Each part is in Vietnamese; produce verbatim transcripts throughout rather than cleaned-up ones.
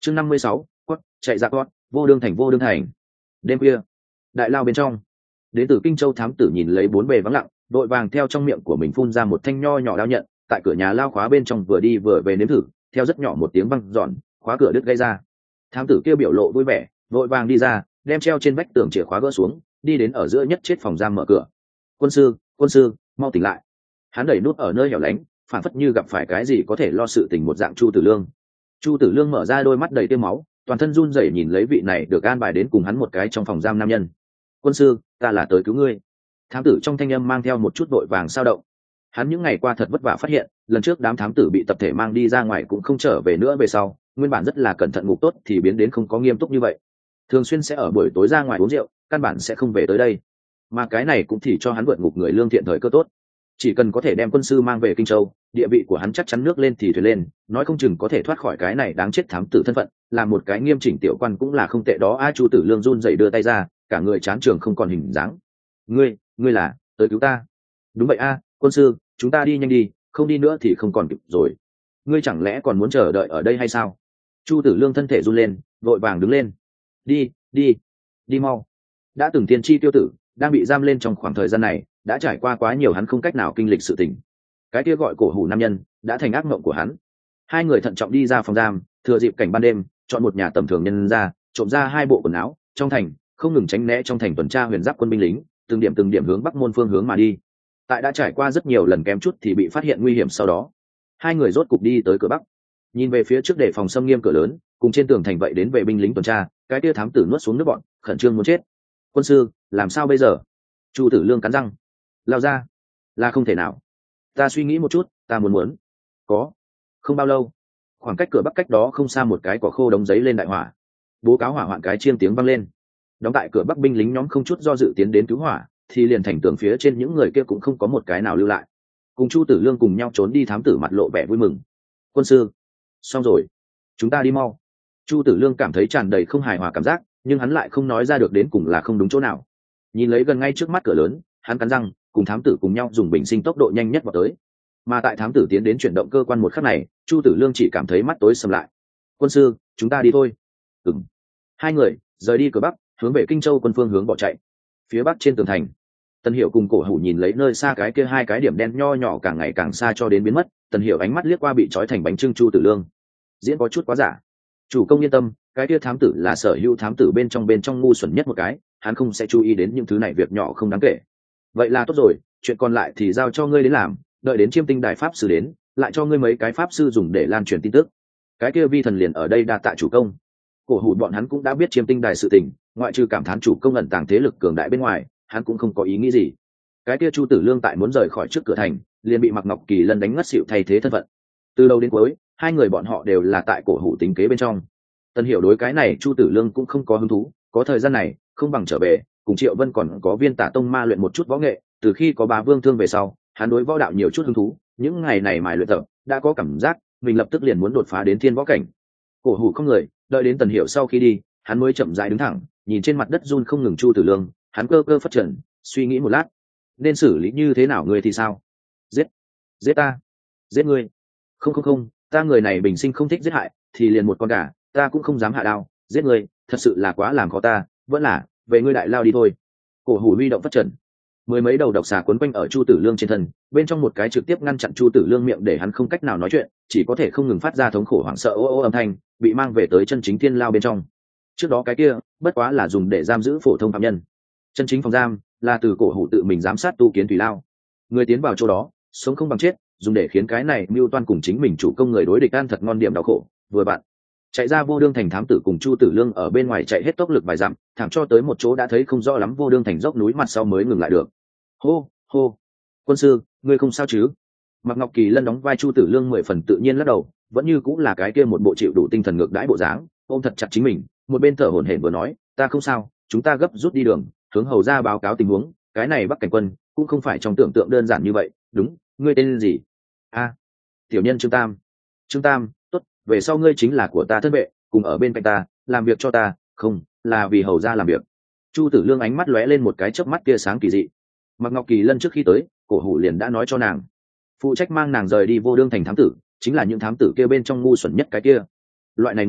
chương năm mươi sáu, quất chạy ra quất vô đương thành vô đương thành. Đêm khuya, đại lao bên trong, đến từ Kinh Châu thám tử nhìn lấy bốn bề vắng lặng, đội vàng theo trong miệng của mình phun ra một thanh nho nhỏ đao nhận, tại cửa nhà lao khóa bên trong vừa đi vừa về nếm thử, theo rất nhỏ một tiếng văng giòn, khóa cửa đứt gây ra. Thám tử kia biểu lộ vui vẻ, đội vàng đi ra, đem treo trên vách tường chìa khóa gỡ xuống, đi đến ở giữa nhất chết phòng giam mở cửa. Quân sư, quân sư, mau tỉnh lại. Hắn đẩy nút ở nơi hẻo lánh, phản phất như gặp phải cái gì có thể lo sự tình một dạng Chu Tử Lương. Chu Tử Lương mở ra đôi mắt đầy tia máu, toàn thân run rẩy nhìn lấy vị này được an bài đến cùng hắn một cái trong phòng giam nam nhân. Quân sư, ta là tới cứu ngươi. Thám tử trong thanh âm mang theo một chút vội vàng sao động. Hắn những ngày qua thật vất vả phát hiện, lần trước đám thám tử bị tập thể mang đi ra ngoài cũng không trở về nữa về sau, nguyên bản rất là cẩn thận ngục tốt thì biến đến không có nghiêm túc như vậy. Thường xuyên sẽ ở buổi tối ra ngoài uống rượu, căn bản sẽ không về tới đây. Mà cái này cũng thì cho hắn vượt ngục người lương thiện thời cơ tốt. Chỉ cần có thể đem quân sư mang về Kinh Châu, địa vị của hắn chắc chắn nước lên thì thuyền lên, nói không chừng có thể thoát khỏi cái này đáng chết thám tử thân phận, làm một cái nghiêm chỉnh tiểu quan cũng là không tệ đó. A Chu Tử Lương run rẩy đưa tay ra, cả người chán trường không còn hình dáng. Ngươi, ngươi là tới cứu ta? Đúng vậy a, quân sư, chúng ta đi nhanh đi, không đi nữa thì không còn kịp rồi. Ngươi chẳng lẽ còn muốn chờ đợi ở đây hay sao? Chu Tử Lương thân thể run lên, vội vàng đứng lên. Đi, đi, đi mau. Đã từng tiên tri tiêu tử, đang bị giam lên trong khoảng thời gian này, đã trải qua quá nhiều hắn không cách nào kinh lịch sự tình. Cái kia gọi cổ hủ nam nhân đã thành ác mộng của hắn. Hai người thận trọng đi ra phòng giam, thừa dịp cảnh ban đêm, chọn một nhà tầm thường nhân ra, trộm ra hai bộ quần áo, trong thành không ngừng tránh né trong thành tuần tra huyền giáp quân binh lính, từng điểm từng điểm hướng bắc môn phương hướng mà đi. Tại đã trải qua rất nhiều lần kém chút thì bị phát hiện nguy hiểm sau đó, hai người rốt cục đi tới cửa bắc. Nhìn về phía trước để phòng xâm nghiêm cửa lớn, cùng trên tường thành vậy đến vệ binh lính tuần tra, cái kia thám tử nuốt xuống nước bọn, khẩn trương muốn chết. Quân sư, làm sao bây giờ? Chu Tử Lương cắn răng, lao ra. Là không thể nào. Ta suy nghĩ một chút, ta muốn muốn. Có. Không bao lâu, khoảng cách cửa bắc cách đó không xa một cái cỏ khô đống giấy lên đại hỏa. Bố cáo hỏa hoạn cái chiêng tiếng vang lên. Đóng tại cửa bắc binh lính nhóm không chút do dự tiến đến cứu hỏa, thì liền thành tường phía trên những người kia cũng không có một cái nào lưu lại. Cùng Chu Tử Lương cùng nhau trốn đi, thám tử mặt lộ vẻ vui mừng. Quân sư, xong rồi, chúng ta đi mau. Chu Tử Lương cảm thấy tràn đầy không hài hòa cảm giác, nhưng hắn lại không nói ra được đến cùng là không đúng chỗ nào. Nhìn lấy gần ngay trước mắt cửa lớn, hắn cắn răng, cùng thám tử cùng nhau dùng bình sinh tốc độ nhanh nhất vào tới. Mà tại thám tử tiến đến chuyển động cơ quan một khắc này, Chu Tử Lương chỉ cảm thấy mắt tối sầm lại. Quân sư, chúng ta đi thôi. Ừm. Hai người rời đi cửa bắc, hướng về Kinh Châu quân phương hướng bỏ chạy. Phía bắc trên tường thành, Tần Hiểu cùng Cổ Hủ nhìn lấy nơi xa cái kia hai cái điểm đen nho nhỏ càng ngày càng xa cho đến biến mất. Tần Hiểu ánh mắt liếc qua bị trói thành bánh trưng Chu Tử Lương, diễn có chút quá giả. Chủ công yên tâm, cái kia thám tử là sở hữu thám tử bên trong bên trong ngu xuẩn nhất một cái, hắn không sẽ chú ý đến những thứ này việc nhỏ không đáng kể. Vậy là tốt rồi, chuyện còn lại thì giao cho ngươi đến làm, đợi đến Chiêm Tinh Đài pháp sư đến, lại cho ngươi mấy cái pháp sư dùng để lan truyền tin tức. Cái kia vi thần liền ở đây đa tạ chủ công. Cổ Hủ bọn hắn cũng đã biết Chiêm Tinh Đài sự tình, ngoại trừ cảm thán chủ công ẩn tàng thế lực cường đại bên ngoài, hắn cũng không có ý nghĩ gì. Cái kia Chu Tử Lương tại muốn rời khỏi trước cửa thành, liền bị Mạc Ngọc Kỳ Lân đánh ngất xỉu thay thế thân phận. Từ đầu đến cuối, hai người bọn họ đều là tại Cổ Hủ tính kế bên trong. Tần Hiểu đối cái này Chu Tử Lương cũng không có hứng thú, có thời gian này không bằng trở về cùng Triệu Vân còn có Viên Tả Tông ma luyện một chút võ nghệ. Từ khi có Bá Vương thương về sau, hắn đối võ đạo nhiều chút hứng thú, những ngày này mài luyện tập đã có cảm giác mình lập tức liền muốn đột phá đến thiên võ cảnh. Cổ Hủ không người, đợi đến Tần Hiểu sau khi đi, hắn mới chậm rãi đứng thẳng, nhìn trên mặt đất run không ngừng Chu Tử Lương, hắn cơ cơ phất trần, suy nghĩ một lát, nên xử lý như thế nào người thì sao? Giết, giết ta, giết ngươi? Không không không, ta người này bình sinh không thích giết hại, thì liền một con gà, ta cũng không dám hạ đao, giết ngươi, thật sự là quá làm khó ta, vẫn là về ngươi đại lao đi thôi. Cổ Hủ huy động phất trần, mười mấy đầu độc xà quấn quanh ở Chu Tử Lương trên thân, bên trong một cái trực tiếp ngăn chặn Chu Tử Lương miệng để hắn không cách nào nói chuyện, chỉ có thể không ngừng phát ra thống khổ hoảng sợ ô ô âm thanh, bị mang về tới chân chính thiên lao bên trong. Trước đó cái kia bất quá là dùng để giam giữ phổ thông phạm nhân, chân chính phòng giam là từ Cổ Hủ tự mình giám sát tu kiến thủy lao. Người tiến vào chỗ đó sống không bằng chết, dùng để khiến cái này mưu toan cùng chính mình chủ công người đối địch ăn thật ngon điểm đau khổ. Vừa bạn chạy ra Vô Đương thành, thám tử cùng Chu Tử Lương ở bên ngoài chạy hết tốc lực vài dặm, thẳng cho tới một chỗ đã thấy không rõ lắm Vô Đương thành dốc núi mặt sau mới ngừng lại được. Hô hô, quân sư, ngươi không sao chứ? Mạc Ngọc Kỳ Lân đóng vai Chu Tử Lương mười phần tự nhiên lắc đầu, vẫn như cũng là cái kia một bộ chịu đủ tinh thần ngược đãi bộ dáng, ôm thật chặt chính mình, một bên thở hổn hển vừa nói, ta không sao, chúng ta gấp rút đi đường, hướng hầu ra báo cáo tình huống, cái này Bắc cảnh quân cũng không phải trong tưởng tượng đơn giản như vậy. Đúng, ngươi tên gì? A, tiểu nhân Trương Tam. Trương Tam, tốt, về sau ngươi chính là của ta thân vệ, cùng ở bên cạnh ta, làm việc cho ta, không, là vì hầu ra làm việc. Chu Tử Lương ánh mắt lóe lên một cái chớp mắt tia sáng kỳ dị. Mạc Ngọc Kỳ Lân trước khi tới, Cổ Hủ liền đã nói cho nàng, phụ trách mang nàng rời đi Vô Đương thành thám tử chính là những thám tử kia bên trong ngu xuẩn nhất cái kia. Loại này người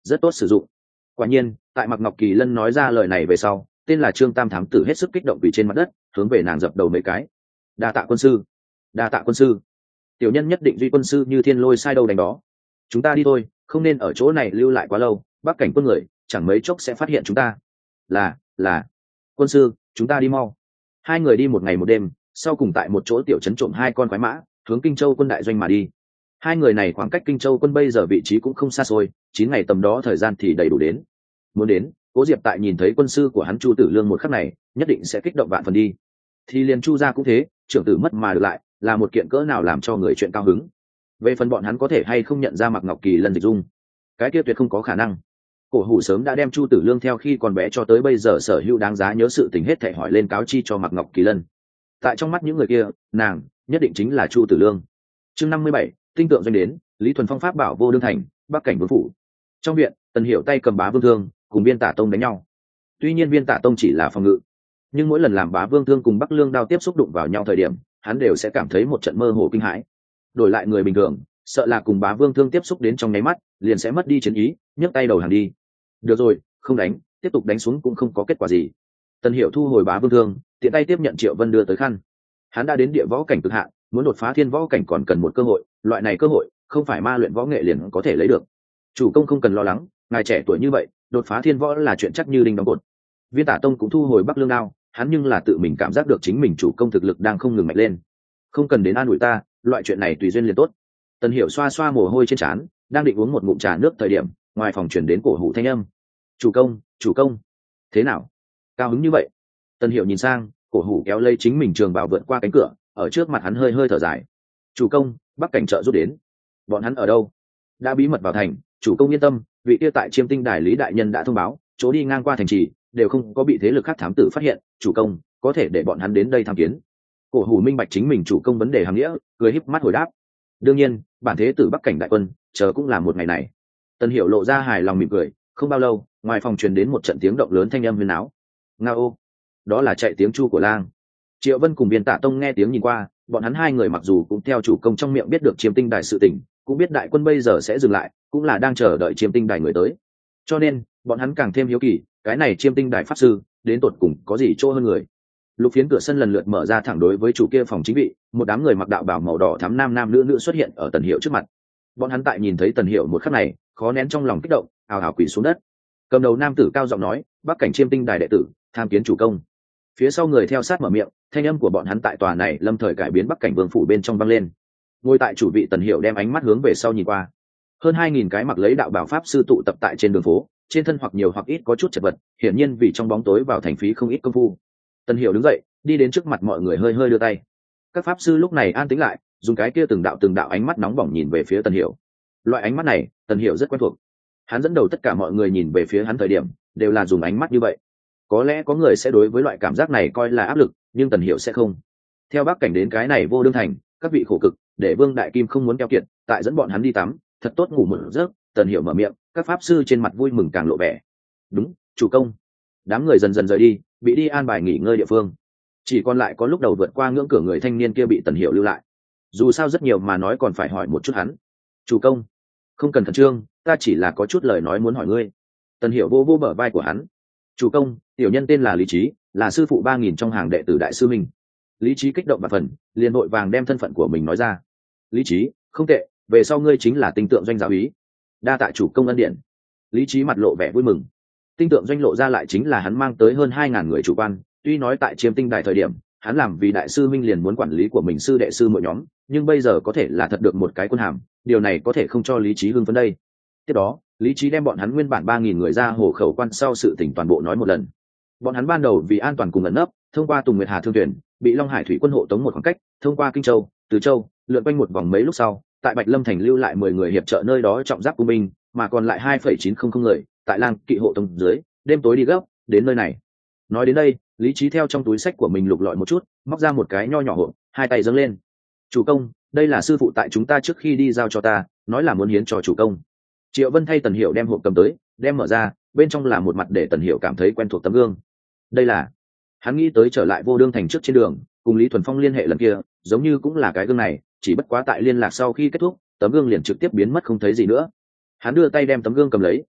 rất tốt sử dụng. Quả nhiên, tại Mạc Ngọc Kỳ Lân nói ra lời này về sau, tên là Trương Tam thám tử hết sức kích động vì trên mặt đất, hướng về nàng dập đầu mấy cái. Đa tạ quân sư, đa tạ quân sư. Tiểu nhân nhất định duy quân sư như thiên lôi sai đâu đánh đó. Chúng ta đi thôi, không nên ở chỗ này lưu lại quá lâu, Bắc cảnh quân người chẳng mấy chốc sẽ phát hiện chúng ta. Là, là. Quân sư, chúng ta đi mau. Hai người đi một ngày một đêm, sau cùng tại một chỗ tiểu trấn trộm hai con khoái mã, hướng Kinh Châu quân đại doanh mà đi. Hai người này khoảng cách Kinh Châu quân bây giờ vị trí cũng không xa xôi, chín ngày tầm đó thời gian thì đầy đủ đến. Muốn đến, Cố Diệp tại nhìn thấy quân sư của hắn Chu Tử Lương một khắc này, nhất định sẽ kích động vạn phần đi. Thì liền Chu gia cũng thế, trưởng tử mất mà được lại, là một kiện cỡ nào làm cho người chuyện cao hứng. Về phần bọn hắn có thể hay không nhận ra Mạc Ngọc Kỳ Lân dịch dung, cái kia tuyệt không có khả năng. Cổ Hủ sớm đã đem Chu Tử Lương theo khi còn bé cho tới bây giờ sở hữu đáng giá nhớ sự tình hết thảy hỏi lên cáo chi cho Mạc Ngọc Kỳ Lân. Tại trong mắt những người kia, nàng nhất định chính là Chu Tử Lương. Chương năm mươi bảy, tinh tượng doanh đến, Lý Thuần Phong pháp bảo vô đương thành, Bắc cảnh vương phủ. Trong viện, Tần Hiểu tay cầm Bá Vương Thương, cùng Viên Tả Tông đánh nhau. Tuy nhiên Viên Tả Tông chỉ là phòng ngự, nhưng mỗi lần làm Bá Vương Thương cùng Bắc Lương đao tiếp xúc đụng vào nhau thời điểm, hắn đều sẽ cảm thấy một trận mơ hồ kinh hãi. Đổi lại người bình thường, sợ là cùng Bá Vương Thương tiếp xúc đến trong nháy mắt, liền sẽ mất đi chiến ý, nhấc tay đầu hàng đi. Được rồi, không đánh, tiếp tục đánh xuống cũng không có kết quả gì. Tần Hiểu thu hồi Bá Vương Thương, tiện tay tiếp nhận Triệu Vân đưa tới khăn. Hắn đã đến địa võ cảnh cực hạn, muốn đột phá thiên võ cảnh còn cần một cơ hội, loại này cơ hội không phải ma luyện võ nghệ liền có thể lấy được. Chủ công không cần lo lắng, ngài trẻ tuổi như vậy, đột phá thiên võ là chuyện chắc như đinh đóng cột. Viên Tả Tông cũng thu hồi Bắc Lương đao, hắn nhưng là tự mình cảm giác được chính mình chủ công thực lực đang không ngừng mạnh lên. Không cần đến an ủi ta, loại chuyện này tùy duyên liền tốt. Tần Hiểu xoa xoa mồ hôi trên trán, đang định uống một ngụm trà nước thời điểm, ngoài phòng truyền đến Cổ Hủ thanh âm. Chủ công, chủ công, thế nào? Cao hứng như vậy? Tần Hiểu nhìn sang, Cổ Hủ kéo lấy chính mình trường bảo vượt qua cánh cửa, ở trước mặt hắn hơi hơi thở dài. Chủ công, Bắc cảnh trợ giúp đến. Bọn hắn ở đâu? Đã bí mật vào thành, chủ công yên tâm, vị kia tại Chiêm Tinh đài Lý đại nhân đã thông báo, chỗ đi ngang qua thành trì đều không có bị thế lực khác thám tử phát hiện, chủ công có thể để bọn hắn đến đây tham kiến. Cổ Hủ minh bạch chính mình chủ công vấn đề hàm nghĩa, cười híp mắt hồi đáp. Đương nhiên, bản thế tử Bắc cảnh đại quân, chờ cũng là một ngày này. Tần Hiểu lộ ra hài lòng mỉm cười, không bao lâu, ngoài phòng truyền đến một trận tiếng động lớn thanh âm huyên náo. Ngao, đó là chạy tiếng chu của lang. Triệu Vân cùng Viên Tả Tông nghe tiếng nhìn qua, bọn hắn hai người mặc dù cũng theo chủ công trong miệng biết được Chiêm Tinh đài sự tình, cũng biết đại quân bây giờ sẽ dừng lại, cũng là đang chờ đợi Chiêm Tinh đài người tới. Cho nên, bọn hắn càng thêm hiếu kỳ, cái này Chiêm Tinh đài pháp sư, đến tột cùng có gì chỗ hơn người. Lục phiến cửa sân lần lượt mở ra thẳng đối với chủ kia phòng chính vị, một đám người mặc đạo bào màu đỏ thắm nam nam nữ nữ xuất hiện ở Tần Hiểu trước mặt. Bọn hắn tại nhìn thấy Tần Hiểu một khắc này, khó nén trong lòng kích động, ào ào quỳ xuống đất. Cầm đầu nam tử cao giọng nói, Bắc cảnh Chiêm Tinh đài đệ tử, tham kiến chủ công. Phía sau người theo sát mở miệng, thanh âm của bọn hắn tại tòa này lâm thời cải biến Bắc cảnh vương phủ bên trong vang lên. Ngồi tại chủ vị Tần Hiểu đem ánh mắt hướng về sau nhìn qua. Hơn hai nghìn cái mặc lấy đạo bào pháp sư tụ tập tại trên đường phố, trên thân hoặc nhiều hoặc ít có chút chật vật, hiển nhiên vì trong bóng tối vào thành phí không ít công phu. Tần Hiểu đứng dậy, đi đến trước mặt mọi người hơi hơi đưa tay. Các pháp sư lúc này an tĩnh lại, dùng cái kia từng đạo từng đạo ánh mắt nóng bỏng nhìn về phía Tần Hiểu. Loại ánh mắt này, Tần Hiểu rất quen thuộc. Hắn dẫn đầu tất cả mọi người nhìn về phía hắn thời điểm, đều là dùng ánh mắt như vậy. Có lẽ có người sẽ đối với loại cảm giác này coi là áp lực, nhưng Tần Hiểu sẽ không. Theo Bắc cảnh đến cái này vô đương thành, các vị khổ cực, để Vương Đại Kim không muốn keo kiệt, tại dẫn bọn hắn đi tắm, thật tốt ngủ một giấc. Tần Hiểu mở miệng, các pháp sư trên mặt vui mừng càng lộ vẻ. Đúng, chủ công. Đám người dần dần rời đi, bị đi an bài nghỉ ngơi địa phương. Chỉ còn lại có lúc đầu vượt qua ngưỡng cửa người thanh niên kia bị Tần Hiểu lưu lại. Dù sao rất nhiều mà nói còn phải hỏi một chút hắn. Chủ công, không cần khẩn trương, ta chỉ là có chút lời nói muốn hỏi ngươi. Tần Hiểu vô vô bờ vai của hắn. Chủ công, tiểu nhân tên là Lý Trí, là sư phụ ba nghìn trong hàng đệ tử đại sư minh. Lý Trí kích động và phần, liền vội vàng đem thân phận của mình nói ra. Lý Trí, không tệ, về sau ngươi chính là tinh tượng doanh giáo úy. Đa tạ chủ công ân điển. Lý Trí mặt lộ vẻ vui mừng. Tinh tượng doanh lộ ra lại chính là hắn mang tới hơn hai ngàn người chủ quan, tuy nói tại Chiêm Tinh đài thời điểm, hắn làm vì đại sư minh liền muốn quản lý của mình sư đệ sư mỗi nhóm, nhưng bây giờ có thể là thật được một cái quân hàm, điều này có thể không cho Lý Trí hưng phấn đây. Tiếp đó, Lý Trí đem bọn hắn nguyên bản ba nghìn người ra hồ khẩu quan sau sự tỉnh toàn bộ nói một lần. Bọn hắn ban đầu vì an toàn cùng ẩn nấp, thông qua Tùng Nguyệt Hà thương thuyền, bị Long Hải thủy quân hộ tống một khoảng cách, thông qua Kinh Châu, Từ Châu, lượn quanh một vòng mấy lúc sau, tại Bạch Lâm thành lưu lại mười người hiệp trợ nơi đó trọng giáp của mình, mà còn lại hai phẩy chín không không người, tại Lang Kỵ hộ tống dưới, đêm tối đi gấp, đến nơi này. Nói đến đây, Lý Trí theo trong túi sách của mình lục lọi một chút, móc ra một cái nho nhỏ hộp, hai tay dâng lên. Chủ công, đây là sư phụ tại chúng ta trước khi đi giao cho ta, nói là muốn hiến cho chủ công. Triệu Vân thay Tần Hiểu đem hộp cầm tới, đem mở ra, bên trong là một mặt để Tần Hiểu cảm thấy quen thuộc tấm gương. Đây là, hắn nghĩ tới trở lại vô đương thành trước trên đường, cùng Lý Thuần Phong liên hệ lần kia, giống như cũng là cái gương này, chỉ bất quá tại liên lạc sau khi kết thúc, tấm gương liền trực tiếp biến mất không thấy gì nữa. Hắn đưa tay đem tấm gương cầm lấy,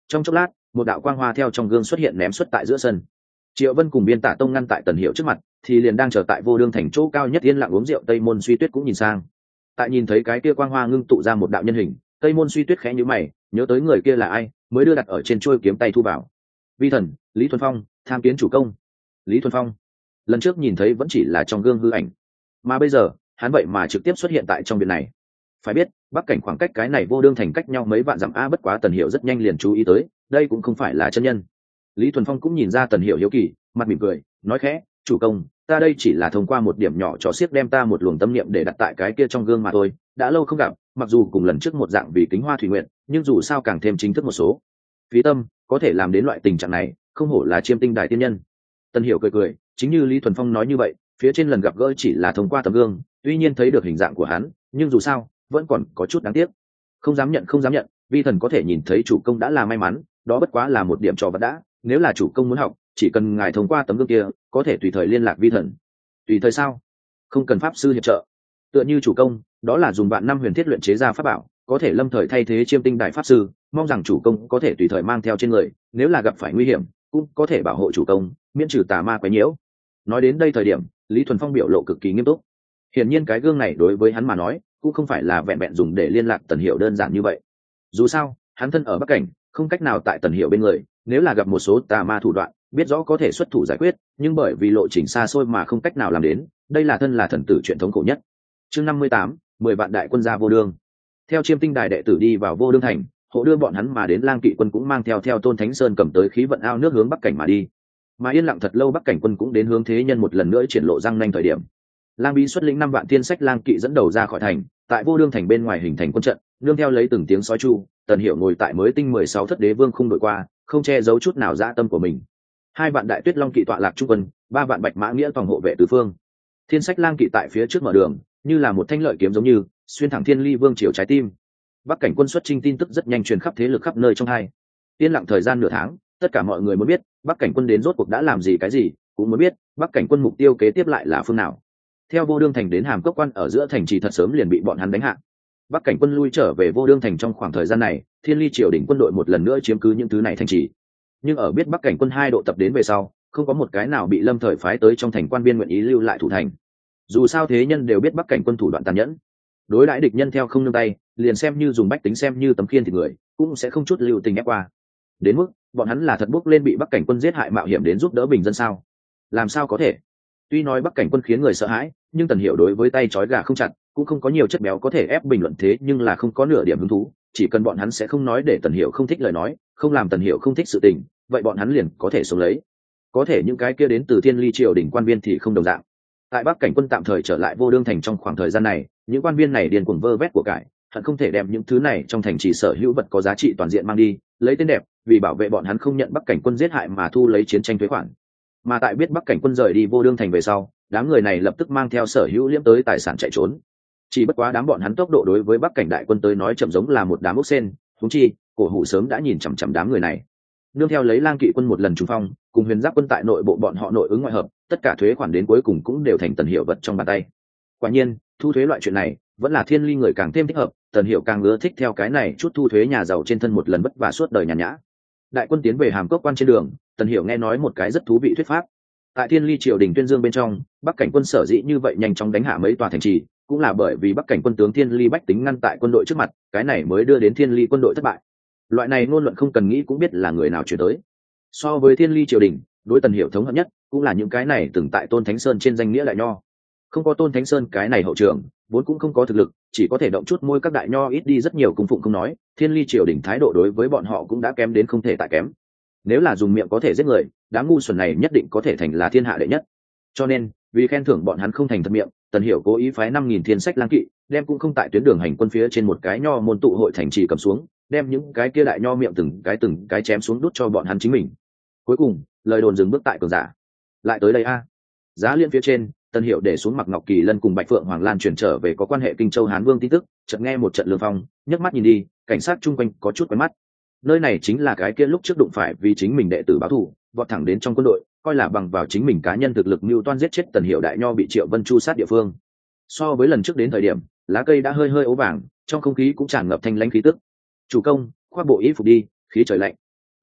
trong chốc lát một đạo quang hoa theo trong gương xuất hiện ném xuất tại giữa sân. Triệu Vân cùng Biên Tả Tông ngăn tại Tần Hiểu trước mặt, thì liền đang chờ tại vô đương thành chỗ cao nhất yên lặng uống rượu. Tây Môn Suy Tuyết cũng nhìn sang, tại nhìn thấy cái kia quang hoa ngưng tụ ra một đạo nhân hình, Tây Môn Suy Tuyết khẽ nhíu mày, nhớ tới người kia là ai, mới đưa đặt ở trên chuôi kiếm tay thu vào. Vi thần Lý Thuần Phong, tham kiến chủ công. Lý Thuần Phong lần trước nhìn thấy vẫn chỉ là trong gương hư ảnh, mà bây giờ hắn vậy mà trực tiếp xuất hiện tại trong viện này. Phải biết bắc cảnh khoảng cách cái này vô đương thành cách nhau mấy vạn dặm a, bất quá Tần Hiểu rất nhanh liền chú ý tới đây cũng không phải là chân nhân. Lý Thuần Phong cũng nhìn ra Tần Hiểu hiếu kỳ, mặt mỉm cười nói khẽ, chủ công, ta đây chỉ là thông qua một điểm nhỏ cho xiếc đem ta một luồng tâm niệm để đặt tại cái kia trong gương mà thôi, đã lâu không gặp, mặc dù cùng lần trước một dạng vì kính hoa thủy nguyện, nhưng dù sao càng thêm chính thức một số. Phí tâm có thể làm đến loại tình trạng này, không hổ là Chiêm Tinh Đài tiên nhân. Tần Hiểu cười cười, chính như Lý Thuần Phong nói như vậy, phía trên lần gặp gỡ chỉ là thông qua tấm gương, tuy nhiên thấy được hình dạng của hắn, nhưng dù sao vẫn còn có chút đáng tiếc. Không dám nhận không dám nhận, vi thần có thể nhìn thấy chủ công đã là may mắn, đó bất quá là một điểm trò vật đã, nếu là chủ công muốn học, chỉ cần ngài thông qua tấm gương kia, có thể tùy thời liên lạc vi thần. Tùy thời sao? Không cần pháp sư hiệp trợ. Tựa như chủ công, đó là dùng vạn năm huyền thiết luyện chế ra pháp bảo, có thể lâm thời thay thế Chiêm Tinh Đại pháp sư, mong rằng chủ công có thể tùy thời mang theo trên người, nếu là gặp phải nguy hiểm, cũng có thể bảo hộ chủ công, miễn trừ tà ma quấy nhiễu. Nói đến đây thời điểm, Lý Thuần Phong biểu lộ cực kỳ nghiêm túc. Hiển nhiên cái gương này đối với hắn mà nói, cũng không phải là vẹn vẹn dùng để liên lạc Tần Hiểu đơn giản như vậy. Dù sao, hắn thân ở Bắc cảnh, không cách nào tại Tần Hiểu bên người, nếu là gặp một số tà ma thủ đoạn, biết rõ có thể xuất thủ giải quyết, nhưng bởi vì lộ trình xa xôi mà không cách nào làm đến, đây là thân là thần tử truyền thống cổ nhất. Chương năm mươi tám, mười vạn đại quân ra vô đương. Theo Chiêm Tinh Đài đệ tử đi vào vô đương thành, hộ đưa bọn hắn mà đến Lang Kỵ quân cũng mang theo theo Tôn Thánh Sơn cầm tới khí vận ao nước hướng Bắc cảnh mà đi. Mà yên lặng thật lâu Bắc cảnh quân cũng đến hướng thế nhân một lần nữa triển lộ răng nanh thời điểm. Lang Bí xuất lĩnh năm vạn thiên sách Lang Kỵ dẫn đầu ra khỏi thành, tại vô đương thành bên ngoài hình thành quân trận, nương theo lấy từng tiếng sói chu, Tần Hiểu ngồi tại mới tinh mười sáu thất đế vương không đổi qua, không che giấu chút nào dã tâm của mình. Hai vạn đại tuyết long kỵ tọa lạc trung quân, ba vạn bạch mã nghĩa phòng hộ vệ tứ phương. Thiên sách Lang Kỵ tại phía trước mở đường, như là một thanh lợi kiếm giống như xuyên thẳng thiên ly vương triều trái tim. Bắc cảnh quân xuất chinh tin tức rất nhanh truyền khắp thế lực khắp nơi trong hai. Yên lặng thời gian nửa tháng, tất cả mọi người muốn biết Bắc cảnh quân đến rốt cuộc đã làm gì cái gì, cũng muốn biết Bắc cảnh quân mục tiêu kế tiếp lại là phương nào. Theo vô đương thành đến hàm cốc quan ở giữa thành trì thật sớm liền bị bọn hắn đánh hạ. Bắc cảnh quân lui trở về vô đương thành trong khoảng thời gian này, thiên ly triều đỉnh quân đội một lần nữa chiếm cứ những thứ này thành trì. Nhưng ở biết Bắc cảnh quân hai độ tập đến về sau, không có một cái nào bị lâm thời phái tới trong thành quan biên nguyện ý lưu lại thủ thành. Dù sao thế nhân đều biết Bắc cảnh quân thủ đoạn tàn nhẫn, đối đãi địch nhân theo không nương tay, liền xem như dùng bách tính xem như tấm khiên thì người cũng sẽ không chút lưu tình ép qua. Đến mức bọn hắn là thật bước lên bị Bắc cảnh quân giết hại mạo hiểm đến giúp đỡ bình dân sao? Làm sao có thể? Tuy nói Bắc cảnh quân khiến người sợ hãi, nhưng Tần Hiểu đối với tay trói gà không chặt, cũng không có nhiều chất béo có thể ép bình luận thế, nhưng là không có nửa điểm hứng thú. Chỉ cần bọn hắn sẽ không nói để Tần Hiểu không thích lời nói, không làm Tần Hiểu không thích sự tình, vậy bọn hắn liền có thể sống lấy. Có thể những cái kia đến từ thiên ly triều đỉnh quan viên thì không đồng dạng. Tại Bắc cảnh quân tạm thời trở lại vô đương thành trong khoảng thời gian này, những quan viên này điên cuồng vơ vét của cải, hận không thể đem những thứ này trong thành trì sở hữu vật có giá trị toàn diện mang đi, lấy tên đẹp, vì bảo vệ bọn hắn không nhận Bắc cảnh quân giết hại mà thu lấy chiến tranh thuế khoản. Mà tại biết Bắc cảnh quân rời đi vô đương thành về sau, đám người này lập tức mang theo sở hữu liễm tới tài sản chạy trốn. Chỉ bất quá đám bọn hắn tốc độ đối với Bắc cảnh đại quân tới nói chậm giống là một đám ốc sên, huống chi cổ hủ sớm đã nhìn chằm chằm đám người này. Nương theo lấy Lang Kỵ quân một lần trùng phong, cùng Huyền Giáp quân tại nội bộ bọn họ nội ứng ngoại hợp, tất cả thuế khoản đến cuối cùng cũng đều thành Tần Hiểu vật trong bàn tay. Quả nhiên, thu thuế loại chuyện này vẫn là thiên ly người càng thêm thích hợp, Tần Hiểu càng ưa thích theo cái này chút thu thuế nhà giàu trên thân một lần vất vả suốt đời nhàn nhã. Đại quân tiến về hàm cốc quan trên đường, Tần Hiểu nghe nói một cái rất thú vị thuyết pháp. Tại thiên ly triều đình tuyên dương bên trong, Bắc cảnh quân sở dĩ như vậy nhanh chóng đánh hạ mấy tòa thành trì, cũng là bởi vì Bắc cảnh quân tướng thiên ly bách tính ngăn tại quân đội trước mặt, cái này mới đưa đến thiên ly quân đội thất bại. Loại này ngôn luận không cần nghĩ cũng biết là người nào truyền tới. So với thiên ly triều đình, đối Tần Hiểu thống hận nhất cũng là những cái này từng tại Tôn Thánh Sơn trên danh nghĩa đại nho. Không có Tôn Thánh Sơn cái này hậu trường, vốn cũng không có thực lực, chỉ có thể động chút môi các đại nho ít đi rất nhiều cung phụng không nói, thiên ly triều đình thái độ đối với bọn họ cũng đã kém đến không thể tại kém. Nếu là dùng miệng có thể giết người, đám ngu xuẩn này nhất định có thể thành là thiên hạ đệ nhất. Cho nên, vì khen thưởng bọn hắn không thành thật miệng, Tần Hiểu cố ý phái năm nghìn thiên sách Lang Kỵ, đem cũng không tại tuyến đường hành quân phía trên một cái nho môn tụ hội thành trì cầm xuống, đem những cái kia đại nho miệng từng cái từng cái chém xuống đút cho bọn hắn chính mình. Cuối cùng, lời đồn dừng bước tại cường giả. Lại tới đây a. Giá liên phía trên, Tần Hiểu để xuống Mặc Ngọc Kỳ Lân cùng Bạch Phượng Hoàng Lan chuyển trở về có quan hệ Kinh Châu Hán Vương tin tức, chợt nghe một trận lương phong, nhấc mắt nhìn đi, cảnh sát chung quanh có chút quen mắt. Nơi này chính là cái kia lúc trước đụng phải vì chính mình đệ tử báo thù, vọt thẳng đến trong quân đội, coi là bằng vào chính mình cá nhân thực lực mưu toan giết chết Tần Hiểu đại nho bị Triệu Vân Chu sát địa phương. So với lần trước đến thời điểm, lá cây đã hơi hơi ố vàng, trong không khí cũng tràn ngập thanh lãnh khí tức. Chủ công, khoác bộ y phục đi, khí trời lạnh.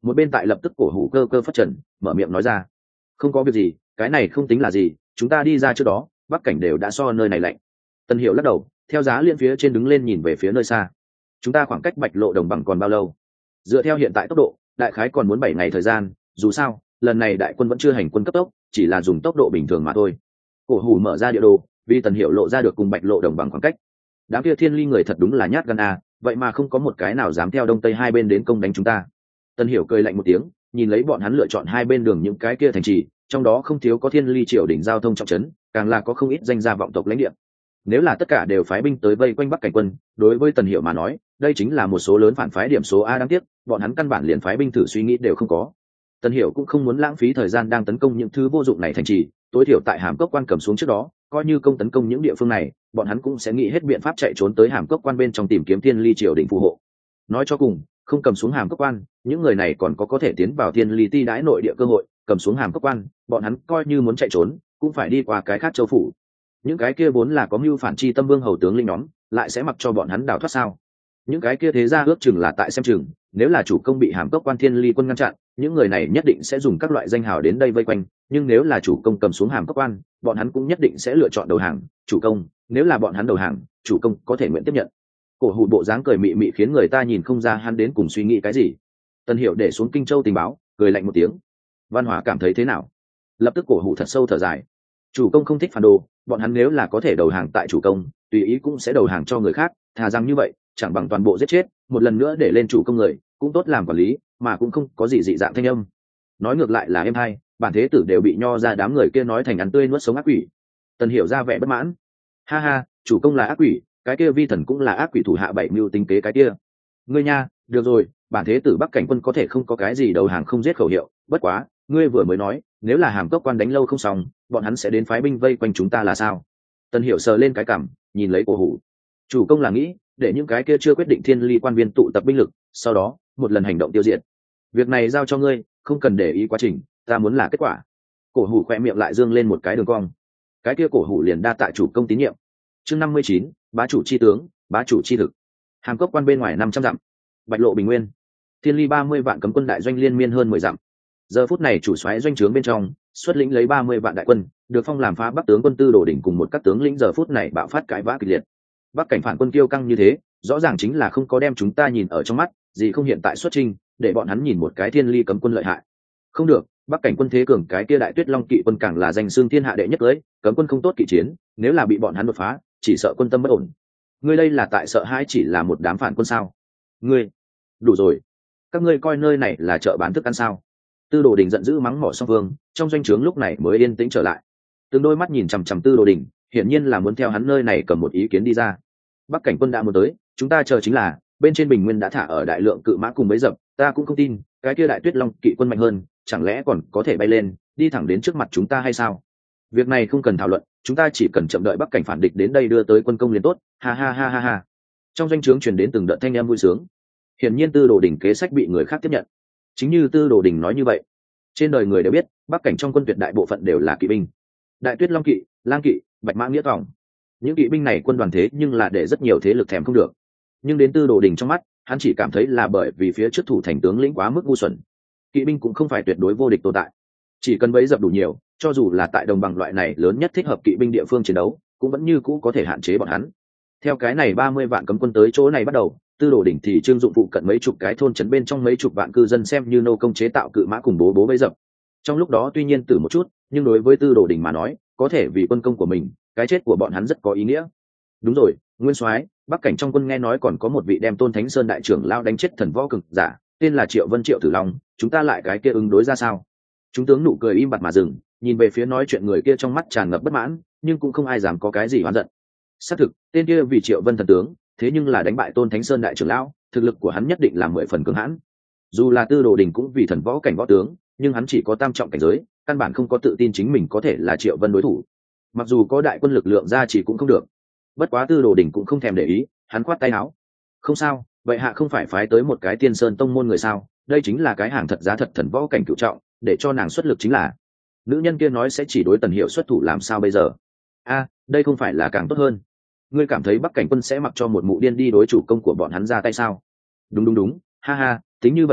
một bên tại lập tức cổ hủ cơ cơ phất trần mở miệng nói ra. Không có việc gì, cái này không tính là gì, chúng ta đi ra trước đó bắc cảnh đều đã so nơi này lạnh. Tân Hiểu lắc đầu, theo giá liên phía trên đứng lên nhìn về phía nơi xa. Chúng ta khoảng cách bạch lộ đồng bằng còn bao lâu? Dựa theo hiện tại tốc độ, đại khái còn muốn bảy ngày thời gian, dù sao lần này đại quân vẫn chưa hành quân cấp tốc, chỉ là dùng tốc độ bình thường mà thôi. Cổ hủ mở ra địa đồ, vì Tần Hiểu lộ ra được cùng bạch lộ đồng bằng khoảng cách. Đám kia thiên ly người thật đúng là nhát gan à, vậy mà không có một cái nào dám theo đông tây hai bên đến công đánh chúng ta. Tần Hiểu cười lạnh một tiếng, nhìn lấy bọn hắn lựa chọn hai bên đường những cái kia thành trì, trong đó không thiếu có thiên ly triều đỉnh giao thông trọng trấn, càng là có không ít danh gia vọng tộc lãnh địa. Nếu là tất cả đều phái binh tới vây quanh bắc cảnh quân, đối với Tần Hiểu mà nói đây chính là một số lớn phản phái điểm số a, đáng tiếc bọn hắn căn bản liền phái binh thử suy nghĩ đều không có. Tần Hiểu cũng không muốn lãng phí thời gian đang tấn công những thứ vô dụng này thành trì, tối thiểu tại Hàm Cốc quan cầm xuống trước đó, coi như công tấn công những địa phương này, bọn hắn cũng sẽ nghĩ hết biện pháp chạy trốn tới Hàm Cốc quan bên trong tìm kiếm thiên ly triều đỉnh phù hộ. Nói cho cùng, không cầm xuống Hàm Cốc quan, những người này còn có có thể tiến vào thiên ly ti đãi nội địa cơ hội, cầm xuống Hàm Cốc quan, bọn hắn coi như muốn chạy trốn cũng phải đi qua cái khác châu phủ. Những cái kia vốn là có mưu phản chi tâm vương hầu tướng linh nhóm, lại sẽ mặc cho bọn hắn đào thoát sao? Những cái kia thế ra ước chừng là tại xem chừng, nếu là chủ công bị Hàm Cốc quan thiên ly quân ngăn chặn, những người này nhất định sẽ dùng các loại danh hào đến đây vây quanh, nhưng nếu là chủ công cầm xuống Hàm Cốc quan, bọn hắn cũng nhất định sẽ lựa chọn đầu hàng. Chủ công, nếu là bọn hắn đầu hàng, chủ công có thể nguyện tiếp nhận. Cổ hủ bộ dáng cười mị mị khiến người ta nhìn không ra hắn đến cùng suy nghĩ cái gì. Tần Hiểu để xuống Kinh Châu tình báo, cười lạnh một tiếng. Văn Hỏa cảm thấy thế nào? Lập tức cổ hủ thật sâu thở dài. Chủ công không thích phản đồ, bọn hắn nếu là có thể đầu hàng tại chủ công, tùy ý cũng sẽ đầu hàng cho người khác, thà rằng như vậy chẳng bằng toàn bộ giết chết, một lần nữa để lên chủ công người cũng tốt làm quản lý, mà cũng không có gì dị dạng thanh âm. Nói ngược lại là em hai, bản thế tử đều bị nho ra đám người kia nói thành ăn tươi nuốt sống ác quỷ. Tần Hiểu ra vẻ bất mãn. Ha ha, chủ công là ác quỷ, cái kia vi thần cũng là ác quỷ thủ hạ bảy mưu tính kế cái kia. Ngươi nha, được rồi, bản thế tử Bắc cảnh quân có thể không có cái gì đầu hàng không giết khẩu hiệu, bất quá ngươi vừa mới nói nếu là Hàm Cốc quan đánh lâu không xong, bọn hắn sẽ đến phái binh vây quanh chúng ta là sao? Tần Hiểu sờ lên cái cằm, nhìn lấy cổ hủ. Chủ công là nghĩ để những cái kia chưa quyết định thiên ly quan viên tụ tập binh lực, sau đó một lần hành động tiêu diệt. Việc này giao cho ngươi, không cần để ý quá trình, ta muốn là kết quả. Cổ hủ khoe miệng lại dương lên một cái đường cong. Cái kia cổ hủ liền đa tạ chủ công tín nhiệm. Chương năm mươi chín, bá chủ chi tướng, bá chủ chi thực. Hàm Cốc quan bên ngoài năm trăm dặm, bạch lộ bình nguyên, thiên ly ba mươi vạn cấm quân đại doanh liên miên hơn mười dặm. Giờ phút này chủ soái doanh trướng bên trong xuất lĩnh lấy ba mươi vạn đại quân, được phong làm phá bắc tướng quân Tư Đồ Đỉnh cùng một các tướng lĩnh giờ phút này bạo phát cãi vã kịch liệt. Bắc cảnh phản quân kiêu căng như thế, rõ ràng chính là không có đem chúng ta nhìn ở trong mắt, gì không hiện tại xuất trình, để bọn hắn nhìn một cái thiên ly cấm quân lợi hại. Không được, Bắc cảnh quân thế cường, cái kia đại Tuyết Long kỵ quân càng là danh xưng thiên hạ đệ nhất tới, cấm quân không tốt kỵ chiến, nếu là bị bọn hắn đột phá, chỉ sợ quân tâm bất ổn. Ngươi đây là tại sợ hãi chỉ là một đám phản quân sao? Ngươi, đủ rồi, các ngươi coi nơi này là chợ bán thức ăn sao? Tư Đồ Đình giận dữ mắng mỏ song vương, trong doanh trướng lúc này mới yên tĩnh trở lại. Từng đôi mắt nhìn chằm chằm Tư Đồ Đình, hiển nhiên là muốn theo hắn nơi này cầm một ý kiến đi ra. Bắc cảnh quân đã muốn tới, chúng ta chờ chính là bên trên bình nguyên đã thả ở đại lượng cự mã cùng bấy dập, ta cũng không tin cái kia đại Tuyết Long kỵ quân mạnh hơn, chẳng lẽ còn có thể bay lên đi thẳng đến trước mặt chúng ta hay sao? Việc này không cần thảo luận, chúng ta chỉ cần chậm đợi Bắc cảnh phản địch đến đây đưa tới quân công liền tốt. Ha ha ha ha ha. Trong doanh trướng truyền đến từng đợt thanh âm vui sướng. Hiển nhiên Tư Đồ Đình kế sách bị người khác tiếp nhận. Chính như Tư Đồ Đình nói như vậy, trên đời người đều biết Bắc cảnh trong quân tuyệt đại bộ phận đều là kỵ binh, đại Tuyết Long kỵ, lang kỵ, bạch mã nghĩa tòng. Những kỵ binh này quân đoàn thế nhưng là để rất nhiều thế lực thèm không được, nhưng đến Tư Đồ Đình trong mắt hắn chỉ cảm thấy là bởi vì phía trước thủ thành tướng lĩnh quá mức ngu xuẩn. Kỵ binh cũng không phải tuyệt đối vô địch tồn tại, chỉ cần bấy dập đủ nhiều, cho dù là tại đồng bằng loại này lớn nhất thích hợp kỵ binh địa phương chiến đấu, cũng vẫn như cũ có thể hạn chế bọn hắn. Theo cái này ba mươi vạn cấm quân tới chỗ này bắt đầu, Tư Đồ Đỉnh thì trương dụng phụ cận mấy chục cái thôn trấn bên trong mấy chục vạn cư dân xem như nô công chế tạo cự mã cùng bố bố bấy dập. Trong lúc đó tuy nhiên tử một chút, nhưng đối với Tư Đồ Đỉnh mà nói, có thể vì quân công của mình, cái chết của bọn hắn rất có ý nghĩa. Đúng rồi, Nguyên Soái, Bắc cảnh trong quân nghe nói còn có một vị đem Tôn Thánh Sơn đại trưởng lao đánh chết thần võ cực giả, tên là Triệu Vân Triệu Tử Long, chúng ta lại cái kia ứng đối ra sao? Chúng tướng nụ cười im bặt mà dừng, nhìn về phía nói chuyện người kia trong mắt tràn ngập bất mãn, nhưng cũng không ai dám có cái gì oán giận. Xác thực, tên kia vì Triệu Vân thần tướng, thế nhưng là đánh bại Tôn Thánh Sơn đại trưởng lão, thực lực của hắn nhất định là mười phần cường hãn. Dù là Tư Đồ Đình cũng vì thần võ cảnh võ tướng, nhưng hắn chỉ có tam trọng cảnh giới, căn bản không có tự tin chính mình có thể là Triệu Vân đối thủ. Mặc dù có đại quân lực lượng ra chỉ cũng không được. Bất quá Tư Đồ Đình cũng không thèm để ý, hắn khoát tay áo. Không sao, vậy hạ không phải phái tới một cái Tiên Sơn tông môn người sao? Đây chính là cái hàng thật giá thật thần võ cảnh cửu trọng, để cho nàng xuất lực chính là. Nữ nhân kia nói sẽ chỉ đối Tần Hiểu xuất thủ, làm sao bây giờ? A, đây không phải là càng tốt hơn? Ngươi cảm thấy Bắc cảnh quân sẽ mặc cho một mụ điên đi đối chủ công của bọn hắn ra tay sao? Đúng đúng đúng, ha ha, tính như vậy đến,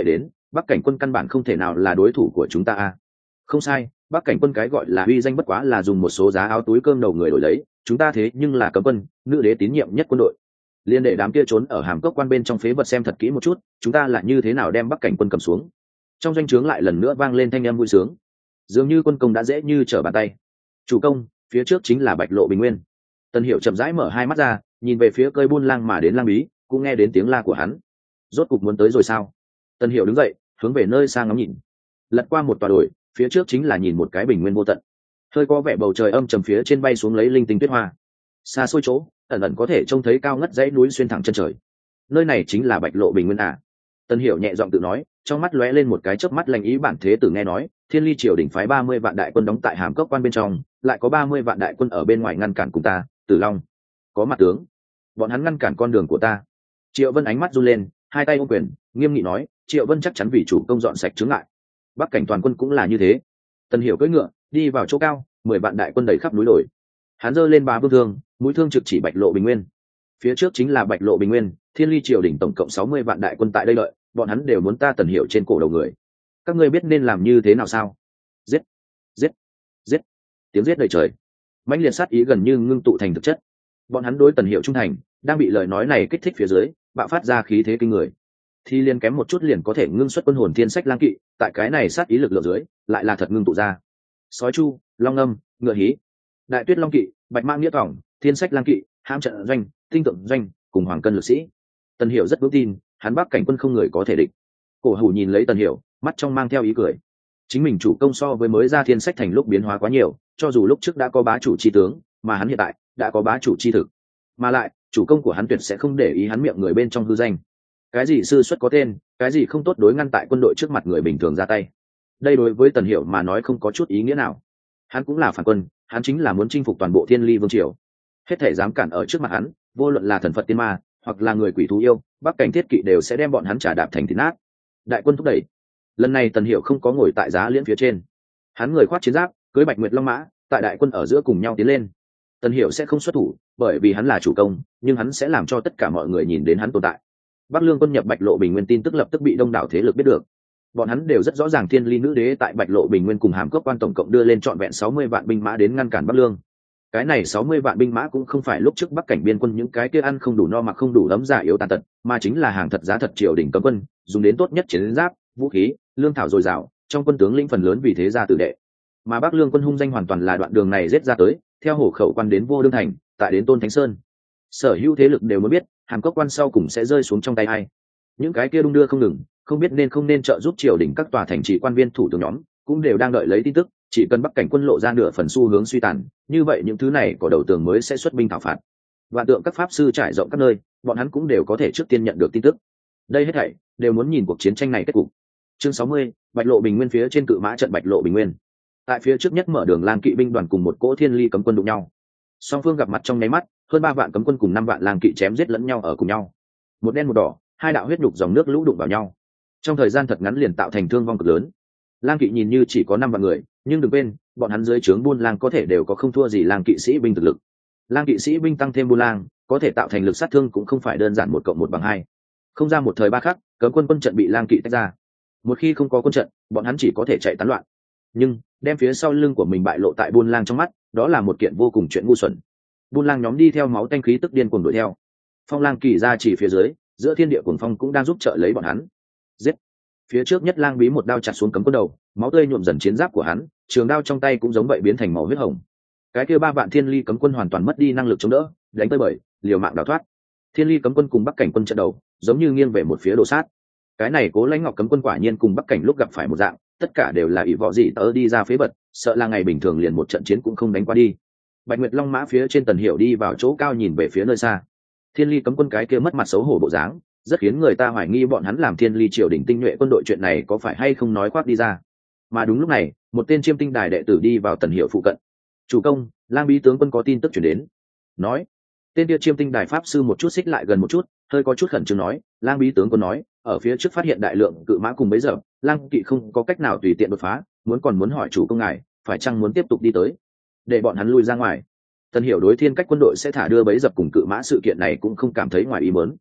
bắc cảnh quân căn bản không thể nào là đối thủ của chúng ta a. Không sai, bắc cảnh quân cái gọi là uy danh bất quá là dùng một số giá áo túi cơm đầu người đổi lấy, chúng ta thế nhưng là cấm quân, nữ đế tín nhiệm nhất quân đội. Liên đệ đám kia trốn ở hàm cốc quan bên trong phế vật xem thật kỹ một chút, chúng ta là như thế nào đem bắc cảnh quân cầm xuống. Trong doanh trướng lại lần nữa vang lên thanh âm vui sướng, dường như quân công đã dễ như trở bàn tay. Chủ công, phía trước chính là Bạch Lộ Bình Nguyên. Tần Hiểu chậm rãi mở hai mắt ra, nhìn về phía cơi buôn lang mà đến lang bí, cũng nghe đến tiếng la của hắn. Rốt cục muốn tới rồi sao? Tần Hiểu đứng dậy, hướng về nơi xa ngắm nhìn. Lật qua một tòa đồi, phía trước chính là nhìn một cái bình nguyên vô tận. Hơi có vẻ bầu trời âm trầm, phía trên bay xuống lấy linh tinh tuyết hoa. Xa xôi chỗ, ẩn ẩn có thể trông thấy cao ngất dãy núi xuyên thẳng chân trời. Nơi này chính là Bạch Lộ Bình Nguyên à? Tần Hiểu nhẹ giọng tự nói, trong mắt lóe lên một cái chớp mắt lành ý. Bản thế tử nghe nói, Thiên Ly triều đỉnh phái ba mươi vạn đại quân đóng tại hàm cốc quan bên trong, lại có ba mươi vạn đại quân ở bên ngoài ngăn cản cùng ta. Tử Long, có mặt tướng, bọn hắn ngăn cản con đường của ta. Triệu Vân ánh mắt run lên, hai tay ôm quyền, nghiêm nghị nói, Triệu Vân chắc chắn vì chủ công dọn sạch chướng ngại. Bắc cảnh toàn quân cũng là như thế. Tần Hiểu cưỡi ngựa đi vào chỗ cao, mười vạn đại quân đầy khắp núi đồi. Hắn giơ lên ba vương thương, mũi thương trực chỉ Bạch Lộ Bình Nguyên. Phía trước chính là Bạch Lộ Bình Nguyên, Thiên Ly triều đỉnh tổng cộng sáu mươi vạn đại quân tại đây đợi, bọn hắn đều muốn ta Tần Hiểu trên cổ đầu người. Các ngươi biết nên làm như thế nào sao? Giết, giết, giết! Tiếng giết đầy trời, mãnh liệt sát ý gần như ngưng tụ thành thực chất. Bọn hắn đối Tần Hiểu trung thành, đang bị lời nói này kích thích phía dưới, bạo phát ra khí thế kinh người. Thì liên kém một chút liền có thể ngưng xuất quân hồn thiên sách lang kỵ, tại cái này sát ý lực lượng dưới, lại là thật ngưng tụ ra. Sói chu, long âm, ngựa hí, đại tuyết long kỵ, bạch mã nghĩa tỏng, thiên sách lang kỵ, hãm trận doanh, tinh tượng doanh, cùng hoàng cân lực sĩ. Tần Hiểu rất vững tin, hắn Bắc cảnh quân không người có thể địch. Cổ Hủ nhìn lấy Tần Hiểu, mắt trong mang theo ý cười. Chính mình chủ công so với mới ra thiên sách thành lúc biến hóa quá nhiều, cho dù lúc trước đã có bá chủ chi tướng, mà hắn hiện tại đã có bá chủ chi thực, mà lại chủ công của hắn tuyệt sẽ không để ý hắn miệng người bên trong hư danh. Cái gì sư xuất có tên, cái gì không tốt đối ngăn tại quân đội trước mặt người bình thường ra tay. Đây đối với Tần Hiểu mà nói không có chút ý nghĩa nào. Hắn cũng là phản quân, hắn chính là muốn chinh phục toàn bộ Thiên Ly vương triều. Hết thể dám cản ở trước mặt hắn, vô luận là thần Phật tiên ma, hoặc là người quỷ thú yêu, Bắc cảnh thiết kỵ đều sẽ đem bọn hắn trả đạp thành thịt nát. Đại quân thúc đẩy. Lần này Tần Hiểu không có ngồi tại giá liễn phía trên, hắn người khoác chiến giáp, cưỡi bạch nguyệt long mã, tại đại quân ở giữa cùng nhau tiến lên. Tần Hiểu sẽ không xuất thủ, bởi vì hắn là chủ công, nhưng hắn sẽ làm cho tất cả mọi người nhìn đến hắn tồn tại. Bắc Lương quân nhập Bạch Lộ Bình Nguyên tin tức lập tức bị đông đảo thế lực biết được. Bọn hắn đều rất rõ ràng Thiên Ly nữ đế tại Bạch Lộ Bình Nguyên cùng Hàm Cốc quan tổng cộng đưa lên trọn vẹn sáu mươi vạn binh mã đến ngăn cản Bắc Lương. Cái này sáu mươi vạn binh mã cũng không phải lúc trước Bắc cảnh biên quân những cái kia ăn không đủ no mặc không đủ ấm giả yếu tàn tật, mà chính là hàng thật giá thật triều đình cấm quân, dùng đến tốt nhất chiến giáp, vũ khí, lương thảo dồi dào, trong quân tướng lĩnh phần lớn vì thế ra tử đệ. Mà Bắc Lương quân hung danh hoàn toàn là đoạn đường này giết ra tới, theo hổ khẩu quan đến Vô Đương thành, tại đến Tôn Thánh Sơn. Sở hữu thế lực đều mới biết, Hàm Cốc quan sau cùng sẽ rơi xuống trong tay ai. Những cái kia đung đưa không ngừng, không biết nên không nên trợ giúp triều đình các tòa thành trì quan viên thủ tướng nhóm, cũng đều đang đợi lấy tin tức, chỉ cần Bắc cảnh quân lộ ra nửa phần xu hướng suy tàn, như vậy những thứ này của đầu tường mới sẽ xuất binh thảo phạt. Vạn tượng các pháp sư trải rộng các nơi, bọn hắn cũng đều có thể trước tiên nhận được tin tức. Đây hết thảy đều muốn nhìn cuộc chiến tranh này kết cục. Chương sáu mươi, Bạch Lộ Bình Nguyên. Phía trên cự mã trận Bạch Lộ Bình Nguyên, tại phía trước nhất mở đường lang kỵ binh đoàn cùng một cỗ Thiên Ly cấm quân đụng nhau. Song phương gặp mặt trong nháy mắt, hơn ba vạn cấm quân cùng năm vạn lang kỵ chém giết lẫn nhau ở cùng nhau. Một đen một đỏ, hai đạo huyết nhục dòng nước lũ đụng vào nhau. Trong thời gian thật ngắn liền tạo thành thương vong cực lớn. Lang kỵ nhìn như chỉ có năm vạn người, nhưng đừng quên, bọn hắn dưới trướng buôn lang có thể đều có không thua gì lang kỵ sĩ binh thực lực. Lang kỵ sĩ binh tăng thêm buôn lang, có thể tạo thành lực sát thương cũng không phải đơn giản một cộng một bằng hai. Không ra một thời ba khắc, cấm quân quân trận bị lang kỵ tách ra. Một khi không có quân trận, bọn hắn chỉ có thể chạy tán loạn. Nhưng đem phía sau lưng của mình bại lộ tại buôn lang trong mắt, đó là một kiện vô cùng chuyện ngu xuẩn. Buôn lang nhóm đi theo máu tanh khí tức điên cuồng đuổi theo. Phong lang kỳ ra chỉ phía dưới, giữa thiên địa cuồng phong cũng đang giúp trợ lấy bọn hắn. Giết! Phía trước nhất lang bí một đao chặt xuống cấm quân đầu, máu tươi nhuộm dần chiến giáp của hắn, trường đao trong tay cũng giống vậy biến thành màu huyết hồng. Cái kia ba vạn Thiên Ly cấm quân hoàn toàn mất đi năng lực chống đỡ, đánh tới bời, liều mạng đào thoát. Thiên Ly cấm quân cùng Bắc cảnh quân trận đầu, giống như nghiêng về một phía đổ sát. Cái này Cố Lãnh Ngọc cấm quân quả nhiên cùng Bắc cảnh lúc gặp phải một dạng, tất cả đều là ỷ võ gì tớ đi ra phế vật, sợ là ngày bình thường liền một trận chiến cũng không đánh qua đi. Bạch Nguyệt Long mã phía trên Tần Hiểu đi vào chỗ cao nhìn về phía nơi xa. Thiên Ly cấm quân cái kia mất mặt xấu hổ bộ dáng, rất khiến người ta hoài nghi bọn hắn làm Thiên Ly triều đình tinh nhuệ quân đội chuyện này có phải hay không nói khoác đi ra. Mà đúng lúc này, một tên chiêm tinh đài đệ tử đi vào Tần Hiểu phụ cận. "Chủ công, Lang bí tướng quân có tin tức truyền đến." Nói, tên kia chiêm tinh đài pháp sư một chút xích lại gần một chút, hơi có chút khẩn trương nói, "Lang bí tướng quân nói, ở phía trước phát hiện đại lượng cự mã cùng bấy giờ, Lang kỵ không có cách nào tùy tiện đột phá, muốn còn muốn hỏi chủ công ngài, phải chăng muốn tiếp tục đi tới, để bọn hắn lui ra ngoài." Tần Hiểu đối Thiên Cách quân đội sẽ thả đưa bấy dập cùng cự mã sự kiện này cũng không cảm thấy ngoài ý muốn.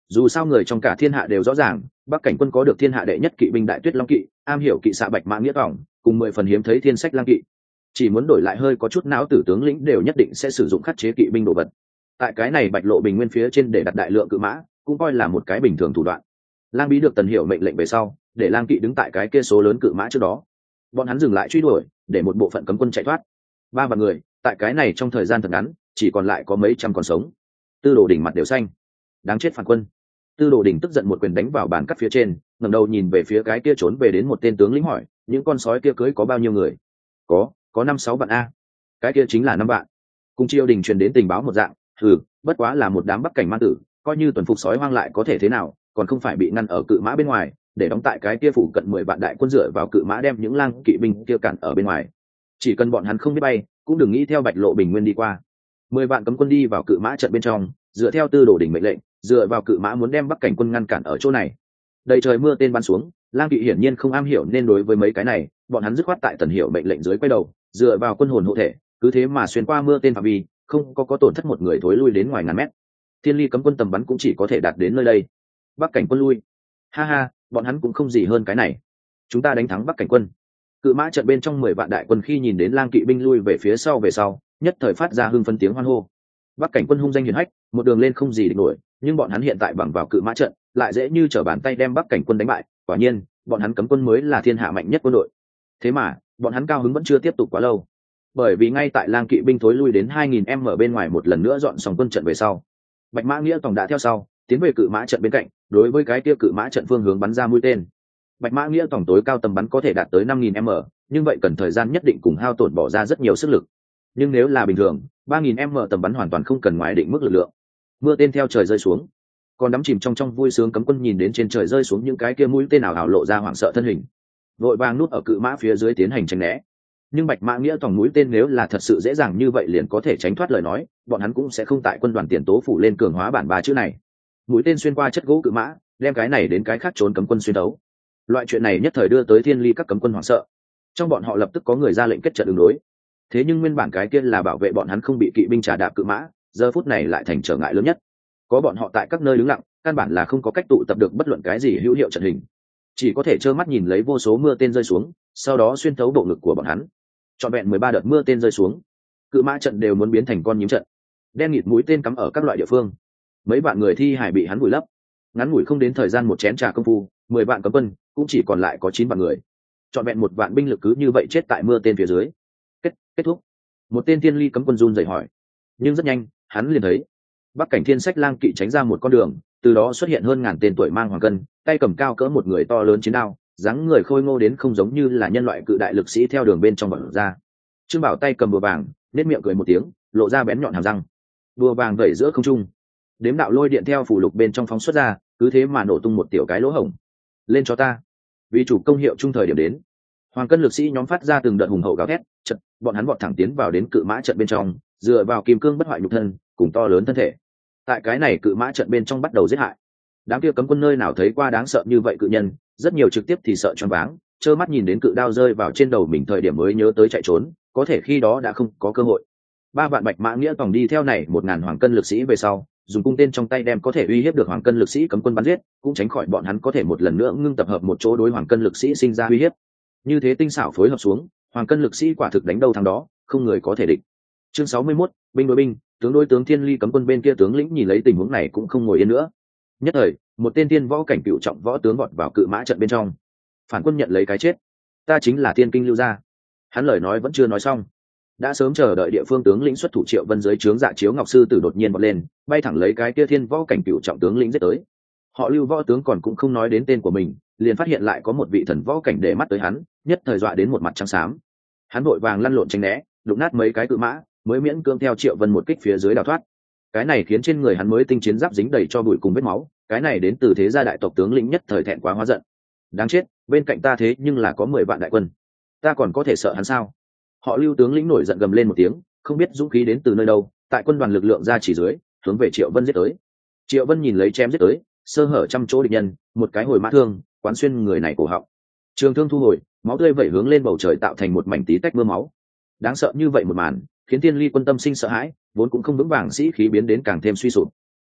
Dù sao người trong cả thiên hạ đều rõ ràng, Bắc Cảnh quân có được thiên hạ đệ nhất kỵ binh Đại Tuyết Long kỵ, am hiểu kỵ xạ Bạch Mã Nghĩa Tỏng, cùng mười phần hiếm thấy thiên sách lang kỵ. Chỉ muốn đổi lại hơi có chút não tử tướng lĩnh đều nhất định sẽ sử dụng khắc chế kỵ binh đồ vật. Tại cái này Bạch Lộ bình nguyên phía trên để đặt đại lượng cự mã, cũng coi là một cái bình thường thủ đoạn. Lang Bí được Tần Hiểu mệnh lệnh về sau, để lang kỵ đứng tại cái kia số lớn cự mã trước đó. Bọn hắn dừng lại truy đuổi, để một bộ phận cấm quân chạy thoát. Ba vạn người, tại cái này trong thời gian thật ngắn, chỉ còn lại có mấy trăm còn sống. Tư Đồ Đỉnh mặt đều xanh. Đáng chết phản quân. Tư Đồ Đỉnh tức giận một quyền đánh vào bàn cắt phía trên, ngẩng đầu nhìn về phía cái kia trốn về đến một tên tướng lĩnh hỏi, những con sói kia cưới có bao nhiêu người? Có, có năm sáu vạn a. Cái kia chính là năm vạn. Cùng Triều Đình truyền đến tình báo một dạng, hừ, bất quá là một đám Bắc Cảnh man tử, coi như tuần phục sói hoang lại có thể thế nào, còn không phải bị ngăn ở cự mã bên ngoài, để đóng tại cái kia phủ cận mười vạn đại quân dựa vào cự mã đem những lang kỵ binh kia cản ở bên ngoài. Chỉ cần bọn hắn không biết bay, cũng đừng nghĩ theo Bạch Lộ bình nguyên đi qua. Mười vạn cấm quân đi vào cự mã trận bên trong, dựa theo Tư Đồ Đỉnh mệnh lệnh, dựa vào cự mã muốn đem Bắc Cảnh quân ngăn cản ở chỗ này. Đầy trời mưa tên bắn xuống, lang kỵ hiển nhiên không am hiểu nên đối với mấy cái này, bọn hắn dứt khoát tại Tần Hiểu mệnh lệnh dưới quay đầu, dựa vào quân hồn hộ thể, cứ thế mà xuyên qua mưa tên phạm vi, không có có tổn thất một người thối lui đến ngoài ngàn mét. Thiên Ly cấm quân tầm bắn cũng chỉ có thể đạt đến nơi đây. Bắc Cảnh quân lui. Ha ha, bọn hắn cũng không gì hơn cái này. Chúng ta đánh thắng Bắc Cảnh quân. Cự mã trận bên trong mười vạn đại quân khi nhìn đến lang kỵ binh lui về phía sau về sau, nhất thời phát ra hưng phấn tiếng hoan hô. Bắc Cảnh quân hung danh hiển hách, một đường lên không gì địch nổi, nhưng bọn hắn hiện tại bằng vào cự mã trận, lại dễ như trở bàn tay đem Bắc Cảnh quân đánh bại. Quả nhiên, bọn hắn cấm quân mới là thiên hạ mạnh nhất quân đội. Thế mà, bọn hắn cao hứng vẫn chưa tiếp tục quá lâu, bởi vì ngay tại lang kỵ binh thối lui đến hai nghìn m ở bên ngoài một lần nữa dọn xong quân trận về sau, Bạch Mã Nghĩa Tòng đã theo sau, tiến về cự mã trận bên cạnh, đối với cái kia cự mã trận phương hướng bắn ra mũi tên. Bạch Mã Nghĩa Tòng tối cao tầm bắn có thể đạt tới năm nghìn m, nhưng vậy cần thời gian nhất định cùng hao tổn bỏ ra rất nhiều sức lực. Nhưng nếu là bình thường, ba nghìn m tầm bắn hoàn toàn không cần ngoài định mức lực lượng. Mưa tên theo trời rơi xuống, còn đắm chìm trong trong vui sướng cấm quân nhìn đến trên trời rơi xuống những cái kia mũi tên ảo ảo lộ ra hoảng sợ thân hình, vội vàng núp ở cự mã phía dưới tiến hành tránh né. Nhưng Bạch Mã Nghĩa Tòng mũi tên nếu là thật sự dễ dàng như vậy liền có thể tránh thoát lời nói, bọn hắn cũng sẽ không tại quân đoàn tiền tố phủ lên cường hóa bản ba chữ này. Mũi tên xuyên qua chất gỗ cự mã, đem cái này đến cái khác trốn cấm quân xuyên đấu. Loại chuyện này nhất thời đưa tới Thiên Ly các cấm quân hoảng sợ. Trong bọn họ lập tức có người ra lệnh kết trận ứng đối. Thế nhưng nguyên bản cái kia là bảo vệ bọn hắn không bị kỵ binh trà đạp cự mã, giờ phút này lại thành trở ngại lớn nhất. Có bọn họ tại các nơi đứng lặng, căn bản là không có cách tụ tập được bất luận cái gì hữu hiệu trận hình, chỉ có thể trơ mắt nhìn lấy vô số mưa tên rơi xuống, sau đó xuyên thấu bộ ngực của bọn hắn. Trọn vẹn mười ba đợt mưa tên rơi xuống, cự mã trận đều muốn biến thành con nhím trận, đen nghịt mũi tên cắm ở các loại địa phương. Mấy vạn người thi hải bị hắn vùi lấp. Ngắn ngủi không đến thời gian một chén trà công phu, mười vạn cấm quân cũng chỉ còn lại có chín vạn người. Trọn vẹn một vạn binh lực cứ như vậy chết tại mưa tên phía dưới. Kết kết thúc. Một tên Thiên Ly cấm quân run rẩy hỏi. Nhưng rất nhanh, hắn liền thấy Bắc Cảnh Thiên Sách lang kỵ tránh ra một con đường, từ đó xuất hiện hơn ngàn tên tuổi mang hoàng cân, tay cầm cao cỡ một người to lớn chiến đao, dáng người khôi ngô đến không giống như là nhân loại cự đại lực sĩ theo đường bên trong bật ra. Trương Bảo tay cầm bùa vàng, nét miệng cười một tiếng, lộ ra bén nhọn hàm răng. Bùa vàng vẩy giữa không trung, đếm đạo lôi điện theo phủ lục bên trong phóng xuất ra, cứ thế mà nổ tung một tiểu cái lỗ hổng. Lên cho ta! Vì chủ công hiệu trung thời điểm đến, hoàng cân lực sĩ nhóm phát ra từng đợt hùng hậu gào thét, chợt bọn hắn vọt thẳng tiến vào đến cự mã trận bên trong, dựa vào kim cương bất hoại nhục thân, cùng to lớn thân thể. Tại cái này cự mã trận bên trong bắt đầu giết hại. Đám kia cấm quân nơi nào thấy qua đáng sợ như vậy cự nhân, rất nhiều trực tiếp thì sợ choáng váng, trơ mắt nhìn đến cự đao rơi vào trên đầu mình thời điểm mới nhớ tới chạy trốn, có thể khi đó đã không có cơ hội. Ba vạn Bạch Mã Nghĩa Tòng đi theo này một ngàn hoàng cân lực sĩ về sau, dùng cung tên trong tay đem có thể uy hiếp được hoàng cân lực sĩ cấm quân bắn giết, cũng tránh khỏi bọn hắn có thể một lần nữa ngưng tập hợp một chỗ đối hoàng cân lực sĩ sinh ra uy hiếp. Như thế tinh xảo phối hợp xuống, hoàng cân lực sĩ quả thực đánh đâu thắng đó, không người có thể địch. Chương sáu mươi mốt, binh đối binh, tướng đối tướng. Thiên Ly cấm quân bên kia tướng lĩnh nhìn lấy tình huống này cũng không ngồi yên nữa. Nhất thời, một tên tiên võ cảnh cựu trọng võ tướng vọt vào cự mã trận bên trong. Phản quân nhận lấy cái chết, ta chính là Thiên Kinh Lưu Gia. Hắn lời nói vẫn chưa nói xong, đã sớm chờ đợi địa phương tướng lĩnh xuất thủ Triệu Vân dưới trướng Dạ Chiếu Ngọc sư tử đột nhiên vọt lên, bay thẳng lấy cái kia thiên võ cảnh cựu trọng tướng lĩnh giết tới. Họ Lưu võ tướng còn cũng không nói đến tên của mình, liền phát hiện lại có một vị thần võ cảnh để mắt tới hắn, nhất thời dọa đến một mặt trắng xám. Hắn vội vàng lăn lộn tránh né, đụng nát mấy cái cự mã, mới miễn cưỡng theo Triệu Vân một kích phía dưới đào thoát. Cái này khiến trên người hắn mới tinh chiến giáp dính đầy cho bụi cùng vết máu, cái này đến từ thế gia đại tộc tướng lĩnh nhất thời thẹn quá hóa giận. Đáng chết, bên cạnh ta thế nhưng là có mười vạn đại quân, ta còn có thể sợ hắn sao? Họ Lưu tướng lĩnh nổi giận gầm lên một tiếng, không biết dũng khí đến từ nơi đâu, tại quân đoàn lực lượng ra chỉ dưới, hướng về Triệu Vân giết tới. Triệu Vân nhìn lấy chém giết tới, sơ hở trăm chỗ địch nhân, một cái hồi mã thương quán xuyên người này cổ họng. Trường thương thu hồi, máu tươi vẩy hướng lên bầu trời tạo thành một mảnh tí tách mưa máu. Đáng sợ như vậy một màn, khiến Thiên Ly quân tâm sinh sợ hãi, vốn cũng không vững vàng sĩ khí biến đến càng thêm suy sụp.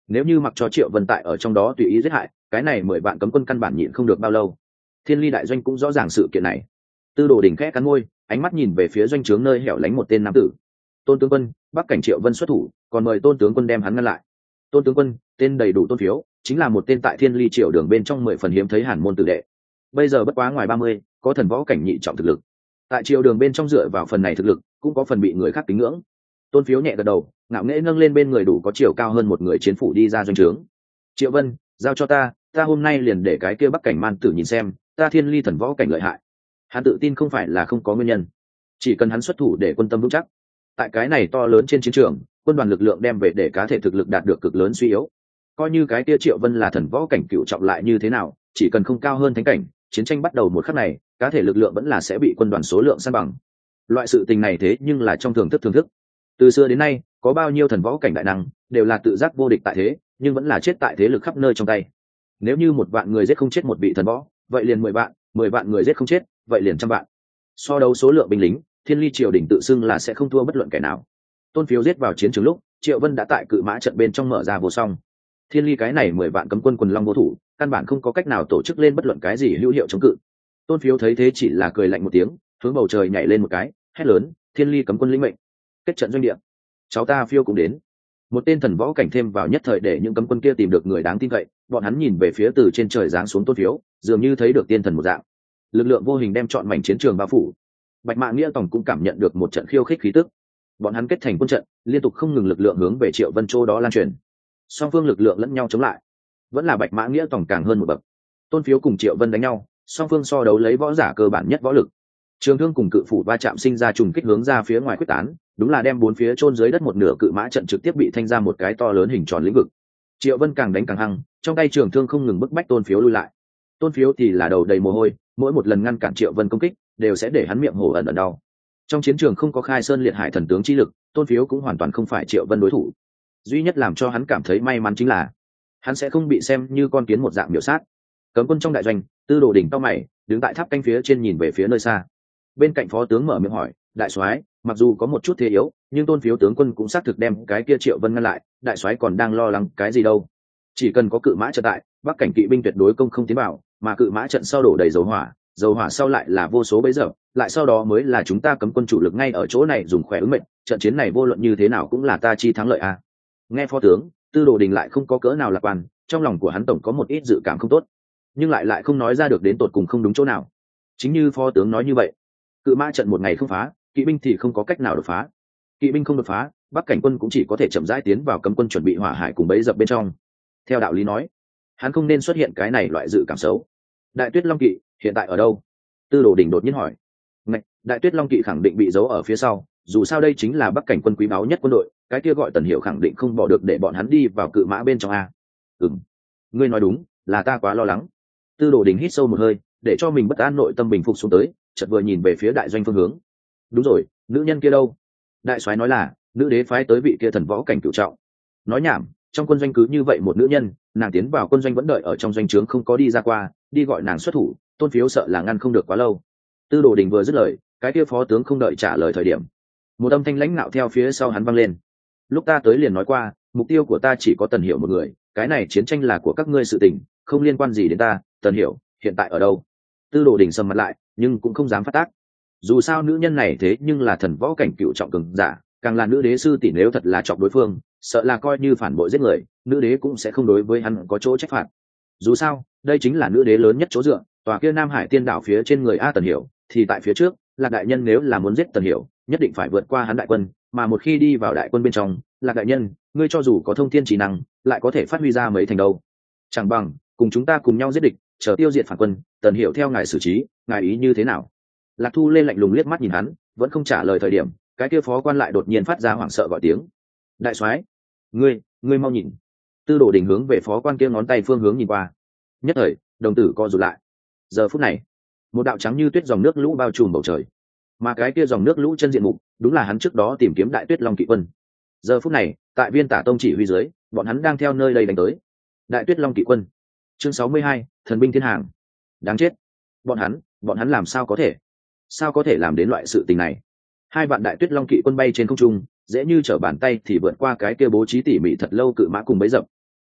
nếu như mặc cho Triệu Vân tại ở trong đó tùy ý giết hại, cái này mười vạn cấm quân căn bản nhịn không được bao lâu. Thiên Ly đại doanh cũng rõ ràng sự kiện này. Tư Đồ Đình khẽ cắn môi, ánh mắt nhìn về phía doanh trướng nơi hẻo lánh một tên nam tử. Tôn tướng quân, Bắc cảnh Triệu Vân xuất thủ, còn mời Tôn tướng quân đem hắn ngăn lại. Tôn tướng quân, tên đầy đủ Tôn Phiếu, chính là một tên tại Thiên Ly triều đường bên trong mười phần hiếm thấy hàn môn tử đệ. Bây giờ bất quá ngoài ba mươi, có thần võ cảnh nhị trọng thực lực. Tại triều đường bên trong dựa vào phần này thực lực, cũng có phần bị người khác kính ngưỡng. Tôn Phiếu nhẹ gật đầu, ngạo nghễ nâng lên bên người đủ có chiều cao hơn một người chiến phủ đi ra doanh trướng. Triệu Vân, giao cho ta, ta hôm nay liền để cái kia Bắc cảnh man tử nhìn xem, ta Thiên Ly thần võ cảnh lợi hại. Hắn tự tin không phải là không có nguyên nhân, chỉ cần hắn xuất thủ để quân tâm vững chắc. Tại cái này to lớn trên chiến trường, quân đoàn lực lượng đem về để cá thể thực lực đạt được cực lớn suy yếu. Coi như cái kia Triệu Vân là thần võ cảnh cựu trọng lại như thế nào, chỉ cần không cao hơn thánh cảnh, chiến tranh bắt đầu một khắc này, cá thể lực lượng vẫn là sẽ bị quân đoàn số lượng san bằng. Loại sự tình này thế nhưng là trong thường thức thường thức. Từ xưa đến nay, có bao nhiêu thần võ cảnh đại năng đều là tự giác vô địch tại thế, nhưng vẫn là chết tại thế lực khắp nơi trong tay. Nếu như một vạn người giết không chết một vị thần võ, vậy liền mười vạn, mười vạn người giết không chết, vậy liền trăm vạn. So đấu số lượng binh lính, Thiên Ly triều đình tự xưng là sẽ không thua bất luận kẻ nào. Tôn Phiếu giết vào chiến trường lúc, Triệu Vân đã tại cự mã trận bên trong mở ra vô song. Thiên Ly cái này mười vạn cấm quân quần long vô thủ, căn bản không có cách nào tổ chức lên bất luận cái gì hữu hiệu chống cự. Tôn Phiếu thấy thế chỉ là cười lạnh một tiếng, hướng bầu trời nhảy lên một cái, hét lớn: Thiên Ly cấm quân lĩnh mệnh, kết trận doanh địa. Cháu ta Phiêu cũng đến. Một tên thần võ cảnh thêm vào nhất thời để những cấm quân kia tìm được người đáng tin cậy, bọn hắn nhìn về phía từ trên trời giáng xuống Tôn Phiếu, dường như thấy được tiên thần một dạng. Lực lượng vô hình đem trọn mảnh chiến trường bao phủ. Bạch Mã Nghĩa Tòng cũng cảm nhận được một trận khiêu khích khí tức. Bọn hắn kết thành quân trận, liên tục không ngừng lực lượng hướng về Triệu Vân Châu đó lan truyền. Song phương lực lượng lẫn nhau chống lại, vẫn là Bạch Mã Nghĩa Tòng càng hơn một bậc. Tôn Phiếu cùng Triệu Vân đánh nhau, song phương so đấu lấy võ giả cơ bản nhất võ lực. Trường thương cùng cự phủ va chạm sinh ra trùng kích hướng ra phía ngoài quyết tán, đúng là đem bốn phía chôn dưới đất một nửa cự mã trận trực tiếp bị thanh ra một cái to lớn hình tròn lĩnh vực. Triệu Vân càng đánh càng hăng, trong tay trường thương không ngừng bức bách Tôn Phiếu lui lại. Tôn Phiếu thì là đầu đầy mồ hôi, mỗi một lần ngăn cản Triệu Vân công kích, đều sẽ để hắn miệng hổ ẩn ẩn đau. Trong chiến trường không có Khai Sơn liệt hải thần tướng chi lực, Tôn Phiếu cũng hoàn toàn không phải Triệu Vân đối thủ. Duy nhất làm cho hắn cảm thấy may mắn chính là hắn sẽ không bị xem như con kiến một dạng miểu sát. Cấm quân trong đại doanh, Tư Đồ Đình cau mày, đứng tại tháp canh phía trên nhìn về phía nơi xa. Bên cạnh phó tướng mở miệng hỏi: đại soái, mặc dù có một chút thế yếu, nhưng Tôn Phiếu tướng quân cũng xác thực đem cái kia Triệu Vân ngăn lại, đại soái còn đang lo lắng cái gì đâu? Chỉ cần có cự mã trận tại, Bắc cảnh kỵ binh tuyệt đối công không tiến vào, mà cự mã trận sau đổ đầy dầu hỏa, dầu hỏa sau lại là vô số bấy giờ, lại sau đó mới là chúng ta cấm quân chủ lực ngay ở chỗ này dùng khỏe ứng mệnh, trận chiến này vô luận như thế nào cũng là ta chi thắng lợi a. À. Nghe phó tướng, Tư Đồ Đình lại không có cỡ nào lạc quan, trong lòng của hắn tổng có một ít dự cảm không tốt, nhưng lại lại không nói ra được đến tột cùng không đúng chỗ nào. Chính như phó tướng nói như vậy, cự mã trận một ngày không phá, kỵ binh thì không có cách nào đột phá. Kỵ binh không đột phá, Bắc cảnh quân cũng chỉ có thể chậm rãi tiến vào cấm quân chuẩn bị hỏa hải cùng bấy dập bên trong. Theo đạo lý nói, hắn không nên xuất hiện cái này loại dự cảm xấu. Đại Tuyết Long kỵ hiện tại ở đâu? Tư Đồ Đình đột nhiên hỏi. Ngạch, Đại Tuyết Long kỵ khẳng định bị giấu ở phía sau, dù sao đây chính là Bắc cảnh quân quý báu nhất quân đội, cái kia gọi Tần Hiểu khẳng định không bỏ được để bọn hắn đi vào cự mã bên trong a. Ừm, ngươi nói đúng, là ta quá lo lắng. Tư Đồ Đình hít sâu một hơi, để cho mình bất an nội tâm bình phục xuống tới, chợt vừa nhìn về phía đại doanh phương hướng. Đúng rồi, nữ nhân kia đâu? Đại soái nói là nữ đế phái tới vị kia thần võ cảnh cửu trọng. Nói nhảm, trong quân doanh cứ như vậy một nữ nhân, nàng tiến vào quân doanh vẫn đợi ở trong doanh trướng không có đi ra qua, đi gọi nàng xuất thủ, Tôn Phiếu sợ là ngăn không được quá lâu. Tư Đồ Đình vừa dứt lời, cái kia phó tướng không đợi trả lời thời điểm, một âm thanh lãnh nạo theo phía sau hắn vang lên. Lúc ta tới liền nói qua, mục tiêu của ta chỉ có Tần Hiểu một người, cái này chiến tranh là của các ngươi sự tình, không liên quan gì đến ta. Tần Hiểu hiện tại ở đâu? Tư Đồ Đình sầm mặt lại, nhưng cũng không dám phát tác. Dù sao nữ nhân này thế nhưng là thần võ cảnh cựu trọng cường giả, càng là nữ đế sư tỷ, nếu thật là chọc đối phương, sợ là coi như phản bội giết người, nữ đế cũng sẽ không đối với hắn có chỗ trách phạt. Dù sao, đây chính là nữ đế lớn nhất chỗ dựa, tòa kia Nam Hải tiên đảo phía trên người a Tần Hiểu, thì tại phía trước, Lạc đại nhân nếu là muốn giết Tần Hiểu, nhất định phải vượt qua hắn đại quân, mà một khi đi vào đại quân bên trong, Lạc đại nhân, ngươi cho dù có thông thiên trí năng, lại có thể phát huy ra mấy thành đâu. Chẳng bằng cùng chúng ta cùng nhau giết địch, chờ tiêu diệt phản quân, Tần Hiểu theo ngài xử trí, ngài ý như thế nào? Lạc Thu lên lạnh lùng liếc mắt nhìn hắn, vẫn không trả lời thời điểm, cái kia phó quan lại đột nhiên phát ra hoảng sợ gọi tiếng. Đại soái, ngươi, ngươi mau nhìn. Tư Đồ Đình hướng về phó quan kia ngón tay phương hướng nhìn qua. Nhất thời, đồng tử co rụt lại. Giờ phút này, một đạo trắng như tuyết dòng nước lũ bao trùm bầu trời, mà cái kia dòng nước lũ chân diện mục, đúng là hắn trước đó tìm kiếm Đại Tuyết Long kỵ quân. Giờ phút này, tại Viên Tả Tông chỉ huy dưới, bọn hắn đang theo nơi đây đánh tới. Đại Tuyết Long kỵ quân. Chương sáu mươi hai, thần binh thiên hàng. Đáng chết. Bọn hắn, bọn hắn làm sao có thể? Sao có thể làm đến loại sự tình này? Hai vạn Đại Tuyết Long kỵ quân bay trên không trung, dễ như trở bàn tay thì vượt qua cái kia bố trí tỉ mỉ thật lâu cự mã cùng bấy dập.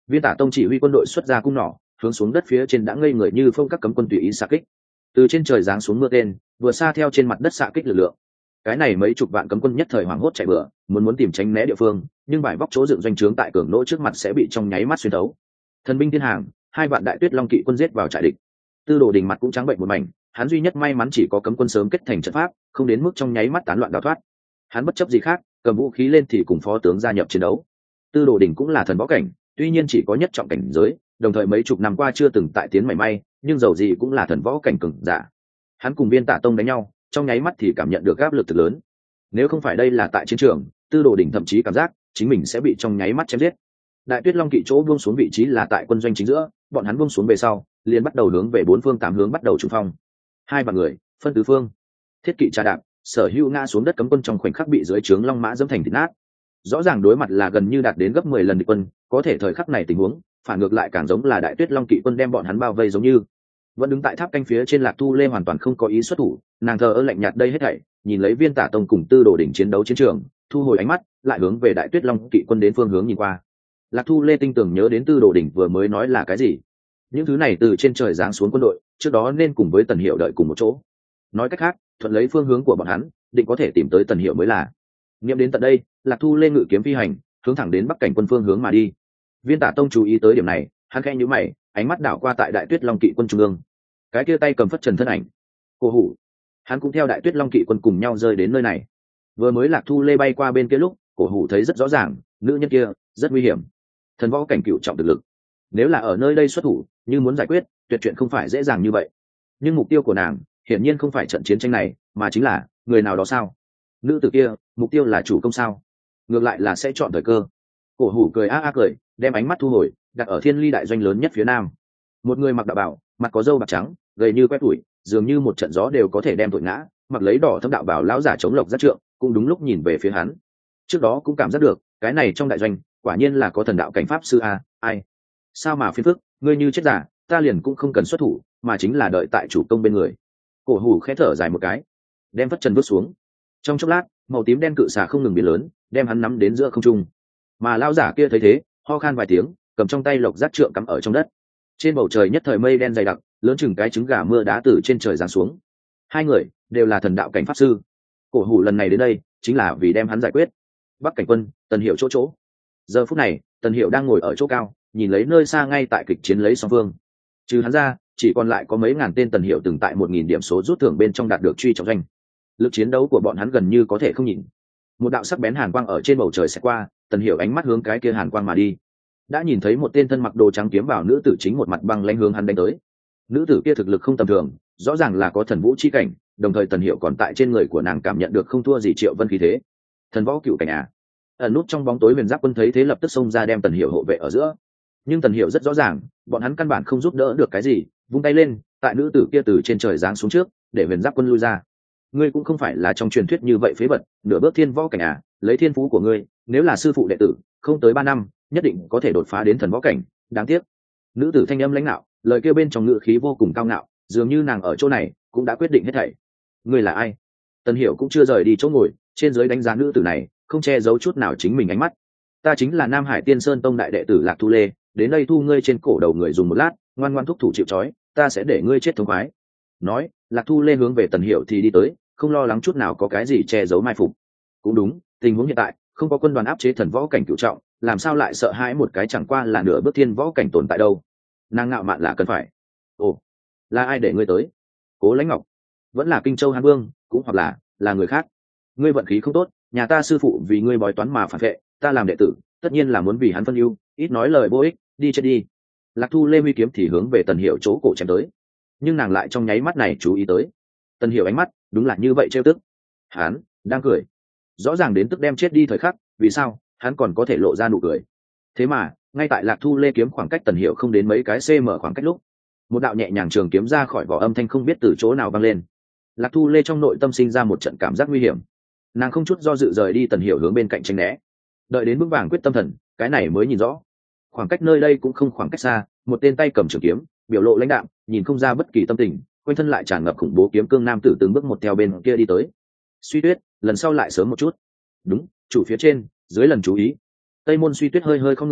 Viên Tả Tông chỉ huy quân đội xuất ra cung nỏ, hướng xuống đất phía trên đã ngây người như phong các cấm quân tùy ý xạ kích. Từ trên trời giáng xuống mưa tên, vừa xa theo trên mặt đất xạ kích lực lượng. Cái này mấy chục vạn cấm quân nhất thời hoảng hốt chạy bừa, muốn muốn tìm tránh né địa phương, nhưng vải vóc chỗ dựng doanh trướng tại cường nỗ trước mặt sẽ bị trong nháy mắt xuyên thấu. Thần binh thiên hàng, hai vạn đại tuyết long kỵ quân giết vào trại địch. Tư Đồ Đình mặt cũng trắng bệnh một mảnh, hắn duy nhất may mắn chỉ có cấm quân sớm kết thành trận pháp, không đến mức trong nháy mắt tán loạn đào thoát. Hắn bất chấp gì khác, cầm vũ khí lên thì cùng phó tướng gia nhập chiến đấu. Tư Đồ Đình cũng là thần võ cảnh, tuy nhiên chỉ có nhất trọng cảnh giới, đồng thời mấy chục năm qua chưa từng tại tiến mảy may, nhưng dầu gì cũng là thần võ cảnh cường giả. Hắn cùng Viên Tả Tông đánh nhau, trong nháy mắt thì cảm nhận được áp lực thực lớn. Nếu không phải đây là tại chiến trường, Tư Đồ Đình thậm chí cảm giác chính mình sẽ bị trong nháy mắt chém giết. Đại tuyết long kỵ chỗ buông xuống vị trí là tại quân doanh chính giữa, bọn hắn buông xuống về sau, liền bắt đầu hướng về bốn phương tám hướng bắt đầu trùng phong. Hai vạn người, phân tứ phương, thiết kỵ trà đạp, sở hữu ngã xuống đất cấm quân trong khoảnh khắc bị dưới trướng long mã dẫm thành thịt nát. Rõ ràng đối mặt là gần như đạt đến gấp mười lần địch quân, có thể thời khắc này tình huống, phản ngược lại càng giống là đại tuyết long kỵ quân đem bọn hắn bao vây giống như. Vẫn đứng tại tháp canh phía trên Lạc Thu Lê hoàn toàn không có ý xuất thủ, nàng thờ ơ lạnh nhạt đây hết thảy, nhìn lấy Viên Tả Tông cùng Tư Đồ Đỉnh chiến đấu chiến trường, thu hồi ánh mắt, lại hướng về đại tuyết long kỵ quân đến phương hướng nhìn qua. Lạc Thu Lê tinh tường nhớ đến Tư Đồ Đỉnh vừa mới nói là cái gì. Những thứ này từ trên trời giáng xuống quân đội, trước đó nên cùng với Tần Hiểu đợi cùng một chỗ. Nói cách khác, thuận lấy phương hướng của bọn hắn, định có thể tìm tới Tần Hiểu mới là. Nghiệm đến tận đây, Lạc Thu Lê ngự kiếm phi hành, hướng thẳng đến bắc cảnh quân phương hướng mà đi. Viên Tả Tông chú ý tới điểm này, hắn khẽ nhíu mày, ánh mắt đảo qua tại đại tuyết long kỵ quân trung ương. Cái kia tay cầm phất trần thân ảnh, Cổ Hủ, hắn cũng theo đại tuyết long kỵ quân cùng nhau rơi đến nơi này. Vừa mới Lạc Thu Lê bay qua bên kia lúc, Cổ Hủ thấy rất rõ ràng, nữ nhân kia rất nguy hiểm, thần võ cảnh cựu trọng thực lực. Nếu là ở nơi đây xuất thủ, như muốn giải quyết, tuyệt chuyện không phải dễ dàng như vậy. Nhưng mục tiêu của nàng, hiển nhiên không phải trận chiến tranh này, mà chính là người nào đó sao? Nữ tử kia, mục tiêu là chủ công sao? Ngược lại là sẽ chọn thời cơ. Cổ Hủ cười a a cười, đem ánh mắt thu hồi, đặt ở Thiên Ly đại doanh lớn nhất phía nam. Một người mặc đạo bào, mặt có râu bạc trắng, gầy như quét tủi, dường như một trận gió đều có thể đem thổi ngã, mặc lấy đỏ thâm đạo bào lão giả chống lộc rất trượng, cũng đúng lúc nhìn về phía hắn. Trước đó cũng cảm giác được, cái này trong đại doanh, quả nhiên là có thần đạo cảnh pháp sư a, ai? Sao mà phiền phức, ngươi như chết giả, ta liền cũng không cần xuất thủ, mà chính là đợi tại chủ công bên người. Cổ Hủ khẽ thở dài một cái, đem phất trần bước xuống. Trong chốc lát, màu tím đen cự xà không ngừng biến lớn, đem hắn nắm đến giữa không trung. Mà lão giả kia thấy thế, ho khan vài tiếng, cầm trong tay lộc giác trượng cắm ở trong đất. Trên bầu trời nhất thời mây đen dày đặc, lớn chừng cái trứng gà mưa đá từ trên trời giáng xuống. Hai người đều là thần đạo cảnh pháp sư. Cổ Hủ lần này đến đây chính là vì đem hắn giải quyết. Bắc cảnh quân, Tần Hiểu chỗ chỗ. Giờ phút này, Tần Hiểu đang ngồi ở chỗ cao, nhìn lấy nơi xa ngay tại kịch chiến lấy song phương. Trừ hắn ra, chỉ còn lại có mấy ngàn tên Tần Hiểu từng tại một nghìn điểm số rút thưởng bên trong đạt được truy trọng danh. Lực chiến đấu của bọn hắn gần như có thể không nhìn. Một đạo sắc bén hàn quang ở trên bầu trời sẽ qua, Tần Hiểu ánh mắt hướng cái kia hàn quang mà đi. Đã nhìn thấy một tên thân mặc đồ trắng kiếm bảo nữ tử chính một mặt băng lãnh hướng hắn đánh tới. Nữ tử kia thực lực không tầm thường, rõ ràng là có thần vũ chi cảnh, đồng thời Tần Hiểu còn tại trên người của nàng cảm nhận được không thua gì Triệu Vân khí thế. Thần võ cựu cảnh à? Ẩn nút trong bóng tối Huyền Giáp quân thấy thế lập tức xông ra đem Tần Hiểu hộ vệ ở giữa. Nhưng Tần Hiểu rất rõ ràng, bọn hắn căn bản không giúp đỡ được cái gì, vung tay lên, tại nữ tử kia từ trên trời giáng xuống trước, để Huyền Giáp quân lui ra. Ngươi cũng không phải là trong truyền thuyết như vậy phế vật, nửa bước thiên võ cảnh à? Lấy thiên phú của ngươi, nếu là sư phụ đệ tử, không tới ba năm, nhất định có thể đột phá đến thần võ cảnh. Đáng tiếc. Nữ tử thanh âm lãnh nạo, lời kêu bên trong ngữ khí vô cùng cao ngạo, dường như nàng ở chỗ này cũng đã quyết định hết thảy. Ngươi là ai? Tần Hiểu cũng chưa rời đi chỗ ngồi, trên dưới đánh giá nữ tử này, không che giấu chút nào chính mình ánh mắt. Ta chính là Nam Hải Tiên Sơn Tông đại đệ tử Lạc Thu Lê, đến đây thu ngươi trên cổ đầu người dùng một lát, ngoan ngoan thúc thủ chịu trói, ta sẽ để ngươi chết thống khoái. Nói, Lạc Thu Lê hướng về Tần Hiểu thì đi tới, không lo lắng chút nào có cái gì che giấu mai phục. Cũng đúng, tình huống hiện tại, không có quân đoàn áp chế thần võ cảnh cửu trọng, làm sao lại sợ hãi một cái chẳng qua là nửa bước thiên võ cảnh tồn tại đâu? Nàng ngạo mạn là cần phải. Ồ, là ai để ngươi tới? Cố Lãnh Ngọc, vẫn là Kinh Châu Hán Vương, cũng hoặc là là người khác. Ngươi vận khí không tốt, nhà ta sư phụ vì ngươi bói toán mà phản vệ, ta làm đệ tử, tất nhiên là muốn vì hắn phân ưu, ít nói lời vô ích, đi chết đi. Lạc Thu Lê huy kiếm thì hướng về Tần Hiểu chỗ cổ chém tới, nhưng nàng lại trong nháy mắt này chú ý tới. Tần Hiểu ánh mắt đúng là như vậy trêu tức. Hắn đang cười, rõ ràng đến tức đem chết đi thời khắc, vì sao hắn còn có thể lộ ra nụ cười? Thế mà ngay tại Lạc Thu Lê kiếm khoảng cách Tần Hiểu không đến mấy cái cm khoảng cách lúc, một đạo nhẹ nhàng trường kiếm ra khỏi vỏ, âm thanh không biết từ chỗ nào vang lên. Lạc Thu Lê trong nội tâm sinh ra một trận cảm giác nguy hiểm, nàng không chút do dự rời đi Tần Hiểu hướng bên cạnh tránh né. Đợi đến vững vàng quyết tâm thần, cái này mới nhìn rõ, khoảng cách nơi đây cũng không khoảng cách xa, một tên tay cầm trường kiếm, biểu lộ lãnh đạm, nhìn không ra bất kỳ tâm tình, quanh thân lại tràn ngập khủng bố kiếm cương nam tử từng bước một theo bên kia đi tới. Suy Tuyết, lần sau lại sớm một chút. Đúng, chủ phía trên, dưới lần chú ý. Tây Môn Suy Tuyết hơi hơi không người,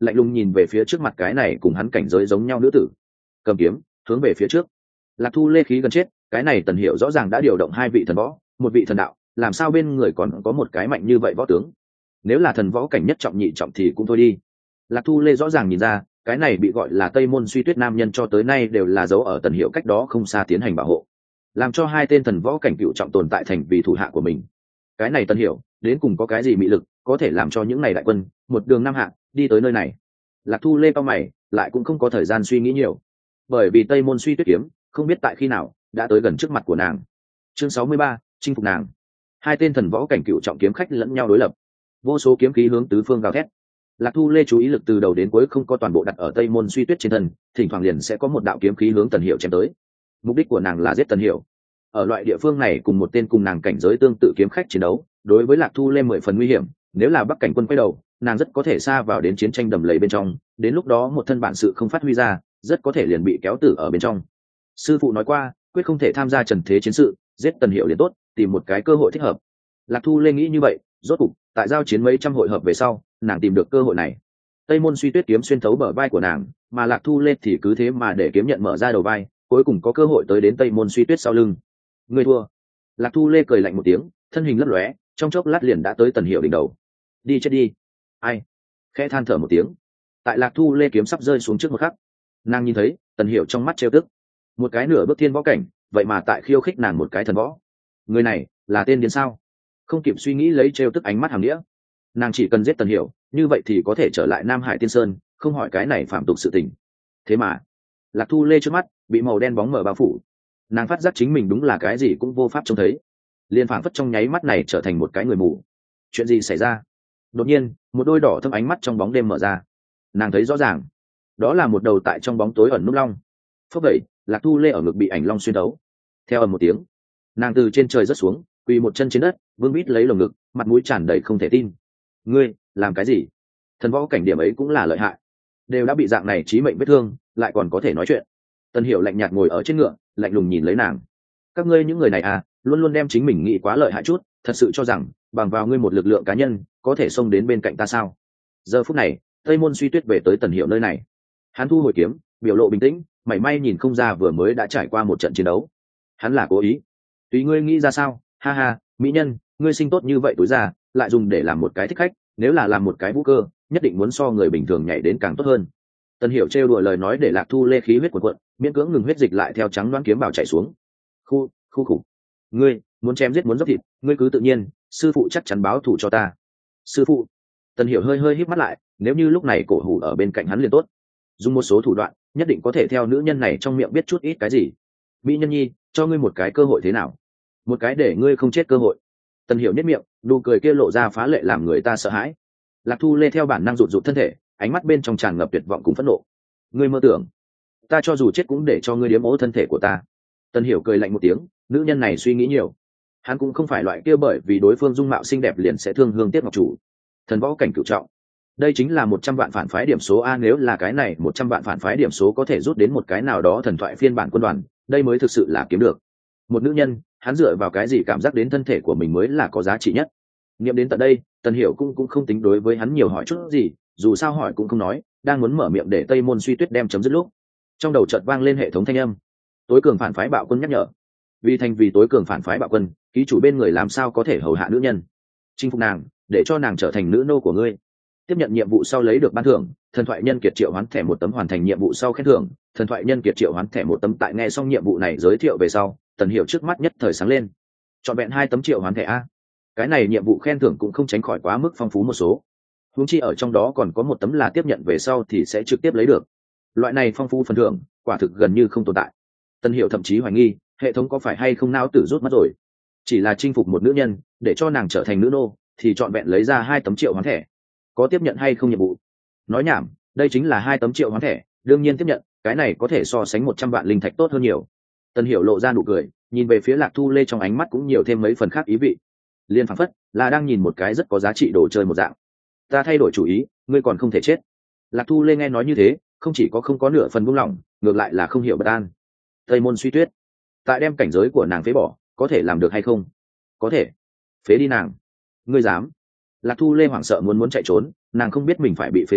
lạnh lùng nhìn về phía trước mặt cái này cùng hắn cảnh giới giống nhau nữ tử, cầm kiếm hướng về phía trước. Lạc Thu Lê khí gần chết, cái này Tần Hiểu rõ ràng đã điều động hai vị thần võ, một vị thần đạo, làm sao bên người còn có một cái mạnh như vậy võ tướng? Nếu là thần võ cảnh nhất trọng nhị trọng thì cũng thôi đi. Lạc Thu Lê rõ ràng nhìn ra, cái này bị gọi là Tây Môn Suy Tuyết nam nhân cho tới nay đều là giấu ở Tần Hiểu cách đó không xa tiến hành bảo hộ, làm cho hai tên thần võ cảnh cựu trọng tồn tại thành vì thủ hạ của mình. Cái này Tần Hiểu đến cùng có cái gì mị lực, có thể làm cho những này đại quân một đường năm hạ đi tới nơi này? Lạc Thu Lê cao mày, lại cũng không có thời gian suy nghĩ nhiều, bởi vì Tây Môn Suy Tuyết kiếm không biết tại khi nào đã tới gần trước mặt của nàng. Chương sáu mươi ba, chinh phục nàng. Hai tên thần võ cảnh cựu trọng kiếm khách lẫn nhau đối lập, vô số kiếm khí hướng tứ phương gào thét. Lạc Thu Lê chú ý lực từ đầu đến cuối không có toàn bộ đặt ở Tây Môn Suy Tuyết trên thân, thỉnh thoảng liền sẽ có một đạo kiếm khí hướng Tần Hiểu chém tới. Mục đích của nàng là giết Tần Hiểu. Ở loại địa phương này cùng một tên cùng nàng cảnh giới tương tự kiếm khách chiến đấu, đối với Lạc Thu Lê mười phần nguy hiểm, nếu là Bắc cảnh quân quay đầu, nàng rất có thể xa vào đến chiến tranh đầm lầy bên trong, đến lúc đó một thân bản sự không phát huy ra, rất có thể liền bị kéo tử ở bên trong. Sư phụ nói qua, quyết không thể tham gia trần thế chiến sự, giết Tần Hiểu liền tốt, tìm một cái cơ hội thích hợp. Lạc Thu Lê nghĩ như vậy, rốt cục, tại giao chiến mấy trăm hội hợp về sau, nàng tìm được cơ hội này. Tây Môn Suy Tuyết kiếm xuyên thấu bờ vai của nàng, mà Lạc Thu Lê thì cứ thế mà để kiếm nhận mở ra đầu vai, cuối cùng có cơ hội tới đến Tây Môn Suy Tuyết sau lưng. Ngươi thua. Lạc Thu Lê cười lạnh một tiếng, thân hình lấp lóe, trong chốc lát liền đã tới Tần Hiểu đỉnh đầu. Đi chết đi. Ai? Khẽ than thở một tiếng. Tại Lạc Thu Lê kiếm sắp rơi xuống trước một khắc, nàng nhìn thấy Tần Hiểu trong mắt trêu tức, một cái nửa bước thiên võ cảnh, vậy mà tại khiêu khích nàng một cái thần võ. Người này là tên điên sao? Không kịp suy nghĩ lấy trêu tức ánh mắt hàm nghĩa, nàng chỉ cần giết Tần Hiểu, như vậy thì có thể trở lại Nam Hải Tiên Sơn, không hỏi cái này phạm tục sự tình. Thế mà Lạc Thu Lê trước mắt bị màu đen bóng mờ bao phủ, nàng phát giác chính mình đúng là cái gì cũng vô pháp trông thấy, liền phảng phất trong nháy mắt này trở thành một cái người mù. Chuyện gì xảy ra? Đột nhiên một đôi đỏ thâm ánh mắt trong bóng đêm mở ra, nàng thấy rõ ràng đó là một đầu tại trong bóng tối ẩn núp long. Phốc vậy, Lạc Thu Lê ở ngực bị ảnh long xuyên đấu. Theo ầm một tiếng, nàng từ trên trời rớt xuống, quỳ một chân trên đất, vương vít lấy lồng ngực, mặt mũi tràn đầy không thể tin. Ngươi làm cái gì? Thần võ cảnh điểm ấy cũng là lợi hại, đều đã bị dạng này chí mệnh vết thương, lại còn có thể nói chuyện. Tần Hiểu lạnh nhạt ngồi ở trên ngựa, lạnh lùng nhìn lấy nàng. Các ngươi những người này à, luôn luôn đem chính mình nghĩ quá lợi hại chút, thật sự cho rằng bằng vào ngươi một lực lượng cá nhân có thể xông đến bên cạnh ta sao? Giờ phút này, Tây Môn Suy Tuyết về tới Tần Hiểu nơi này, hắn thu hồi kiếm, biểu lộ bình tĩnh, mảy may nhìn không ra vừa mới đã trải qua một trận chiến đấu. Hắn là cố ý. Tùy ngươi nghĩ ra sao? Ha ha, mỹ nhân, ngươi sinh tốt như vậy tối ra, lại dùng để làm một cái thích khách, nếu là làm một cái vũ cơ, nhất định muốn so người bình thường nhảy đến càng tốt hơn. Tần Hiểu trêu đùa lời nói để Lạc Thu Lê khí huyết cuộn cuộn, miễn cưỡng ngừng huyết dịch lại theo trắng đoán kiếm bảo chảy xuống. Khu, khu khủ. Ngươi muốn chém giết muốn dốc thịt, ngươi cứ tự nhiên, sư phụ chắc chắn báo thù cho ta. Sư phụ. Tần Hiểu hơi hơi híp mắt lại, nếu như lúc này cổ hủ ở bên cạnh hắn liền tốt, dùng một số thủ đoạn, nhất định có thể theo nữ nhân này trong miệng biết chút ít cái gì. Mỹ nhân nhi, cho ngươi một cái cơ hội thế nào? Một cái để ngươi không chết cơ hội. Tần Hiểu nhếch miệng, nụ cười kia lộ ra phá lệ làm người ta sợ hãi. Lạc Thu Lê theo bản năng rụt rụt thân thể, ánh mắt bên trong tràn ngập tuyệt vọng cùng phẫn nộ. Ngươi mơ tưởng, ta cho dù chết cũng để cho ngươi điếm ố thân thể của ta. Tần Hiểu cười lạnh một tiếng, nữ nhân này suy nghĩ nhiều. Hắn cũng không phải loại kia bởi vì đối phương dung mạo xinh đẹp liền sẽ thương hương tiếc ngọc chủ. Thần võ cảnh cửu trọng, đây chính là một trăm vạn phản phái điểm số a, nếu là cái này một trăm vạn phản phái điểm số có thể rút đến một cái nào đó thần thoại phiên bản quân đoàn, đây mới thực sự là kiếm được. Một nữ nhân, hắn dựa vào cái gì cảm giác đến thân thể của mình mới là có giá trị nhất? Nghiệm đến tận đây, Tần Hiểu cũng cũng không tính đối với hắn nhiều hỏi chút gì, dù sao hỏi cũng không nói, đang muốn mở miệng để Tây Môn Suy Tuyết đem chấm dứt lúc, trong đầu chợt vang lên hệ thống thanh âm. Tối cường phản phái bạo quân nhắc nhở. Vì thành vì tối cường phản phái bạo quân, ký chủ bên người làm sao có thể hầu hạ nữ nhân? Chinh phục nàng, để cho nàng trở thành nữ nô của ngươi. Tiếp nhận nhiệm vụ sau lấy được ban thưởng, thần thoại nhân kiệt triệu hoán thẻ một tấm, hoàn thành nhiệm vụ sau khen thưởng, thần thoại nhân kiệt triệu hoán thẻ một tấm. Tại nghe xong nhiệm vụ này giới thiệu về sau, Tần Hiểu trước mắt nhất thời sáng lên. Chọn vẹn hai tấm triệu hoán thẻ a. Cái này nhiệm vụ khen thưởng cũng không tránh khỏi quá mức phong phú một số. Huống chi ở trong đó còn có một tấm là tiếp nhận về sau thì sẽ trực tiếp lấy được. Loại này phong phú phần thưởng, quả thực gần như không tồn tại. Tần Hiểu thậm chí hoài nghi, hệ thống có phải hay không não tử rút mất rồi. Chỉ là chinh phục một nữ nhân, để cho nàng trở thành nữ nô, thì chọn vẹn lấy ra hai tấm triệu hoán thẻ. Có tiếp nhận hay không nhiệm vụ? Nói nhảm, đây chính là hai tấm triệu hoán thẻ, đương nhiên tiếp nhận, cái này có thể so sánh một trăm vạn linh thạch tốt hơn nhiều. Tần Hiểu lộ ra nụ cười, nhìn về phía Lạc Thu Lê trong ánh mắt cũng nhiều thêm mấy phần khác ý vị. Liên phảng phất là đang nhìn một cái rất có giá trị đồ chơi một dạng. Ta thay đổi chủ ý, ngươi còn không thể chết. Lạc Thu Lê nghe nói như thế, không chỉ có không có nửa phần buông lỏng, ngược lại là không hiểu bất an. Tây Môn Suy Tuyết, tại đem cảnh giới của nàng phế bỏ, có thể làm được hay không? Có thể. Phế đi nàng. Ngươi dám? Lạc Thu Lê hoảng sợ muốn muốn chạy trốn, nàng không biết mình phải bị phế rơi,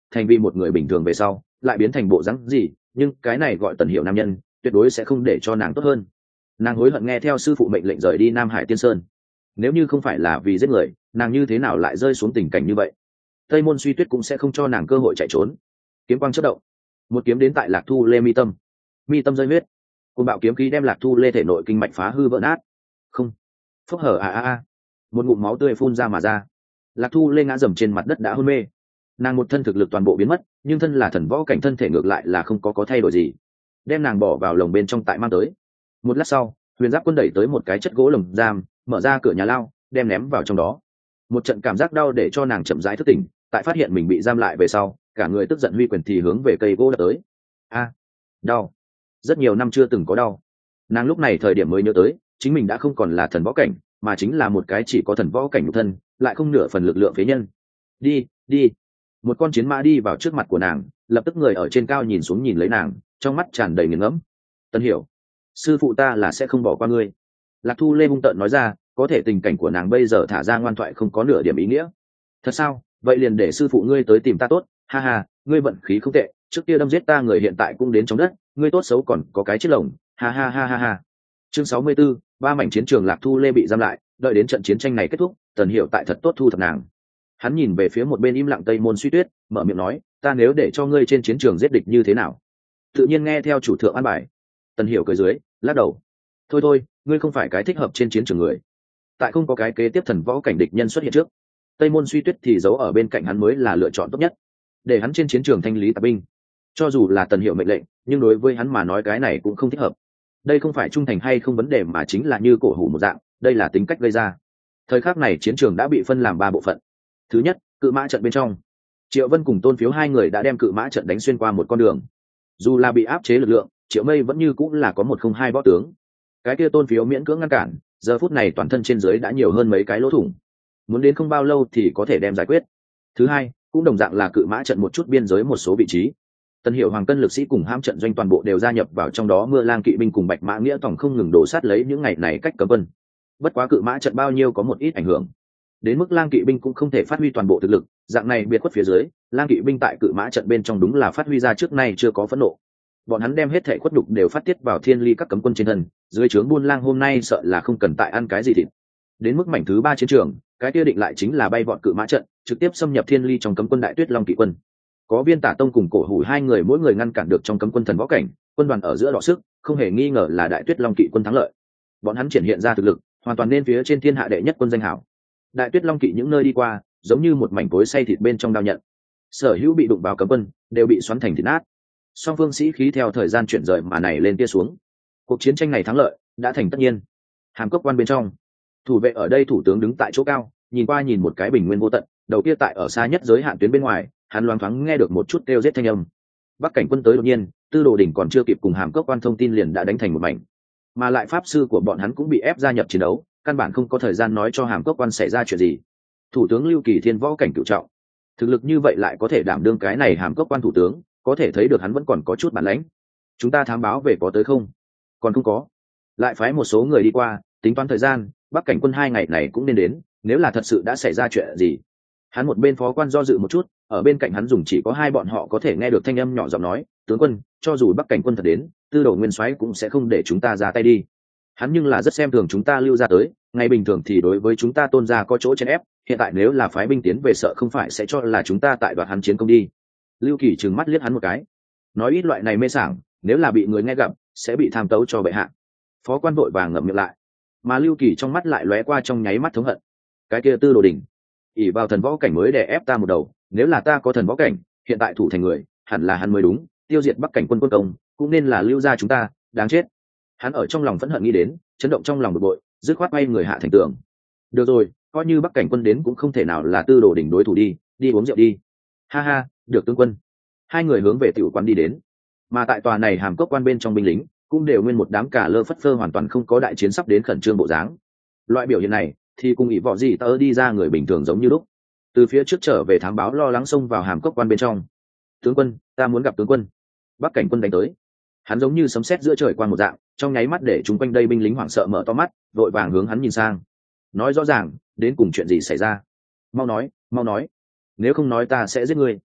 thành vì một người bình thường về sau lại biến thành bộ dáng gì, nhưng cái này gọi Tần Hiểu nam nhân tuyệt đối sẽ không để cho nàng tốt hơn. Nàng hối hận nghe theo sư phụ mệnh lệnh rời đi Nam Hải Tiên Sơn. Nếu như không phải là vì giết người, nàng như thế nào lại rơi xuống tình cảnh như vậy? Tây Môn Suy Tuyết cũng sẽ không cho nàng cơ hội chạy trốn. Kiếm quang chớp động, một kiếm đến tại Lạc Thu Lê mi tâm, mi tâm rơi huyết, côn bạo kiếm khí đem Lạc Thu Lê thể nội kinh mạch phá hư vỡ nát. Không, phốc hở a a a, một ngụm máu tươi phun ra mà ra. Lạc Thu Lê ngã dầm trên mặt đất đã hôn mê. Nàng một thân thực lực toàn bộ biến mất, nhưng thân là thần võ cảnh thân thể ngược lại là không có có thay đổi gì. Đem nàng bỏ vào lồng bên trong tại mang tới. Một lát sau, Huyền Giáp Quân đẩy tới một cái chất gỗ lồng giam, mở ra cửa nhà lao, đem ném vào trong đó. Một trận cảm giác đau để cho nàng chậm rãi thức tỉnh, tại phát hiện mình bị giam lại về sau, cả người tức giận huy quyền thì hướng về cây gỗ đập tới. A, đau, rất nhiều năm chưa từng có đau. Nàng lúc này thời điểm mới nhớ tới, chính mình đã không còn là thần võ cảnh, mà chính là một cái chỉ có thần võ cảnh nhục thân, lại không nửa phần lực lượng phế nhân. Đi, đi. Một con chiến mã đi vào trước mặt của nàng, lập tức người ở trên cao nhìn xuống nhìn lấy nàng, trong mắt tràn đầy nghiền ngẫm. Tân Hiểu, sư phụ ta là sẽ không bỏ qua ngươi. Lạc Thu Lê hung tợn nói ra, có thể tình cảnh của nàng bây giờ thả ra ngoan thoại không có nửa điểm ý nghĩa. Thật sao? Vậy liền để sư phụ ngươi tới tìm ta tốt. Ha ha, ngươi vận khí không tệ, trước kia đâm giết ta người hiện tại cũng đến trong đất, ngươi tốt xấu còn có cái chiếc lồng. Ha ha ha ha ha. Chương sáu mươi 64, ba mảnh chiến trường Lạc Thu Lê bị giam lại, đợi đến trận chiến tranh này kết thúc, Tần Hiểu tại thật tốt thu thập nàng. Hắn nhìn về phía một bên im lặng Tây Môn Suy Tuyết, mở miệng nói, ta nếu để cho ngươi trên chiến trường giết địch như thế nào? Tự nhiên nghe theo chủ thượng an bài. Tần Hiểu cười dưới, lắc đầu. Thôi thôi, ngươi không phải cái thích hợp trên chiến trường người. Tại không có cái kế tiếp thần võ cảnh địch nhân xuất hiện trước, Tây Môn Suy Tuyết thì giấu ở bên cạnh hắn mới là lựa chọn tốt nhất, để hắn trên chiến trường thanh lý tạp binh. Cho dù là Tần Hiểu mệnh lệnh, nhưng đối với hắn mà nói cái này cũng không thích hợp. Đây không phải trung thành hay không vấn đề mà chính là như cổ hủ một dạng, đây là tính cách gây ra. Thời khắc này chiến trường đã bị phân làm ba bộ phận. Thứ nhất, cự mã trận bên trong, Triệu Vân cùng Tôn Phiếu hai người đã đem cự mã trận đánh xuyên qua một con đường. Dù là bị áp chế lực lượng, Triệu Mây vẫn như cũng là có một không hai võ tướng. Cái kia Tôn Phiếu miễn cưỡng ngăn cản, giờ phút này toàn thân trên dưới đã nhiều hơn mấy cái lỗ thủng, muốn đến không bao lâu thì có thể đem giải quyết. Thứ hai, cũng đồng dạng là cự mã trận một chút biên giới một số vị trí. Tần Hiểu Hoàng cân lực sĩ cùng hãm trận doanh toàn bộ đều gia nhập vào trong đó, Mưa Lang kỵ binh cùng Bạch Mã Nghĩa tổng không ngừng đổ sát lấy những ngày này cách cấm quân. Bất quá cự mã trận bao nhiêu có một ít ảnh hưởng, đến mức Lang kỵ binh cũng không thể phát huy toàn bộ thực lực, dạng này biệt khuất phía dưới, Lang kỵ binh tại cự mã trận bên trong đúng là phát huy ra trước nay chưa có phẫn nộ. Bọn hắn đem hết thể khuất nhục đều phát tiết vào Thiên Ly các cấm quân trên thân, dưới trướng Buôn Lang hôm nay sợ là không cần tại ăn cái gì thịt. Đến mức mảnh thứ ba chiến trường, cái kia định lại chính là bay vọt cự mã trận, trực tiếp xâm nhập Thiên Ly trong cấm quân Đại Tuyết Long kỵ quân. Có Viên Tả Tông cùng Cổ Hủ hai người mỗi người ngăn cản được trong cấm quân thần võ cảnh, quân đoàn ở giữa đọ sức, không hề nghi ngờ là Đại Tuyết Long kỵ quân thắng lợi. Bọn hắn triển hiện ra thực lực, hoàn toàn nên phía trên thiên hạ đệ nhất quân danh hảo. Đại Tuyết Long kỵ những nơi đi qua, giống như một mảnh cối xay thịt bên trong đao nhận. Sở hữu bị đụng vào cấm quân, đều bị xoắn thành thịt nát. Song phương sĩ khí theo thời gian chuyển rời mà này lên kia xuống. Cuộc chiến tranh này thắng lợi đã thành tất nhiên. Hàm Cốc quan bên trong, thủ vệ ở đây thủ tướng đứng tại chỗ cao, nhìn qua nhìn một cái bình nguyên vô tận, đầu kia tại ở xa nhất giới hạn tuyến bên ngoài, hắn loáng thoáng nghe được một chút kêu giết thanh âm. Bắc cảnh quân tới đột nhiên, Tư Đồ đỉnh còn chưa kịp cùng Hàm Cốc quan thông tin liền đã đánh thành một mảnh, mà lại pháp sư của bọn hắn cũng bị ép gia nhập chiến đấu, căn bản không có thời gian nói cho Hàm Cốc quan xảy ra chuyện gì. Thủ tướng Lưu Kỳ Thiên võ cảnh cửu trọng, thực lực như vậy lại có thể đảm đương cái này Hàm Cốc quan thủ tướng, có thể thấy được hắn vẫn còn có chút bản lãnh. Chúng ta thám báo về có tới không? Còn không có. Lại phái một số người đi qua, tính toán thời gian, Bắc cảnh quân hai ngày này cũng nên đến, nếu là thật sự đã xảy ra chuyện gì. Hắn một bên phó quan do dự một chút, ở bên cạnh hắn dùng chỉ có hai bọn họ có thể nghe được thanh âm nhỏ giọng nói, tướng quân, cho dù Bắc cảnh quân thật đến, Tư Đồ nguyên soái cũng sẽ không để chúng ta ra tay đi. Hắn nhưng là rất xem thường chúng ta Lưu gia tới, ngày bình thường thì đối với chúng ta Tôn gia có chỗ chèn ép, hiện tại nếu là phái binh tiến về sợ không phải sẽ cho là chúng ta tại đoạt hắn chiến công đi. Lưu Kỳ trừng mắt liếc hắn một cái, nói ít loại này mê sảng, nếu là bị người nghe gặp sẽ bị tham tấu cho bệ hạ. Phó quan vội vàng ngậm miệng lại, mà Lưu Kỳ trong mắt lại lóe qua trong nháy mắt thống hận. Cái kia Tư Đồ đỉnh, ỷ vào thần võ cảnh mới để ép ta một đầu, nếu là ta có thần võ cảnh, hiện tại thủ thành người hẳn là hắn mới đúng, tiêu diệt Bắc cảnh quân quân công cũng nên là Lưu gia chúng ta, đáng chết. Hắn ở trong lòng phẫn hận nghĩ đến, chấn động trong lòng bực bội, dứt khoát bay người hạ thành tường. Được rồi, coi như Bắc cảnh quân đến cũng không thể nào là Tư Đồ đỉnh đối thủ đi, đi uống rượu đi. Ha ha, được tướng quân. Hai người hướng về tiểu quán đi đến, mà tại tòa này Hàm Cốc quan bên trong binh lính cũng đều nguyên một đám cả lơ phất phơ, hoàn toàn không có đại chiến sắp đến khẩn trương bộ dáng. Loại biểu hiện này thì cùng ỷ võ gì tớ đi ra người bình thường giống như lúc từ phía trước trở về thám báo lo lắng xông vào Hàm Cốc quan bên trong. Tướng quân, ta muốn gặp tướng quân. Bắc cảnh quân đánh tới. Hắn giống như sấm sét giữa trời quang một dạng, trong nháy mắt để chúng quanh đây binh lính hoảng sợ mở to mắt, vội vàng hướng hắn nhìn sang. Nói rõ ràng, đến cùng chuyện gì xảy ra? Mau nói, mau nói. Nếu không nói ta sẽ giết ngươi.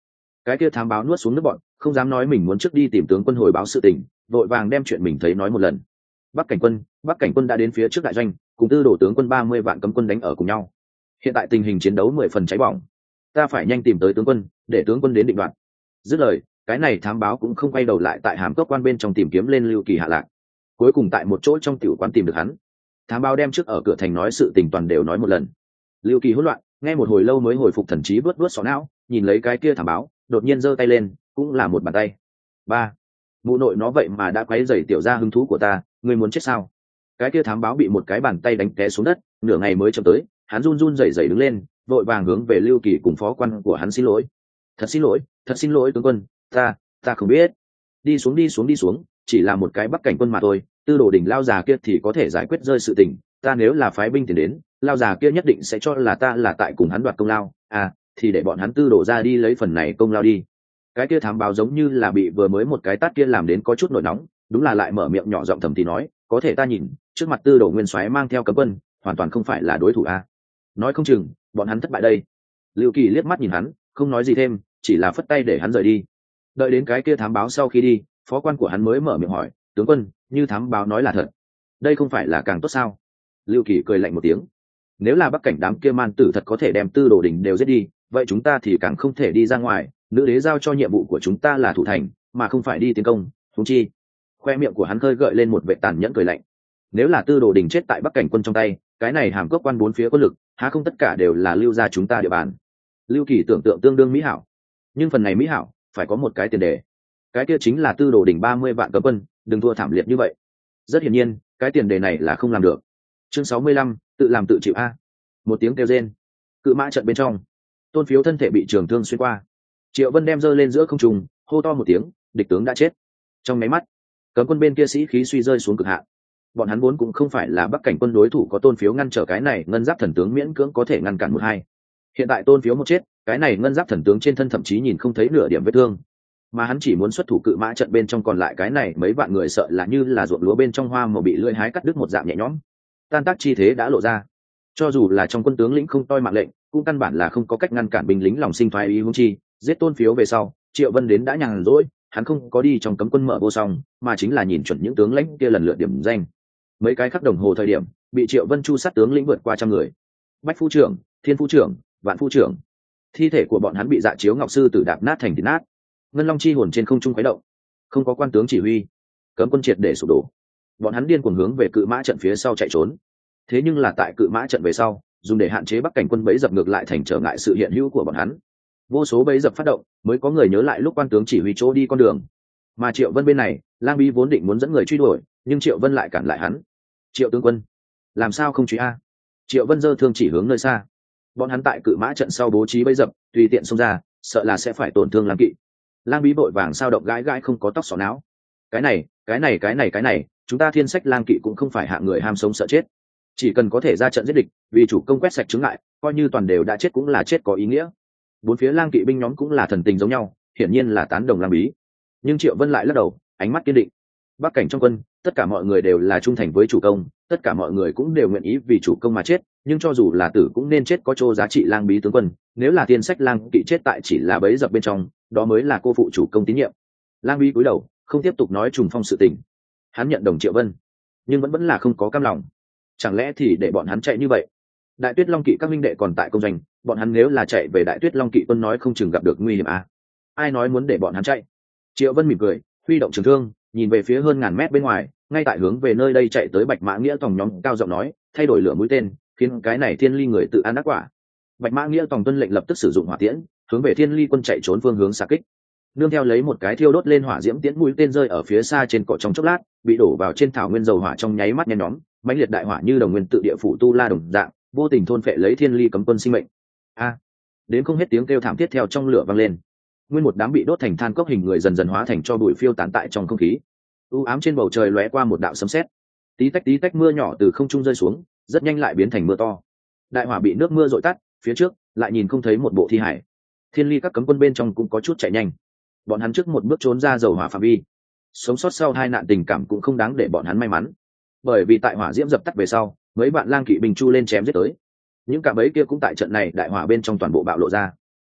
Cái kia thám báo nuốt xuống nước bọn, không dám nói mình muốn trước đi tìm tướng quân hồi báo sự tình, vội vàng đem chuyện mình thấy nói một lần. Bắc cảnh quân, Bắc cảnh quân đã đến phía trước đại doanh, cùng Tư Đồ tướng quân ba mươi vạn cấm quân đánh ở cùng nhau. Hiện tại tình hình chiến đấu mười phần cháy bỏng, ta phải nhanh tìm tới tướng quân, để tướng quân đến định đoạt. Dứt lời, cái này thám báo cũng không quay đầu lại tại hàm cốc quan bên trong tìm kiếm lên Lưu Kỳ hạ lạc. Cuối cùng tại một chỗ trong tiểu quán tìm được hắn. Thám báo đem trước ở cửa thành nói sự tình toàn đều nói một lần. Lưu Kỳ hỗn loạn, nghe một hồi lâu mới hồi phục thần trí, vớt vớt xó não, nhìn lấy cái kia thám báo, đột nhiên giơ tay lên, cũng là một bàn tay. Ba, mụ nội nó vậy mà đã quấy rầy tiểu gia hứng thú của ta, ngươi muốn chết sao? Cái kia thám báo bị một cái bàn tay đánh té xuống đất, nửa ngày mới chậm tới, hắn run run rẩy rẩy đứng lên, vội vàng hướng về Lưu Kỳ cùng phó quan của hắn xin lỗi. Thật xin lỗi, thật xin lỗi tướng quân, ta, ta không biết. Đi xuống đi xuống đi xuống, chỉ là một cái Bắc cảnh quân mà thôi, Tư Đồ đỉnh lao già kia thì có thể giải quyết rơi sự tình, ta nếu là phái binh tiền đến, lao già kia nhất định sẽ cho là ta là tại cùng hắn đoạt công lao, à, thì để bọn hắn Tư Đồ ra đi lấy phần này công lao đi. Cái kia thám báo giống như là bị vừa mới một cái tát kia làm đến có chút nổi nóng, đúng là lại mở miệng nhỏ giọng thầm thì nói, có thể ta nhìn, trước mặt Tư Đồ nguyên soái mang theo cấm quân, hoàn toàn không phải là đối thủ a. Nói không chừng, bọn hắn thất bại đây. Lưu Kỳ liếc mắt nhìn hắn, không nói gì thêm, chỉ là phất tay để hắn rời đi. Đợi đến cái kia thám báo sau khi đi, phó quan của hắn mới mở miệng hỏi, tướng quân, như thám báo nói là thật, đây không phải là càng tốt sao? Lưu Kỳ cười lạnh một tiếng, nếu là Bắc cảnh đám kia man tử thật có thể đem Tư Đồ đỉnh đều giết đi, vậy chúng ta thì càng không thể đi ra ngoài, nữ đế giao cho nhiệm vụ của chúng ta là thủ thành, mà không phải đi tiến công, huống chi. Khoe miệng của hắn khơi gợi lên một vệ tàn nhẫn cười lạnh. Nếu là Tư Đồ đỉnh chết tại Bắc cảnh quân trong tay, cái này hàm cốc quan bốn phía quân lực, há không tất cả đều là lưu ra chúng ta địa bàn. Lưu Kỳ tưởng tượng tương đương mỹ hảo, nhưng phần này mỹ hảo phải có một cái tiền đề, cái kia chính là Tư Đồ đỉnh ba mươi vạn cấm quân đừng thua thảm liệt như vậy. Rất hiển nhiên, cái tiền đề này là không làm được. Chương sáu mươi lăm, tự làm tự chịu a. Một tiếng kêu rên, cự mã trận bên trong, Tôn Phiếu thân thể bị trường thương xuyên qua. Triệu Vân đem giơ lên giữa không trung, hô to một tiếng, địch tướng đã chết. Trong máy mắt, cấm quân bên kia sĩ khí suy rơi xuống cực hạn. Bọn hắn vốn cũng không phải là Bắc cảnh quân đối thủ, có Tôn Phiếu ngăn trở cái này ngân giáp thần tướng miễn cưỡng có thể ngăn cản một hai. Hiện tại Tôn Phiếu một chết, cái này ngân giáp thần tướng trên thân thậm chí nhìn không thấy nửa điểm vết thương, mà hắn chỉ muốn xuất thủ cự mã trận bên trong còn lại cái này mấy vạn người sợ là như là ruộng lúa bên trong hoa màu bị lưỡi hái cắt đứt một dạng nhẹ nhõm. Tan tác chi thế đã lộ ra, cho dù là trong quân tướng lĩnh không toi mạng lệnh, cũng căn bản là không có cách ngăn cản binh lính lòng sinh thoái ý. Huống chi giết Tôn Phiếu về sau, Triệu Vân đến đã nhàn rỗi, hắn không có đi trong cấm quân mở vô song, mà chính là nhìn chuẩn những tướng lãnh kia lần lượt điểm danh. Mấy cái khắc đồng hồ thời điểm, bị Triệu Vân chu sát tướng lĩnh vượt qua trăm người. Bách phu trưởng, Thiên phu trưởng, Vạn phu trưởng, thi thể của bọn hắn bị Dạ Chiếu Ngọc sư tử đạp nát thành thịt nát. Ngân Long chi hồn trên không trung khuấy động, không có quan tướng chỉ huy, cấm quân triệt để sụp đổ. Bọn hắn điên cuồng hướng về cự mã trận phía sau chạy trốn. Thế nhưng là tại cự mã trận về sau, dùng để hạn chế Bắc cảnh quân bẫy dập ngược lại thành trở ngại sự hiện hữu của bọn hắn. Vô số bẫy dập phát động, mới có người nhớ lại lúc quan tướng chỉ huy chỗ đi con đường. Mà Triệu Vân bên này, Lang Bí vốn định muốn dẫn người truy đuổi, nhưng Triệu Vân lại cản lại hắn. Triệu tướng quân, làm sao không truy a? Triệu Vân giơ thương chỉ hướng nơi xa. Bọn hắn tại cự mã trận sau bố trí bẫy dập, tùy tiện xông ra, sợ là sẽ phải tổn thương Lang Kỵ. Lang Bí vội vàng sao động gãi gãi không có tóc xỏ não. Cái này, cái này cái này cái này, chúng ta Thiên Sách Lang Kỵ cũng không phải hạng người ham sống sợ chết. Chỉ cần có thể ra trận giết địch, vì chủ công quét sạch chứng ngại, coi như toàn đều đã chết cũng là chết có ý nghĩa. Bốn phía Lang Kỵ binh nhóm cũng là thần tình giống nhau, hiển nhiên là tán đồng Lang Bí. Nhưng Triệu Vân lại lắc đầu, ánh mắt kiên định. Bắc cảnh trong quân, tất cả mọi người đều là trung thành với chủ công, tất cả mọi người cũng đều nguyện ý vì chủ công mà chết, nhưng cho dù là tử cũng nên chết có chỗ giá trị. Lang Bí tướng quân, nếu là Thiên Sách Lang Kỵ chết tại chỉ là bẫy dập bên trong, đó mới là cô phụ chủ công tín nhiệm. Lang Bí cúi đầu, không tiếp tục nói trùng phong sự tình. Hắn nhận đồng Triệu Vân, nhưng vẫn vẫn là không có cam lòng. Chẳng lẽ thì để bọn hắn chạy như vậy? Đại Tuyết Long Kỵ các minh đệ còn tại công doanh, bọn hắn nếu là chạy về Đại Tuyết Long Kỵ quân nói không chừng gặp được nguy hiểm à? Ai nói muốn để bọn hắn chạy? Triệu Vân mỉm cười, huy động trường thương, nhìn về phía hơn ngàn mét bên ngoài, ngay tại hướng về nơi đây chạy tới Bạch Mã Nghĩa Tòng nhóm, cao giọng nói, thay đổi lửa mũi tên, khiến cái này Thiên Ly người tự ăn ác quả. Bạch Mã Nghĩa Tòng tuân lệnh lập tức sử dụng hỏa tiễn, hướng về Thiên Ly quân chạy trốn phương hướng xạ kích. Nương theo lấy một cái thiêu đốt lên hỏa diễm tiễn, mũi tên rơi ở phía xa trên cỏ trong chốc lát, bị đổ vào trên thảo nguyên dầu hỏa trong nháy mắt nhen nhóm, mãnh liệt đại hỏa như đồng nguyên tự địa phủ tu la đồng dạng, vô tình thôn phệ lấy Thiên Ly cấm quân sinh mệnh. A! Đến không hết tiếng kêu thảm thiết theo trong lửa vang lên. Nguyên một đám bị đốt thành than cốc hình người dần dần hóa thành cho bụi phiêu tán tại trong không khí. U ám trên bầu trời lóe qua một đạo sấm sét, tí tách tí tách mưa nhỏ từ không trung rơi xuống, rất nhanh lại biến thành mưa to. Đại hỏa bị nước mưa dội tắt, phía trước lại nhìn không thấy một bộ thi hải. Thiên Ly các cấm quân bên trong cũng có chút chạy nhanh. Bọn hắn trước một bước trốn ra dầu hỏa phạm vi. Sống sót sau hai nạn tình cảm cũng không đáng để bọn hắn may mắn, bởi vì tại hỏa diễm dập tắt về sau, mấy bạn Lang Kỵ binh chu lên chém giết tới. Những cạm bẫy kia cũng tại trận này đại hỏa bên trong toàn bộ bạo lộ ra.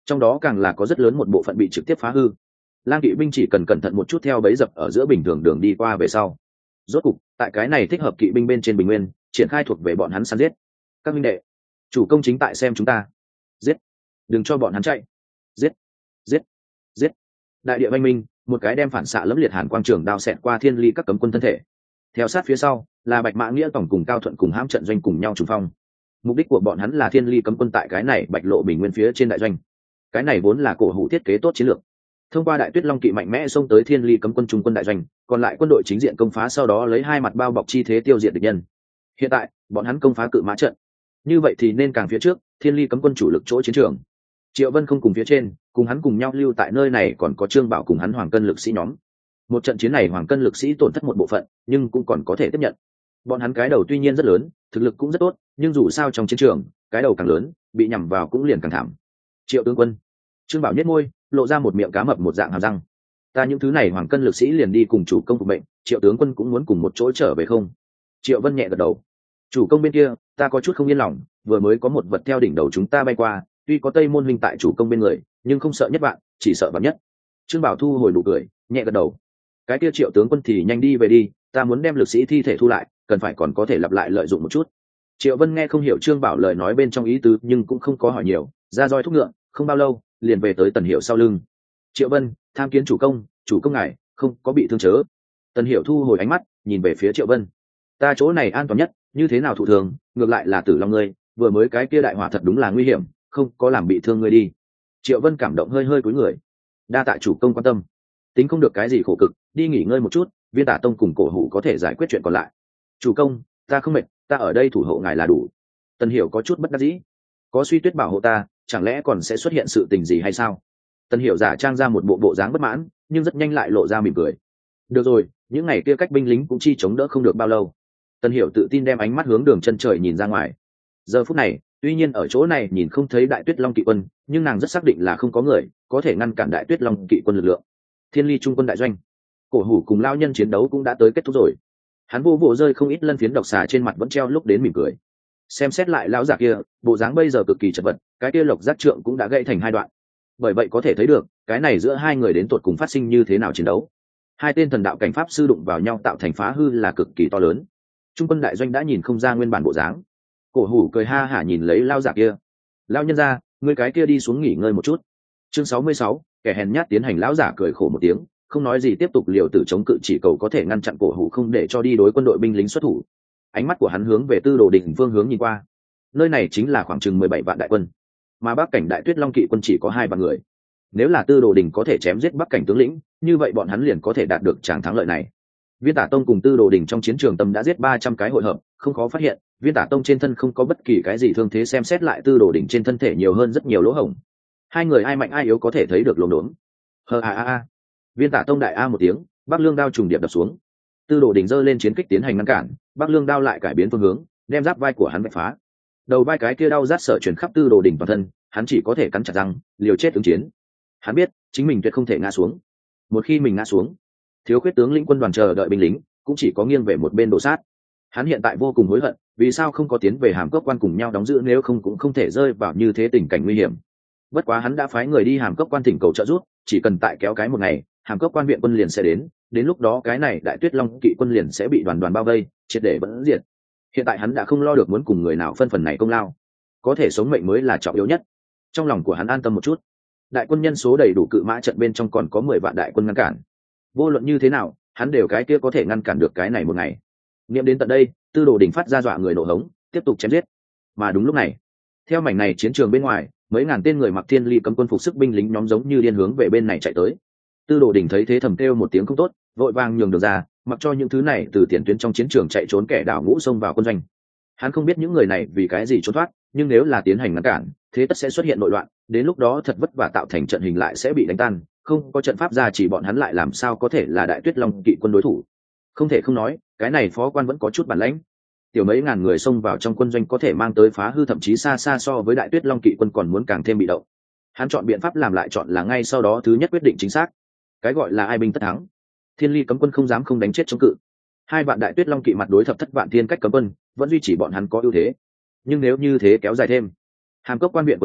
trong đó càng là có rất lớn một bộ phận bị trực tiếp phá hư. Lang kỵ binh chỉ cần cẩn thận một chút theo bẫy dập ở giữa bình thường đường đi qua về sau. Rốt cục tại cái này thích hợp kỵ binh bên trên bình nguyên triển khai thuộc về bọn hắn săn giết. Các minh đệ, chủ công chính tại xem chúng ta, giết, đừng cho bọn hắn chạy, giết, giết, giết. Đại địa văn minh, một cái đem phản xạ lẫm liệt hàn quang trường đao xẹt qua thiên ly các cấm quân thân thể. Theo sát phía sau là bạch mã nghĩa tổng cùng cao thuận cùng hãm trận doanh cùng nhau trùng phong. Mục đích của bọn hắn là thiên ly cấm quân tại cái này bạch lộ bình nguyên phía trên đại doanh. Cái này vốn là cổ hủ thiết kế tốt chiến lược. Thông qua đại tuyết long kỵ mạnh mẽ xông tới thiên ly cấm quân trung quân đại doanh, còn lại quân đội chính diện công phá, sau đó lấy hai mặt bao bọc chi thế tiêu diệt địch nhân. Hiện tại bọn hắn công phá cự mã trận, như vậy thì nên càng phía trước thiên ly cấm quân chủ lực chỗ chiến trường. Triệu Vân không cùng phía trên, cùng hắn cùng nhau lưu tại nơi này còn có Trương Bảo cùng hắn hoàng cân lực sĩ nhóm. Một trận chiến này hoàng cân lực sĩ tổn thất một bộ phận, nhưng cũng còn có thể tiếp nhận. Bọn hắn cái đầu tuy nhiên rất lớn, thực lực cũng rất tốt, nhưng dù sao trong chiến trường cái đầu càng lớn bị nhằm vào cũng liền càng thảm. Triệu tướng quân, Trương Bảo nhếch môi lộ ra một miệng cá mập một dạng hàm răng. Ta những thứ này hoàng cân lực sĩ liền đi cùng chủ công phục mệnh, Triệu tướng quân cũng muốn cùng một chỗ trở về không? Triệu Vân nhẹ gật đầu. Chủ công bên kia ta có chút không yên lòng, vừa mới có một vật theo đỉnh đầu chúng ta bay qua, tuy có tây môn huynh tại chủ công bên người, nhưng không sợ nhất bạn, chỉ sợ bạn nhất. Trương Bảo thu hồi nụ cười nhẹ gật đầu. Cái kia Triệu tướng quân thì nhanh đi về đi, ta muốn đem lực sĩ thi thể thu lại, cần phải còn có thể lặp lại lợi dụng một chút. Triệu Vân nghe không hiểu Trương Bảo lời nói bên trong ý tứ, nhưng cũng không có hỏi nhiều, ra roi thúc ngựa, không bao lâu liền về tới Tần Hiểu sau lưng. Triệu Vân, tham kiến chủ công, chủ công ngài không có bị thương chớ? Tần Hiểu thu hồi ánh mắt nhìn về phía Triệu Vân. Ta chỗ này an toàn nhất, như thế nào thụ thường, ngược lại là Tử Long ngươi, vừa mới cái kia đại hỏa thật đúng là nguy hiểm, không có làm bị thương ngươi đi. Triệu Vân cảm động hơi hơi cúi người. Đa tạ chủ công quan tâm, tính không được cái gì khổ cực, đi nghỉ ngơi một chút, Viên Tả Tông cùng cổ hủ có thể giải quyết chuyện còn lại. Chủ công, ta không mệt, ta ở đây thủ hộ ngài là đủ. Tần Hiểu có chút bất đắc dĩ. Có Suy Tuyết bảo hộ ta, chẳng lẽ còn sẽ xuất hiện sự tình gì hay sao? Tần Hiểu giả trang ra một bộ bộ dáng bất mãn, nhưng rất nhanh lại lộ ra mỉm cười. Được rồi, những ngày kia cách binh lính cũng chi chống đỡ không được bao lâu. Tần Hiểu tự tin đem ánh mắt hướng đường chân trời nhìn ra ngoài. Giờ phút này, tuy nhiên ở chỗ này nhìn không thấy Đại Tuyết Long kỵ quân, nhưng nàng rất xác định là không có người có thể ngăn cản Đại Tuyết Long kỵ quân lực lượng. Thiên Ly trung quân đại doanh, cổ hủ cùng lao nhân chiến đấu cũng đã tới kết thúc rồi. Hắn vô vụ rơi không ít lân phiến độc xà trên mặt vẫn treo lúc đến mỉm cười. Xem xét lại lão giả kia, bộ dáng bây giờ cực kỳ chật vật, cái kia lộc giác trượng cũng đã gãy thành hai đoạn. Bởi vậy có thể thấy được, cái này giữa hai người đến tột cùng phát sinh như thế nào chiến đấu. Hai tên thần đạo cảnh pháp sư đụng vào nhau tạo thành phá hư là cực kỳ to lớn. Trung quân đại doanh đã nhìn không ra nguyên bản bộ dáng. Cổ hủ cười ha hả nhìn lấy lao giả kia. Lao nhân ra, ngươi cái kia đi xuống nghỉ ngơi một chút. Chương sáu mươi sáu, kẻ hèn nhát tiến hành. Lão giả cười khổ một tiếng, không nói gì tiếp tục liều tử chống cự, chỉ cầu có thể ngăn chặn cổ hủ không để cho đi đối quân đội binh lính xuất thủ. Ánh mắt của hắn hướng về Tư Đồ Đình phương hướng nhìn qua. Nơi này chính là khoảng chừng mười bảy vạn đại quân, mà Bắc cảnh Đại Tuyết Long kỵ quân chỉ có hai vạn người. Nếu là Tư Đồ Đình có thể chém giết Bắc cảnh tướng lĩnh, như vậy bọn hắn liền có thể đạt được tràng thắng lợi này. Viên Tả Tông cùng Tư Đồ Đình trong chiến trường tâm đã giết ba trăm cái hội hợp, không khó phát hiện, Viên Tả Tông trên thân không có bất kỳ cái gì thương thế, xem xét lại Tư Đồ Đình trên thân thể nhiều hơn rất nhiều lỗ hổng. Hai người ai mạnh ai yếu có thể thấy được lồn đốn. Hờ a a a. Viên Tả Tông đại a một tiếng, Bắc Lương đao trùng điệp đập xuống. Tư Đồ Đình giơ lên chiến kích tiến hành ngăn cản, Bắc Lương đao lại cải biến phương hướng, đem giáp vai của hắn vạch phá. Đầu vai cái kia đau rát sở truyền khắp Tư Đồ Đình toàn thân, hắn chỉ có thể cắn chặt răng, liều chết ứng chiến. Hắn biết, chính mình tuyệt không thể ngã xuống. Một khi mình ngã xuống, thiếu khuyết tướng lĩnh quân đoàn chờ đợi binh lính, cũng chỉ có nghiêng về một bên đổ sát. Hắn hiện tại vô cùng hối hận, vì sao không có tiến về Hàm Cốc quan cùng nhau đóng giữ, nếu không cũng không thể rơi vào như thế tình cảnh nguy hiểm. Bất quá hắn đã phái người đi Hàm Cốc quan thỉnh cầu trợ giúp, chỉ cần tại kéo cái một ngày, Hàm Cốc quan viện quân liền sẽ đến, đến lúc đó cái này Đại Tuyết Long kỵ quân liền sẽ bị đoàn đoàn bao vây, triệt để vẫn diệt. Hiện tại hắn đã không lo được muốn cùng người nào phân phần này công lao, có thể sống mệnh mới là trọng yếu nhất. Trong lòng của hắn an tâm một chút. Đại quân nhân số đầy đủ, cự mã trận bên trong còn có mười vạn đại quân ngăn cản. Vô luận như thế nào, hắn đều cái kia có thể ngăn cản được cái này một ngày. Niệm đến tận đây, Tư Đồ Đình phát ra dọa người nổ hống, tiếp tục chém giết. Mà đúng lúc này, theo mảnh này chiến trường bên ngoài, mấy ngàn tên người mặc thiên ly cấm quân phục sức binh lính nhóm giống như điên hướng về bên này chạy tới. Tư Đồ Đình thấy thế thầm kêu một tiếng không tốt, vội vàng nhường đường ra, mặc cho những thứ này từ tiền tuyến trong chiến trường chạy trốn kẻ đảo ngũ xông vào quân doanh. Hắn không biết những người này vì cái gì trốn thoát, nhưng nếu là tiến hành ngăn cản, thế tất sẽ xuất hiện nội loạn, đến lúc đó thật vất vả tạo thành trận hình lại sẽ bị đánh tan, không có trận pháp ra chỉ bọn hắn lại làm sao có thể là Đại Tuyết Long kỵ quân đối thủ. Không thể không nói, cái này phó quan vẫn có chút bản lãnh. Tiểu mấy ngàn người xông vào trong quân doanh có thể mang tới phá hư, thậm chí xa xa so với Đại Tuyết Long kỵ quân còn muốn càng thêm bị động. Hắn chọn biện pháp làm lại chọn là ngay sau đó thứ nhất quyết định chính xác. Cái gọi là ai binh tất thắng. Thiên Ly cấm quân không dám không đánh chết chống cự. Hai vạn Đại Tuyết Long kỵ mặt đối thập thất vạn thiên cách cấm quân, vẫn duy trì bọn hắn có ưu thế. Nhưng nếu như thế kéo dài thêm, Hàm Cốc quan viện còn đến,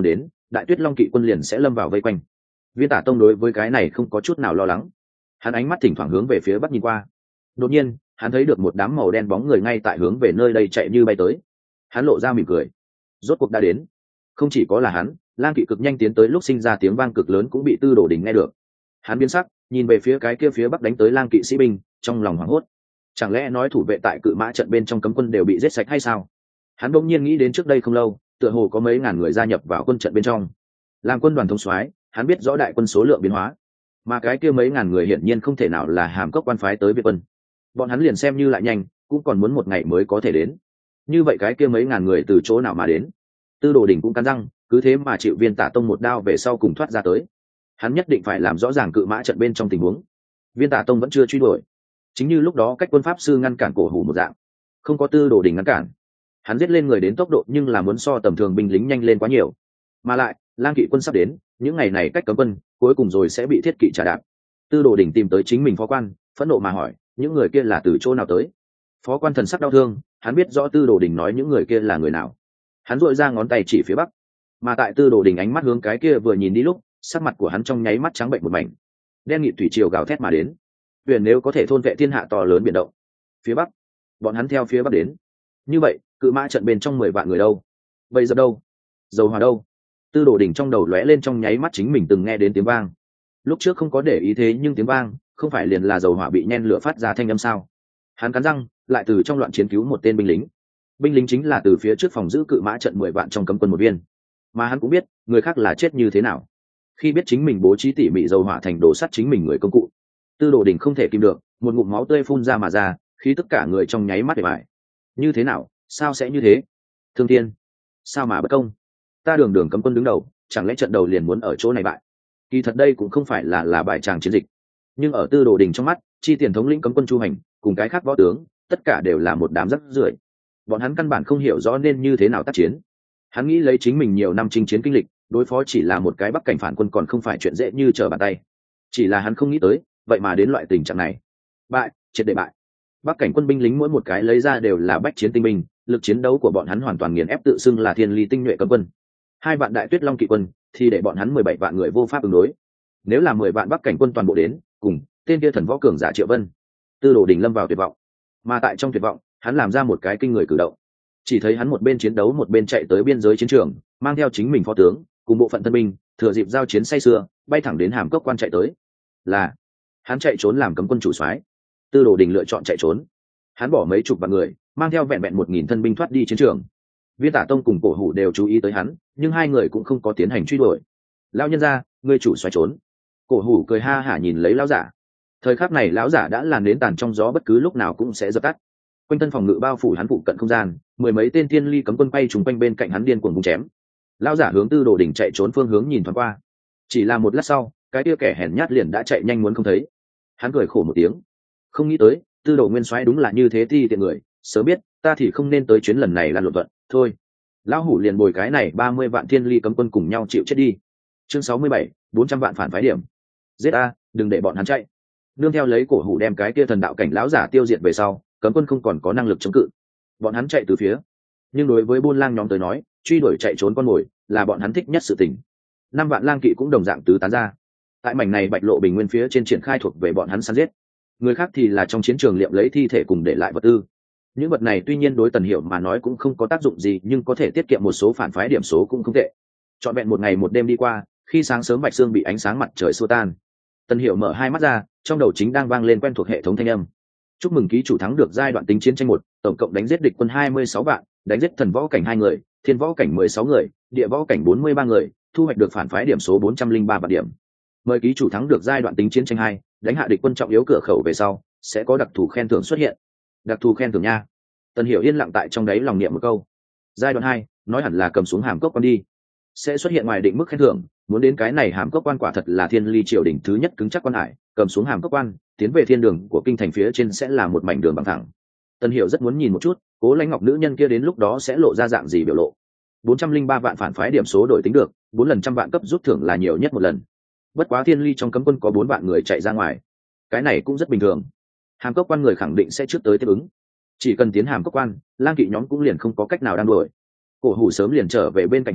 đại tuyết long kỵ quân liền sẽ lâm vào vây quanh. Viên Tả Tông đối với cái này không có chút nào lo lắng, hắn ánh mắt thỉnh thoảng hướng về phía bắc nhìn qua. Đột nhiên hắn thấy được một đám màu đen bóng người ngay tại hướng về nơi đây chạy như bay tới. Hắn lộ ra mỉm cười, rốt cuộc đã đến. Không chỉ có là hắn, lang kỵ cực nhanh tiến tới lúc sinh ra tiếng vang cực lớn cũng bị Tư Đồ Đình nghe được. Hắn biến sắc, nhìn về phía cái kia phía bắc đánh tới lang kỵ sĩ binh, trong lòng hoảng hốt. Chẳng lẽ nói thủ vệ tại cự mã trận bên trong cấm quân đều bị giết sạch hay sao? Hắn bỗng nhiên nghĩ đến trước đây không lâu, tựa hồ có mấy ngàn người gia nhập vào quân trận bên trong. Làm quân đoàn thống soái, hắn biết rõ đại quân số lượng biến hóa, mà cái kia mấy ngàn người hiển nhiên không thể nào là Hàm Cốc quan phái tới Việt quân. Bọn hắn liền xem như lại nhanh, cũng còn muốn một ngày mới có thể đến. Như vậy cái kia mấy ngàn người từ chỗ nào mà đến? Tư Đồ Đình cũng cắn răng, cứ thế mà chịu Viên Tả Tông một đao về sau cùng thoát ra tới. Hắn nhất định phải làm rõ ràng cự mã trận bên trong tình huống. Viên Tả Tông vẫn chưa truy đuổi, chính như lúc đó cách quân pháp sư ngăn cản Cổ Hủ một dạng, không có Tư Đồ Đình ngăn cản, hắn giết lên người đến tốc độ nhưng là muốn so tầm thường binh lính nhanh lên quá nhiều. Mà lại lang kỵ quân sắp đến, những ngày này cách cấm quân cuối cùng rồi sẽ bị thiết kỵ trả đạp. Tư Đồ Đình tìm tới chính mình phó quan, phẫn nộ mà hỏi, những người kia là từ chỗ nào tới? Phó quan thần sắc đau thương, hắn biết rõ Tư Đồ Đình nói những người kia là người nào. Hắn duỗi ra ngón tay chỉ phía bắc, mà tại Tư Đồ Đình ánh mắt hướng cái kia vừa nhìn đi lúc, sắc mặt của hắn trong nháy mắt trắng bệnh một mảnh. Đen nghị thủy triều gào thét mà đến, huyền nếu có thể thôn vệ thiên hạ to lớn biển động. Phía bắc, bọn hắn theo phía bắc đến. Như vậy cự mã trận bên trong mười vạn người đâu? Bây giờ đâu? Dầu hỏa đâu? Tư Đồ Đình trong đầu lóe lên trong nháy mắt chính mình từng nghe đến tiếng vang. Lúc trước không có để ý thế nhưng tiếng vang không phải liền là dầu hỏa bị nhen lửa phát ra thanh âm sao? Hắn cắn răng, lại từ trong loạn chiến cứu một tên binh lính. Binh lính chính là từ phía trước phòng giữ cự mã trận mười vạn trong cấm quân một viên. Mà hắn cũng biết người khác là chết như thế nào. Khi biết chính mình bố trí tỉ mỉ dầu hỏa thành đồ sắt chính mình người công cụ, Tư Đồ Đình không thể kìm được, một ngụm máu tươi phun ra mà ra, khí tất cả người trong nháy mắt để bại. Như thế nào? Sao sẽ như thế? Thương Thiên, sao mà bất công? Ta đường đường cấm quân đứng đầu, chẳng lẽ trận đầu liền muốn ở chỗ này bại? Kỳ thật đây cũng không phải là là bài tràng chiến dịch, nhưng ở Tư Đồ Đình trong mắt, chi tiền thống lĩnh cấm quân Chu Hành cùng cái khác võ tướng, tất cả đều là một đám rác rưởi. Bọn hắn căn bản không hiểu rõ nên như thế nào tác chiến. Hắn nghĩ lấy chính mình nhiều năm chinh chiến kinh lịch, đối phó chỉ là một cái bắc cảnh phản quân còn không phải chuyện dễ như trở bàn tay. Chỉ là hắn không nghĩ tới, vậy mà đến loại tình trạng này. Bại, triệt để bại. Bắc cảnh quân binh lính mỗi một cái lấy ra đều là bách chiến tinh binh, lực chiến đấu của bọn hắn hoàn toàn nghiền ép tự xưng là thiên ly tinh nhuệ cấm quân. Hai vạn đại tuyết long kỵ quân thì để bọn hắn mười bảy vạn người vô pháp ứng đối. Nếu là mười vạn bắc cảnh quân toàn bộ đến, cùng tên kia thần võ cường giả Triệu Vân, Tư Đồ Đình lâm vào tuyệt vọng. Mà tại trong tuyệt vọng, hắn làm ra một cái kinh người cử động. Chỉ thấy hắn một bên chiến đấu một bên chạy tới biên giới chiến trường, mang theo chính mình phó tướng cùng bộ phận thân binh, thừa dịp giao chiến say sưa, bay thẳng đến Hàm Cốc quan chạy tới. Là hắn chạy trốn làm cấm quân chủ soái. Tư Đồ Đình lựa chọn chạy trốn. Hắn bỏ mấy chục vạn người, mang theo vẹn vẹn một nghìn thân binh thoát đi chiến trường. Viên Tả Tông cùng Cổ Hủ đều chú ý tới hắn, nhưng hai người cũng không có tiến hành truy đuổi. Lão nhân gia, ngươi chủ xoay trốn. Cổ Hủ cười ha hả nhìn lấy lão giả. Thời khắc này lão giả đã làn đến tàn trong gió, bất cứ lúc nào cũng sẽ dập tắt. Quanh thân phòng ngự bao phủ hắn phụ cận không gian, mười mấy tên thiên ly cấm quân bay trùng quanh bên cạnh hắn điên cuồng vung chém. Lão giả hướng Tư Đồ Đình chạy trốn phương hướng nhìn thoáng qua. Chỉ là một lát sau, cái kia kẻ hèn nhát liền đã chạy nhanh muốn không thấy. Hắn cười khổ một tiếng, không nghĩ tới Tư Đồ Nguyên soái đúng là như thế ti tiện người, sớm biết ta thì không nên tới chuyến lần này là luận thuận. Thôi, lão hủ liền bồi cái này ba mươi vạn thiên ly cấm quân cùng nhau chịu chết đi. Chương sáu mươi bảy, bốn trăm vạn phản phái điểm. Giết a, đừng để bọn hắn chạy. Nương theo lấy Cổ Hủ đem cái kia thần đạo cảnh lão giả tiêu diệt về sau, cấm quân không còn có năng lực chống cự. Bọn hắn chạy từ phía, nhưng đối với buôn lang nhóm tới nói, truy đuổi chạy trốn con mồi là bọn hắn thích nhất sự tình. Năm vạn lang kỵ cũng đồng dạng tứ tán ra. Tại mảnh này bạch lộ bình nguyên phía trên triển khai thuộc về bọn hắn săn giết. Người khác thì là trong chiến trường liệm lấy thi thể cùng để lại vật tư. Những vật này tuy nhiên đối Tần Hiểu mà nói cũng không có tác dụng gì, nhưng có thể tiết kiệm một số phản phái điểm số cũng không tệ. Trọn vẹn một ngày một đêm đi qua, khi sáng sớm bạch sương bị ánh sáng mặt trời xua tan, Tần Hiểu mở hai mắt ra, trong đầu chính đang vang lên quen thuộc hệ thống thanh âm. Chúc mừng ký chủ thắng được giai đoạn tính chiến tranh một, tổng cộng đánh giết địch quân hai mươi sáu vạn, đánh giết thần võ cảnh hai người, thiên võ cảnh mười sáu người, địa võ cảnh bốn mươi ba người, thu hoạch được phản phái điểm số bốn trăm linh ba vạn điểm. Mời ký chủ thắng được giai đoạn tính chiến tranh hai, đánh hạ địch quân trọng yếu cửa khẩu về sau, sẽ có đặc thù khen thưởng xuất hiện. Đặc thù khen thưởng nha. Tần Hiểu yên lặng tại trong đáy lòng niệm một câu. Giai đoạn hai, nói hẳn là cầm xuống Hàm Cốc quan đi. Sẽ xuất hiện ngoài định mức khen thưởng, muốn đến cái này Hàm Cốc quan quả thật là thiên ly triều đỉnh thứ nhất cứng chắc quan hải, cầm xuống Hàm Cốc quan, tiến về thiên đường của kinh thành phía trên sẽ là một mảnh đường bằng thẳng. Tần Hiểu rất muốn nhìn một chút, Cố Lãnh Ngọc nữ nhân kia đến lúc đó sẽ lộ ra dạng gì biểu lộ. bốn trăm linh ba vạn phản phái điểm số đổi tính được, bốn lần trăm vạn cấp rút thưởng là nhiều nhất một lần. Bất quá thiên ly trong cấm quân có bốn vạn người chạy ra ngoài, cái này cũng rất bình thường. Hàm Cốc quan người khẳng định sẽ trước tới tiếp ứng. Chỉ cần tiến Hàm Cốc quan, lang kỵ nhóm cũng liền không có cách nào đang đuổi. Cổ Hủ sớm liền trở về bên cạnh hắn,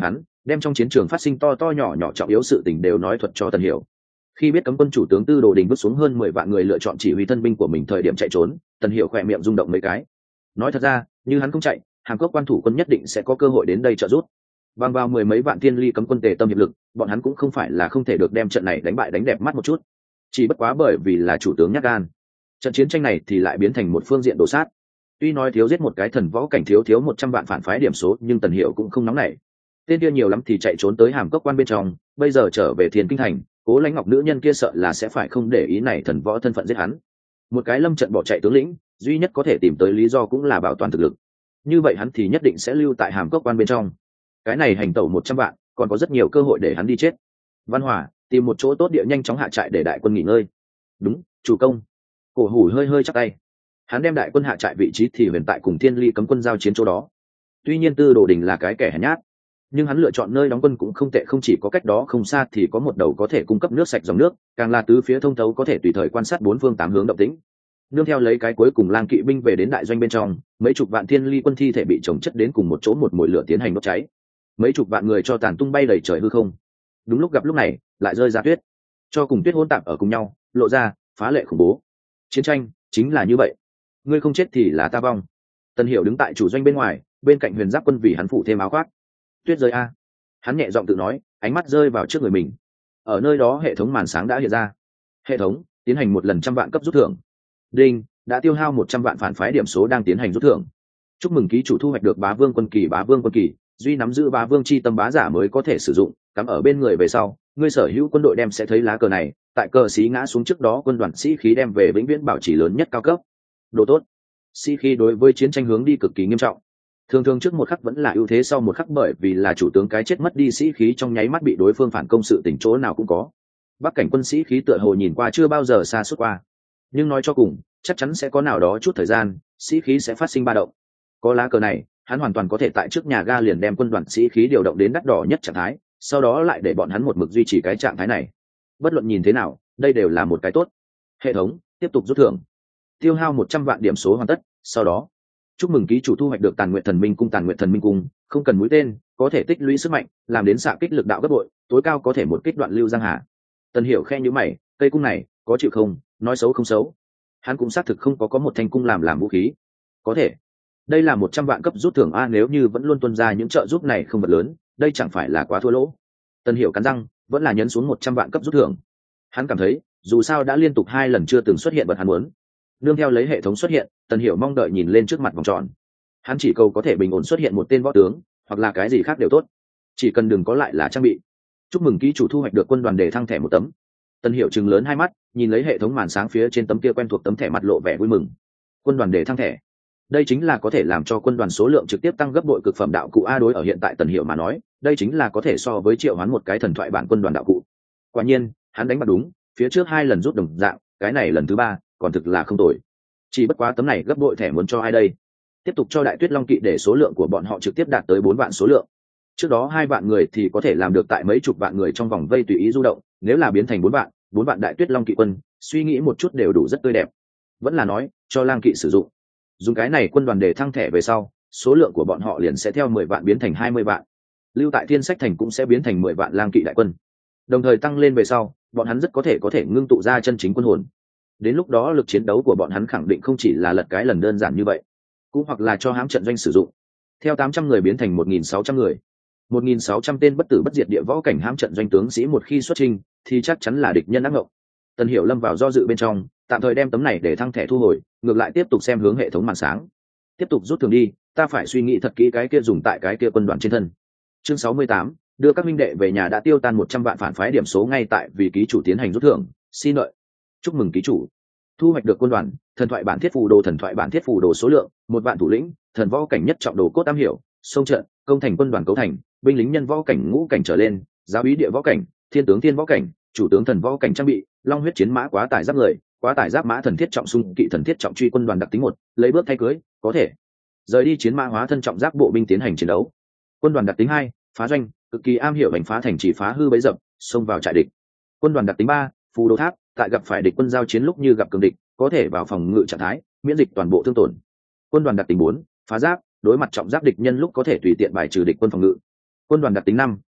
đem trong chiến trường phát sinh to to nhỏ nhỏ trọng yếu sự tình đều nói thuật cho Tần Hiểu. Khi biết cấm quân chủ tướng Tư Đồ Đình vứt xuống hơn mười vạn người lựa chọn chỉ huy thân binh của mình thời điểm chạy trốn, Tần Hiểu khỏe miệng rung động mấy cái. Nói thật ra, như hắn không chạy, Hàm Cốc quan thủ quân nhất định sẽ có cơ hội đến đây trợ giúp. Bằng vào mười mấy vạn thiên ly cấm quân tề tâm hiệp lực, bọn hắn cũng không phải là không thể được đem trận này đánh bại đánh đẹp mắt một chút. Chỉ bất quá bởi vì là chủ tướng nhát gan, trận chiến tranh này thì lại biến thành một phương diện đổ sát. Tuy nói thiếu giết một cái thần võ cảnh thiếu thiếu một trăm vạn phản phái điểm số, nhưng Tần Hiểu cũng không nóng nảy. Tên kia nhiều lắm thì chạy trốn tới Hàm Cốc quan bên trong, bây giờ trở về Thiên Kinh thành, Cố Lãnh Ngọc nữ nhân kia sợ là sẽ phải không để ý này thần võ thân phận giết hắn. Một cái lâm trận bỏ chạy tướng lĩnh, duy nhất có thể tìm tới lý do cũng là bảo toàn thực lực. Như vậy hắn thì nhất định sẽ lưu tại Hàm Cốc quan bên trong. Cái này hành tẩu một trăm vạn, còn có rất nhiều cơ hội để hắn đi chết. Văn Hòa, tìm một chỗ tốt địa nhanh chóng hạ trại để đại quân nghỉ ngơi. Đúng, chủ công. Cổ Hủ hơi hơi chắp tay. Hắn đem đại quân hạ trại vị trí thì huyền tại cùng Thiên Ly cấm quân giao chiến chỗ đó. Tuy nhiên Tư Đồ Đình là cái kẻ hèn nhát, nhưng hắn lựa chọn nơi đóng quân cũng không tệ, không chỉ có cách đó không xa thì có một đầu có thể cung cấp nước sạch dòng nước, càng là tứ phía thông thấu có thể tùy thời quan sát bốn phương tám hướng động tĩnh. Nương theo lấy cái cuối cùng lang kỵ binh về đến đại doanh bên trong, mấy chục vạn Thiên Ly quân thi thể bị chồng chất đến cùng một chỗ, một mồi lửa tiến hành đốt cháy. Mấy chục vạn người cho tàn tung bay đầy trời hư không. Đúng lúc gặp lúc này, lại rơi ra tuyết, cho cùng tuyết hỗn tạp ở cùng nhau, lộ ra phá lệ khủng bố. Chiến tranh chính là như vậy, ngươi không chết thì là ta vong. Tần Hiểu đứng tại chủ doanh bên ngoài, bên cạnh Huyền Giáp quân vì hắn phủ thêm áo khoác. Tuyết rơi a, hắn nhẹ giọng tự nói, ánh mắt rơi vào trước người mình. Ở nơi đó hệ thống màn sáng đã hiện ra. Hệ thống tiến hành một lần trăm vạn cấp rút thưởng. Đinh, đã tiêu hao một trăm vạn phản phái điểm số đang tiến hành rút thưởng. Chúc mừng ký chủ thu hoạch được Bá Vương quân kỳ. Bá Vương quân kỳ duy nắm giữ Bá Vương chi tâm bá giả mới có thể sử dụng, cắm ở bên người về sau, ngươi sở hữu quân đội đem sẽ thấy lá cờ này, tại cờ sĩ ngã xuống trước đó quân đoàn sĩ khí đem về vĩnh viễn bảo trì lớn nhất cao cấp. Đồ tốt. Sĩ khí đối với chiến tranh hướng đi cực kỳ nghiêm trọng. Thường thường trước một khắc vẫn là ưu thế, sau một khắc bởi vì là chủ tướng cái chết mất đi sĩ khí trong nháy mắt bị đối phương phản công, sự tình chỗ nào cũng có. Bắc cảnh quân sĩ khí tựa hồ nhìn qua chưa bao giờ xa suốt qua, nhưng nói cho cùng chắc chắn sẽ có nào đó chút thời gian sĩ khí sẽ phát sinh ba động. Có lá cờ này, hắn hoàn toàn có thể tại trước nhà ga liền đem quân đoàn sĩ khí điều động đến đắt đỏ nhất trạng thái, sau đó lại để bọn hắn một mực duy trì cái trạng thái này. Bất luận nhìn thế nào, đây đều là một cái tốt. Hệ thống tiếp tục rút thưởng. Tiêu hao một trăm vạn điểm số hoàn tất. Sau đó, chúc mừng ký chủ thu hoạch được Tàn Nguyện Thần Minh Cung. Tàn Nguyện Thần Minh Cung không cần mũi tên, có thể tích lũy sức mạnh, làm đến xạ kích lực đạo gấp bội, tối cao có thể một kích đoạn lưu giang hà. Tần Hiểu khe nhíu mày, cây cung này có chịu không? Nói xấu không xấu, hắn cũng xác thực không có có một thanh cung làm làm vũ khí. Có thể, đây là một trăm vạn cấp rút thưởng a, nếu như vẫn luôn tuân ra những trợ giúp này không vật lớn, đây chẳng phải là quá thua lỗ. Tần Hiểu cắn răng, vẫn là nhấn xuống một trăm vạn cấp rút thưởng. Hắn cảm thấy, dù sao đã liên tục hai lần chưa từng xuất hiện vật hắn muốn. Nương theo lấy hệ thống xuất hiện, Tần Hiểu mong đợi nhìn lên trước mặt vòng tròn. Hắn chỉ cầu có thể bình ổn xuất hiện một tên võ tướng, hoặc là cái gì khác đều tốt, chỉ cần đừng có lại là trang bị. Chúc mừng ký chủ thu hoạch được quân đoàn đề thăng thẻ một tấm. Tần Hiểu trừng lớn hai mắt, nhìn lấy hệ thống màn sáng phía trên tấm kia quen thuộc tấm thẻ, mặt lộ vẻ vui mừng. Quân đoàn đề thăng thẻ, đây chính là có thể làm cho quân đoàn số lượng trực tiếp tăng gấp bội cực phẩm đạo cụ a. Đối ở hiện tại Tần Hiểu mà nói, đây chính là có thể so với triệu hoán một cái thần thoại bản quân đoàn đạo cụ. Quả nhiên, hắn đánh bạc đúng, phía trước hai lần rút đồng dạng, cái này lần thứ ba, còn thực là không tồi. Chỉ bất quá tấm này gấp bội thẻ muốn cho ai đây? Tiếp tục cho Đại Tuyết Long kỵ để số lượng của bọn họ trực tiếp đạt tới bốn vạn số lượng. Trước đó hai vạn người thì có thể làm được tại mấy chục vạn người trong vòng vây tùy ý du động, nếu là biến thành bốn vạn, bốn vạn Đại Tuyết Long kỵ quân, suy nghĩ một chút đều đủ rất tươi đẹp. Vẫn là nói, cho lang kỵ sử dụng. Dùng cái này quân đoàn để thăng thẻ về sau, số lượng của bọn họ liền sẽ theo mười vạn biến thành hai mươi vạn. Lưu tại Thiên Sách thành cũng sẽ biến thành mười vạn lang kỵ đại quân. Đồng thời tăng lên về sau, bọn hắn rất có thể có thể ngưng tụ ra chân chính quân hồn. Đến lúc đó lực chiến đấu của bọn hắn khẳng định không chỉ là lật cái lần đơn giản như vậy, cũng hoặc là cho hãm trận doanh sử dụng. Theo tám trăm người biến thành một nghìn sáu trăm người, một nghìn sáu trăm tên bất tử bất diệt địa võ cảnh hãm trận doanh tướng sĩ một khi xuất trình, thì chắc chắn là địch nhân ác ngộng. Tần Hiểu lâm vào do dự bên trong, tạm thời đem tấm này để thăng thẻ thu hồi, ngược lại tiếp tục xem hướng hệ thống màn sáng. Tiếp tục rút thưởng đi, ta phải suy nghĩ thật kỹ cái kia dùng tại cái kia quân đoàn trên thân. Chương sáu mươi tám, đưa các minh đệ về nhà. Đã tiêu tan một trăm vạn phản phái điểm số ngay tại vì ký chủ tiến hành rút thưởng, xin lợi. Chúc mừng ký chủ thu hoạch được quân đoàn thần thoại bản thiết phù đồ. Thần thoại bản thiết phù đồ số lượng một vạn thủ lĩnh, thần võ cảnh nhất trọng đồ cốt am hiểu, sông trận công thành quân đoàn cấu thành, binh lính nhân võ cảnh ngũ cảnh trở lên, giáo úy địa võ cảnh, thiên tướng thiên võ cảnh, chủ tướng thần võ cảnh trang bị, long huyết chiến mã quá tải giáp người, quá tải giáp mã thần thiết trọng xung kỵ thần thiết trọng truy. Quân đoàn đặc tính một, lấy bước thay cưới, có thể rời đi chiến mã hóa thân trọng giáp bộ binh tiến hành chiến đấu. Quân đoàn đặc tính hai, phá doanh, cực kỳ am hiểu đánh phá thành trì, phá hư bẫy dập, xông vào trại địch. Quân đoàn đặc tính ba, phù đồ tháp, tại gặp phải địch quân giao chiến lúc như gặp cường địch, có thể vào phòng ngự trạng thái, miễn dịch toàn bộ thương tổn. Quân đoàn đặc tính bốn, phá giáp, đối mặt trọng giáp địch nhân lúc có thể tùy tiện bài trừ địch quân phòng ngự. Quân đoàn đặc tính năm,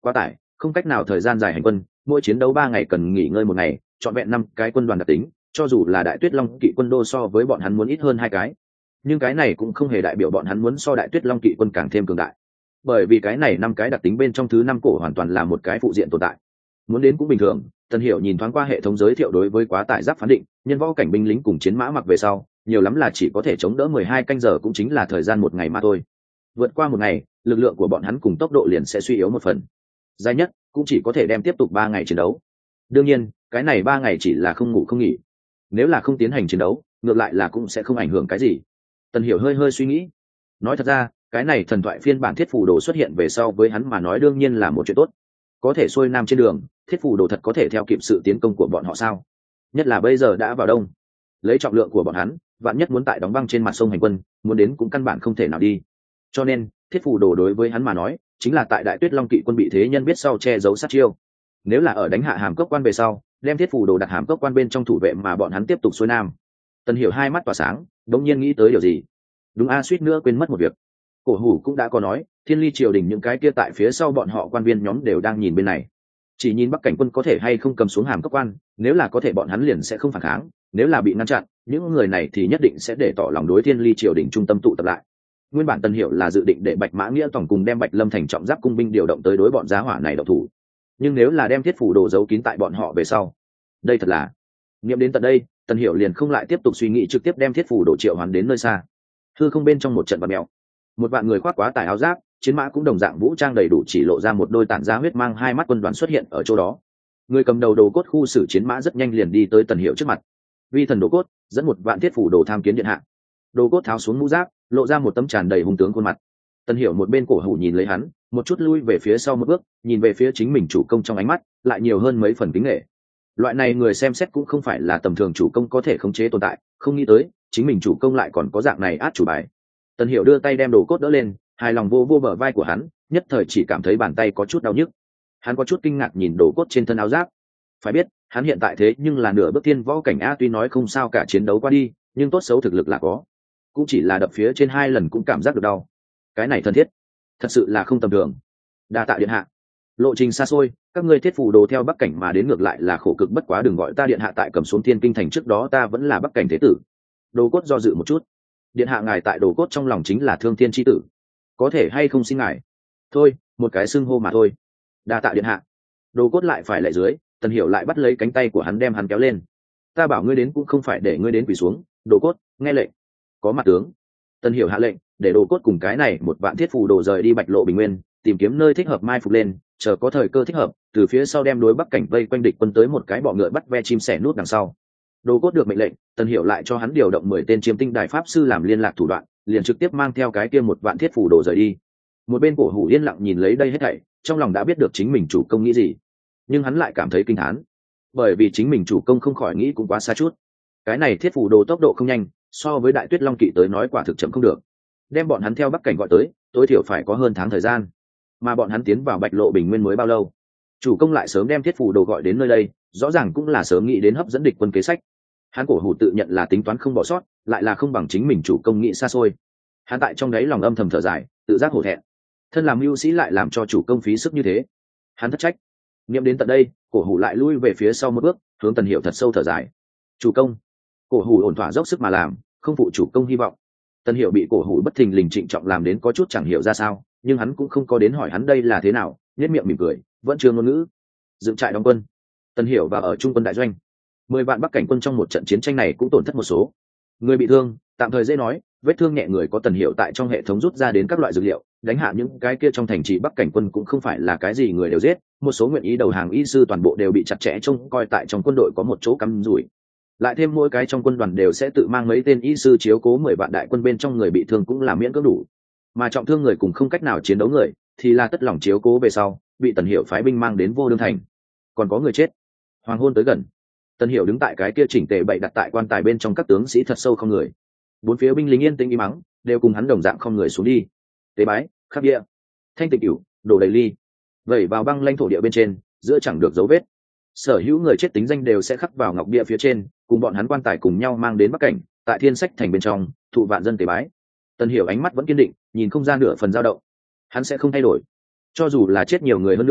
quá tải, không cách nào thời gian dài hành quân, mỗi chiến đấu ba ngày cần nghỉ ngơi một ngày, trọn vẹn năm cái quân đoàn đặc tính, cho dù là đại tuyết long kỵ quân đô so với bọn hắn muốn ít hơn hai cái, nhưng cái này cũng không hề đại biểu bọn hắn muốn so đại tuyết long kỵ quân càng thêm cường đại, bởi vì cái này năm cái đặc tính bên trong thứ năm cổ hoàn toàn là một cái phụ diện tồn tại. Muốn đến cũng bình thường. Tần Hiểu nhìn thoáng qua hệ thống giới thiệu đối với quá tải giáp phán định, nhân võ cảnh binh lính cùng chiến mã mặc về sau, nhiều lắm là chỉ có thể chống đỡ mười hai canh giờ, cũng chính là thời gian một ngày mà thôi. Vượt qua một ngày, lực lượng của bọn hắn cùng tốc độ liền sẽ suy yếu một phần. Dài nhất cũng chỉ có thể đem tiếp tục ba ngày chiến đấu. Đương nhiên, cái này ba ngày chỉ là không ngủ không nghỉ. Nếu là không tiến hành chiến đấu, ngược lại là cũng sẽ không ảnh hưởng cái gì. Tần Hiểu hơi hơi suy nghĩ. Nói thật ra, cái này thần thoại phiên bản thiết phù đồ xuất hiện về sau với hắn mà nói đương nhiên là một chuyện tốt. Có thể xuôi nam trên đường, thiết phù đồ thật có thể theo kịp sự tiến công của bọn họ sao? Nhất là bây giờ đã vào đông, lấy trọng lượng của bọn hắn, vạn nhất muốn tại đóng băng trên mặt sông hành quân, muốn đến cũng căn bản không thể nào đi. Cho nên, thiết phù đồ đối với hắn mà nói, chính là tại đại tuyết long kỵ quân bị thế nhân biết sau che giấu sát chiêu. Nếu là ở đánh hạ hàm cốc quan về sau, đem thiết phù đồ đặt hàm cốc quan bên trong thủ vệ mà bọn hắn tiếp tục xuôi nam. Tần Hiểu hai mắt tỏa sáng, đống nhiên nghĩ tới điều gì. Đúng a, suýt nữa quên mất một việc. Cổ Hủ cũng đã có nói, Thiên Ly triều đình những cái kia tại phía sau bọn họ quan viên nhóm đều đang nhìn bên này. Chỉ nhìn Bắc cảnh quân có thể hay không cầm xuống hàm cốc quan, nếu là có thể bọn hắn liền sẽ không phản kháng, nếu là bị ngăn chặn, những người này thì nhất định sẽ để tỏ lòng đối Thiên Ly triều đình trung tâm tụ tập lại. Nguyên bản Tần Hiểu là dự định để Bạch Mã Nghĩa tổng cùng đem Bạch Lâm thành trọng giáp cung binh điều động tới đối bọn giá hỏa này độc thủ. Nhưng nếu là đem thiết phủ đồ giấu kín tại bọn họ về sau, đây thật là. Nghiệm đến tận đây, Tần Hiểu liền không lại tiếp tục suy nghĩ, trực tiếp đem thiết phủ đồ triệu hoán đến nơi xa. Hư không bên trong một trận bạt mèo, một vạn người khoác quá tải áo giáp, chiến mã cũng đồng dạng vũ trang đầy đủ, chỉ lộ ra một đôi tản ra huyết mang hai mắt quân đoàn xuất hiện ở chỗ đó. Người cầm đầu Đồ Cốt khu xử chiến mã rất nhanh liền đi tới Tần Hiểu trước mặt. Vi thần Đồ Cốt dẫn một vạn thiết phủ đồ tham kiến điện hạ. Đồ Cốt tháo xuống mũ giáp, lộ ra một tấm tràn đầy hung tướng khuôn mặt. Tần Hiểu một bên cổ hủ nhìn lấy hắn, một chút lui về phía sau một bước, nhìn về phía chính mình chủ công, trong ánh mắt lại nhiều hơn mấy phần kính nể. Loại này người xem xét cũng không phải là tầm thường chủ công có thể khống chế tồn tại, không nghĩ tới chính mình chủ công lại còn có dạng này át chủ bài. Tần Hiểu đưa tay đem Đồ Cốt đỡ lên, hài lòng vô vô bờ vai của hắn, nhất thời chỉ cảm thấy bàn tay có chút đau nhức. Hắn có chút kinh ngạc nhìn Đồ Cốt trên thân áo giáp. Phải biết, hắn hiện tại thế nhưng là nửa bước tiên võ cảnh a, tuy nói không sao cả chiến đấu qua đi, nhưng tốt xấu thực lực là có. Cũng chỉ là đập phía trên hai lần cũng cảm giác được đau. Cái này thân thiết, thật sự là không tầm thường. Đa tạ điện hạ. Lộ trình xa xôi, các ngươi thiết phủ đồ theo Bắc cảnh mà đến, ngược lại là khổ cực, bất quá đừng gọi ta điện hạ, tại cầm xuống Thiên Kinh thành trước đó ta vẫn là Bắc cảnh thế tử. Đồ Cốt do dự một chút. Điện hạ ngài tại Đồ Cốt trong lòng chính là Thương Thiên chi tử, có thể hay không xin ngài? Thôi, một cái xưng hô mà thôi. Đa tạ điện hạ. Đồ Cốt lại phải lại dưới, Tần Hiểu lại bắt lấy cánh tay của hắn đem hắn kéo lên. Ta bảo ngươi đến cũng không phải để ngươi đến quỳ xuống. Đồ Cốt, nghe lệnh. Có mặt tướng. Tần Hiểu hạ lệnh, để Đồ Cốt cùng cái này một vạn thiết phù đồ rời đi Bạch Lộ Bình Nguyên, tìm kiếm nơi thích hợp mai phục lên, chờ có thời cơ thích hợp, từ phía sau đem đối Bắc cảnh vây quanh địch quân tới một cái bọ ngựa bắt ve chim sẻ nút đằng sau. Đồ Cốt được mệnh lệnh, Tần Hiểu lại cho hắn điều động mười tên chiêm tinh đại pháp sư làm liên lạc thủ đoạn, liền trực tiếp mang theo cái kia một vạn thiết phù đồ rời đi. Một bên Cổ Hủ yên lặng nhìn lấy đây hết thảy, trong lòng đã biết được chính mình chủ công nghĩ gì, nhưng hắn lại cảm thấy kinh thán, bởi vì chính mình chủ công không khỏi nghĩ cũng quá xa chút. Cái này thiết phù đồ tốc độ không nhanh, so với Đại Tuyết Long kỵ tới nói quả thực chậm không được. Đem bọn hắn theo Bắc cảnh gọi tới, tối thiểu phải có hơn tháng thời gian, mà bọn hắn tiến vào Bạch Lộ Bình Nguyên mới bao lâu? Chủ công lại sớm đem thiết phù đồ gọi đến nơi đây, rõ ràng cũng là sớm nghĩ đến hấp dẫn địch quân kế sách. Hắn Cổ Hủ tự nhận là tính toán không bỏ sót, lại là không bằng chính mình chủ công nghĩ xa xôi. Hắn tại trong đáy lòng âm thầm thở dài, tự giác hổ thẹn. Thân làm mưu sĩ lại làm cho chủ công phí sức như thế, hắn thất trách. Nghiệm đến tận đây, Cổ Hủ lại lui về phía sau một bước, hướng Tần Hiểu thật sâu thở dài. Chủ công. Cổ Hủ ổn thỏa dốc sức mà làm, không phụ chủ công hy vọng. Tần Hiểu bị Cổ Hủ bất thình lình trịnh trọng làm đến có chút chẳng hiểu ra sao, nhưng hắn cũng không có đến hỏi hắn đây là thế nào, nhếch miệng mỉm cười, vẫn chưa ngôn ngữ. Dựng trại đóng quân. Tần Hiểu và ở trung quân đại doanh. Mười vạn Bắc cảnh quân trong một trận chiến tranh này cũng tổn thất một số người bị thương, tạm thời dễ nói, vết thương nhẹ người có Tần Hiểu tại trong hệ thống rút ra đến các loại dược liệu, đánh hạ những cái kia trong thành trì Bắc cảnh quân cũng không phải là cái gì người đều giết, một số nguyện ý đầu hàng y sư toàn bộ đều bị chặt chẽ trông coi tại trong quân đội có một chỗ cắm rủi. Lại thêm mỗi cái trong quân đoàn đều sẽ tự mang mấy tên y sư chiếu cố mười vạn đại quân bên trong người bị thương cũng là miễn cưỡng đủ, mà trọng thương người cùng không cách nào chiến đấu người thì là tất lòng chiếu cố về sau, bị Tần Hiểu phái binh mang đến Vô Đương thành. Còn có người chết. Hoàng hôn tới gần, Tần Hiểu đứng tại cái kia chỉnh tề bày đặt tại quan tài bên trong các tướng sĩ thật sâu không người. Bốn phía binh lính yên tĩnh im mắng, đều cùng hắn đồng dạng không người xuống đi. Tế bái, khắc địa, thanh tịnh cửu, đổ đầy ly, vẩy vào băng lãnh thổ địa bên trên, giữa chẳng được dấu vết. Sở hữu người chết tính danh đều sẽ khắc vào ngọc bia phía trên, cùng bọn hắn quan tài cùng nhau mang đến Bắc cảnh, tại Thiên Sách thành bên trong, thụ vạn dân tế bái. Tần Hiểu ánh mắt vẫn kiên định, nhìn không ra nửa phần dao động. Hắn sẽ không thay đổi, cho dù là chết nhiều người hơn nữa,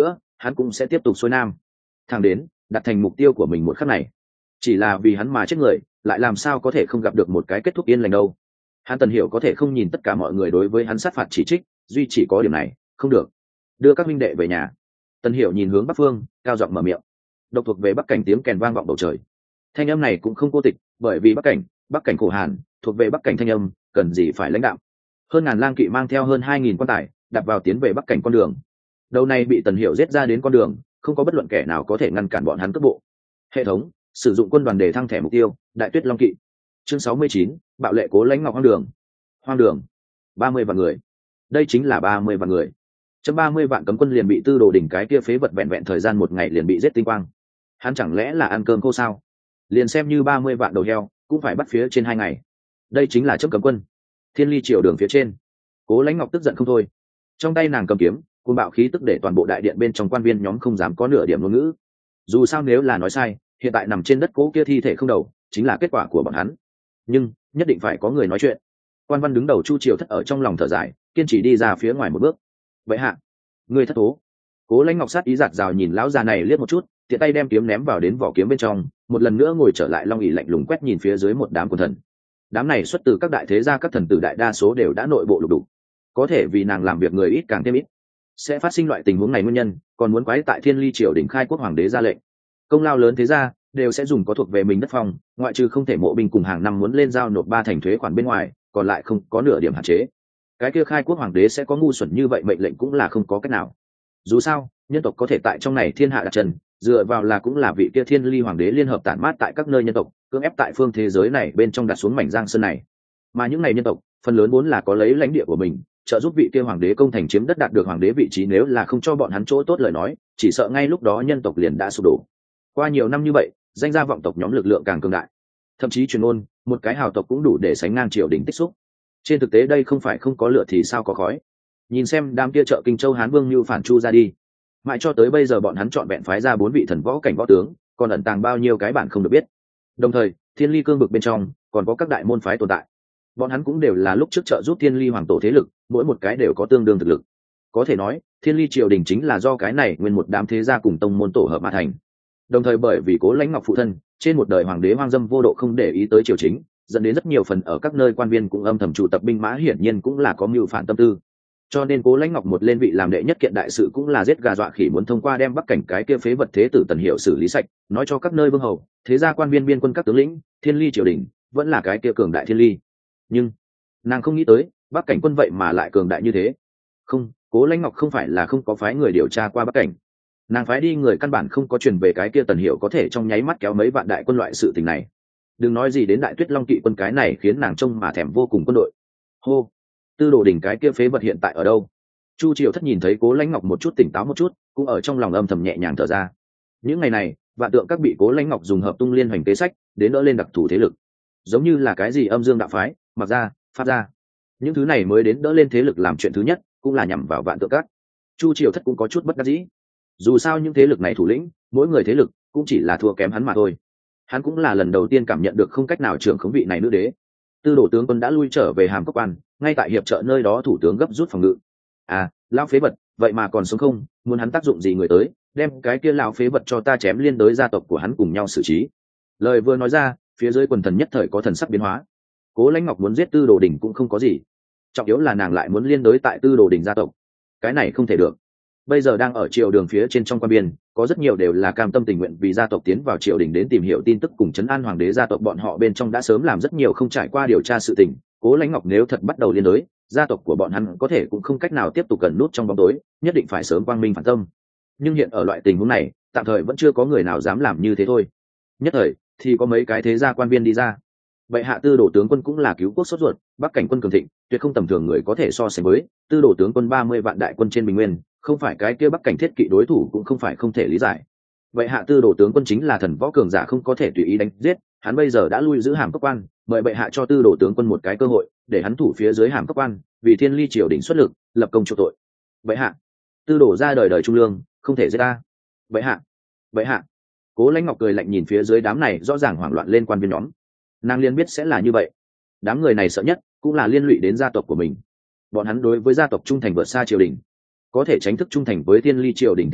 hắn cũng sẽ tiếp tục xuôi nam thẳng đến đặt thành mục tiêu của mình một khắc này. Chỉ là vì hắn mà chết người, lại làm sao có thể không gặp được một cái kết thúc yên lành đâu. Hắn Tần Hiểu có thể không nhìn tất cả mọi người đối với hắn sát phạt chỉ trích, duy chỉ có điểm này không được. Đưa các huynh đệ về nhà. Tần Hiểu nhìn hướng bắc phương, cao giọng mở miệng. Độc thuộc về bắc cảnh tiếng kèn vang vọng bầu trời. Thanh âm này cũng không cô tịch, bởi vì bắc cảnh, bắc cảnh khổ hàn, thuộc về bắc cảnh thanh âm, cần gì phải lãnh đạo. Hơn ngàn lang kỵ mang theo hơn hai nghìn quan tài, đặt vào tiến về bắc cảnh con đường. Đầu này bị Tần Hiểu giết ra đến con đường, không có bất luận kẻ nào có thể ngăn cản bọn hắn cướp bộ. Hệ thống sử dụng quân đoàn để thăng thẻ mục tiêu, Đại Tuyết Long kỵ. Chương sáu mươi chín, bạo lệ Cố Lãnh Ngọc hoang đường. Hoang đường, ba mươi vạn người. Đây chính là ba mươi vạn người. Chấm ba mươi vạn cấm quân liền bị Tư Đồ đỉnh cái kia phế vật vẹn vẹn thời gian một ngày liền bị giết tinh quang. Hắn chẳng lẽ là ăn cơm khô sao? Liền xem như ba mươi vạn đầu heo, cũng phải bắt phía trên hai ngày. Đây chính là chấm cấm quân. Thiên Ly triều đường phía trên. Cố Lãnh Ngọc tức giận không thôi. Trong tay nàng cầm kiếm, cuồng bạo khí tức để toàn bộ đại điện bên trong quan viên nhóm không dám có nửa điểm ngôn ngữ. Dù sao nếu là nói sai, hiện tại nằm trên đất cố kia thi thể không đầu, chính là kết quả của bọn hắn. Nhưng nhất định phải có người nói chuyện. Quan văn đứng đầu Chu Triều Thất ở trong lòng thở dài, kiên trì đi ra phía ngoài một bước. Vậy hạ, ngươi thất thố. Cố Lãnh Ngọc sát ý giạt rào nhìn lão già này liếc một chút, tiện tay đem kiếm ném vào đến vỏ kiếm bên trong, một lần nữa ngồi trở lại long ỷ lạnh lùng quét nhìn phía dưới một đám quần thần. Đám này xuất từ các đại thế gia, các thần tử đại đa số đều đã nội bộ lục đục. Có thể vì nàng làm việc người ít càng thêm ít, sẽ phát sinh loại tình huống này nguyên nhân, còn muốn quái tại Thiên Ly triều đỉnh khai quốc hoàng đế ra lệnh. Công lao lớn thế gia đều sẽ dùng có thuộc về mình đất phong, ngoại trừ không thể mộ binh cùng hàng năm muốn lên giao nộp ba thành thuế khoản bên ngoài, còn lại không có nửa điểm hạn chế. Cái kia khai quốc hoàng đế sẽ có ngu xuẩn như vậy mệnh lệnh cũng là không có cách nào. Dù sao, nhân tộc có thể tại trong này thiên hạ đặt chân, dựa vào là cũng là vị kia Thiên Ly hoàng đế liên hợp tản mát tại các nơi nhân tộc, cưỡng ép tại phương thế giới này bên trong đặt xuống mảnh giang sơn này. Mà những này nhân tộc, phần lớn vốn là có lấy lãnh địa của mình, trợ giúp vị kia hoàng đế công thành chiếm đất đạt được hoàng đế vị trí, nếu là không cho bọn hắn chỗ tốt lời nói, chỉ sợ ngay lúc đó nhân tộc liền đã sụp đổ. Qua nhiều năm như vậy, danh gia vọng tộc nhóm lực lượng càng cường đại, thậm chí truyền ngôn một cái hào tộc cũng đủ để sánh ngang triều đình tích xúc. Trên thực tế đây không phải không có lửa thì sao có khói. Nhìn xem đám kia trợ Kinh Châu Hán Vương như phản chu ra đi, mãi cho tới bây giờ bọn hắn chọn vẹn phái ra bốn vị thần võ cảnh võ tướng, còn ẩn tàng bao nhiêu cái bản không được biết. Đồng thời Thiên Ly cương vực bên trong còn có các đại môn phái tồn tại, bọn hắn cũng đều là lúc trước trợ giúp Thiên Ly hoàng tổ thế lực, mỗi một cái đều có tương đương thực lực. Có thể nói Thiên Ly triều đình chính là do cái này nguyên một đám thế gia cùng tông môn tổ hợp mà thành. Đồng thời bởi vì Cố Lãnh Ngọc phụ thân trên một đời hoàng đế hoang dâm vô độ không để ý tới triều chính, dẫn đến rất nhiều phần ở các nơi quan viên cũng âm thầm trụ tập binh mã, hiển nhiên cũng là có mưu phản tâm tư. Cho nên Cố Lãnh Ngọc một lên vị làm đệ nhất kiện đại sự cũng là giết gà dọa khỉ, muốn thông qua đem bắc cảnh cái kia phế vật thế tử Tần Hiểu xử lý sạch, nói cho các nơi vương hầu, thế gia quan viên biên quân các tướng lĩnh, Thiên Ly triều đình vẫn là cái kia cường đại Thiên Ly. Nhưng nàng không nghĩ tới bắc cảnh quân vậy mà lại cường đại như thế. Không, Cố Lãnh Ngọc không phải là không có phái người điều tra qua bắc cảnh, nàng phái đi người căn bản không có truyền về cái kia Tần Hiểu có thể trong nháy mắt kéo mấy vạn đại quân loại sự tình này. Đừng nói gì đến Đại Tuyết Long kỵ quân, cái này khiến nàng trông mà thèm vô cùng quân đội. Hô, Tư Đồ đỉnh cái kia phế vật hiện tại ở đâu? Chu Triều Thất nhìn thấy Cố Lãnh Ngọc một chút tỉnh táo một chút, cũng ở trong lòng âm thầm nhẹ nhàng thở ra. Những ngày này vạn tượng các bị Cố Lãnh Ngọc dùng hợp tung liên hoành kế sách đến đỡ lên đặc thù thế lực, giống như là cái gì âm dương đạo phái, mặc ra, phát ra, những thứ này mới đến đỡ lên thế lực làm chuyện thứ nhất, cũng là nhằm vào vạn tượng các. Chu Triều Thất cũng có chút bất đắc dĩ, dù sao những thế lực này thủ lĩnh mỗi người thế lực cũng chỉ là thua kém hắn mà thôi. Hắn cũng là lần đầu tiên cảm nhận được không cách nào trưởng khống vị này nữ đế. Tư Đồ tướng quân đã lui trở về Hàm Cốc Quan, ngay tại hiệp trợ nơi đó thủ tướng gấp rút phòng ngự. À, lão phế vật, vậy mà còn sống không? Muốn hắn tác dụng gì người tới, đem cái kia lão phế vật cho ta chém liên đối gia tộc của hắn cùng nhau xử trí. Lời vừa nói ra, phía dưới quần thần nhất thời có thần sắc biến hóa. Cố Lãnh Ngọc muốn giết Tư Đồ đỉnh cũng không có gì, trọng yếu là nàng lại muốn liên đối tại Tư Đồ đỉnh gia tộc, cái này không thể được. Bây giờ đang ở triều đường phía trên trong quan biên, có rất nhiều đều là cam tâm tình nguyện vì gia tộc tiến vào triều đình đến tìm hiểu tin tức cùng trấn an hoàng đế. Gia tộc bọn họ bên trong đã sớm làm rất nhiều không trải qua điều tra sự tình. Cố Lãnh Ngọc nếu thật bắt đầu liên đối, gia tộc của bọn hắn có thể cũng không cách nào tiếp tục cần nút trong bóng tối, nhất định phải sớm quang minh phản tâm. Nhưng hiện ở loại tình huống này, tạm thời vẫn chưa có người nào dám làm như thế thôi. Nhất thời thì có mấy cái thế gia quan viên đi ra. Vậy hạ Tư Đồ tướng quân cũng là cứu quốc sốt ruột, bắc cảnh quân cường thịnh, tuyệt không tầm thường người có thể so sánh với. Tư Đồ tướng quân ba mươi vạn đại quân trên bình nguyên, không phải cái kia bắc cảnh thiết kỵ đối thủ cũng không phải không thể lý giải. Vậy hạ Tư Đồ tướng quân chính là thần võ cường giả, không có thể tùy ý đánh giết, hắn bây giờ đã lui giữ Hàm Cốc Quan, mời bệ hạ cho Tư Đồ tướng quân một cái cơ hội, để hắn thủ phía dưới Hàm Cốc Quan, vì Thiên Ly triều đình xuất lực, lập công chuộc tội. Bệ hạ, Tư Đồ ra đời đời trung lương, không thể giết ta. Bệ hạ, bệ hạ. Cố Lãnh Ngọc cười lạnh nhìn phía dưới đám này rõ ràng hoảng loạn lên quan viên nhóm. Nàng liên biết sẽ là như vậy. Đám người này sợ nhất cũng là liên lụy đến gia tộc của mình. Bọn hắn đối với gia tộc trung thành vượt xa triều đình, có thể tránh thức trung thành với Thiên Ly triều đình thế gia,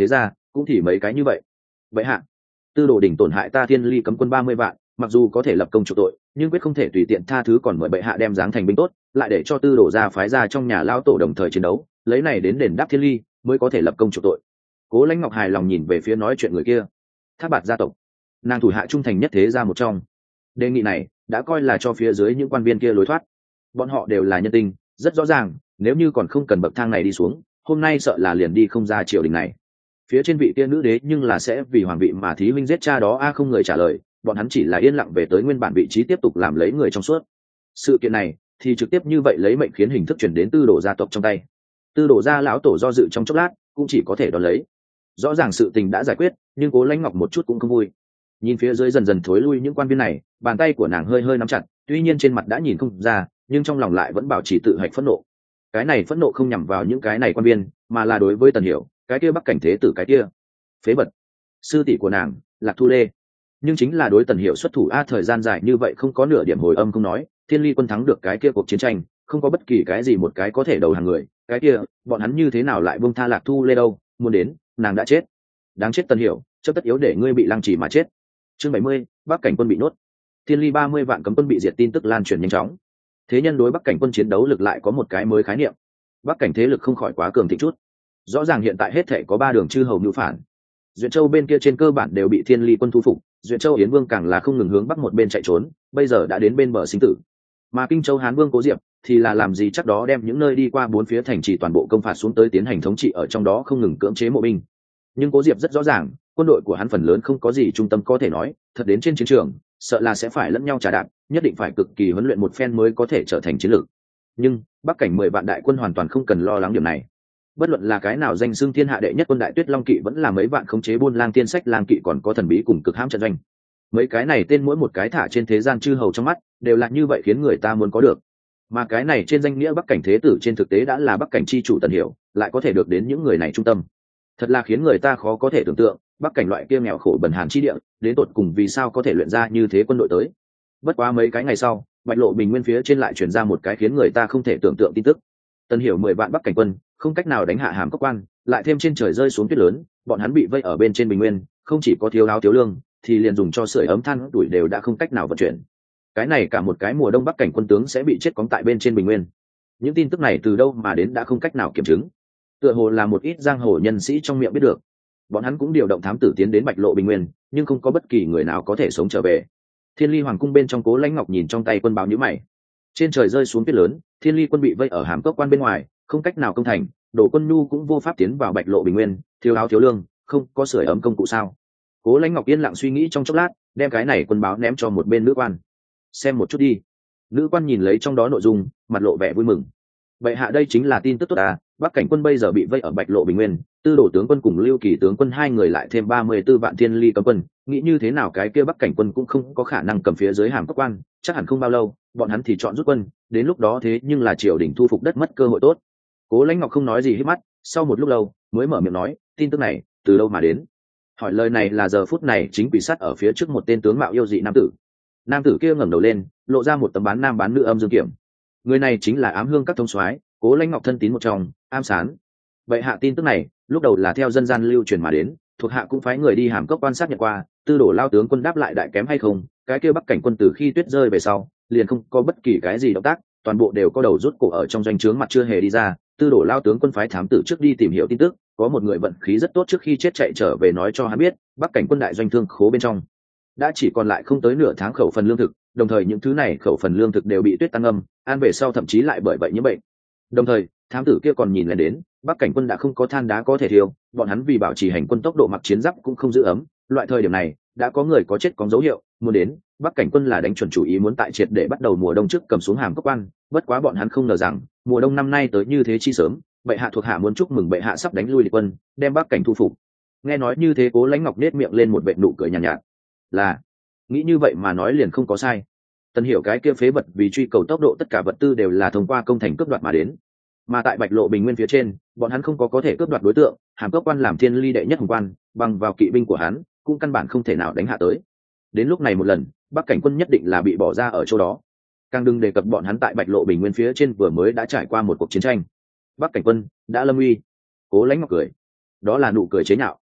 cũng thì mấy cái như vậy. Vậy hạ, tư đồ đỉnh tổn hại ta thiên ly cấm quân ba mươi vạn, mặc dù có thể lập công chủ tội, nhưng quyết không thể tùy tiện tha thứ, còn mời bệ hạ đem dáng thành binh tốt, lại để cho tư đồ ra phái ra trong nhà lao tổ đồng thời chiến đấu, lấy này đến đền đáp thiên ly, mới có thể lập công chủ tội. Cố Lãnh Ngọc hài lòng nhìn về phía nói chuyện người kia. Thác Bạt gia tộc, nàng thủ hạ trung thành nhất thế gia một trong. Đề nghị này đã coi là cho phía dưới những quan viên kia lối thoát. Bọn họ đều là nhân tinh, rất rõ ràng, nếu như còn không cần bậc thang này đi xuống, hôm nay sợ là liền đi không ra triều đình này. Phía trên vị kia nữ đế nhưng là sẽ vì hoàng vị mà thí huynh giết cha đó a, không người trả lời, bọn hắn chỉ là yên lặng về tới nguyên bản vị trí tiếp tục làm lấy người trong suốt. Sự kiện này thì trực tiếp như vậy lấy mệnh khiến hình thức chuyển đến tư đồ gia tộc trong tay. Tư đồ gia lão tổ do dự trong chốc lát, cũng chỉ có thể đón lấy. Rõ ràng sự tình đã giải quyết, nhưng Cố Lãnh Ngọc một chút cũng không vui. Nhìn phía dưới dần dần thối lui những quan viên này, bàn tay của nàng hơi hơi nắm chặt, tuy nhiên trên mặt đã nhìn không ra, nhưng trong lòng lại vẫn bảo trì tự hạch phẫn nộ. Cái này phẫn nộ không nhằm vào những cái này quan viên, mà là đối với Tần Hiểu, cái kia Bắc Cảnh thế tử cái kia phế vật, sư tỷ của nàng Lạc Thu Lê. Nhưng chính là đối Tần Hiểu xuất thủ a, thời gian dài như vậy không có nửa điểm hồi âm không nói, Thiên Ly quân thắng được cái kia cuộc chiến tranh, không có bất kỳ cái gì một cái có thể đầu hàng người, cái kia bọn hắn như thế nào lại buông tha Lạc Thu Lê đâu, muốn đến, nàng đã chết. Đáng chết Tần Hiểu, chấp tất yếu để ngươi bị lăng trì mà chết. Chương bảy mươi, Bắc Cảnh quân bị nuốt. Thiên Ly ba mươi vạn cấm quân bị diệt tin tức lan truyền nhanh chóng. Thế nhân đối Bắc Cảnh quân chiến đấu lực lại có một cái mới khái niệm. Bắc Cảnh thế lực không khỏi quá cường thịnh chút. Rõ ràng hiện tại hết thể có ba đường chư hầu nhu phản. Duyện Châu bên kia trên cơ bản đều bị Thiên Ly quân thu phục, Duyện Châu Yến Vương càng là không ngừng hướng bắc một bên chạy trốn, bây giờ đã đến bên bờ sinh tử. Mà Kinh Châu Hán Vương Cố Diệp thì là làm gì chắc đó đem những nơi đi qua bốn phía thành trì toàn bộ công phạt xuống tới tiến hành thống trị ở trong đó, không ngừng cưỡng chế mộ binh. Nhưng Cố Diệp rất rõ ràng, quân đội của hắn phần lớn không có gì trung tâm có thể nói, thật đến trên chiến trường, sợ là sẽ phải lẫn nhau trà đạp, nhất định phải cực kỳ huấn luyện một phen mới có thể trở thành chiến lược. Nhưng Bắc Cảnh mười vạn đại quân hoàn toàn không cần lo lắng điểm này. Bất luận là cái nào danh xưng thiên hạ đệ nhất quân đại Tuyết Long kỵ, vẫn là mấy vạn khống chế buôn lang tiên sách lang kỵ, còn có thần bí cùng cực hãm trận doanh. Mấy cái này tên mỗi một cái thả trên thế gian chư hầu trong mắt, đều là như vậy khiến người ta muốn có được. Mà cái này trên danh nghĩa Bắc Cảnh thế tử trên thực tế đã là Bắc Cảnh chi chủ Tần Hiểu, lại có thể được đến những người này trung tâm. Thật là khiến người ta khó có thể tưởng tượng, Bắc Cảnh loại kia nghèo khổ bần hàn chi địa, đến tột cùng vì sao có thể luyện ra như thế quân đội tới. Bất quá mấy cái ngày sau, Bạch Lộ Bình Nguyên phía trên lại truyền ra một cái khiến người ta không thể tưởng tượng tin tức. Tần Hiểu mười vạn Bắc Cảnh quân không cách nào đánh hạ Hàm Cốc Quan, lại thêm trên trời rơi xuống tuyết lớn, bọn hắn bị vây ở bên trên bình nguyên, không chỉ có thiếu áo thiếu lương, thì liền dùng cho sưởi ấm than tuổi đều đã không cách nào vận chuyển. Cái này cả một cái mùa đông Bắc Cảnh quân tướng sẽ bị chết cóng tại bên trên bình nguyên. Những tin tức này từ đâu mà đến đã không cách nào kiểm chứng. Tựa hồ là một ít giang hồ nhân sĩ trong miệng biết được. Bọn hắn cũng điều động thám tử tiến đến Bạch Lộ Bình Nguyên, nhưng không có bất kỳ người nào có thể sống trở về. Thiên Ly hoàng cung bên trong, Cố Lãnh Ngọc nhìn trong tay quân báo nhíu mày. Trên trời rơi xuống tuyết lớn, Thiên Ly quân bị vây ở Hàm Cốc Quan bên ngoài, không cách nào công thành, Đỗ Quân Nhu cũng vô pháp tiến vào Bạch Lộ Bình Nguyên, thiếu áo thiếu lương, không có sưởi ấm công cụ sao? Cố Lãnh Ngọc yên lặng suy nghĩ trong chốc lát, đem cái này quân báo ném cho một bên nữ quan. Xem một chút đi. Nữ quan nhìn lấy trong đó nội dung, mặt lộ vẻ vui mừng. Bệ hạ, đây chính là tin tức tốt à, Bắc Cảnh quân bây giờ bị vây ở Bạch Lộ Bình Nguyên, Tư Đồ tướng quân cùng Lưu Kỳ tướng quân hai người lại thêm ba mươi tư vạn Thiên Ly cấm quân, nghĩ như thế nào cái kia Bắc Cảnh quân cũng không có khả năng cầm phía dưới Hàm Cốc Quan, chắc hẳn không bao lâu, bọn hắn thì chọn rút quân, đến lúc đó thế nhưng là triều đình thu phục đất mất cơ hội tốt. Cố Lãnh Ngọc không nói gì, hít mắt, sau một lúc lâu mới mở miệng nói, tin tức này từ đâu mà đến? Hỏi lời này là giờ phút này chính quỷ sát ở phía trước một tên tướng mạo yêu dị nam tử. Nam tử kia ngẩng đầu lên, lộ ra một tấm bán nam bán nữ âm dương kiểm. Người này chính là Ám Hương các thông soái, Cố Lãnh Ngọc thân tín một trong, Am Sán. Vậy hạ tin tức này lúc đầu là theo dân gian lưu truyền mà đến, thuộc hạ cũng phái người đi Hàm Cốc quan sát nhận qua, Tư Đồ lao tướng quân đáp lại đại kém hay không, cái kia Bắc Cảnh quân từ khi tuyết rơi về sau, liền không có bất kỳ cái gì động tác, toàn bộ đều có đầu rút cổ ở trong doanh trướng, mặt chưa hề đi ra. Tư Đồ lao tướng quân phái thám tử trước đi tìm hiểu tin tức, có một người vận khí rất tốt trước khi chết chạy trở về nói cho hắn biết, Bắc Cảnh quân đại doanh thương khố bên trong đã chỉ còn lại không tới nửa tháng khẩu phần lương thực, đồng thời những thứ này khẩu phần lương thực đều bị tuyết tăng âm, ăn về sau thậm chí lại bởi vậy nhiễm bệnh. Đồng thời, thám tử kia còn nhìn lên đến, Bắc Cảnh quân đã không có than đá có thể thiêu, bọn hắn vì bảo trì hành quân tốc độ mặc chiến giáp cũng không giữ ấm, loại thời điểm này đã có người có chết có dấu hiệu, muốn đến, Bắc Cảnh quân là đánh chuẩn chủ ý muốn tại triệt để bắt đầu mùa đông trước cầm xuống Hàm Cốc Quan, bất quá bọn hắn không ngờ rằng, mùa đông năm nay tới như thế chi sớm, bệ hạ thuộc hạ muốn chúc mừng bệ hạ sắp đánh lui địch quân, đem Bắc Cảnh thu phục. Nghe nói như thế, Cố Lãnh Ngọc nết miệng lên một vệt nụ cười nhàn nhạt, nhạt. Là, nghĩ như vậy mà nói liền không có sai. Tần Hiểu cái kia phế vật vì truy cầu tốc độ tất cả vật tư đều là thông qua công thành cướp đoạt mà đến. Mà tại Bạch Lộ Bình Nguyên phía trên, bọn hắn không có có thể cướp đoạt đối tượng, Hàm Cốc Quan làm Thiên Ly đệ nhất hùng quan, bằng vào kỵ binh của hắn, cũng căn bản không thể nào đánh hạ tới. Đến lúc này một lần, Bắc Cảnh quân nhất định là bị bỏ ra ở chỗ đó. Càng đừng đề cập bọn hắn tại Bạch Lộ Bình Nguyên phía trên vừa mới đã trải qua một cuộc chiến tranh. Bắc Cảnh quân đã lâm uy. Cố Lãnh Ngọc cười, đó là nụ cười chế nhạo.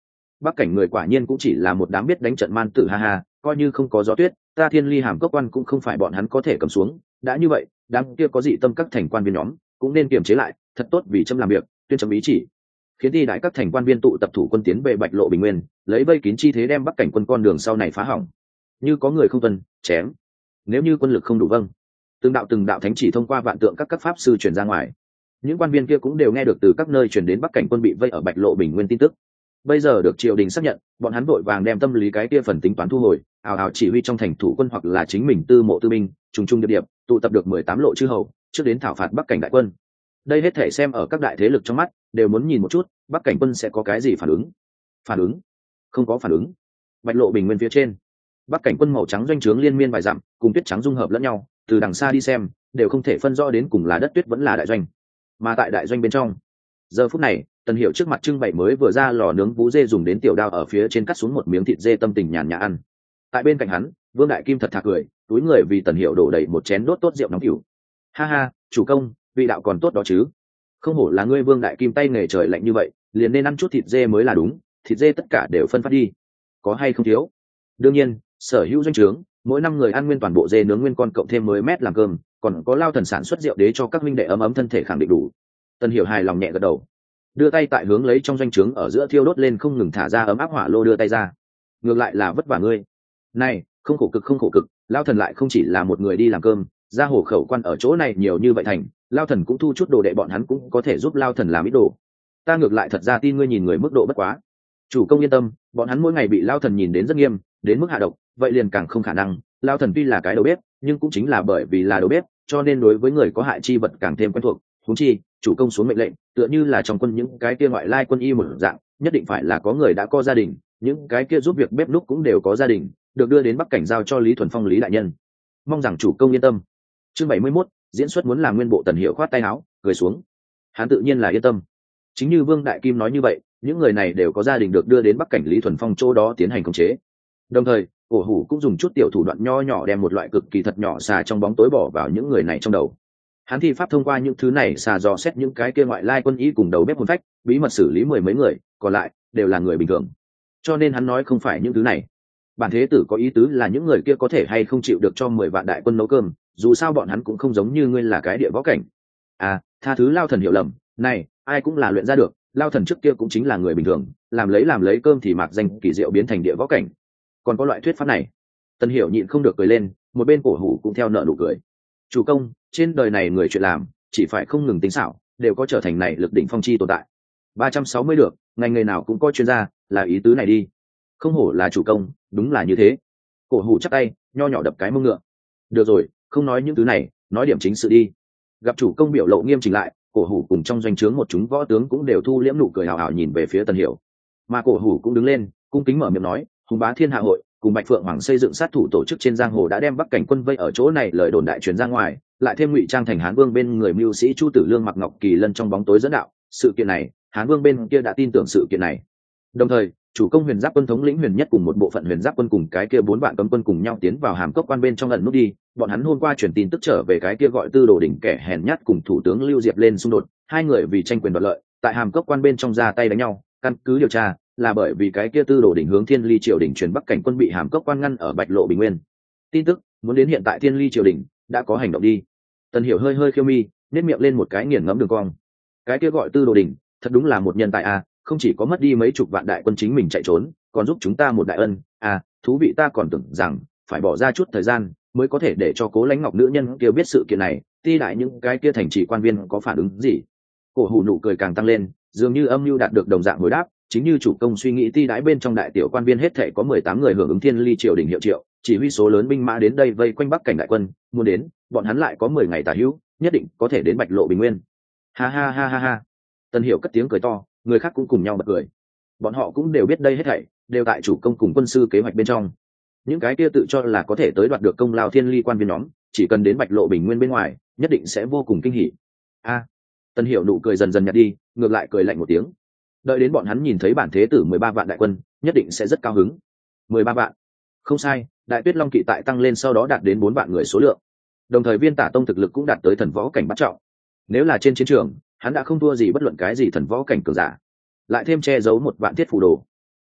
Bắc cảnh người quả nhiên cũng chỉ là một đám biết đánh trận man tử, ha ha, coi như không có gió tuyết, ta Thiên Ly Hàm Cốc quan cũng không phải bọn hắn có thể cầm xuống. Đã như vậy, đám kia có dị tâm các thành quan viên nhóm cũng nên kiềm chế lại, thật tốt vì chấm làm việc, tuyên chấm ý chỉ, khiến thi đại các thành quan viên tụ tập thủ quân tiến về Bạch Lộ Bình Nguyên, lấy vây kín chi thế đem Bắc cảnh quân con đường sau này phá hỏng. Như có người không tuân, chém. Nếu như quân lực không đủ, vâng. Từng đạo từng đạo thánh chỉ thông qua vạn tượng các các pháp sư truyền ra ngoài. Những quan viên kia cũng đều nghe được từ các nơi truyền đến Bắc cảnh quân bị vây ở Bạch Lộ Bình Nguyên tin tức. Bây giờ được triều đình xác nhận, bọn hắn vội vàng đem tâm lý cái kia phần tính toán thu hồi, ào ào chỉ huy trong thành thủ quân hoặc là chính mình tư mộ tư binh, trùng trùng điệp điệp, tụ tập được mười tám lộ chư hầu, trước đến thảo phạt Bắc cảnh đại quân. Đây hết thể xem ở các đại thế lực trong mắt, đều muốn nhìn một chút, Bắc cảnh quân sẽ có cái gì phản ứng. Phản ứng? Không có phản ứng. Bạch Lộ Bình Nguyên phía trên, Bắc cảnh quân màu trắng doanh trướng liên miên vài dặm, cùng tuyết trắng dung hợp lẫn nhau, từ đằng xa đi xem, đều không thể phân rõ đến cùng là đất tuyết vẫn là đại doanh. Mà tại đại doanh bên trong, giờ phút này, Tần Hiểu trước mặt trưng bày mới vừa ra lò nướng vú dê dùng đến tiểu đao ở phía trên cắt xuống một miếng thịt dê, tâm tình nhàn nhã ăn. Tại bên cạnh hắn, Vương Đại Kim thật thà cười, túi người vì Tần Hiểu đổ đầy một chén đốt tốt rượu nóng cửu. Ha ha, chủ công, vị đạo còn tốt đó chứ? Không hổ là ngươi Vương Đại Kim tay nghề trời lạnh như vậy, liền nên ăn chút thịt dê mới là đúng, thịt dê tất cả đều phân phát đi. Có hay không thiếu? Đương nhiên, sở hữu doanh trướng, mỗi năm người ăn nguyên toàn bộ dê nướng nguyên con cộng thêm mới mét làm cơm, còn có lao thần sản xuất rượu đế cho các huynh đệ ấm ấm thân thể khẳng định đủ. Tần Hiểu hài lòng nhẹ gật đầu, đưa tay tại hướng lấy trong doanh trướng ở giữa thiêu đốt lên không ngừng thả ra ấm áp hỏa lô đưa tay ra. Ngược lại là vất vả ngươi. Này, không khổ cực không khổ cực, lao thần lại không chỉ là một người đi làm cơm, ra hồ khẩu quan ở chỗ này nhiều như vậy thành, lao thần cũng thu chút đồ đệ bọn hắn cũng có thể giúp lao thần làm ít đồ. Ta ngược lại thật ra tin ngươi nhìn người mức độ bất quá. Chủ công yên tâm, bọn hắn mỗi ngày bị lao thần nhìn đến rất nghiêm, đến mức hạ độc, vậy liền càng không khả năng. Lao thần tuy là cái đầu bếp, nhưng cũng chính là bởi vì là đầu bếp, cho nên đối với người có hại chi vật càng thêm quen thuộc. Huống chi, chủ công xuống mệnh lệnh, tựa như là trong quân những cái kia ngoại lai quân y một dạng, nhất định phải là có người đã có gia đình, những cái kia giúp việc bếp núc cũng đều có gia đình, được đưa đến Bắc cảnh giao cho Lý Thuần Phong Lý đại nhân. Mong rằng chủ công yên tâm. Chương bảy mươi mốt, diễn xuất muốn làm nguyên bộ. Tần Hiểu khoát tay áo, cười xuống. Hắn tự nhiên là yên tâm. Chính như Vương Đại Kim nói như vậy, những người này đều có gia đình được đưa đến Bắc cảnh Lý Thuần Phong chỗ đó tiến hành khống chế. Đồng thời, Cổ Hủ cũng dùng chút tiểu thủ đoạn nho nhỏ đem một loại cực kỳ thật nhỏ xà trong bóng tối bỏ vào những người này trong đầu. Hắn thi pháp thông qua những thứ này xà dò xét những cái kia ngoại lai quân y cùng đầu bếp hồn phách, bí mật xử lý mười mấy người, còn lại đều là người bình thường. Cho nên hắn nói không phải những thứ này. Bản thế tử có ý tứ là những người kia có thể hay không chịu được cho mười vạn đại quân nấu cơm, dù sao bọn hắn cũng không giống như ngươi là cái địa võ cảnh. À, tha thứ lao thần hiểu lầm, này, ai cũng là luyện ra được, lao thần trước kia cũng chính là người bình thường, làm lấy làm lấy cơm thì mạc danh kỳ diệu biến thành địa võ cảnh. Còn có loại thuyết pháp này. Tần Hiểu nhịn không được cười lên, một bên Cổ Hủ cũng theo nợ nụ cười. Chủ công, trên đời này người chuyện làm, chỉ phải không ngừng tính xảo, đều có trở thành này lực đỉnh phong chi tồn tại. ba trăm sáu mươi được, ngành nghề nào cũng có chuyên gia, là ý tứ này đi. Không hổ là chủ công, đúng là như thế. Cổ Hủ chắp tay, nho nhỏ đập cái mông ngựa. Được rồi, không nói những thứ này, nói điểm chính sự đi. Gặp chủ công biểu lộ nghiêm chỉnh lại, Cổ Hủ cùng trong doanh trướng một chúng võ tướng cũng đều thu liễm nụ cười hào hào nhìn về phía Tần Hiểu. Mà Cổ Hủ cũng đứng lên, cung kính mở miệng nói, hùng bá thiên hạ hội cùng Bạch Phượng Hoàng xây dựng sát thủ tổ chức trên giang hồ đã đem Bắc cảnh quân vây ở chỗ này lời đồn đại truyền ra ngoài, lại thêm ngụy trang thành Hán Vương bên người mưu sĩ Chu Tử Lương mặc ngọc kỳ lân trong bóng tối dẫn đạo, sự kiện này, Hán Vương bên kia đã tin tưởng sự kiện này. Đồng thời, chủ công Huyền Giáp quân thống lĩnh Huyền Nhất cùng một bộ phận Huyền Giáp quân cùng cái kia bốn vạn cấm quân cùng nhau tiến vào Hàm Cốc quan bên trong ẩn nút đi, bọn hắn hôm qua truyền tin tức trở về cái kia gọi Tư Đồ đỉnh kẻ hèn nhát cùng thủ tướng Lưu Diệp lên xung đột, hai người vì tranh quyền đoạt lợi, tại Hàm Cốc quan bên trong ra tay đánh nhau, căn cứ điều tra là bởi vì cái kia Tư Đồ đỉnh hướng Thiên Ly triều đình truyền Bắc cảnh quân bị Hàm Cốc quan ngăn ở Bạch Lộ Bình Nguyên. Tin tức muốn đến hiện tại Thiên Ly triều đình đã có hành động đi. Tần Hiểu hơi hơi khiêu mi, nét miệng lên một cái nghiền ngẫm đường cong. Cái kia gọi Tư Đồ đỉnh, thật đúng là một nhân tài a, không chỉ có mất đi mấy chục vạn đại quân chính mình chạy trốn, còn giúp chúng ta một đại ân. À, thú vị, ta còn tưởng rằng phải bỏ ra chút thời gian mới có thể để cho Cố Lãnh Ngọc nữ nhân kia biết sự kiện này, ti đại những cái kia thành trì quan viên có phản ứng gì. Cổ Hủ nụ cười càng tăng lên, dường như âm mưu đạt được đồng dạng hồi đáp, chính như chủ công suy nghĩ, ti đãi bên trong đại tiểu quan viên hết thảy có mười tám người hưởng ứng Thiên Ly triều đình hiệu triệu, chỉ huy số lớn binh mã đến đây vây quanh Bắc cảnh đại quân, muốn đến, bọn hắn lại có mười ngày tả hữu, nhất định có thể đến Bạch Lộ Bình Nguyên. Ha ha ha ha ha. Tần Hiểu cất tiếng cười to, người khác cũng cùng nhau bật cười. Bọn họ cũng đều biết đây hết thảy đều tại chủ công cùng quân sư kế hoạch bên trong. Những cái kia tự cho là có thể tới đoạt được công lao Thiên Ly quan viên nhóm, chỉ cần đến Bạch Lộ Bình Nguyên bên ngoài, nhất định sẽ vô cùng kinh hỉ. A. À, Tần Hiểu nụ cười dần dần nhạt đi, ngược lại cười lạnh một tiếng. Đợi đến bọn hắn nhìn thấy bản thế tử mười ba vạn đại quân, nhất định sẽ rất cao hứng. mười ba vạn. Không sai, Đại Tuyết Long kỵ tại tăng lên sau đó đạt đến bốn vạn người số lượng. Đồng thời Viên Tả Tông thực lực cũng đạt tới thần võ cảnh bát trọng. Nếu là trên chiến trường, hắn đã không thua gì bất luận cái gì thần võ cảnh cường giả. Lại thêm che giấu một vạn thiết phù đồ.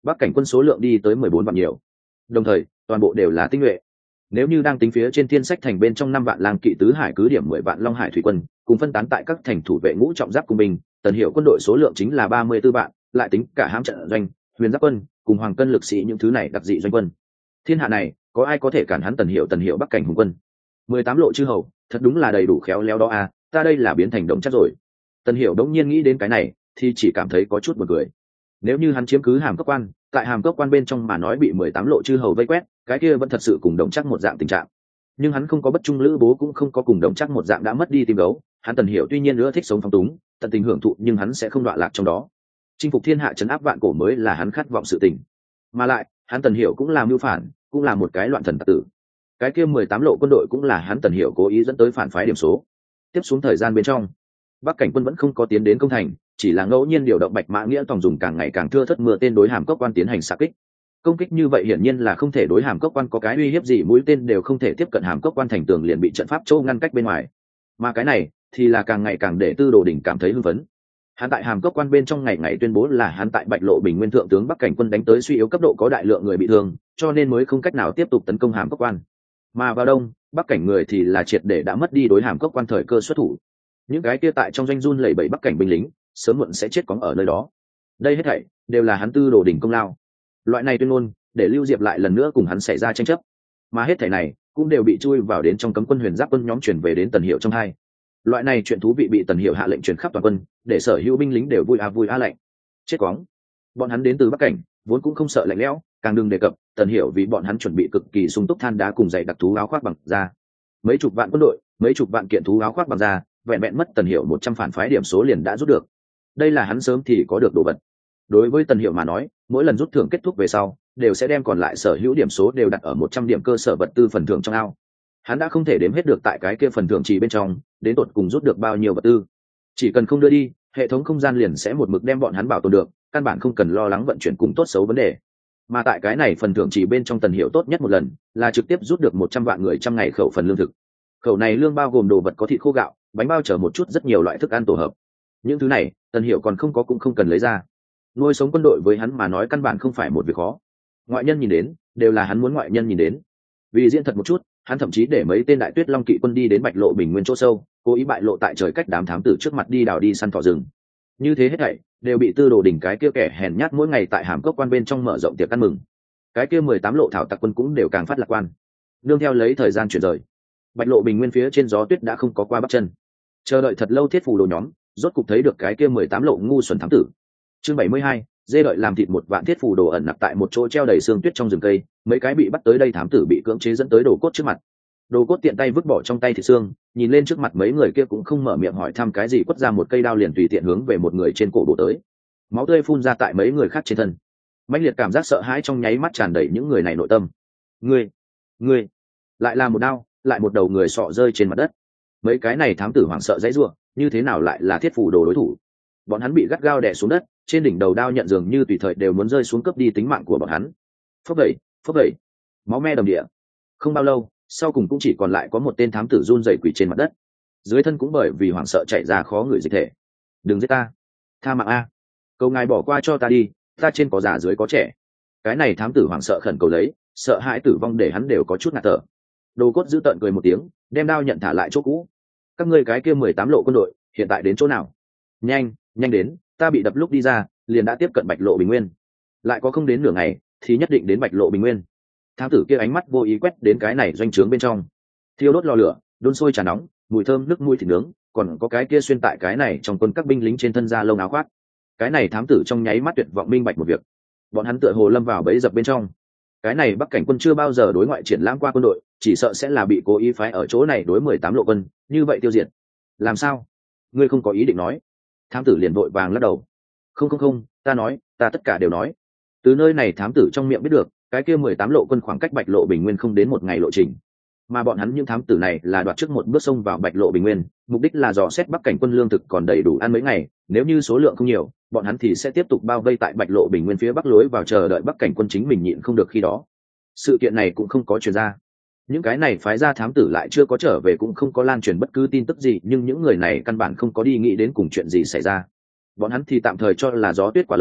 Bắc cảnh quân số lượng đi tới mười bốn vạn nhiều, đồng thời toàn bộ đều là tinh nhuệ. Nếu như đang tính phía trên thiên sách thành bên trong năm vạn lang kỵ tứ hải cứ điểm mười vạn long hải thủy quân cùng phân tán tại các thành thủ vệ ngũ trọng giáp cung binh, Tần Hiểu quân đội số lượng chính là ba mươi tư vạn, lại tính cả hãm trận doanh, huyền giáp quân cùng hoàng cân lực sĩ những thứ này đặc dị doanh quân, thiên hạ này có ai có thể cản hắn Tần Hiểu Tần Hiểu Bắc cảnh hùng quân? Mười tám lộ chư hầu thật đúng là đầy đủ khéo léo đó à, ta đây là biến thành động chắc rồi. Tần Hiểu đống nhiên nghĩ đến cái này thì chỉ cảm thấy có chút buồn cười. Nếu như hắn chiếm cứ hàm cấp quan, tại hàm cấp quan bên trong mà nói bị mười tám lộ chư hầu vây quét, cái kia vẫn thật sự cùng đồng chắc một dạng tình trạng. Nhưng hắn không có bất trung lữ bố, cũng không có cùng đồng chắc một dạng đã mất đi tim gấu. Hắn Tần Hiểu tuy nhiên nữa thích sống phóng túng, tận tình hưởng thụ, nhưng hắn sẽ không đọa lạc trong đó. Chinh phục thiên hạ trấn áp vạn cổ mới là hắn khát vọng sự tình. Mà lại, hắn Tần Hiểu cũng là mưu phản, cũng là một cái loạn thần tặc tử. Cái kia mười tám lộ quân đội cũng là hắn Tần Hiểu cố ý dẫn tới phản phái điểm số. Tiếp xuống thời gian bên trong, Bắc cảnh quân vẫn không có tiến đến công thành, chỉ là ngẫu nhiên điều động bạch mã nghĩa tòng dùng càng ngày càng thưa thất mưa tên đối hàm cốc quan tiến hành xạ kích. Công kích như vậy hiển nhiên là không thể đối hàm cốc quan có cái uy hiếp gì, mũi tên đều không thể tiếp cận hàm cốc quan, thành tường liền bị trận pháp châu ngăn cách bên ngoài. Mà cái này thì là càng ngày càng để Tư Đồ Đỉnh cảm thấy hưng phấn. Hắn tại hàm cốc quan bên trong ngày ngày tuyên bố là hắn tại Bạch Lộ Bình Nguyên thượng tướng Bắc cảnh quân đánh tới suy yếu cấp độ, có đại lượng người bị thương, cho nên mới không cách nào tiếp tục tấn công hàm cốc quan. Mà vào đông, Bắc cảnh người thì là triệt để đã mất đi đối hàm cốc quan thời cơ xuất thủ. Những cái kia tại trong doanh run lẩy bẩy Bắc cảnh binh lính, sớm muộn sẽ chết cóng ở nơi đó. Đây hết thảy đều là hắn Tư Đồ Đỉnh công lao. Loại này tuyên ngôn để Lưu Diệp lại lần nữa cùng hắn xảy ra tranh chấp, mà hết thảy này cũng đều bị chui vào đến trong cấm quân huyền giáp quân nhóm truyền về đến Tần Hiểu trong hai. Loại này chuyện thú vị bị Tần Hiểu hạ lệnh truyền khắp toàn quân, để sở hữu binh lính đều vui a vui a lạnh. Chết cóng. Bọn hắn đến từ Bắc cảnh, vốn cũng không sợ lạnh lẽo, càng đừng đề cập Tần Hiểu vì bọn hắn chuẩn bị cực kỳ sung túc than đá cùng dày đặc thú áo khoác bằng da. Mấy chục vạn quân đội, mấy chục vạn kiện thú áo khoác bằng da, vẹn vẹn mất Tần Hiểu một trăm phản phái điểm số liền đã rút được. Đây là hắn sớm thì có được đồ vật. Đối với Tần Hiểu mà nói, mỗi lần rút thưởng kết thúc về sau, đều sẽ đem còn lại sở hữu điểm số đều đặt ở một trăm điểm cơ sở vật tư phần thưởng trong ao. Hắn đã không thể đếm hết được tại cái kia phần thưởng chỉ bên trong, đến tột cùng rút được bao nhiêu vật tư. Chỉ cần không đưa đi, hệ thống không gian liền sẽ một mực đem bọn hắn bảo tồn được, căn bản không cần lo lắng vận chuyển cùng tốt xấu vấn đề. Mà tại cái này phần thưởng chỉ bên trong Tần Hiểu tốt nhất một lần, là trực tiếp rút được một trăm vạn người trăm ngày khẩu phần lương thực. Khẩu này lương bao gồm đồ vật có thịt khô gạo, bánh bao chở một chút rất nhiều loại thức ăn tổ hợp. Những thứ này, Tần Hiểu còn không có cũng không cần lấy ra. Nuôi sống quân đội với hắn mà nói căn bản không phải một việc khó. Ngoại nhân nhìn đến, đều là hắn muốn ngoại nhân nhìn đến. Vì diễn thật một chút, hắn thậm chí để mấy tên đại tuyết long kỵ quân đi đến Bạch Lộ Bình Nguyên chỗ sâu, cố ý bại lộ tại trời cách đám thám tử trước mặt đi đào đi săn thỏ rừng. Như thế hết thảy đều bị Tư Đồ Đỉnh cái kia kẻ hèn nhát mỗi ngày tại hàm cốc quan bên trong mở rộng tiệc ăn mừng. Cái kia mười tám lộ thảo tặc quân cũng đều càng phát lạc quan. Đương theo lấy thời gian chuyển rời, Bạch Lộ Bình Nguyên phía trên gió tuyết đã không có qua bắp chân. Chờ đợi thật lâu thiết phù đồ nhóm, rốt cục thấy được cái kia mười tám lộ ngu xuẩn thám tử. Chương bảy mươi hai, dê đợi làm thịt một vạn thiết phù đồ ẩn nặc tại một chỗ treo đầy xương tuyết trong rừng cây, mấy cái bị bắt tới đây thám tử bị cưỡng chế dẫn tới đồ cốt trước mặt. Đồ cốt tiện tay vứt bỏ trong tay thịt xương, nhìn lên trước mặt mấy người kia cũng không mở miệng hỏi thăm cái gì, quất ra một cây đao liền tùy tiện hướng về một người trên cổ bổ tới. Máu tươi phun ra tại mấy người khác trên thân. Mãnh liệt cảm giác sợ hãi trong nháy mắt tràn đầy những người này nội tâm. Ngươi, ngươi, lại là một đao, lại một đầu người sọ rơi trên mặt đất. Mấy cái này thám tử hoảng sợ dãy rủa, như thế nào lại là thiết phù đồ đối thủ? Bọn hắn bị gắt gao đè xuống đất, trên đỉnh đầu đao nhận dường như tùy thời đều muốn rơi xuống cướp đi tính mạng của bọn hắn. Phốc đẩy, phốc đẩy, máu me đầm địa. Không bao lâu, sau cùng cũng chỉ còn lại có một tên thám tử run rẩy quỳ trên mặt đất, dưới thân cũng bởi vì hoảng sợ chạy ra khó ngửi dịch thể. Đừng giết ta, tha mạng a, cầu ngài bỏ qua cho ta đi, ta trên có già dưới có trẻ. Cái này thám tử hoảng sợ khẩn cầu lấy, sợ hãi tử vong để hắn đều có chút ngạt thở. Đồ cốt giữ tợn cười một tiếng, đem đao nhận thả lại chỗ cũ. Các ngươi cái kia mười tám lộ quân đội hiện tại đến chỗ nào? Nhanh, nhanh đến, ta bị đập lúc đi ra liền đã tiếp cận Bạch Lộ Bình Nguyên, lại có không đến nửa ngày thì nhất định đến Bạch Lộ Bình Nguyên. Thám tử kia ánh mắt vô ý quét đến cái này doanh trướng bên trong, thiêu đốt lò lửa, đun sôi trà nóng, mùi thơm nước mũi thịt nướng, còn có cái kia xuyên tại cái này trong quân các binh lính trên thân da lông áo khoác. Cái này thám tử trong nháy mắt tuyệt vọng minh bạch một việc, bọn hắn tựa hồ lâm vào bẫy dập bên trong. Cái này Bắc cảnh quân chưa bao giờ đối ngoại triển lãm qua quân đội, chỉ sợ sẽ là bị cố ý phái ở chỗ này đối mười tám lộ quân, như vậy tiêu diệt. Làm sao? Ngươi không có ý định nói? Thám tử liền vội vàng lắc đầu. Không không không, ta nói, ta tất cả đều nói. Từ nơi này thám tử trong miệng biết được, cái kia mười tám lộ quân khoảng cách Bạch Lộ Bình Nguyên không đến một ngày lộ trình. Mà bọn hắn những thám tử này là đoạt trước một bước xông vào Bạch Lộ Bình Nguyên, mục đích là dò xét Bắc cảnh quân lương thực còn đầy đủ ăn mấy ngày, nếu như số lượng không nhiều, bọn hắn thì sẽ tiếp tục bao vây tại Bạch Lộ Bình Nguyên phía bắc lối vào chờ đợi Bắc cảnh quân chính mình nhịn không được khi đó. Sự kiện này cũng không có truyền ra. Những cái này phái ra thám tử lại chưa có trở về, cũng không có lan truyền bất cứ tin tức gì, nhưng những người này căn bản không có đi nghĩ đến cùng chuyện gì xảy ra. Bọn hắn thì tạm thời cho là gió tuyết quá lớn,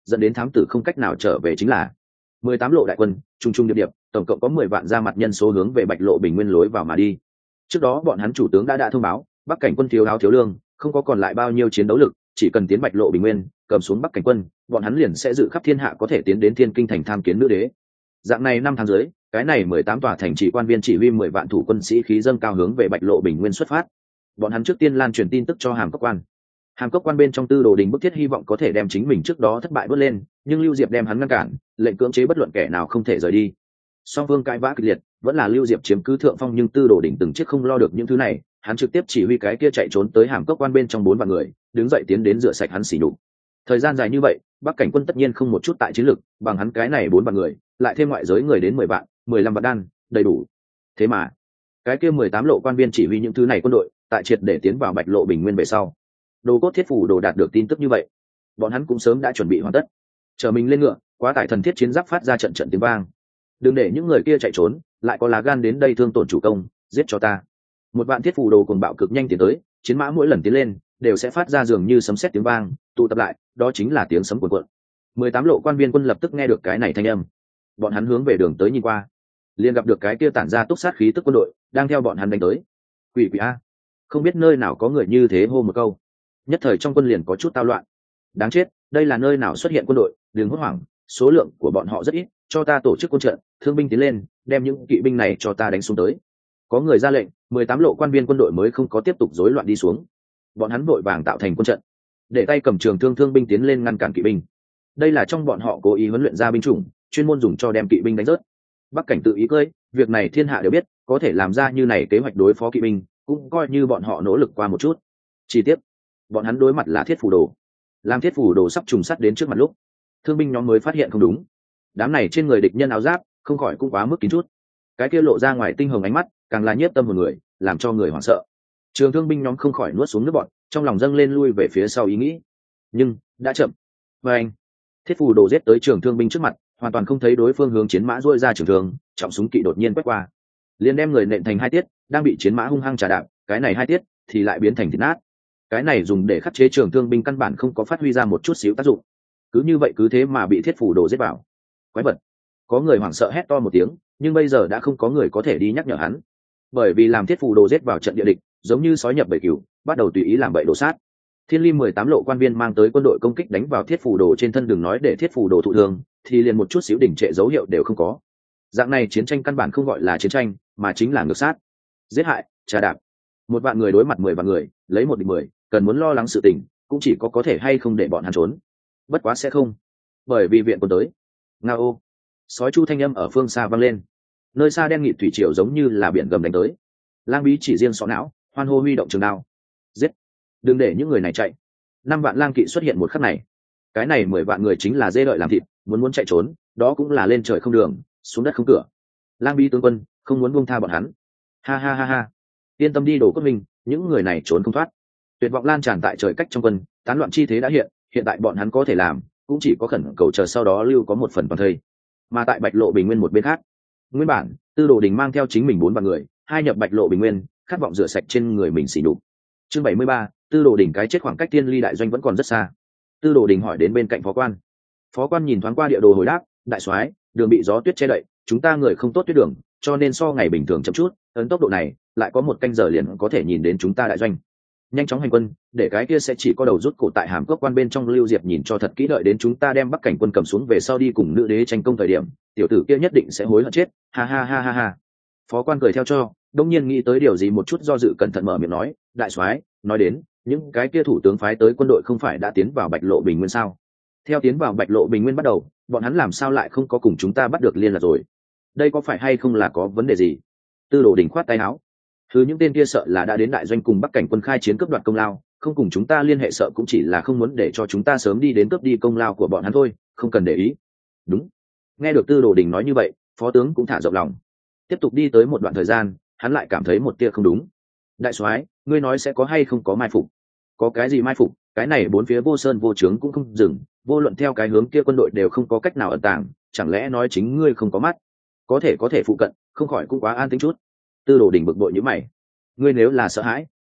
dẫn đến thám tử không cách nào trở về chính là mười tám lộ đại quân trung trung điệp điệp, tổng cộng có mười vạn ra mặt nhân số hướng về Bạch Lộ Bình Nguyên lối vào mà đi. Trước đó bọn hắn chủ tướng đã đã thông báo, Bắc Cảnh quân thiếu áo thiếu lương, không có còn lại bao nhiêu chiến đấu lực, chỉ cần tiến Bạch Lộ Bình Nguyên, cầm xuống Bắc Cảnh quân, bọn hắn liền sẽ dự khắp thiên hạ có thể tiến đến Thiên Kinh thành tham kiến nữ đế. Dạng này năm tháng dưới, cái này mười tám tòa thành trì quan viên chỉ huy mười vạn thủ quân sĩ khí dâng cao hướng về Bạch Lộ Bình Nguyên xuất phát. Bọn hắn trước tiên lan truyền tin tức cho Hàm Cốc quan. Hàm Cốc quan bên trong Tư Đồ Đình bức thiết hy vọng có thể đem chính mình trước đó thất bại bước lên, nhưng Lưu Diệp đem hắn ngăn cản, lệnh cưỡng chế bất luận kẻ nào không thể rời đi. Song phương cãi vã kịch liệt, vẫn là Lưu Diệp chiếm cứ thượng phong, nhưng Tư Đồ Đình từng chiếc không lo được những thứ này, hắn trực tiếp chỉ huy cái kia chạy trốn tới Hàm Cốc quan bên trong bốn vạn người, đứng dậy tiến đến rửa sạch hắn xỉ nhục. Thời gian dài như vậy, Bắc Cảnh quân tất nhiên không một chút tại chiến lực, bằng hắn cái này bốn vạn người, lại thêm ngoại giới người đến mười vạn, mười lăm vạn đan, đầy đủ. Thế mà, cái kia mười tám lộ quan viên chỉ huy những thứ này quân đội, tại triệt để tiến vào Bạch Lộ Bình Nguyên về sau, Đồ Cốt Thiết Phủ Đồ đạt được tin tức như vậy, bọn hắn cũng sớm đã chuẩn bị hoàn tất. Chờ mình lên ngựa, quá tải thần thiết chiến giáp phát ra trận trận tiếng vang. Đừng để những người kia chạy trốn, lại có lá gan đến đây thương tổn chủ công, giết cho ta. Một vạn thiết phủ đồ cùng bạo cực nhanh tiến tới, chiến mã mỗi lần tiến lên đều sẽ phát ra dường như sấm sét tiếng vang, tụ tập lại, đó chính là tiếng sấm cuồn cuộn. mười tám lộ quan viên quân lập tức nghe được cái này thanh âm. Bọn hắn hướng về đường tới nhìn qua, liền gặp được cái kia tản ra túc sát khí tức quân đội đang theo bọn hắn đánh tới. Quỷ quỷ a, không biết nơi nào có người như thế hô một câu. Nhất thời trong quân liền có chút tao loạn. Đáng chết, đây là nơi nào xuất hiện quân đội, đừng hốt hoảng, số lượng của bọn họ rất ít, cho ta tổ chức quân trận, thương binh tiến lên, đem những kỵ binh này cho ta đánh xuống tới. Có người ra lệnh, mười tám lộ quan viên quân đội mới không có tiếp tục rối loạn đi xuống. Bọn hắn vội vàng tạo thành quân trận, để tay cầm trường thương thương binh tiến lên ngăn cản kỵ binh. Đây là trong bọn họ cố ý huấn luyện ra binh chủng, chuyên môn dùng cho đem kỵ binh đánh rớt. Bắc Cảnh tự ý cưỡi, việc này thiên hạ đều biết, có thể làm ra như này kế hoạch đối phó kỵ binh, cũng coi như bọn họ nỗ lực qua một chút. Chi tiết, bọn hắn đối mặt là thiết phủ đồ. Làm thiết phủ đồ sắp trùng sắt đến trước mặt lúc, thương binh nhóm mới phát hiện không đúng. Đám này trên người địch nhân áo giáp, không khỏi cũng quá mức kín chút. Cái kia lộ ra ngoài tinh hồng ánh mắt, càng là nhiếp tâm một người, làm cho người hoảng sợ. Trường thương binh nhóm không khỏi nuốt xuống nước bọt, trong lòng dâng lên lui về phía sau ý nghĩ. Nhưng đã chậm. Và anh, thiết phù đồ giết tới trường thương binh trước mặt, hoàn toàn không thấy đối phương hướng chiến mã duỗi ra trường thương, trọng súng kỵ đột nhiên quét qua, liền đem người nện thành hai tiết, đang bị chiến mã hung hăng trà đạp, cái này hai tiết thì lại biến thành thịt nát. Cái này dùng để khắc chế trường thương binh căn bản không có phát huy ra một chút xíu tác dụng. Cứ như vậy cứ thế mà bị thiết phù đồ giết vào. Quái vật. Có người hoảng sợ hét to một tiếng, nhưng bây giờ đã không có người có thể đi nhắc nhở hắn, bởi vì làm thiết phù đồ giết vào trận địa địch, giống như sói nhập bầy cừu, bắt đầu tùy ý làm bậy đổ sát. Thiên Ly mười tám lộ quan viên mang tới quân đội công kích đánh vào thiết phù đồ trên thân, đừng nói để thiết phù đồ thụ thương, thì liền một chút xíu đỉnh trệ dấu hiệu đều không có. Dạng này chiến tranh căn bản không gọi là chiến tranh, mà chính là ngược sát, giết hại, trà đạp. Một vạn người đối mặt mười vạn người, lấy một địch mười, cần muốn lo lắng sự tình, cũng chỉ có có thể hay không để bọn hắn trốn. Bất quá sẽ không, bởi vì viện quân tới. Ngao, sói chu thanh âm ở phương xa vang lên. Nơi xa đen nghịt thủy triều giống như là biển gầm đánh tới. Lang Bí chỉ riêng sọ não, hoan hô huy động trường đao. Giết, đừng để những người này chạy. Năm vạn lang kỵ xuất hiện một khắc này, cái này mười vạn người chính là dê đợi làm thịt, muốn muốn chạy trốn, đó cũng là lên trời không đường, xuống đất không cửa. Lang Bí tướng quân không muốn buông tha bọn hắn. Ha ha ha ha, yên tâm đi Đồ Cốt Minh, những người này trốn không thoát. Tuyệt vọng lan tràn tại trời cách trong quân, tán loạn chi thế đã hiện, hiện tại bọn hắn có thể làm, cũng chỉ có khẩn cầu chờ sau đó lưu có một phần toàn thây. Mà tại Bạch Lộ Bình Nguyên một bên khác, nguyên bản Tư Đồ Đình mang theo chính mình bốn vạn người, hai nhập Bạch Lộ Bình Nguyên, khát vọng rửa sạch trên người mình xỉ nhục. Chương bảy mươi ba, Tư Đồ Đình cái chết khoảng cách Tiên Ly đại doanh vẫn còn rất xa. Tư Đồ Đình hỏi đến bên cạnh phó quan. Phó quan nhìn thoáng qua địa đồ hồi đáp, đại soái, đường bị gió tuyết che đậy, chúng ta người không tốt tuyết đường, cho nên so ngày bình thường chậm chút, ấn tốc độ này, lại có một canh giờ liền có thể nhìn đến chúng ta đại doanh. Nhanh chóng hành quân, để cái kia sẽ chỉ có đầu rút cổ tại Hàm Cốc quan bên trong. Lưu Diệp nhìn cho thật kỹ, đợi đến chúng ta đem Bắc Cảnh quân cầm xuống về sau đi cùng nữ đế tranh công thời điểm, tiểu tử kia nhất định sẽ hối hận chết. Ha ha ha ha ha. Phó quan cười theo cho, đông nhiên nghĩ tới điều gì một chút do dự, cẩn thận mở miệng nói, đại soái, nói đến những cái kia thủ tướng phái tới quân đội không phải đã tiến vào Bạch Lộ Bình Nguyên sao? Theo tiến vào Bạch Lộ Bình Nguyên bắt đầu, bọn hắn làm sao lại không có cùng chúng ta bắt được liên lạc rồi? Đây có phải hay không là có vấn đề gì? Tư Đồ Đình khoát tay áo. Thứ những tên kia sợ là đã đến đại doanh cùng Bắc Cảnh quân khai chiến cướp đoạt công lao, không cùng chúng ta liên hệ, sợ cũng chỉ là không muốn để cho chúng ta sớm đi đến cướp đi công lao của bọn hắn thôi, không cần để ý. Đúng. Nghe được Tư Đồ Đình nói như vậy, phó tướng cũng thả rộng lòng. Tiếp tục đi tới một đoạn thời gian, hắn lại cảm thấy một tia không đúng. Đại soái, ngươi nói sẽ có hay không có mai phục? Có cái gì mai phục? Cái này bốn phía vô sơn vô trướng cũng không dừng, vô luận theo cái hướng kia quân đội đều không có cách nào ẩn tàng, chẳng lẽ nói chính ngươi không có mắt? Có thể có thể phụ cận, không khỏi cũng quá an tĩnh chút. Tư Đồ Đình bực bội như mày. Ngươi nếu là sợ hãi,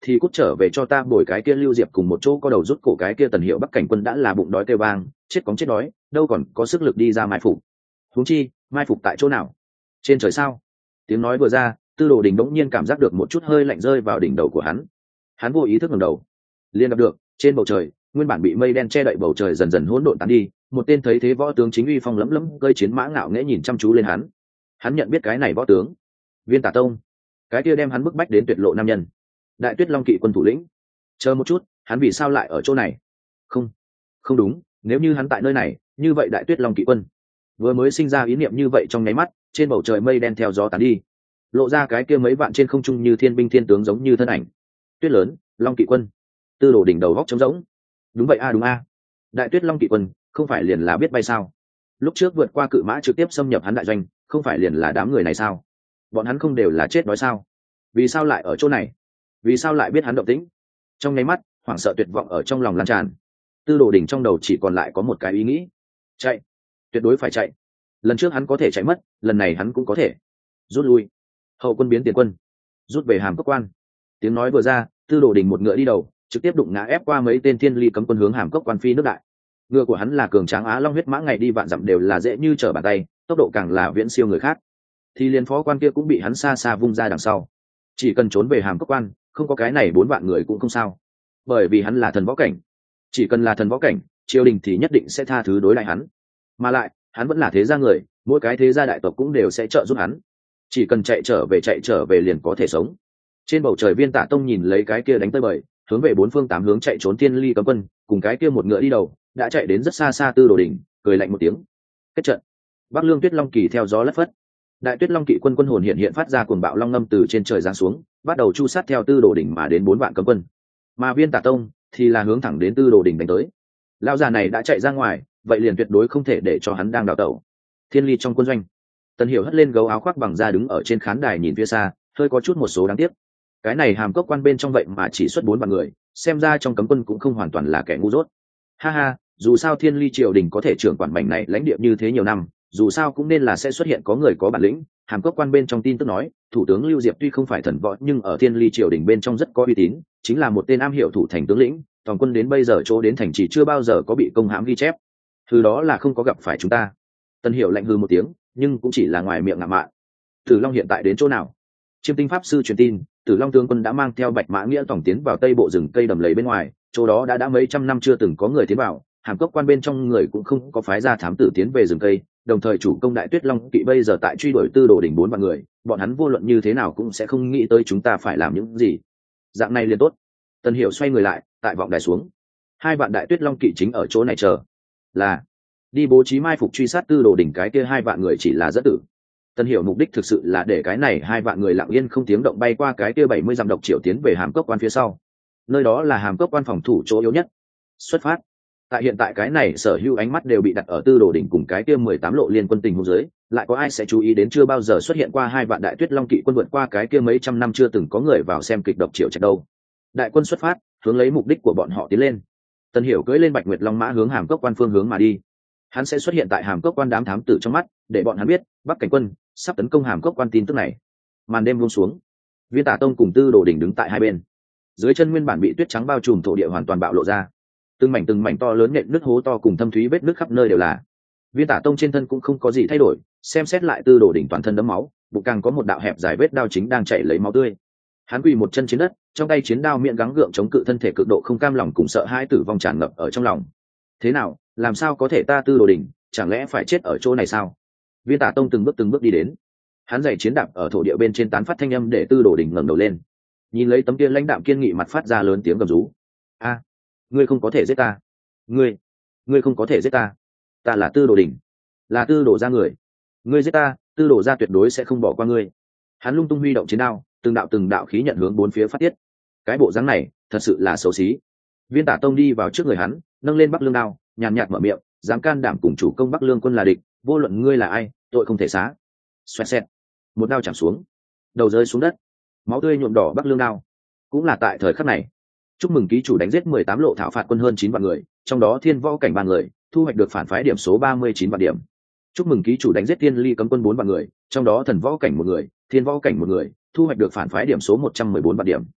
thì cút trở về cho ta bồi cái kia Lưu Diệp cùng một chỗ có đầu rút cổ cái kia Tần Hiệu Bắc cảnh quân đã là bụng đói kêu vang, chết cóng chết đói, đâu còn có sức lực đi ra mai phục. Huống chi, mai phục tại chỗ nào? Trên trời sao? Tiếng nói vừa ra, Tư Đồ Đình bỗng nhiên cảm giác được một chút hơi lạnh rơi vào đỉnh đầu của hắn. Hắn vô ý thức ngẩng đầu, liền gặp được trên bầu trời, nguyên bản bị mây đen che đậy bầu trời dần dần hỗn độn tán đi, một tên thấy thế võ tướng chính uy phong lẫm lẫm cơi chiến mã ngạo nghễ nhìn chăm chú lên hắn. Hắn nhận biết cái này võ tướng, Viên Tả Tông, cái kia đem hắn bức bách đến tuyệt lộ nam nhân, Đại Tuyết Long Kỵ quân thủ lĩnh. Chờ một chút, hắn vì sao lại ở chỗ này? Không, không đúng, nếu như hắn tại nơi này, như vậy Đại Tuyết Long Kỵ quân vừa mới sinh ra ý niệm như vậy trong nháy mắt, trên bầu trời mây đen theo gió tán đi, lộ ra cái kia mấy vạn trên không trung như thiên binh thiên tướng giống như thân ảnh. Tuyết lớn, Long Kỵ quân. Tư Đồ Đỉnh đầu góc trống rỗng. Đúng vậy a, đúng a. Đại Tuyết Long Kỵ quân không phải liền là biết bay sao? Lúc trước vượt qua cự mã trực tiếp xâm nhập hắn đại doanh, không phải liền là đám người này sao? Bọn hắn không đều là chết đói sao? Vì sao lại ở chỗ này? Vì sao lại biết hắn động tĩnh? Trong nháy mắt, hoảng sợ tuyệt vọng ở trong lòng lan tràn. Tư Đồ Đỉnh trong đầu chỉ còn lại có một cái ý nghĩ: chạy, tuyệt đối phải chạy. Lần trước hắn có thể chạy mất, lần này hắn cũng có thể rút lui. Hậu quân biến tiền quân, rút về Hàm Cốc Quan. Tiếng nói vừa ra, Tư Đồ Đình một ngựa đi đầu, trực tiếp đụng ngã ép qua mấy tên thiên ly cấm quân hướng Hàm Cốc Quan phi nước đại. Ngựa của hắn là cường tráng Á Long huyết mã, ngày đi vạn dặm đều là dễ như trở bàn tay, tốc độ càng là viễn siêu người khác. Thì liên phó quan kia cũng bị hắn xa xa vung ra đằng sau. Chỉ cần trốn về Hàm Cốc Quan, không có cái này bốn vạn người cũng không sao, bởi vì hắn là thần võ cảnh. Chỉ cần là thần võ cảnh, triều đình thì nhất định sẽ tha thứ đối lại hắn. Mà lại, hắn vẫn là thế gia người, mỗi cái thế gia đại tộc cũng đều sẽ trợ giúp hắn. Chỉ cần chạy trở về chạy trở về liền có thể sống. Trên bầu trời Viên Tả Tông nhìn lấy cái kia đánh tới bời, hướng về bốn phương tám hướng chạy trốn thiên ly cấm quân, cùng cái kia một ngựa đi đầu đã chạy đến rất xa xa Tư Đồ Đỉnh, cười lạnh một tiếng. Kết trận. Bắc Lương Tuyết Long kỳ theo gió lất phất. Đại Tuyết Long Kỵ quân quân hồn hiện hiện phát ra cuồng bạo long ngâm từ trên trời giáng xuống, bắt đầu chu sát theo Tư Đồ Đỉnh mà đến bốn vạn cấm quân. Mà Viên Tả Tông thì là hướng thẳng đến Tư Đồ Đỉnh đánh tới. Lão già này đã chạy ra ngoài, vậy liền tuyệt đối không thể để cho hắn đang đào tẩu. Thiên ly trong quân doanh, Tần Hiểu hất lên gấu áo khoác bằng da đứng ở trên khán đài nhìn phía xa, hơi có chút một số đáng tiếc. Cái này Hàm Cốc Quan bên trong vậy mà chỉ xuất bốn vạn người, xem ra trong cấm quân cũng không hoàn toàn là kẻ ngu dốt. Ha ha, dù sao thiên ly triều đình có thể trưởng quản mảnh này lãnh địa như thế nhiều năm, dù sao cũng nên là sẽ xuất hiện có người có bản lĩnh. Hàm Cốc Quan bên trong tin tức nói, thủ tướng Lưu Diệp tuy không phải thần võ nhưng ở thiên ly triều đình bên trong rất có uy tín, chính là một tên am hiểu thủ thành tướng lĩnh, toàn quân đến bây giờ chỗ đến thành trì chưa bao giờ có bị công hãm ghi chép. Thứ đó là không có gặp phải chúng ta. Tần Hiểu lạnh hư một tiếng, nhưng cũng chỉ là ngoài miệng ngạo mạn. Tử Long hiện tại đến chỗ nào? Chiêm Tinh pháp sư truyền tin, Tử Long tướng quân đã mang theo Bạch Mã Nghĩa tổng tiến vào tây bộ rừng cây đầm lầy bên ngoài, chỗ đó đã đã mấy trăm năm chưa từng có người tiến vào, Hàm Cốc Quan bên trong người cũng không có phái ra thám tử tiến về rừng cây, đồng thời chủ công Đại Tuyết Long Kỵ bây giờ tại truy đuổi Tư Đồ Đỉnh bốn vạn người, bọn hắn vô luận như thế nào cũng sẽ không nghĩ tới chúng ta phải làm những gì. Dạng này liền tốt. Tần Hiểu xoay người lại, tại vọng đài xuống. Hai vạn Đại Tuyết Long Kỵ chính ở chỗ này chờ. Là đi bố trí mai phục truy sát Tư Đồ Đỉnh, cái kia hai vạn người chỉ là dẫn tử. Tần Hiểu mục đích thực sự là để cái này hai vạn người lặng yên không tiếng động bay qua cái kia bảy mươi dặm độc triệu tiến về Hàm Cốc Quan phía sau. Nơi đó là Hàm Cốc Quan phòng thủ chỗ yếu nhất. Xuất phát. Tại hiện tại cái này sở hữu ánh mắt đều bị đặt ở Tư Đồ Đỉnh cùng cái kia mười tám lộ liên quân tình huống dưới, lại có ai sẽ chú ý đến chưa bao giờ xuất hiện qua hai vạn Đại Tuyết Long Kỵ quân vượt qua cái kia mấy trăm năm chưa từng có người vào xem kịch độc triệu trạch đâu. Đại quân xuất phát, hướng lấy mục đích của bọn họ tiến lên. Tần Hiểu cưỡi lên Bạch Nguyệt Long mã hướng Hàm Cốc Quan phương hướng mà đi. Hắn sẽ xuất hiện tại Hàm Cốc Quan đám thám tử trong mắt, để bọn hắn biết Bắc cảnh quân sắp tấn công Hàm Cốc Quan tin tức này. Màn đêm buông xuống, Viên Tả Tông cùng Tư Đồ Đỉnh đứng tại hai bên. Dưới chân nguyên bản bị tuyết trắng bao trùm thổ địa hoàn toàn bạo lộ ra, từng mảnh từng mảnh to lớn nện nước hố to cùng thâm thúy vết nước khắp nơi đều là. Viên Tả Tông trên thân cũng không có gì thay đổi, xem xét lại Tư Đồ Đỉnh toàn thân đẫm máu, bụng càng có một đạo hẹp dài vết đao chính đang chảy lấy máu tươi. Hắn quỳ một chân trên đất, trong tay chiến đao miệng gắng gượng chống cự thân thể cực độ không cam lòng cùng sợ hãi tử vong tràn ngập ở trong lòng. Thế nào, làm sao có thể ta Tư Đồ Đỉnh, chẳng lẽ phải chết ở chỗ này sao? Viên Tả Tông từng bước từng bước đi đến. Hắn giày chiến đạp ở thổ địa bên trên tán phát thanh âm để Tư Đồ Đỉnh ngẩng đầu lên. Nhìn lấy tấm kia lãnh đạm kiên nghị mặt phát ra lớn tiếng gầm rú. A, ngươi không có thể giết ta. Ngươi, ngươi không có thể giết ta. Ta là Tư Đồ Đỉnh, là Tư Đồ gia người. Ngươi giết ta, Tư Đồ gia tuyệt đối sẽ không bỏ qua ngươi. Hắn lung tung huy động chiến đao, từng đạo từng đạo khí nhận hướng bốn phía phát tiết. Cái bộ dáng này, thật sự là xấu xí. Viên Tả Tông đi vào trước người hắn, nâng lên Bắc Lương đao, nhàn nhạt mở miệng, dám can đảm cùng chủ công Bắc Lương quân là địch, vô luận ngươi là ai, tội không thể xá. Xoẹt xẹt, một đao chạm xuống, đầu rơi xuống đất, máu tươi nhuộm đỏ Bắc Lương đao. Cũng là tại thời khắc này, chúc mừng ký chủ đánh giết mười tám lộ thảo phạt quân hơn chín vạn người, trong đó thiên võ cảnh ba người, thu hoạch được phản phái điểm số ba mươi chín vạn điểm. Chúc mừng ký chủ đánh giết thiên ly cấm quân bốn vạn người, trong đó thần võ cảnh một người, thiên võ cảnh một người, thu hoạch được phản phái điểm số một trăm mười bốn vạn điểm.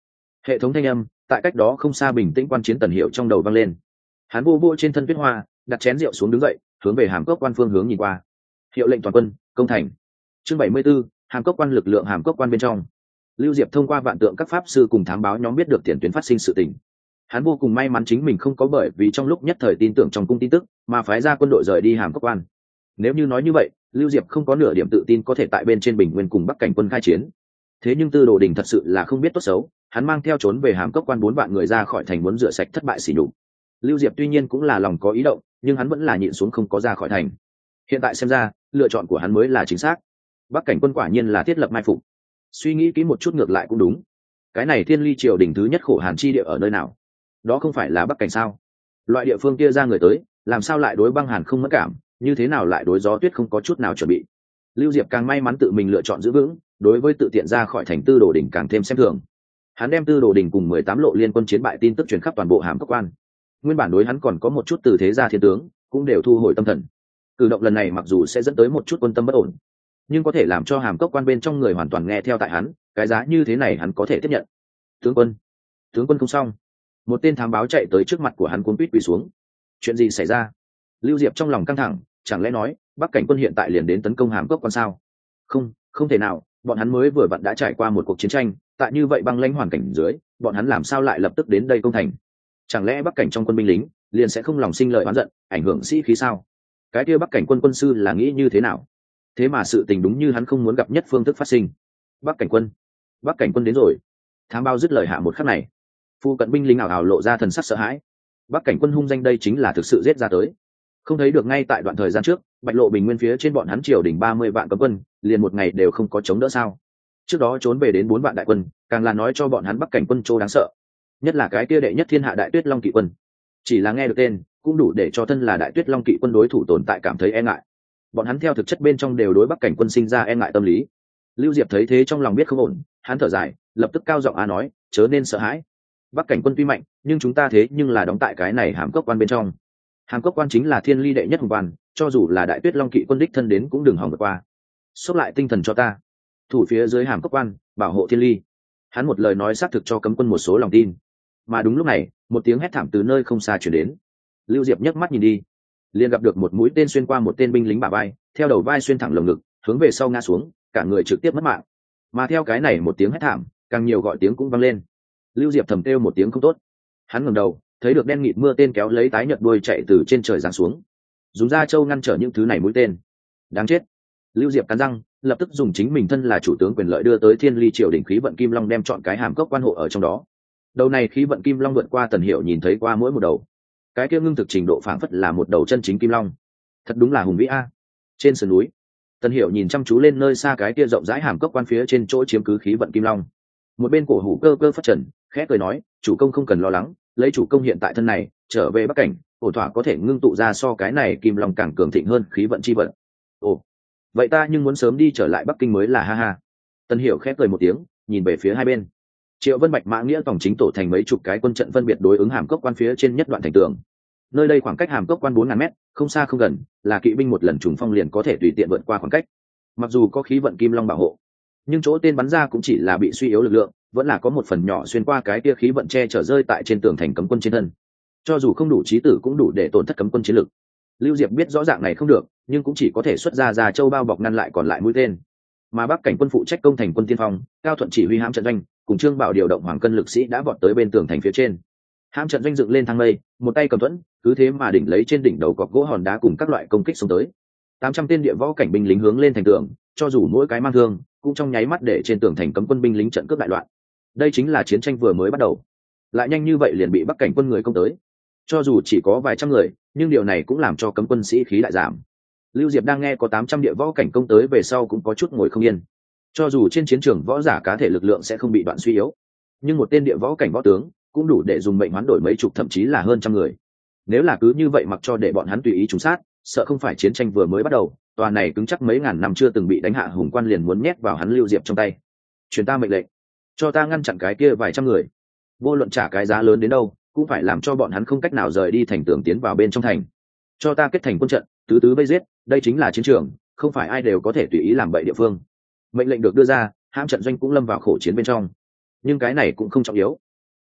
Hệ thống thanh âm tại cách đó không xa bình tĩnh quan chiến Tần Hiểu trong đầu vang lên. Hắn vô vô trên thân tuyết hoa, đặt chén rượu xuống đứng dậy, hướng về hàm cốc quan phương hướng nhìn qua. Hiệu lệnh toàn quân công thành. Chương bảy mươi 74, hàm cốc quan lực lượng hàm cốc quan bên trong. Lưu Diệp thông qua vạn tượng các pháp sư cùng thám báo nhóm biết được tiền tuyến phát sinh sự tình. Hắn vô cùng may mắn chính mình không có bởi vì trong lúc nhất thời tin tưởng trong cung tin tức mà phái ra quân đội rời đi hàm cốc quan. Nếu như nói như vậy, Lưu Diệp không có nửa điểm tự tin có thể tại bên trên bình nguyên cùng Bắc cảnh quân khai chiến. Thế nhưng Tư Đồ Đình thật sự là không biết tốt xấu, hắn mang theo trốn về hàm cốc quan bốn vạn người ra khỏi thành muốn rửa sạch thất bại xỉ nhục. Lưu Diệp tuy nhiên cũng là lòng có ý động, nhưng hắn vẫn là nhịn xuống không có ra khỏi thành. Hiện tại xem ra, lựa chọn của hắn mới là chính xác. Bắc cảnh quân quả nhiên là thiết lập mai phục. Suy nghĩ kỹ một chút ngược lại cũng đúng. Cái này Thiên Ly triều đình thứ nhất khổ hàn chi địa ở nơi nào? Đó không phải là Bắc cảnh sao? Loại địa phương kia ra người tới, làm sao lại đối băng hàn không mất cảm, như thế nào lại đối gió tuyết không có chút nào chuẩn bị? Lưu Diệp càng may mắn tự mình lựa chọn giữ vững, đối với tự tiện ra khỏi thành Tư Đồ Đình càng thêm xem thường. Hắn đem Tư Đồ Đình cùng mười tám lộ liên quân chiến bại tin tức truyền khắp toàn bộ hàm cốc quan. Nguyên bản đối hắn còn có một chút từ thế gia thiên tướng, cũng đều thu hồi tâm thần. Cử động lần này mặc dù sẽ dẫn tới một chút quân tâm bất ổn, nhưng có thể làm cho hàm cốc quan bên trong người hoàn toàn nghe theo tại hắn, cái giá như thế này hắn có thể tiếp nhận. Tướng quân, tướng quân không xong. Một tên thám báo chạy tới trước mặt của hắn cuống quýt quỳ xuống. Chuyện gì xảy ra? Lưu Diệp trong lòng căng thẳng, chẳng lẽ nói Bắc cảnh quân hiện tại liền đến tấn công hàm cốc quan sao? Không, không thể nào, bọn hắn mới vừa vặn đã trải qua một cuộc chiến tranh, tại như vậy băng lãnh hoàn cảnh dưới, bọn hắn làm sao lại lập tức đến đây công thành? Chẳng lẽ Bắc cảnh trong quân binh lính liền sẽ không lòng sinh lợi oán giận, ảnh hưởng sĩ khí sao? Cái kia Bắc cảnh quân quân sư là nghĩ như thế nào? Thế mà sự tình đúng như hắn không muốn gặp nhất phương thức phát sinh. Bắc cảnh quân, Bắc cảnh quân đến rồi. Thám báo dứt lời hạ một khắc này, phu cận binh lính ảo ảo lộ ra thần sắc sợ hãi. Bắc cảnh quân hung danh đây chính là thực sự giết ra tới. Không thấy được ngay tại đoạn thời gian trước, Bạch Lộ bình nguyên phía trên bọn hắn triều đỉnh ba mươi vạn cấm quân, liền một ngày đều không có chống đỡ sao? Trước đó trốn về đến bốn vạn đại quân, càng là nói cho bọn hắn Bắc cảnh quân trô đáng sợ. Nhất là cái kia đệ nhất thiên hạ đại tuyết long kỵ quân, chỉ là nghe được tên cũng đủ để cho thân là đại tuyết long kỵ quân đối thủ tồn tại cảm thấy e ngại. Bọn hắn theo thực chất bên trong đều đối Bắc cảnh quân sinh ra e ngại tâm lý. Lưu Diệp thấy thế trong lòng biết không ổn, hắn thở dài, lập tức cao giọng a nói, chớ nên sợ hãi. Bắc cảnh quân tuy mạnh, nhưng chúng ta thế nhưng là đóng tại cái này hàm cốc quan bên trong. Hàm cốc quan chính là thiên ly đệ nhất hùng quan, cho dù là đại tuyết long kỵ quân đích thân đến cũng đừng hòng vượt qua. Xốc lại tinh thần cho ta, thủ phía dưới hàm cốc quan, bảo hộ thiên ly. Hắn một lời nói xác thực cho cấm quân một số lòng tin. Mà đúng lúc này, một tiếng hét thảm từ nơi không xa chuyển đến. Lưu Diệp nhấc mắt nhìn đi, liền gặp được một mũi tên xuyên qua một tên binh lính bả vai, theo đầu vai xuyên thẳng lồng ngực, hướng về sau ngã xuống, cả người trực tiếp mất mạng. Mà theo cái này một tiếng hét thảm, càng nhiều gọi tiếng cũng vang lên. Lưu Diệp thầm kêu một tiếng không tốt. Hắn ngẩng đầu, thấy được đen nghịt mưa tên kéo lấy tái nhợt đuôi chạy từ trên trời giáng xuống, dùng da trâu ngăn trở những thứ này mũi tên. Đáng chết! Lưu Diệp cắn răng, lập tức dùng chính mình thân là chủ tướng quyền lợi đưa tới Thiên Ly triều đỉnh khí vận kim long đem chọn cái hàm cốc quan hộ ở trong đó. Đầu này khí vận kim long vượt qua Tần Hiểu nhìn thấy qua mỗi một đầu, cái kia ngưng thực trình độ phảng phất là một đầu chân chính kim long, thật đúng là hùng vĩ a. Trên sườn núi, Tần Hiểu nhìn chăm chú lên nơi xa cái kia rộng rãi hàm cốc quan phía trên chỗ chiếm cứ khí vận kim long. Một bên cổ hủ cơ cơ phát trần, khẽ cười nói, chủ công không cần lo lắng, lấy chủ công hiện tại thân này trở về Bắc cảnh, ổn thỏa có thể ngưng tụ ra so cái này kim long càng cường thịnh hơn khí vận chi vận. Ồ, vậy ta nhưng muốn sớm đi trở lại Bắc kinh mới là ha ha. Tần Hiểu khẽ cười một tiếng, nhìn về phía hai bên. Triệu Vân Bạch Mã Nghĩa tổng chính tổ thành mấy chục cái quân trận phân biệt đối ứng hàm cốc quan phía trên nhất đoạn thành tường. Nơi đây khoảng cách hàm cốc quan bốn ngàn mét, không xa không gần, là kỵ binh một lần trùng phong liền có thể tùy tiện vượt qua khoảng cách. Mặc dù có khí vận kim long bảo hộ, nhưng chỗ tên bắn ra cũng chỉ là bị suy yếu lực lượng, vẫn là có một phần nhỏ xuyên qua cái kia khí vận che chở rơi tại trên tường thành cấm quân trên thân. Cho dù không đủ chí tử cũng đủ để tổn thất cấm quân chiến lực. Lưu Diệp biết rõ dạng này không được, nhưng cũng chỉ có thể xuất ra ra châu bao bọc ngăn lại còn lại mũi tên. Mà Bắc cảnh quân phụ trách công thành quân tiên phong, Cao Thuận chỉ huy hãm trận doanh, cùng Trương Bảo điều động hoàng cân lực sĩ đã vọt tới bên tường thành phía trên. Hãm trận doanh dựng lên thang mây, một tay cầm thuẫn, cứ thế mà đỉnh lấy trên đỉnh đầu cọc gỗ hòn đá cùng các loại công kích xông tới. Tám trăm tên địa võ cảnh binh lính hướng lên thành tường, cho dù mỗi cái mang thương, cũng trong nháy mắt để trên tường thành cấm quân binh lính trận cướp đại loạn. Đây chính là chiến tranh vừa mới bắt đầu, lại nhanh như vậy liền bị Bắc cảnh quân người công tới. Cho dù chỉ có vài trăm người, nhưng điều này cũng làm cho cấm quân sĩ khí đại giảm. Lưu Diệp đang nghe có tám trăm địa võ cảnh công tới về sau cũng có chút ngồi không yên. Cho dù trên chiến trường võ giả cá thể lực lượng sẽ không bị đoạn suy yếu, nhưng một tên địa võ cảnh võ tướng cũng đủ để dùng mệnh hoán đổi mấy chục thậm chí là hơn trăm người. Nếu là cứ như vậy mặc cho để bọn hắn tùy ý trúng sát, sợ không phải chiến tranh vừa mới bắt đầu, tòa này cứng chắc mấy ngàn năm chưa từng bị đánh hạ hùng quan liền muốn nhét vào hắn Lưu Diệp trong tay. Truyền ta mệnh lệnh, cho ta ngăn chặn cái kia vài trăm người, vô luận trả cái giá lớn đến đâu, cũng phải làm cho bọn hắn không cách nào rời đi thành tường tiến vào bên trong thành. Cho ta kết thành quân trận, tứ tứ vây giết, đây chính là chiến trường, không phải ai đều có thể tùy ý làm bậy địa phương. Mệnh lệnh được đưa ra, hãm trận doanh cũng lâm vào khổ chiến bên trong. Nhưng cái này cũng không trọng yếu.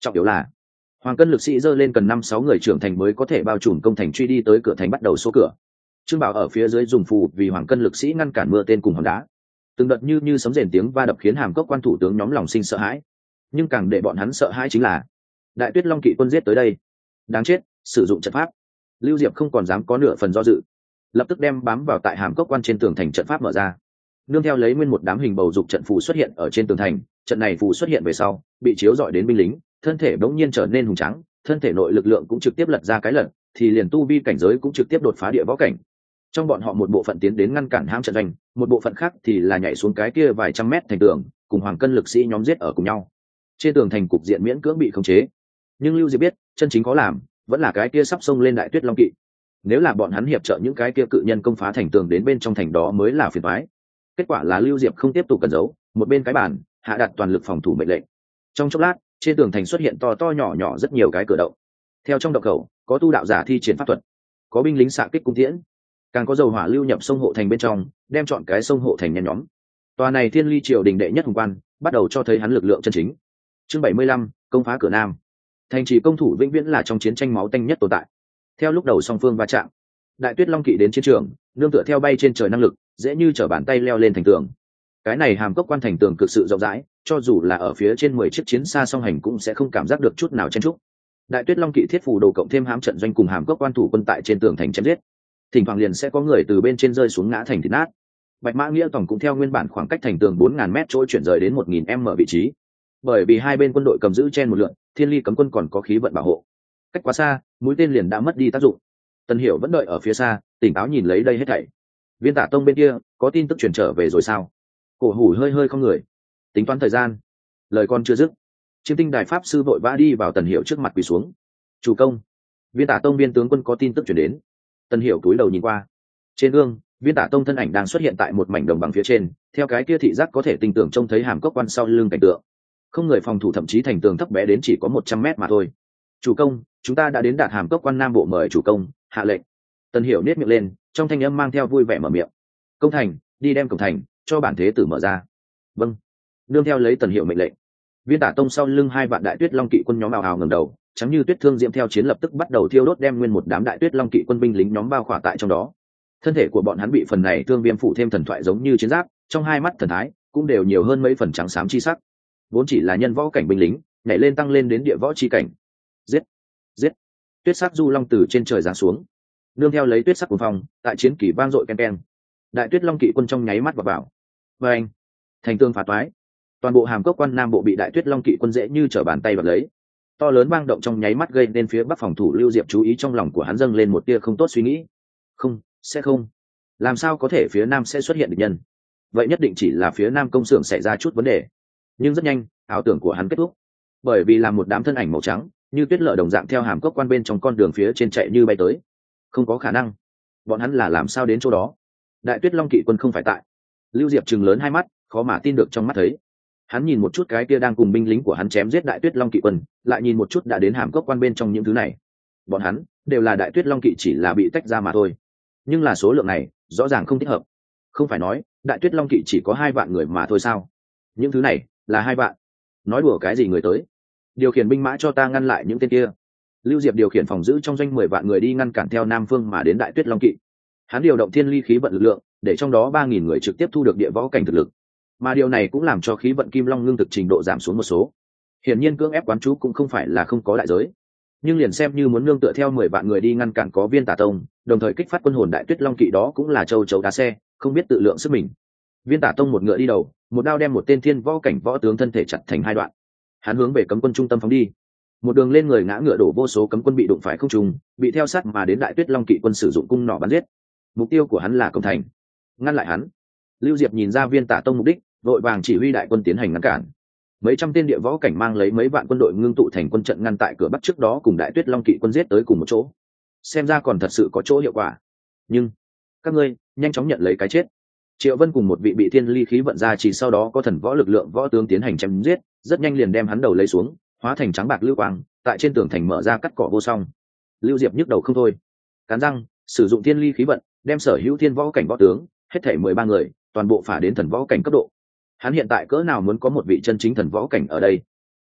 trọng yếu là hoàng cân lực sĩ dơ lên cần năm sáu người trưởng thành mới có thể bao trùm công thành truy đi tới cửa thành bắt đầu số cửa. Trương Bảo ở phía dưới dùng phù vì hoàng cân lực sĩ ngăn cản mưa tên cùng hòn đá. Từng đợt như như sấm rền tiếng va đập khiến hàm cốc quan thủ tướng nhóm lòng sinh sợ hãi. Nhưng càng để bọn hắn sợ hãi chính là Đại Tuyết Long kỵ quân giết tới đây. Đáng chết, sử dụng trận pháp. Lưu Diệp không còn dám có nửa phần do dự, lập tức đem bám vào tại hàm cốc quan trên tường thành trận pháp mở ra. Nương theo lấy nguyên một đám hình bầu dục trận phù xuất hiện ở trên tường thành, trận này phù xuất hiện về sau, bị chiếu rọi đến binh lính, thân thể bỗng nhiên trở nên hùng tráng, thân thể nội lực lượng cũng trực tiếp lật ra cái lần, thì liền tu vi cảnh giới cũng trực tiếp đột phá địa võ cảnh. Trong bọn họ một bộ phận tiến đến ngăn cản hãm trận doanh, một bộ phận khác thì là nhảy xuống cái kia vài trăm mét thành tường, cùng hoàng cân lực sĩ nhóm giết ở cùng nhau. Trên tường thành cục diện miễn cưỡng bị khống chế, nhưng Lưu Diệp biết, chân chính có làm vẫn là cái kia sắp xông lên Đại Tuyết Long kỵ. Nếu là bọn hắn hiệp trợ những cái kia cự nhân công phá thành tường đến bên trong thành đó mới là phiền toái. Kết quả là Lưu Diệp không tiếp tục cẩn giấu, một bên cái bàn hạ đặt toàn lực phòng thủ mệnh lệnh. Trong chốc lát, trên tường thành xuất hiện to to nhỏ nhỏ rất nhiều cái cửa động. Theo trong động khẩu, có tu đạo giả thi triển pháp thuật, có binh lính xạ kích cung tiễn, càng có dầu hỏa lưu nhập sông hộ thành bên trong, đem chọn cái sông hộ thành nhen nhóm. Tòa này Thiên Ly triều đình đệ nhất hùng quan, bắt đầu cho thấy hắn lực lượng chân chính. Chương bảy mươi lăm, công phá cửa nam. Thành trì công thủ vĩnh viễn là trong chiến tranh máu tanh nhất tồn tại. Theo lúc đầu song phương va chạm, Đại Tuyết Long kỵ đến chiến trường, nương tựa theo bay trên trời năng lực, dễ như trở bàn tay leo lên thành tường. Cái này hàm cốc quan thành tường cực sự rộng rãi, cho dù là ở phía trên mười chiếc chiến xa song hành cũng sẽ không cảm giác được chút nào chen chúc. Đại Tuyết Long kỵ thiết phù đồ cộng thêm hãm trận doanh cùng hàm cốc quan thủ quân tại trên tường thành chém giết. Thỉnh thoảng liền sẽ có người từ bên trên rơi xuống ngã thành thịt nát. Bạch Mã Nghĩa tổng cũng theo nguyên bản khoảng cách thành tường bốn nghìn mét chỗ chuyển rời đến một nghìn m vị trí. Bởi vì hai bên quân đội cầm giữ chen một lượn, Thiên Ly cấm quân còn có khí vận bảo hộ. Cách quá xa, mũi tên liền đã mất đi tác dụng. Tần Hiểu vẫn đợi ở phía xa, tỉnh táo nhìn lấy đây hết thảy. Viên Tả Tông bên kia có tin tức truyền trở về rồi sao? Cổ Hủ hơi hơi không người, tính toán thời gian. Lời con chưa dứt, Chiêm Tinh Đại pháp sư vội vã đi vào Tần Hiểu trước mặt quỳ xuống. Chủ công, Viên Tả Tông viên tướng quân có tin tức truyền đến. Tần Hiểu cúi đầu nhìn qua, trên gương Viên Tả Tông thân ảnh đang xuất hiện tại một mảnh đồng bằng phía trên, theo cái kia thị giác có thể tinh tưởng trông thấy hàm cốc quan sau lưng cảnh tượng. Không người phòng thủ, thậm chí thành tường thấp bé đến chỉ có một trăm mét mà thôi. Chủ công, chúng ta đã đến đạt hàm cốc quan nam bộ, mời chủ công hạ lệnh. Tần Hiểu nét miệng lên, trong thanh âm mang theo vui vẻ mở miệng. Công thành, đi đem cổng thành cho bản thế tử mở ra. Vâng. Nương theo lấy Tần Hiểu mệnh lệnh, Viên Tả Tông sau lưng hai vạn Đại Tuyết Long kỵ quân nhóm ào ào ngẩng đầu, trắng như tuyết thương diễm theo chiến lập tức bắt đầu thiêu đốt, đem nguyên một đám Đại Tuyết Long kỵ quân binh lính nhóm bao khỏa tại trong đó. Thân thể của bọn hắn bị phần này thương viêm phủ thêm thần thoại giống như chiến giáp, trong hai mắt thần thái cũng đều nhiều hơn mấy phần trắng xám chi sắc. Vốn chỉ là nhân võ cảnh binh lính, nhảy lên tăng lên đến địa võ chi cảnh. Giết, giết! Tuyết sắc du long từ trên trời giáng xuống, nương theo lấy tuyết sắc cuồng phong, tại chiến kỳ vang dội ken ken. Đại Tuyết Long kỵ quân trong nháy mắt vào vào. Và anh, thành tường phá toái, toàn bộ hàm cốc quan nam bộ bị Đại Tuyết Long kỵ quân dễ như trở bàn tay bật lấy. To lớn vang động trong nháy mắt gây nên phía bắc phòng thủ Lưu Diệp chú ý, trong lòng của hắn dâng lên một tia không tốt suy nghĩ. Không, sẽ không. Làm sao có thể phía nam sẽ xuất hiện địch nhân? Vậy nhất định chỉ là phía nam công xưởng xảy ra chút vấn đề. Nhưng rất nhanh, ảo tưởng của hắn kết thúc, bởi vì là một đám thân ảnh màu trắng như tuyết lở đồng dạng theo hàm cốc quan bên trong con đường phía trên chạy như bay tới. Không có khả năng, bọn hắn là làm sao đến chỗ đó? Đại Tuyết Long kỵ quân không phải tại. Lưu Diệp trừng lớn hai mắt, khó mà tin được trong mắt thấy. Hắn nhìn một chút cái kia đang cùng binh lính của hắn chém giết Đại Tuyết Long kỵ quân, lại nhìn một chút đã đến hàm cốc quan bên trong những thứ này. Bọn hắn đều là Đại Tuyết Long kỵ, chỉ là bị tách ra mà thôi. Nhưng là số lượng này rõ ràng không thích hợp. Không phải nói Đại Tuyết Long kỵ chỉ có hai vạn người mà thôi sao? Những thứ này là hai vạn. Nói đùa cái gì người tới? Điều khiển binh mã cho ta ngăn lại những tên kia. Lưu Diệp điều khiển phòng giữ trong doanh mười vạn người đi ngăn cản theo nam phương mà đến Đại Tuyết Long kỵ. Hắn điều động thiên ly khí vận lực lượng, để trong đó ba nghìn người trực tiếp thu được địa võ cảnh thực lực. Mà điều này cũng làm cho khí vận kim long ngưng thực trình độ giảm xuống một số. Hiển nhiên cưỡng ép quán chú cũng không phải là không có đại giới. Nhưng liền xem như muốn nương tựa theo mười vạn người đi ngăn cản có Viên Tả Tông, đồng thời kích phát quân hồn Đại Tuyết Long kỵ, đó cũng là châu chấu đá xe, không biết tự lượng sức mình. Viên Tả Tông một ngựa đi đầu, một đao đem một tên thiên võ cảnh võ tướng thân thể chặt thành hai đoạn. Hắn hướng về cấm quân trung tâm phóng đi. Một đường lên người ngã ngựa đổ, vô số cấm quân bị đụng phải không trùng, bị theo sát mà đến Đại Tuyết Long kỵ quân sử dụng cung nỏ bắn giết. Mục tiêu của hắn là công thành. Ngăn lại hắn. Lưu Diệp nhìn ra Viên Tả Tông mục đích, vội vàng chỉ huy đại quân tiến hành ngăn cản. Mấy trăm tên địa võ cảnh mang lấy mấy vạn quân đội ngưng tụ thành quân trận ngăn tại cửa bắc, trước đó cùng Đại Tuyết Long kỵ quân giết tới cùng một chỗ. Xem ra còn thật sự có chỗ hiệu quả. Nhưng các ngươi nhanh chóng nhận lấy cái chết. Triệu Vân cùng một vị bị thiên ly khí vận ra chỉ sau đó có thần võ lực lượng võ tướng tiến hành chém giết, rất nhanh liền đem hắn đầu lấy xuống, hóa thành trắng bạc lưu quang, tại trên tường thành mở ra cắt cỏ vô song. Lưu Diệp nhức đầu không thôi, cắn răng sử dụng thiên ly khí vận, đem sở hữu thiên võ cảnh võ tướng hết thảy mười ba người toàn bộ phả đến thần võ cảnh cấp độ. Hắn hiện tại cỡ nào muốn có một vị chân chính thần võ cảnh ở đây.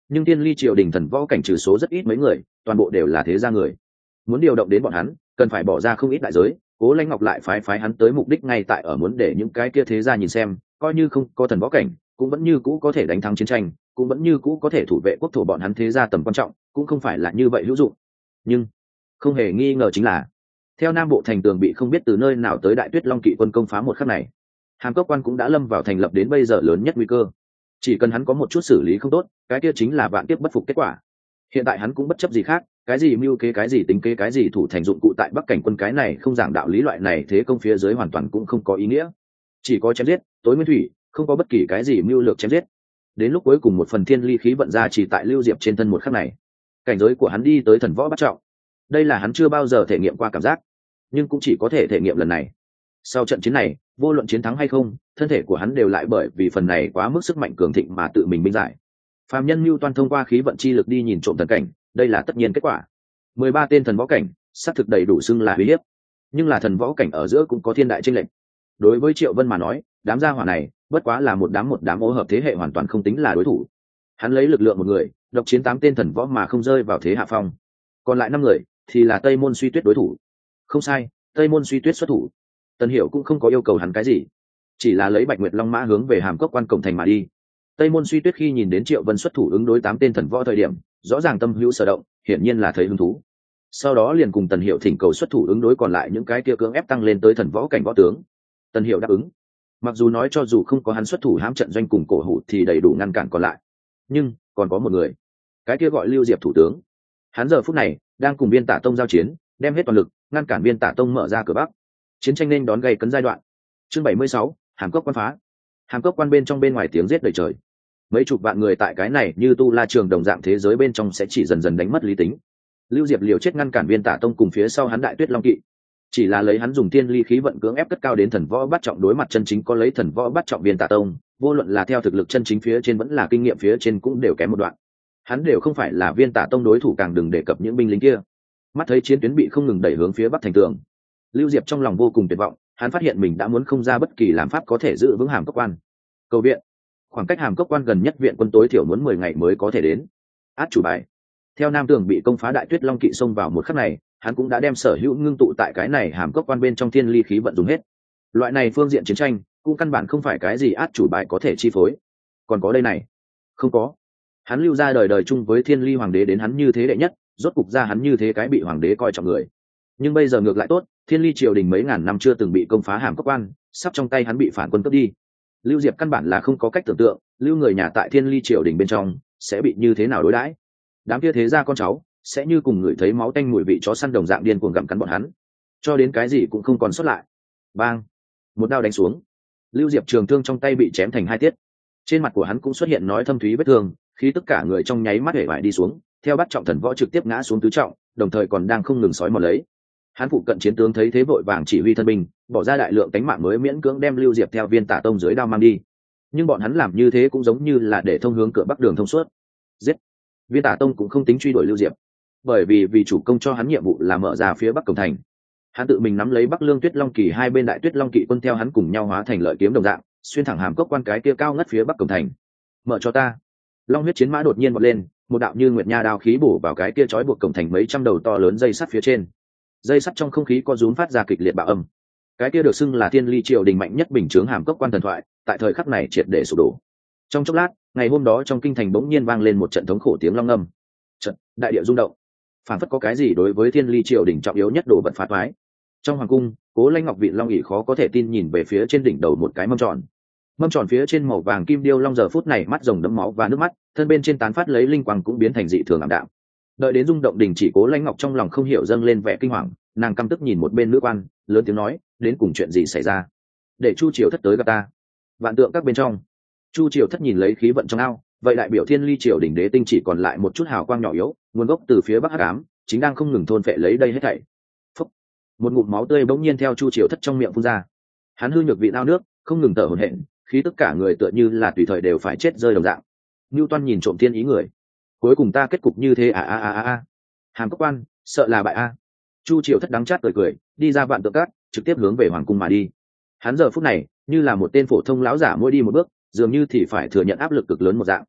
nhưng thiên ly triều đình thần võ cảnh trừ số rất ít mấy người, toàn bộ đều là thế gia người. Muốn điều động đến bọn hắn cần phải bỏ ra không ít đại giới. Cố Lãnh Ngọc lại phái phái hắn tới mục đích ngay tại ở muốn để những cái kia thế gia nhìn xem, coi như không có thần võ cảnh cũng vẫn như cũ có thể đánh thắng chiến tranh, cũng vẫn như cũ có thể thủ vệ quốc thổ bọn hắn thế gia tầm quan trọng cũng không phải là như vậy hữu dụng. Nhưng không hề nghi ngờ chính là theo Nam Bộ thành tường bị không biết từ nơi nào tới Đại Tuyết Long kỵ quân công phá một khắc này, Hàm Cốc Quan cũng đã lâm vào thành lập đến bây giờ lớn nhất nguy cơ. Chỉ cần hắn có một chút xử lý không tốt, cái kia chính là vạn kiếp bất phục kết quả. Hiện tại hắn cũng bất chấp gì khác, cái gì mưu kế cái gì tính kế cái gì thủ thành dụng cụ tại Bắc Cảnh quân cái này không giảng đạo lý loại này thế công phía dưới hoàn toàn cũng không có ý nghĩa. Chỉ có chém giết, tối nguyên thủy, không có bất kỳ cái gì mưu lược chém giết. Đến lúc cuối cùng một phần thiên ly khí vận ra chỉ tại Lưu Diệp trên thân một khắc này, cảnh giới của hắn đi tới thần võ bát trọng. Đây là hắn chưa bao giờ thể nghiệm qua cảm giác, nhưng cũng chỉ có thể thể nghiệm lần này. Sau trận chiến này, vô luận chiến thắng hay không, thân thể của hắn đều lại bởi vì phần này quá mức sức mạnh cường thịnh mà tự mình binh giải. Phàm nhân mưu toan thông qua khí vận chi lực đi nhìn trộm thần cảnh, đây là tất nhiên kết quả. Mười ba tên thần võ cảnh, xác thực đầy đủ xưng là uy hiếp, nhưng là thần võ cảnh ở giữa cũng có thiên đại chênh lệch. Đối với Triệu Vân mà nói, đám gia hỏa này bất quá là một đám một đám ô hợp thế hệ hoàn toàn không tính là đối thủ. Hắn lấy lực lượng một người, độc chiến tám tên thần võ mà không rơi vào thế hạ phong. Còn lại năm người thì là Tây Môn Suy Tuyết đối thủ. Không sai, Tây Môn Suy Tuyết xuất thủ. Tần Hiểu cũng không có yêu cầu hắn cái gì, chỉ là lấy Bạch Nguyệt Long mã hướng về Hàm Cốc Quan cổng thành mà đi. Tây Môn Suy Tuyết khi nhìn đến Triệu Vân xuất thủ ứng đối tám tên thần võ thời điểm, rõ ràng tâm hữu sở động, hiển nhiên là thấy hứng thú. Sau đó liền cùng Tần Hiểu thỉnh cầu xuất thủ ứng đối còn lại những cái kia cưỡng ép tăng lên tới thần võ cảnh võ tướng. Tần Hiểu đáp ứng. Mặc dù nói cho dù không có hắn xuất thủ hãm trận doanh cùng cổ hủ thì đầy đủ ngăn cản còn lại, nhưng còn có một người, cái kia gọi Lưu Diệp thủ tướng. Hắn giờ phút này đang cùng Viên Tả Tông giao chiến, đem hết toàn lực ngăn cản Viên Tả Tông mở ra cửa Bắc. Chiến tranh nên đón gay cấn giai đoạn. Chương bảy mươi sáu, Hàm Cốc Quan phá. Hàm Cốc Quan bên trong bên ngoài tiếng giết đầy trời. Mấy chục vạn người tại cái này như tu la trường đồng dạng thế giới bên trong sẽ chỉ dần dần đánh mất lý tính. Lưu Diệp liều chết ngăn cản Viên Tả Tông cùng phía sau hắn Đại Tuyết Long kỵ, chỉ là lấy hắn dùng tiên ly khí vận cưỡng ép cất cao đến thần võ bắt trọng đối mặt chân chính có lấy thần võ bắt trọng Viên Tả Tông, vô luận là theo thực lực chân chính phía trên vẫn là kinh nghiệm phía trên cũng đều kém một đoạn. Hắn đều không phải là Viên Tả Tông đối thủ, càng đừng đề cập những binh lính kia. Mắt thấy chiến tuyến bị không ngừng đẩy hướng phía bắc thành tường, Lưu Diệp trong lòng vô cùng tuyệt vọng, hắn phát hiện mình đã muốn không ra bất kỳ làm pháp có thể giữ vững Hàm Cốc Quan. Cầu viện. Khoảng cách Hàm Cốc Quan gần nhất viện quân tối thiểu muốn mười ngày mới có thể đến. Át chủ bài. Theo Nam Tường bị công phá, Đại Tuyết Long kỵ xông vào một khắc này, hắn cũng đã đem sở hữu ngưng tụ tại cái này Hàm Cốc Quan bên trong thiên ly khí vận dùng hết. Loại này phương diện chiến tranh cũng căn bản không phải cái gì át chủ bài có thể chi phối. Còn có đây này, không có. Hắn Lưu ra đời đời chung với thiên ly hoàng đế đến hắn như thế đệ nhất, rốt cục ra hắn như thế cái bị hoàng đế coi trọng người. Nhưng bây giờ ngược lại tốt, thiên ly triều đình mấy ngàn năm chưa từng bị công phá Hàm Cốc Quan, sắp trong tay hắn bị phản quân cướp đi. Lưu Diệp căn bản là không có cách tưởng tượng, lưu người nhà tại thiên ly triều đình bên trong sẽ bị như thế nào đối đãi. Đám kia thế gia con cháu sẽ như cùng người thấy máu tanh mùi vị chó săn đồng dạng điên cuồng gặm cắn bọn hắn, cho đến cái gì cũng không còn sót lại. Bang! Một đao đánh xuống, Lưu Diệp trường thương trong tay bị chém thành hai tiết. Trên mặt của hắn cũng xuất hiện nói thâm thúy vết thương, khi tất cả người trong nháy mắt hể vải đi xuống, theo bắt trọng thần võ trực tiếp ngã xuống tứ trọng, đồng thời còn đang không ngừng sói mòn lấy. Hắn phụ cận chiến tướng thấy thế vội vàng chỉ huy thân binh, bỏ ra đại lượng cánh mạng mới miễn cưỡng đem Lưu Diệp theo Viên Tả Tông dưới đao mang đi. Nhưng bọn hắn làm như thế cũng giống như là để thông hướng cửa bắc đường thông suốt. Giết! Viên Tả Tông cũng không tính truy đuổi Lưu Diệp, bởi vì vì chủ công cho hắn nhiệm vụ là mở ra phía bắc cổng thành. Hắn tự mình nắm lấy Bắc Lương Tuyết Long kỳ hai bên Đại Tuyết Long kỵ quân theo hắn cùng nhau hóa thành lợi kiếm đồng dạng, xuyên thẳng Hàm Cốc Quan cái kia cao ngất phía bắc cổng thành. Mở cho ta! Long huyết chiến mã đột nhiên vọt lên, một đạo như nguyệt nha đao khí bổ vào cái kia trói buộc cổng thành mấy trăm đầu to lớn dây sắt phía trên. Dây sắt trong không khí có rúm phát ra kịch liệt bạo âm. Cái kia được xưng là thiên ly triều đình mạnh nhất bình chướng Hàm Cốc Quan thần thoại, tại thời khắc này triệt để sụp đổ. Trong chốc lát, ngày hôm đó trong kinh thành bỗng nhiên vang lên một trận thống khổ tiếng long ngâm. Trận, đại địa rung động, phản phất có cái gì đối với thiên ly triều đình trọng yếu nhất đồ vật phá toái. Trong hoàng cung, Cố Lãnh Ngọc Vị Long ỉ khó có thể tin nhìn về phía trên đỉnh đầu một cái mâm tròn. Mâm tròn phía trên màu vàng kim điêu long giờ phút này mắt rồng đẫm máu và nước mắt, thân bên trên tán phát lấy linh quang cũng biến thành dị thường ảm đạm. Đợi đến rung động đình chỉ, Cố Lãnh Ngọc trong lòng không hiểu dâng lên vẻ kinh hoàng, nàng căm tức nhìn một bên nữ quan, lớn tiếng nói, đến cùng chuyện gì xảy ra? Để Chu Triều Thất tới gặp ta. Vạn tượng các bên trong, Chu Triều Thất nhìn lấy khí vận trong ao, vậy đại biểu thiên ly triều đỉnh đế tinh chỉ còn lại một chút hào quang nhỏ yếu, nguồn gốc từ phía bắc hắc ám, chính đang không ngừng thôn phệ lấy đây hết thảy. Phúc. Một ngụm máu tươi bỗng nhiên theo Chu Triều Thất trong miệng phun ra. Hắn hư nhược vị ao nước, không ngừng thở hổn hển, khí tất cả người tựa như là tùy thời đều phải chết rơi đồng dạng. Newton nhìn trộm thiên ý người, cuối cùng ta kết cục như thế à à à à à. Hàm Cốc Quan, sợ là bại a. Chu Triều Thất đắng chát cười cười, đi ra vạn tượng cát, trực tiếp hướng về hoàng cung mà đi. Hắn giờ phút này như là một tên phổ thông lão giả mỗi đi một bước, dường như thì phải thừa nhận áp lực cực lớn một dạng.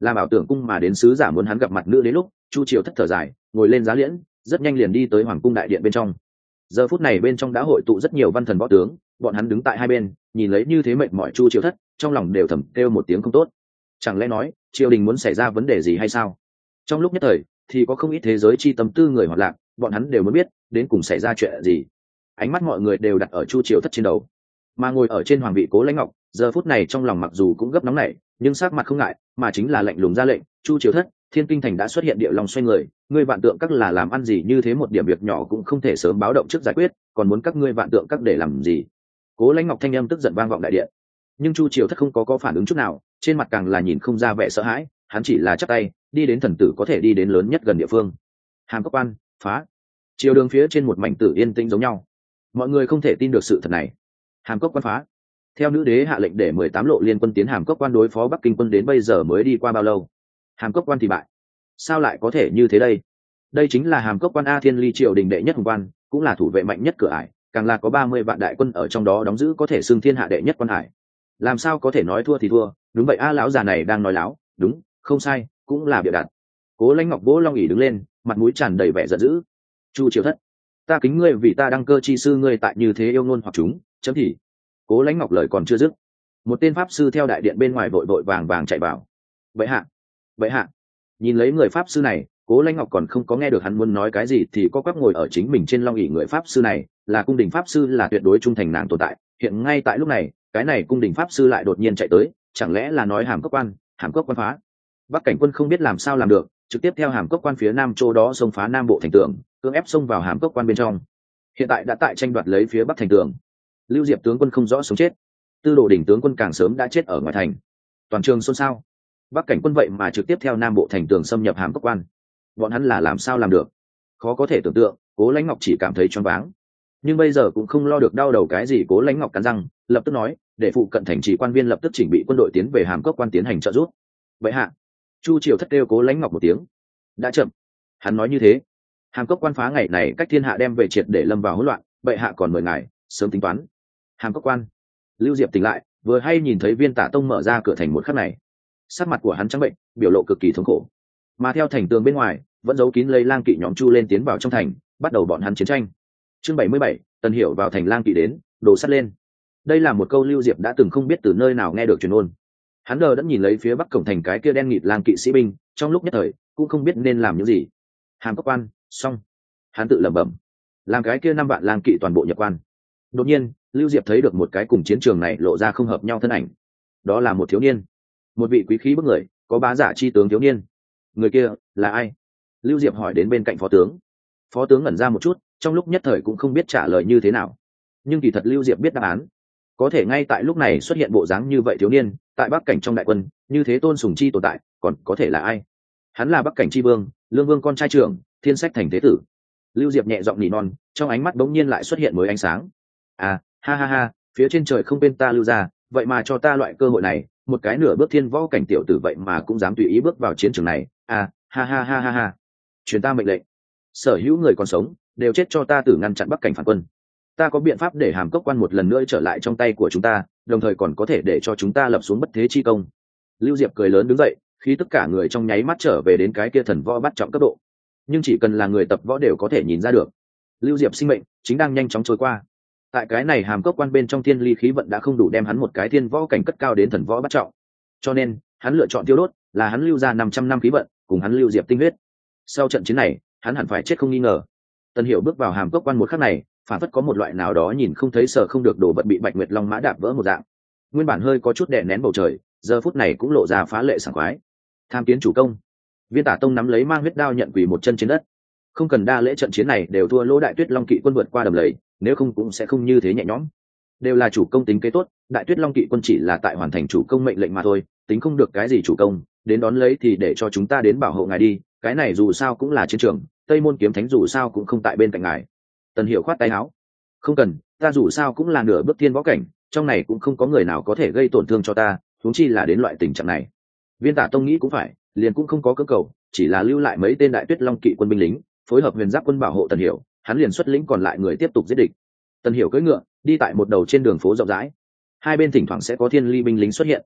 làm ảo tưởng cung mà đến sứ giả muốn hắn gặp mặt nữ đến lúc chu triều thất thở dài ngồi lên giá liễn rất nhanh liền đi tới hoàng cung đại điện bên trong. Giờ phút này bên trong đã hội tụ rất nhiều văn thần võ tướng, bọn hắn đứng tại hai bên nhìn lấy như thế mệt mỏi chu triều thất, trong lòng đều thầm kêu một tiếng không tốt. Chẳng lẽ nói triều đình muốn xảy ra vấn đề gì hay sao? Trong lúc nhất thời thì có không ít thế giới chi tâm tư người hoạt lạc, bọn hắn đều muốn biết đến cùng xảy ra chuyện gì. Ánh mắt mọi người đều đặt ở chu triều thất trên đầu, mà ngồi ở trên hoàng vị Cố Lãnh Ngọc giờ phút này trong lòng mặc dù cũng gấp nóng nảy, nhưng sắc mặt không ngại, mà chính là lạnh lùng ra lệnh: chu triều thất, Thiên Kinh thành đã xuất hiện địa long xoay người, ngươi vạn tượng các là làm ăn gì như thế một điểm việc nhỏ cũng không thể sớm báo động trước giải quyết, còn muốn các ngươi vạn tượng các để làm gì? Cố Lãnh Ngọc thanh âm tức giận vang vọng đại điện, nhưng chu triều thất không có có phản ứng chút nào, trên mặt càng là nhìn không ra vẻ sợ hãi, hắn chỉ là chắp tay đi đến thần tử có thể đi đến lớn nhất gần địa phương. Hàm Cốc Quan phá. Chiều đường phía trên một mảnh tử yên tĩnh giống nhau, mọi người không thể tin được sự thật này. Hàm Cốc Quan phá. Theo nữ đế hạ lệnh để mười tám lộ liên quân tiến Hàm Cốc Quan đối phó Bắc Kinh quân đến bây giờ mới đi qua bao lâu? Hàm Cốc Quan thì bại. Sao lại có thể như thế đây? Đây chính là Hàm Cốc Quan A, Thiên Ly triều đình đệ nhất hùng quan, cũng là thủ vệ mạnh nhất cửa ải, càng là có ba mươi vạn đại quân ở trong đó đóng giữ, có thể xưng thiên hạ đệ nhất quan hải. Làm sao có thể nói thua thì thua? Đúng vậy a, lão già này đang nói láo, đúng, không sai, cũng là bịa đặt. Cố Lãnh Ngọc vỗ long ỷ đứng lên, mặt mũi tràn đầy vẻ giận dữ. Chu triều thất, ta kính ngươi vì ta đăng cơ chi sư, ngươi tại như thế yêu ngôn hoặc chúng, chấm thì. Cố Lãnh Ngọc lời còn chưa dứt, một tên pháp sư theo đại điện bên ngoài vội vội vàng vàng chạy vào. Vậy hạ, vậy hạ. Nhìn lấy người pháp sư này, Cố Lãnh Ngọc còn không có nghe được hắn muốn nói cái gì thì có quắc ngồi ở chính mình trên long ỷ người pháp sư này là cung đình pháp sư, là tuyệt đối trung thành nàng tồn tại. Hiện ngay tại lúc này, cái này cung đình pháp sư lại đột nhiên chạy tới, chẳng lẽ là nói Hàm Cốc Quan, Hàm Cốc Quan phá? Bắc cảnh quân không biết làm sao làm được, trực tiếp theo Hàm Cốc Quan phía nam chỗ đó xông phá nam bộ thành tường, cưỡng ép xông vào Hàm Cốc Quan bên trong. Hiện tại đã tại tranh đoạt lấy phía bắc thành tường. Lưu Diệp tướng quân không rõ sống chết, Tư Đồ Đỉnh tướng quân càng sớm đã chết ở ngoài thành. Toàn trường xôn xao. Bắc cảnh quân vậy mà trực tiếp theo nam bộ thành tường xâm nhập Hàm Cốc Quan, bọn hắn là làm sao làm được? Khó có thể tưởng tượng. Cố Lãnh Ngọc chỉ cảm thấy choáng váng, nhưng bây giờ cũng không lo được đau đầu cái gì. Cố Lãnh Ngọc cắn răng lập tức nói, để phụ cận thành trì quan viên lập tức chỉnh bị quân đội tiến về Hàm Cốc Quan tiến hành trợ giúp. Vậy hạ. Chu triều thất kêu Cố Lãnh Ngọc một tiếng. Đã chậm. Hắn nói như thế, Hàm Cốc Quan phá ngày này cách thiên hạ đem về triệt để lâm vào hỗn loạn, bệ hạ còn mời ngài sớm tính toán. Hàm Cốc Quan. Lưu Diệp tỉnh lại, vừa hay nhìn thấy Viên Tả Tông mở ra cửa thành một khắc này, sắc mặt của hắn trắng bệnh, biểu lộ cực kỳ thống khổ. Mà theo thành tường bên ngoài vẫn giấu kín lấy lang kỵ nhóm chu lên tiến vào trong thành, bắt đầu bọn hắn chiến tranh. Chương bảy mươi bảy, Tần Hiểu vào thành lang kỵ đến, đồ sắt lên. Đây là một câu Lưu Diệp đã từng không biết từ nơi nào nghe được truyền ôn. Hắn đờ đẫn nhìn lấy phía bắc cổng thành cái kia đen nghịt lang kỵ sĩ binh, trong lúc nhất thời cũng không biết nên làm những gì. Hàm Cốc Quan xong, hắn tự lẩm bẩm, làm cái kia năm vạn lang kỵ toàn bộ nhập quan. Đột nhiên Lưu Diệp thấy được một cái cùng chiến trường này lộ ra không hợp nhau thân ảnh. Đó là một thiếu niên, một vị quý khí bức người, có bá giả chi tướng thiếu niên. Người kia là ai? Lưu Diệp hỏi đến bên cạnh phó tướng. Phó tướng ngẩn ra một chút, trong lúc nhất thời cũng không biết trả lời như thế nào. Nhưng kỳ thật Lưu Diệp biết đáp án. Có thể ngay tại lúc này xuất hiện bộ dáng như vậy thiếu niên tại bắc cảnh trong đại quân, như thế tôn sùng chi tồn tại, còn có thể là ai? Hắn là bắc cảnh chi vương, Lương Vương con trai trưởng, Thiên Sách thành thế tử. Lưu Diệp nhẹ giọng nỉ non, trong ánh mắt bỗng nhiên lại xuất hiện mới ánh sáng. À, ha ha ha, phía trên trời không bên ta Lưu gia, vậy mà cho ta loại cơ hội này, một cái nửa bước thiên võ cảnh tiểu tử vậy mà cũng dám tùy ý bước vào chiến trường này. À, ha ha ha ha ha. Truyền ta mệnh lệnh, sở hữu người còn sống đều chết cho ta, tử ngăn chặn bắc cảnh phản quân. Ta có biện pháp để Hàm Cốc Quan một lần nữa trở lại trong tay của chúng ta, đồng thời còn có thể để cho chúng ta lập xuống bất thế chi công. Lưu Diệp cười lớn đứng dậy, khi tất cả người trong nháy mắt trở về đến cái kia thần võ bắt trọng cấp độ. Nhưng chỉ cần là người tập võ đều có thể nhìn ra được, Lưu Diệp sinh mệnh chính đang nhanh chóng trôi qua. Tại cái này Hàm Cốc Quan bên trong thiên ly khí vận đã không đủ đem hắn một cái thiên võ cảnh cất cao đến thần võ bắt trọng, cho nên hắn lựa chọn tiêu đốt là hắn lưu ra năm trăm năm khí vận cùng hắn Lưu Diệp tinh huyết. Sau trận chiến này hắn hẳn phải chết không nghi ngờ. Tần Hiểu bước vào Hàm Cốc Quan một khắc này, phản phất có một loại nào đó nhìn không thấy sợ không được đồ vật bị Bạch Nguyệt Long mã đạp vỡ một dạng. Nguyên bản hơi có chút đè nén bầu trời, giờ phút này cũng lộ ra phá lệ sảng khoái. Tham kiến chủ công. Viên Tả Tông nắm lấy mang huyết đao nhận quỳ một chân trên đất. Không cần đa lễ, trận chiến này đều thua lỗ Đại Tuyết Long kỵ quân vượt qua đầm lầy, nếu không cũng sẽ không như thế nhẹ nhõm. Đều là chủ công tính kế tốt, Đại Tuyết Long kỵ quân chỉ là tại hoàn thành chủ công mệnh lệnh mà thôi, tính không được cái gì chủ công, đến đón lấy thì để cho chúng ta đến bảo hộ ngài đi, cái này dù sao cũng là chiến trường, Tây Môn kiếm thánh dù sao cũng không tại bên cạnh ngài. Tần Hiểu khoát tay áo. Không cần, ta dù sao cũng là nửa bước thiên võ cảnh, trong này cũng không có người nào có thể gây tổn thương cho ta, huống chi là đến loại tình trạng này. Viên Tả Tông nghĩ cũng phải, liền cũng không có cơ cầu, chỉ là lưu lại mấy tên Đại Tuyết Long kỵ quân binh lính, phối hợp Huyền Giáp quân bảo hộ Tần Hiểu, hắn liền xuất lĩnh còn lại người tiếp tục giết địch. Tần Hiểu cưỡi ngựa đi tại một đầu trên đường phố rộng rãi, hai bên thỉnh thoảng sẽ có thiên ly binh lính xuất hiện.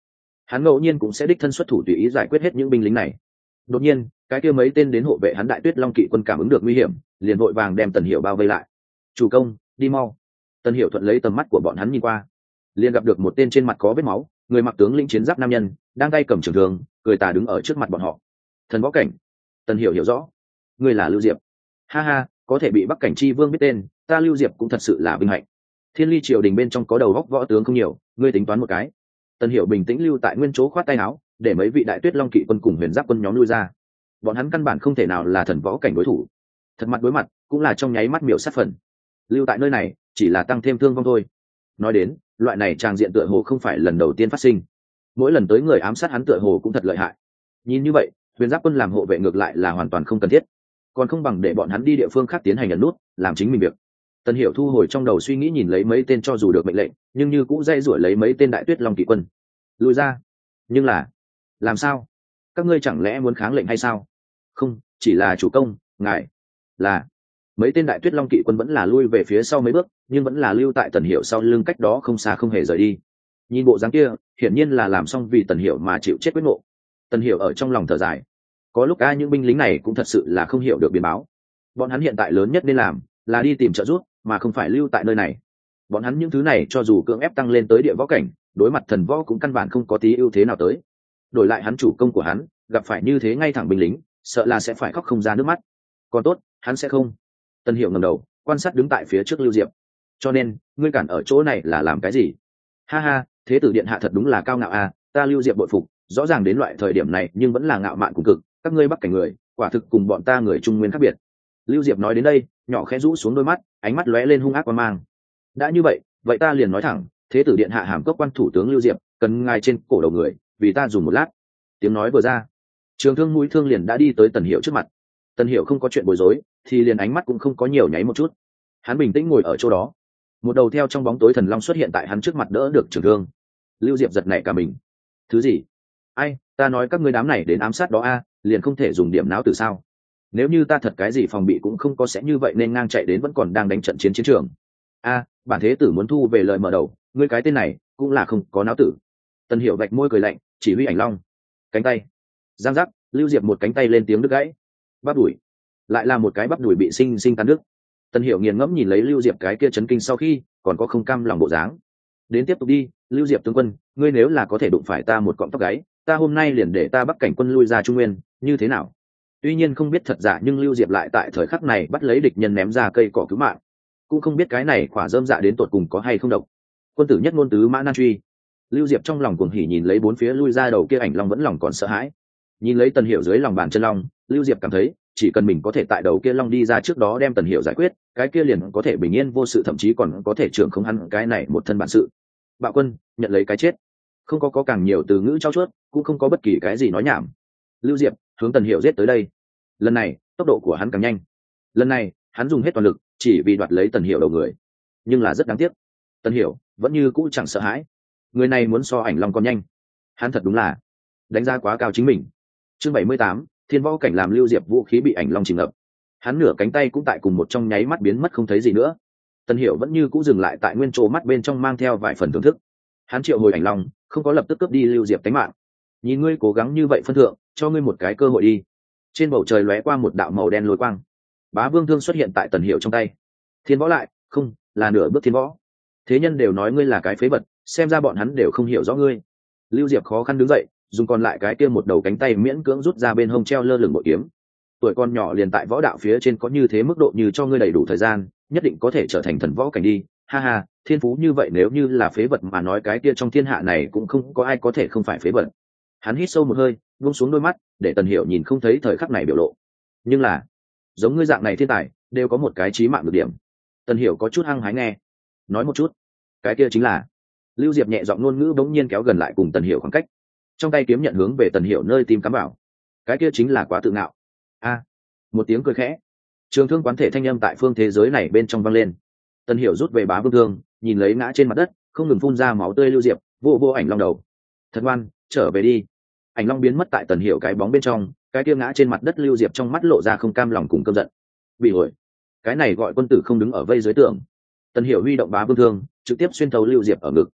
hắn ngẫu nhiên cũng sẽ đích thân xuất thủ tùy ý giải quyết hết những binh lính này. Đột nhiên cái kia mấy tên đến hộ vệ hắn đại tuyết long kỵ quân cảm ứng được nguy hiểm, liền vội vàng đem Tần Hiểu bao vây lại. Chủ công, đi mau. Tần Hiểu thuận lấy tầm mắt của bọn hắn nhìn qua, liền gặp được một tên trên mặt có vết máu, người mặc tướng lĩnh chiến giáp nam nhân, đang tay cầm trường thương, cười tà đứng ở trước mặt bọn họ. Thần võ cảnh. Tần Hiểu hiểu rõ, ngươi là Lưu Diệp. Ha ha, có thể bị Bắc Cảnh Chi Vương biết tên, ta Lưu Diệp cũng thật sự là vinh hạnh. Thiên Ly triều đình bên trong có đầu góc võ tướng không nhiều, ngươi tính toán một cái. Tần Hiểu bình tĩnh lưu tại nguyên chỗ khoát tay áo, để mấy vị đại tuyết long kỵ quân cùng huyền giáp quân nhóm lui ra. Bọn hắn căn bản không thể nào là thần võ cảnh đối thủ, thật mặt đối mặt cũng là trong nháy mắt miểu sát phần. Lưu tại nơi này chỉ là tăng thêm thương vong thôi. Nói đến loại này tràng diện tựa hồ không phải lần đầu tiên phát sinh, mỗi lần tới người ám sát hắn tựa hồ cũng thật lợi hại. Nhìn như vậy huyền giáp quân làm hộ vệ ngược lại là hoàn toàn không cần thiết, còn không bằng để bọn hắn đi địa phương khác tiến hành ẩn nút, làm chính mình việc. Tần Hiểu thu hồi trong đầu suy nghĩ, nhìn lấy mấy tên cho dù được mệnh lệnh nhưng như cũng dây rủi lấy mấy tên đại tuyết long kỵ quân lùi ra. Nhưng là làm sao, các ngươi chẳng lẽ muốn kháng lệnh hay sao? Không, chỉ là chủ công ngài là. Mấy tên đại tuyết long kỵ quân vẫn là lui về phía sau mấy bước, nhưng vẫn là lưu tại Tần Hiểu sau lưng cách đó không xa, không hề rời đi. Nhìn bộ dáng kia hiển nhiên là làm xong vì Tần Hiểu mà chịu chết quyết ngộ. Tần Hiểu ở trong lòng thở dài, có lúc ai những binh lính này cũng thật sự là không hiểu được biến báo. Bọn hắn hiện tại lớn nhất nên làm là đi tìm trợ giúp, mà không phải lưu tại nơi này. Bọn hắn những thứ này cho dù cưỡng ép tăng lên tới địa võ cảnh, đối mặt thần võ cũng căn bản không có tí ưu thế nào tới. Đổi lại hắn chủ công của hắn gặp phải như thế ngay thẳng binh lính, sợ là sẽ phải khóc không ra nước mắt. Còn tốt hắn sẽ không. Tần Hiểu ngẩng đầu quan sát đứng tại phía trước Lưu Diệp. Cho nên ngươi cản ở chỗ này là làm cái gì? Ha ha, thế tử điện hạ thật đúng là cao ngạo à, ta Lưu Diệp bội phục, rõ ràng đến loại thời điểm này nhưng vẫn là ngạo mạn cùng cực. Các ngươi Bắc Cảnh người quả thực cùng bọn ta người Trung Nguyên khác biệt. Lưu Diệp nói đến đây nhỏ khẽ rũ xuống đôi mắt, ánh mắt lóe lên hung ác quan mang. Đã như vậy vậy ta liền nói thẳng, thế tử điện hạ hàm cốc quan thủ tướng Lưu Diệp cần ngài trên cổ đầu người, vì ta dùng một lát. Tiếng nói vừa ra, trường thương mũi thương liền đã đi tới Tần Hiểu trước mặt. Tần Hiểu không có chuyện bối rối, thì liền ánh mắt cũng không có nhiều nháy một chút. Hắn bình tĩnh ngồi ở chỗ đó, một đầu theo trong bóng tối thần long xuất hiện tại hắn trước mặt đỡ được trường thương. Lưu Diệp giật nảy cả mình. Thứ gì? Ai, ta nói các ngươi đám này đến ám sát đó a, liền không thể dùng điểm não từ sao? Nếu như ta thật cái gì phòng bị cũng không có sẽ như vậy nên ngang chạy đến vẫn còn đang đánh trận chiến chiến trường. A, bản thế tử muốn thu về lời mở đầu, ngươi cái tên này cũng là không có não tử. Tần Hiểu vạch môi cười lạnh, chỉ huy ảnh long. Cánh tay. Giang giác, Lưu Diệp một cánh tay lên tiếng đứt gãy. Bắp đùi. Lại là một cái bắp đùi bị sinh sinh tan đứt. Tần Hiểu nghiền ngẫm nhìn lấy Lưu Diệp cái kia chấn kinh sau khi, còn có không cam lòng bộ dáng. Đến tiếp tục đi, Lưu Diệp tướng quân, ngươi nếu là có thể đụng phải ta một cọng tóc gáy, ta hôm nay liền để ta Bắc Cảnh quân lui ra Trung Nguyên, như thế nào? Tuy nhiên không biết thật giả, nhưng Lưu Diệp lại tại thời khắc này bắt lấy địch nhân ném ra cây cỏ cứu mạng. Cũng không biết cái này quả dơm dạ đến tột cùng có hay không độc. Quân tử nhất ngôn tứ mã nan truy. Lưu Diệp trong lòng cuồng hỉ nhìn lấy bốn phía lui ra đầu kia ảnh long vẫn lòng còn sợ hãi. Nhìn lấy Tần Hiểu dưới lòng bàn chân long, Lưu Diệp cảm thấy chỉ cần mình có thể tại đầu kia long đi ra trước đó đem Tần Hiểu giải quyết, cái kia liền có thể bình yên vô sự, thậm chí còn có thể trưởng không hắn cái này một thân bản sự. Bạo quân nhận lấy cái chết. Không có có càng nhiều từ ngữ trao chuốt, cũng không có bất kỳ cái gì nói nhảm. Lưu Diệp hướng Tần Hiểu giết tới đây. Lần này tốc độ của hắn càng nhanh. Lần này hắn dùng hết toàn lực chỉ vì đoạt lấy Tần Hiểu đầu người. Nhưng là rất đáng tiếc, Tần Hiểu vẫn như cũ chẳng sợ hãi. Người này muốn so ảnh long còn nhanh. Hắn thật đúng là đánh giá quá cao chính mình. Chương bảy mươi tám, Thiên Võ Cảnh làm Lưu Diệp vũ khí bị ảnh long chìm ngập. Hắn nửa cánh tay cũng tại cùng một trong nháy mắt biến mất không thấy gì nữa. Tần Hiểu vẫn như cũ dừng lại tại nguyên chỗ, mắt bên trong mang theo vài phần thưởng thức. Hắn triệu hồi ảnh long, không có lập tức cướp đi Lưu Diệp tính mạng. Nhìn ngươi cố gắng như vậy phân thượng, cho ngươi một cái cơ hội đi. Trên bầu trời lóe qua một đạo màu đen lôi quang, Bá Vương thương xuất hiện tại Tần Hiểu trong tay. Thiên võ lại, không, là nửa bước thiên võ. Thế nhân đều nói ngươi là cái phế vật, xem ra bọn hắn đều không hiểu rõ ngươi. Lưu Diệp khó khăn đứng dậy, dùng còn lại cái kia một đầu cánh tay miễn cưỡng rút ra bên hông treo lơ lửng bội kiếm. Tuổi con nhỏ liền tại võ đạo phía trên có như thế mức độ, như cho ngươi đầy đủ thời gian, nhất định có thể trở thành thần võ cảnh đi. Ha ha, thiên phú như vậy nếu như là phế vật mà nói, cái kia trong thiên hạ này cũng không có ai có thể không phải phế vật. Hắn hít sâu một hơi, buông xuống đôi mắt, để Tần Hiểu nhìn không thấy thời khắc này biểu lộ. Nhưng là, giống ngươi dạng này thiên tài, đều có một cái chí mạng được điểm. Tần Hiểu có chút hăng hái nghe. Nói một chút. Cái kia chính là. Lưu Diệp nhẹ giọng ngôn ngữ bỗng nhiên kéo gần lại cùng Tần Hiểu khoảng cách. Trong tay kiếm nhận hướng về Tần Hiểu nơi tim cắm vào. Cái kia chính là quá tự ngạo. A, một tiếng cười khẽ. Trường thương quán thể thanh âm tại phương thế giới này bên trong vang lên. Tần Hiểu rút về Bá Vương thương, nhìn lấy ngã trên mặt đất, không ngừng phun ra máu tươi Lưu Diệp, vô vô ảnh long đầu. Thật ngoan, trở về đi. Ảnh long biến mất tại Tần Hiểu cái bóng bên trong, cái kia ngã trên mặt đất Lưu Diệp trong mắt lộ ra không cam lòng cùng căm giận. Bị hồi, cái này gọi quân tử không đứng ở vây dưới tường. Tần Hiểu huy động Bá Vương thương, trực tiếp xuyên thấu Lưu Diệp ở ngực.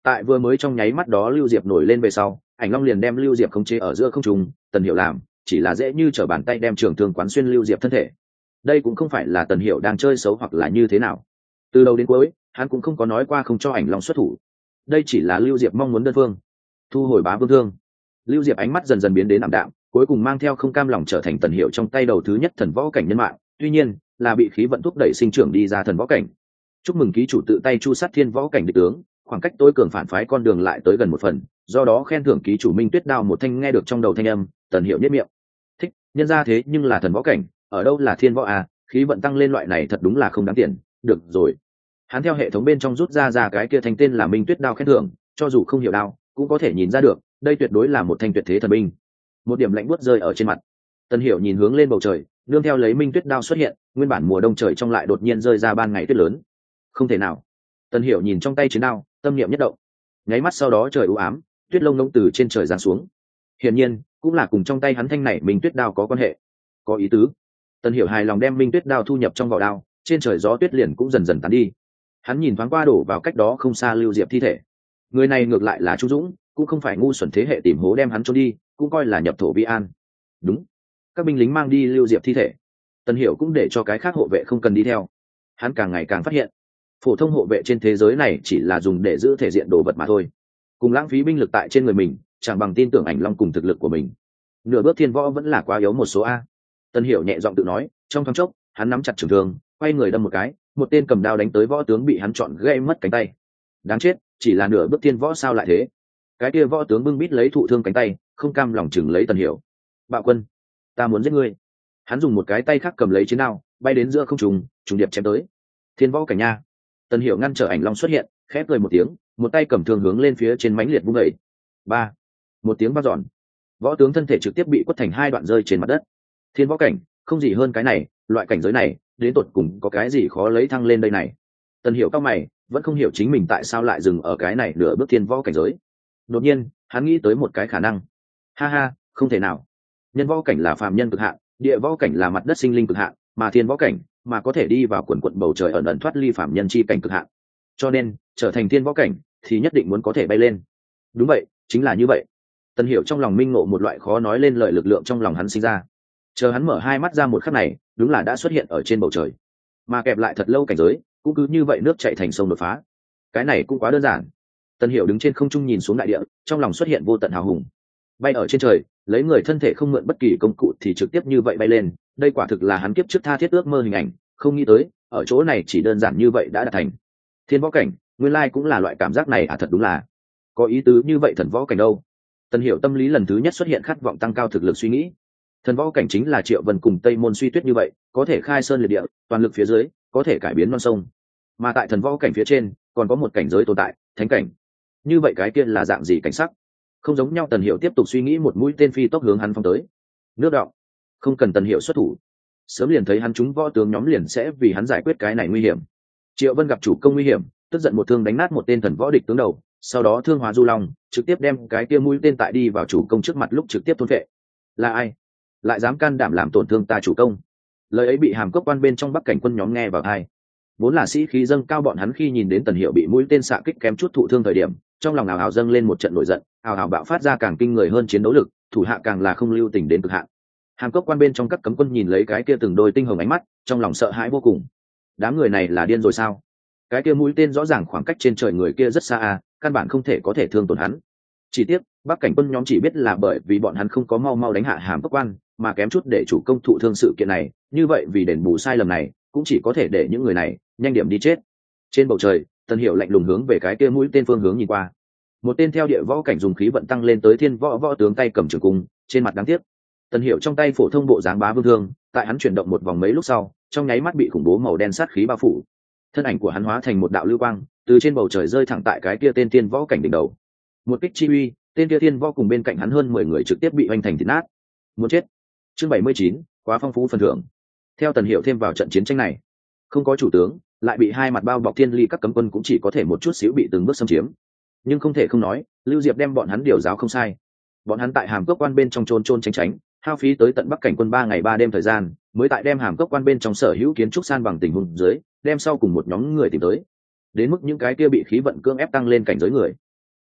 Tại vừa mới trong nháy mắt đó lưu diệp nổi lên về sau, ảnh long liền đem lưu diệp khống chế ở giữa không trung. Tần Hiểu làm chỉ là dễ như trở bàn tay đem trường thương quán xuyên lưu diệp thân thể. Đây cũng không phải là Tần Hiểu đang chơi xấu hoặc là như thế nào, từ đầu đến cuối hắn cũng không có nói qua không cho ảnh long xuất thủ. Đây chỉ là lưu diệp mong muốn đơn phương thu hồi bá vương thương. Lưu diệp ánh mắt dần dần biến đến ảm đạm, cuối cùng mang theo không cam lòng trở thành Tần Hiểu trong tay đầu thứ nhất thần võ cảnh nhân mạng, tuy nhiên là bị khí vận thúc đẩy sinh trưởng đi ra thần võ cảnh. Chúc mừng ký chủ tự tay chu sát thiên võ cảnh địch tướng, khoảng cách tối cường phản phái con đường lại tới gần một phần, do đó khen thưởng ký chủ Minh Tuyết đao một thanh. Nghe được trong đầu thanh âm, Tần Hiểu nhếch miệng. Thích, nhân ra thế nhưng là thần võ cảnh, ở đâu là thiên võ à, khí vận tăng lên loại này thật đúng là không đáng tiền. Được rồi, hắn theo hệ thống bên trong rút ra ra cái kia thanh tên là Minh Tuyết đao khen thưởng, cho dù không hiểu đao cũng có thể nhìn ra được đây tuyệt đối là một thanh tuyệt thế thần binh. Một điểm lạnh buốt rơi ở trên mặt. Tần Hiểu nhìn hướng lên bầu trời, nương theo lấy Minh Tuyết đao xuất hiện, nguyên bản mùa đông trời trong lại đột nhiên rơi ra ban ngày tuyết lớn. Không thể nào. Tần Hiểu nhìn trong tay chiến đao, tâm niệm nhất động. Nháy mắt sau đó trời u ám, tuyết lông ngông từ trên trời giáng xuống. Hiển nhiên, cũng là cùng trong tay hắn thanh này Minh Tuyết đao có quan hệ. Có ý tứ. Tần Hiểu hài lòng đem Minh Tuyết đao thu nhập trong vỏ đao, trên trời gió tuyết liền cũng dần dần tán đi. Hắn nhìn thoáng qua đổ vào cách đó không xa lưu diệp thi thể. Người này ngược lại là Chu Dũng, cũng không phải ngu xuẩn thế hệ tìm hố đem hắn trốn đi, cũng coi là nhập thổ vi an. Đúng, các binh lính mang đi lưu diệp thi thể, Tần Hiểu cũng để cho cái khác hộ vệ không cần đi theo. Hắn càng ngày càng phát hiện, phổ thông hộ vệ trên thế giới này chỉ là dùng để giữ thể diện đồ vật mà thôi, cùng lãng phí binh lực tại trên người mình, chẳng bằng tin tưởng ảnh long cùng thực lực của mình. Nửa bước thiên võ vẫn là quá yếu một số a. Tần Hiểu nhẹ giọng tự nói, trong thoáng chốc, hắn nắm chặt trường thương, quay người đâm một cái, một tên cầm đao đánh tới võ tướng bị hắn chọn gãy mất cánh tay. Đáng chết, chỉ là nửa bước thiên võ sao lại thế? Cái kia võ tướng bưng bít lấy thụ thương cánh tay, không cam lòng chừng lấy Tần Hiểu. Bạo quân, ta muốn giết ngươi. Hắn dùng một cái tay khác cầm lấy chiến đao, bay đến giữa không trung, trùng điệp chém tới. Thiên võ cảnh nha. Tần Hiểu ngăn trở ảnh long xuất hiện, khép cười một tiếng, một tay cầm thương hướng lên phía trên mãnh liệt vung dậy. Ba, một tiếng vang dọn, võ tướng thân thể trực tiếp bị quất thành hai đoạn rơi trên mặt đất. Thiên võ cảnh, không gì hơn cái này, loại cảnh giới này, đến tột cùng có cái gì khó lấy thăng lên đây này? Tần Hiểu cao mày, vẫn không hiểu chính mình tại sao lại dừng ở cái này nửa bước thiên võ cảnh giới. Đột nhiên, hắn nghĩ tới một cái khả năng. Ha ha, không thể nào. Nhân võ cảnh là phàm nhân cực hạn, địa võ cảnh là mặt đất sinh linh cực hạn, mà thiên võ cảnh mà có thể đi vào quần quận bầu trời ẩn ẩn thoát ly phàm nhân chi cảnh cực hạn. Cho nên, trở thành thiên võ cảnh thì nhất định muốn có thể bay lên. Đúng vậy, chính là như vậy. Tần Hiểu trong lòng minh ngộ một loại khó nói lên lời lực lượng trong lòng hắn sinh ra. Chờ hắn mở hai mắt ra một khắc này, đúng là đã xuất hiện ở trên bầu trời. Mà kẹp lại thật lâu cảnh giới, cũng cứ như vậy nước chảy thành sông đột phá. Cái này cũng quá đơn giản. Tần Hiểu đứng trên không trung nhìn xuống đại địa, trong lòng xuất hiện vô tận hào hùng. Bay ở trên trời, lấy người thân thể không mượn bất kỳ công cụ thì trực tiếp như vậy bay lên, đây quả thực là hắn kiếp trước tha thiết ước mơ hình ảnh, không nghĩ tới, ở chỗ này chỉ đơn giản như vậy đã đạt thành. Thiên võ cảnh, nguyên lai cũng là loại cảm giác này à, thật đúng là có ý tứ như vậy. Thần võ cảnh đâu? Tần Hiểu tâm lý lần thứ nhất xuất hiện khát vọng tăng cao thực lực suy nghĩ. Thần võ cảnh chính là Triệu Vân cùng Tây Môn Suy Tuyết như vậy, có thể khai sơn liệt địa, toàn lực phía dưới, có thể cải biến non sông. Mà tại thần võ cảnh phía trên, còn có một cảnh giới tồn tại, thánh cảnh. Như vậy cái kia là dạng gì cảnh sắc? Không giống nhau. Tần Hiểu tiếp tục suy nghĩ, một mũi tên phi tốc hướng hắn phóng tới. Nước động, không cần Tần Hiểu xuất thủ, sớm liền thấy hắn chúng võ tướng nhóm liền sẽ vì hắn giải quyết cái này nguy hiểm. Triệu Vân gặp chủ công nguy hiểm, tức giận một thương đánh nát một tên thần võ địch tướng đầu, sau đó thương hóa du long, trực tiếp đem cái kia mũi tên tại đi vào chủ công trước mặt lúc trực tiếp thôn phệ. Là ai lại dám can đảm làm tổn thương ta chủ công? Lời ấy bị hàm cốc quan bên trong Bắc cảnh quân nhóm nghe vào tai. Vốn là sĩ khí dâng cao bọn hắn khi nhìn đến Tần Hiểu bị mũi tên xạ kích kém chút thụ thương thời điểm, trong lòng ào ào dâng lên một trận nổi giận, ào ào bạo phát ra càng kinh người hơn chiến đấu lực, thủ hạ càng là không lưu tình đến cực hạn. Hàm cốc quan bên trong các cấm quân nhìn lấy cái kia từng đôi tinh hồng ánh mắt, trong lòng sợ hãi vô cùng. Đám người này là điên rồi sao? Cái kia mũi tên rõ ràng khoảng cách trên trời người kia rất xa à, căn bản không thể có thể thương tổn hắn. Chỉ tiếc, Bắc cảnh quân nhóm chỉ biết là bởi vì bọn hắn không có mau mau đánh hạ Hàm cốc quan, mà kém chút để chủ công thụ thương sự kiện này, như vậy vì đền bù sai lầm này, cũng chỉ có thể để những người này nhanh điểm đi chết. Trên bầu trời, Tần Hiểu lạnh lùng hướng về cái kia mũi tên phương hướng nhìn qua. Một tên theo địa võ cảnh dùng khí vận tăng lên tới thiên võ võ tướng tay cầm trường cung, trên mặt đáng tiếc. Tần Hiểu trong tay phổ thông bộ dáng bá vương thương, tại hắn chuyển động một vòng mấy lúc sau, trong nháy mắt bị khủng bố màu đen sát khí bao phủ. Thân ảnh của hắn hóa thành một đạo lưu quang, từ trên bầu trời rơi thẳng tại cái kia tên thiên võ cảnh đỉnh đầu. Một kích chi uy, tên kia thiên võ cùng bên cạnh hắn hơn mười người trực tiếp bị hoành thành thịt nát. Muốn chết. Chương bảy mươi chín, quá phong phú phần thưởng. Theo Tần Hiểu thêm vào trận chiến tranh này, không có chủ tướng, lại bị hai mặt bao bọc thiên ly các cấm quân cũng chỉ có thể một chút xíu bị từng bước xâm chiếm. Nhưng không thể không nói, Lưu Diệp đem bọn hắn điều giáo không sai. Bọn hắn tại Hàm Cốc quan bên trong trôn trôn tránh tránh, hao phí tới tận Bắc cảnh quân ba ngày ba đêm thời gian, mới tại đem Hàm Cốc quan bên trong sở hữu kiến trúc san bằng tình huống dưới, đem sau cùng một nhóm người tìm tới. Đến mức những cái kia bị khí vận cưỡng ép tăng lên cảnh giới người,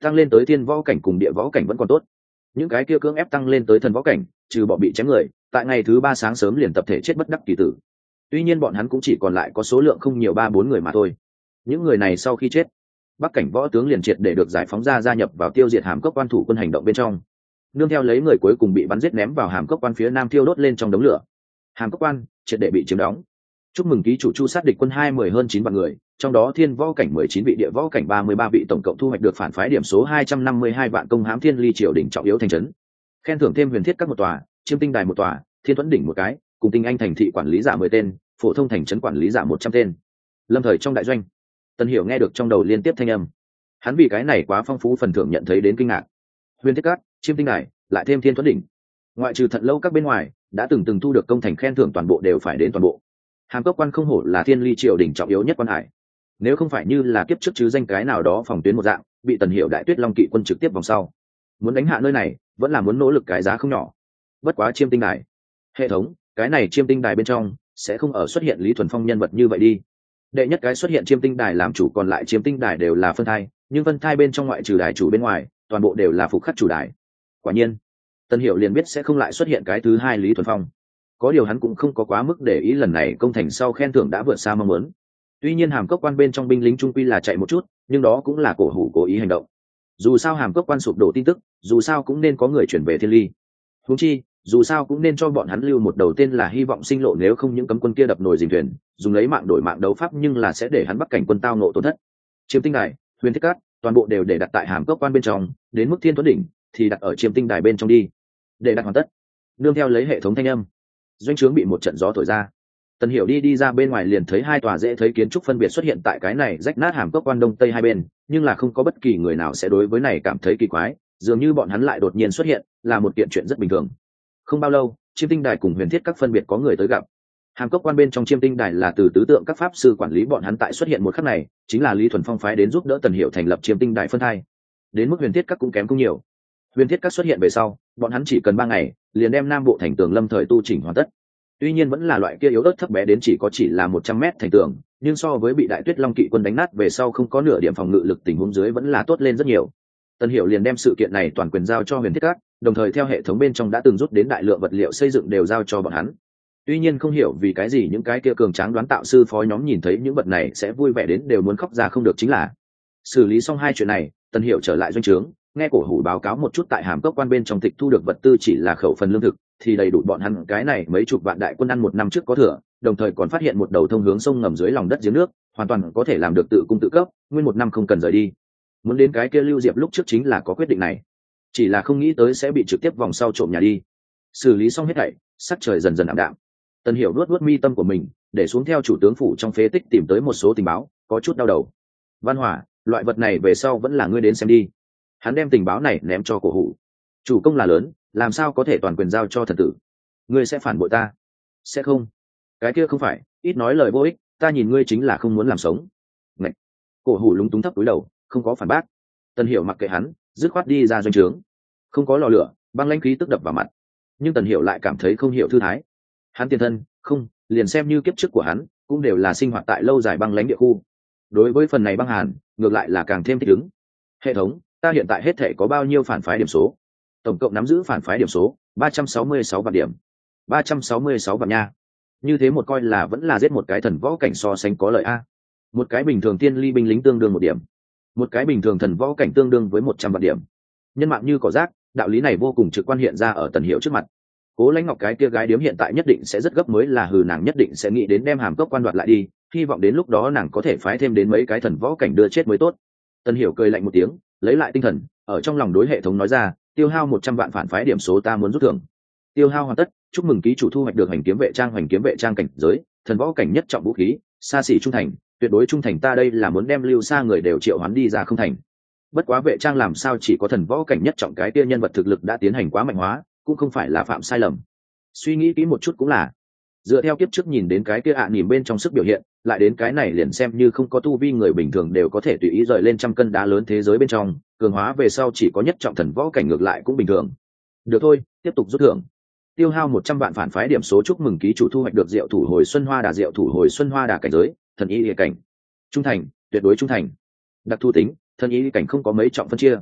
tăng lên tới thiên võ cảnh cùng địa võ cảnh vẫn còn tốt, những cái kia cưỡng ép tăng lên tới thần võ cảnh trừ bỏ bị chém người, tại ngày thứ ba sáng sớm liền tập thể chết bất đắc kỳ tử. Tuy nhiên bọn hắn cũng chỉ còn lại có số lượng không nhiều ba bốn người mà thôi. Những người này sau khi chết, bắc cảnh võ tướng liền triệt để được giải phóng ra, gia nhập vào tiêu diệt hàm cốc quan thủ quân hành động bên trong. Nương theo lấy người cuối cùng bị bắn giết ném vào hàm cốc quan phía nam thiêu đốt lên trong đống lửa, hàm cốc quan triệt để bị chiếm đóng. Chúc mừng ký chủ chu sát địch quân hai mươi hơn chín vạn người, trong đó thiên võ cảnh mười chín vị, địa võ cảnh ba mươi ba vị, tổng cộng thu hoạch được phản phái điểm số hai trăm năm mươi hai vạn, công hãm thiên ly triều đỉnh trọng yếu thành trấn. Khen thưởng thêm huyền thiết các một tòa, chiêm tinh đài một tòa, thiên tuấn đỉnh một cái, cùng tinh anh thành thị quản lý giả mười tên, phổ thông thành trấn quản lý giả một trăm tên. Lâm thời trong đại doanh, Tần Hiểu nghe được trong đầu liên tiếp thanh âm, hắn vì cái này quá phong phú phần thưởng nhận thấy đến kinh ngạc. Huyền thiết các, chiêm tinh đài, lại thêm thiên tuấn đỉnh, ngoại trừ thận lâu các bên ngoài, đã từng từng thu được công thành khen thưởng toàn bộ đều phải đến toàn bộ. Hàm cốc quan không hổ là thiên ly triều đỉnh trọng yếu nhất quan hải, nếu không phải như là kiếp trước chứ danh cái nào đó phòng tuyến một dạng bị Tần Hiểu đại tuyết long kỵ quân trực tiếp vòng sau, muốn đánh hạ nơi này vẫn là muốn nỗ lực cái giá không nhỏ. Bất quá chiêm tinh đài hệ thống, cái này chiêm tinh đài bên trong sẽ không ở xuất hiện Lý Thuần Phong nhân vật như vậy đi. Đệ nhất cái xuất hiện chiêm tinh đài làm chủ, còn lại chiêm tinh đài đều là phân thai, nhưng phân thai bên trong ngoại trừ đài chủ bên ngoài toàn bộ đều là phục khắc chủ đài. Quả nhiên Tần Hiểu liền biết sẽ không lại xuất hiện cái thứ hai Lý Thuần Phong. Có điều hắn cũng không có quá mức để ý, lần này công thành sau khen thưởng đã vượt xa mong muốn. Tuy nhiên hàm cốc quan bên trong binh lính trung quy là chạy một chút, nhưng đó cũng là cổ hủ cố ý hành động. Dù sao hàm cốc quan sụp đổ tin tức, dù sao cũng nên có người chuyển về thiên ly. Huống chi dù sao cũng nên cho bọn hắn lưu một đầu tên là hy vọng sinh lộ, nếu không những cấm quân kia đập nồi dình thuyền, dùng lấy mạng đổi mạng đấu pháp, nhưng là sẽ để hắn bắc cảnh quân tao nộ tổn thất. Chiêm tinh đài, huyền thiết cát, toàn bộ đều để đặt tại hàm cốc quan bên trong, đến mức thiên tuấn đỉnh thì đặt ở chiêm tinh đài bên trong đi. Để đặt hoàn tất, nương theo lấy hệ thống thanh âm, doanh trướng bị một trận gió thổi ra. Tần Hiểu đi đi ra bên ngoài liền thấy hai tòa dễ thấy kiến trúc phân biệt xuất hiện tại cái này rách nát hàm cốc quan đông tây hai bên, nhưng là không có bất kỳ người nào sẽ đối với này cảm thấy kỳ quái, dường như bọn hắn lại đột nhiên xuất hiện là một kiện chuyện rất bình thường. Không bao lâu, chiêm tinh đài cùng huyền thiết các phân biệt có người tới gặp. Hàm cốc quan bên trong chiêm tinh đài là từ tứ tượng các pháp sư quản lý, bọn hắn tại xuất hiện một khắc này chính là Lý Thuần Phong phái đến giúp đỡ Tần Hiểu thành lập chiêm tinh đài phân thai. Đến mức huyền thiết các cũng kém không nhiều. Huyền thiết các xuất hiện về sau, bọn hắn chỉ cần ba ngày liền đem nam bộ thành tường lâm thời tu chỉnh hoàn tất. Tuy nhiên vẫn là loại kia yếu ớt thấp bé đến chỉ có chỉ là một trăm mét thành tường, nhưng so với bị đại tuyết long kỵ quân đánh nát về sau không có nửa điểm phòng ngự lực tình huống dưới vẫn là tốt lên rất nhiều. Tần Hiểu liền đem sự kiện này toàn quyền giao cho huyền thiết các, đồng thời theo hệ thống bên trong đã từng rút đến đại lượng vật liệu xây dựng đều giao cho bọn hắn. Tuy nhiên không hiểu vì cái gì những cái kia cường tráng đoán tạo sư phó nhóm nhìn thấy những vật này sẽ vui vẻ đến đều muốn khóc ra không được. Chính là xử lý xong hai chuyện này, Tần Hiểu trở lại doanh trướng, nghe cổ hủ báo cáo một chút tại hàm cốc quan bên trong tịch thu được vật tư chỉ là khẩu phần lương thực thì đầy đủ bọn hắn cái này mấy chục vạn đại quân ăn một năm trước có thừa, đồng thời còn phát hiện một đầu thông hướng sông ngầm dưới lòng đất giếng nước, hoàn toàn có thể làm được tự cung tự cấp, nguyên một năm không cần rời đi. Muốn đến cái kia Lưu Diệp lúc trước chính là có quyết định này, chỉ là không nghĩ tới sẽ bị trực tiếp vòng sau trộm nhà đi. Xử lý xong hết thảy, sắc trời dần dần ảm đạm. Tần Hiểu nuốt nuốt mi tâm của mình, để xuống theo chủ tướng phủ trong phế tích tìm tới một số tình báo, có chút đau đầu. Văn Hỏa, loại vật này về sau vẫn là ngươi đến xem đi. Hắn đem tình báo này ném cho cổ hủ. Chủ công là lớn, làm sao có thể toàn quyền giao cho thần tử? Ngươi sẽ phản bội ta? Sẽ không. Cái kia không phải, ít nói lời vô ích, ta nhìn ngươi chính là không muốn làm sống. Ngậy. Cổ hủ lúng túng thấp cúi đầu, không có phản bác. Tần Hiểu mặc kệ hắn, dứt khoát đi ra doanh trướng. Không có lò lửa, băng lãnh khí tức đập vào mặt, nhưng Tần Hiểu lại cảm thấy không hiểu thư thái. Hắn tiền thân, không, liền xem như kiếp trước của hắn, cũng đều là sinh hoạt tại lâu dài băng lãnh địa khu. Đối với phần này băng hàn, ngược lại là càng thêm thích ứng. Hệ thống, ta hiện tại hết thể có bao nhiêu phản phái điểm số? Tổng cộng nắm giữ phản phái điểm số ba trăm sáu mươi sáu vạn điểm. ba trăm sáu mươi sáu vạn nha. Như thế một coi là vẫn là giết một cái thần võ cảnh so sánh có lợi a. Một cái bình thường tiên ly binh lính tương đương một điểm, một cái bình thường thần võ cảnh tương đương với một trăm vạn điểm. Nhân mạng như cỏ rác, đạo lý này vô cùng trực quan hiện ra ở Tần Hiểu trước mặt. Cố Lãnh Ngọc cái kia gái điếm hiện tại nhất định sẽ rất gấp, mới là hừ, nàng nhất định sẽ nghĩ đến đem hàm cốc quan đoạt lại đi, hy vọng đến lúc đó nàng có thể phái thêm đến mấy cái thần võ cảnh đưa chết mới tốt. Tần Hiểu cười lạnh một tiếng, lấy lại tinh thần, ở trong lòng đối hệ thống nói ra, tiêu hao một trăm vạn phản phái điểm số ta muốn rút thưởng. Tiêu hao hoàn tất, chúc mừng ký chủ thu hoạch được hành kiếm vệ trang, hành kiếm vệ trang cảnh giới, thần võ cảnh nhất trọng vũ khí, xa xỉ trung thành, tuyệt đối trung thành, ta đây là muốn đem lưu xa người đều triệu hoán đi ra không thành. Bất quá vệ trang làm sao chỉ có thần võ cảnh nhất trọng, cái kia nhân vật thực lực đã tiến hành quá mạnh hóa, cũng không phải là phạm sai lầm. Suy nghĩ kỹ một chút cũng là, dựa theo kiếp trước nhìn đến cái kia ạ à nhìn bên trong sức biểu hiện, lại đến cái này liền xem như không có tu vi người bình thường đều có thể tùy ý rời lên trăm cân đá lớn thế giới bên trong, cường hóa về sau chỉ có nhất trọng thần võ cảnh ngược lại cũng bình thường. Được thôi, tiếp tục rút thưởng. Tiêu hao một trăm vạn phản phái điểm số, chúc mừng ký chủ thu hoạch được Diệu Thủ Hồi Xuân Hoa Đà, Diệu Thủ Hồi Xuân Hoa Đà cảnh giới, thần y địa cảnh. Trung thành, tuyệt đối trung thành. Đặc thu tính, thần y cảnh không có mấy trọng phân chia,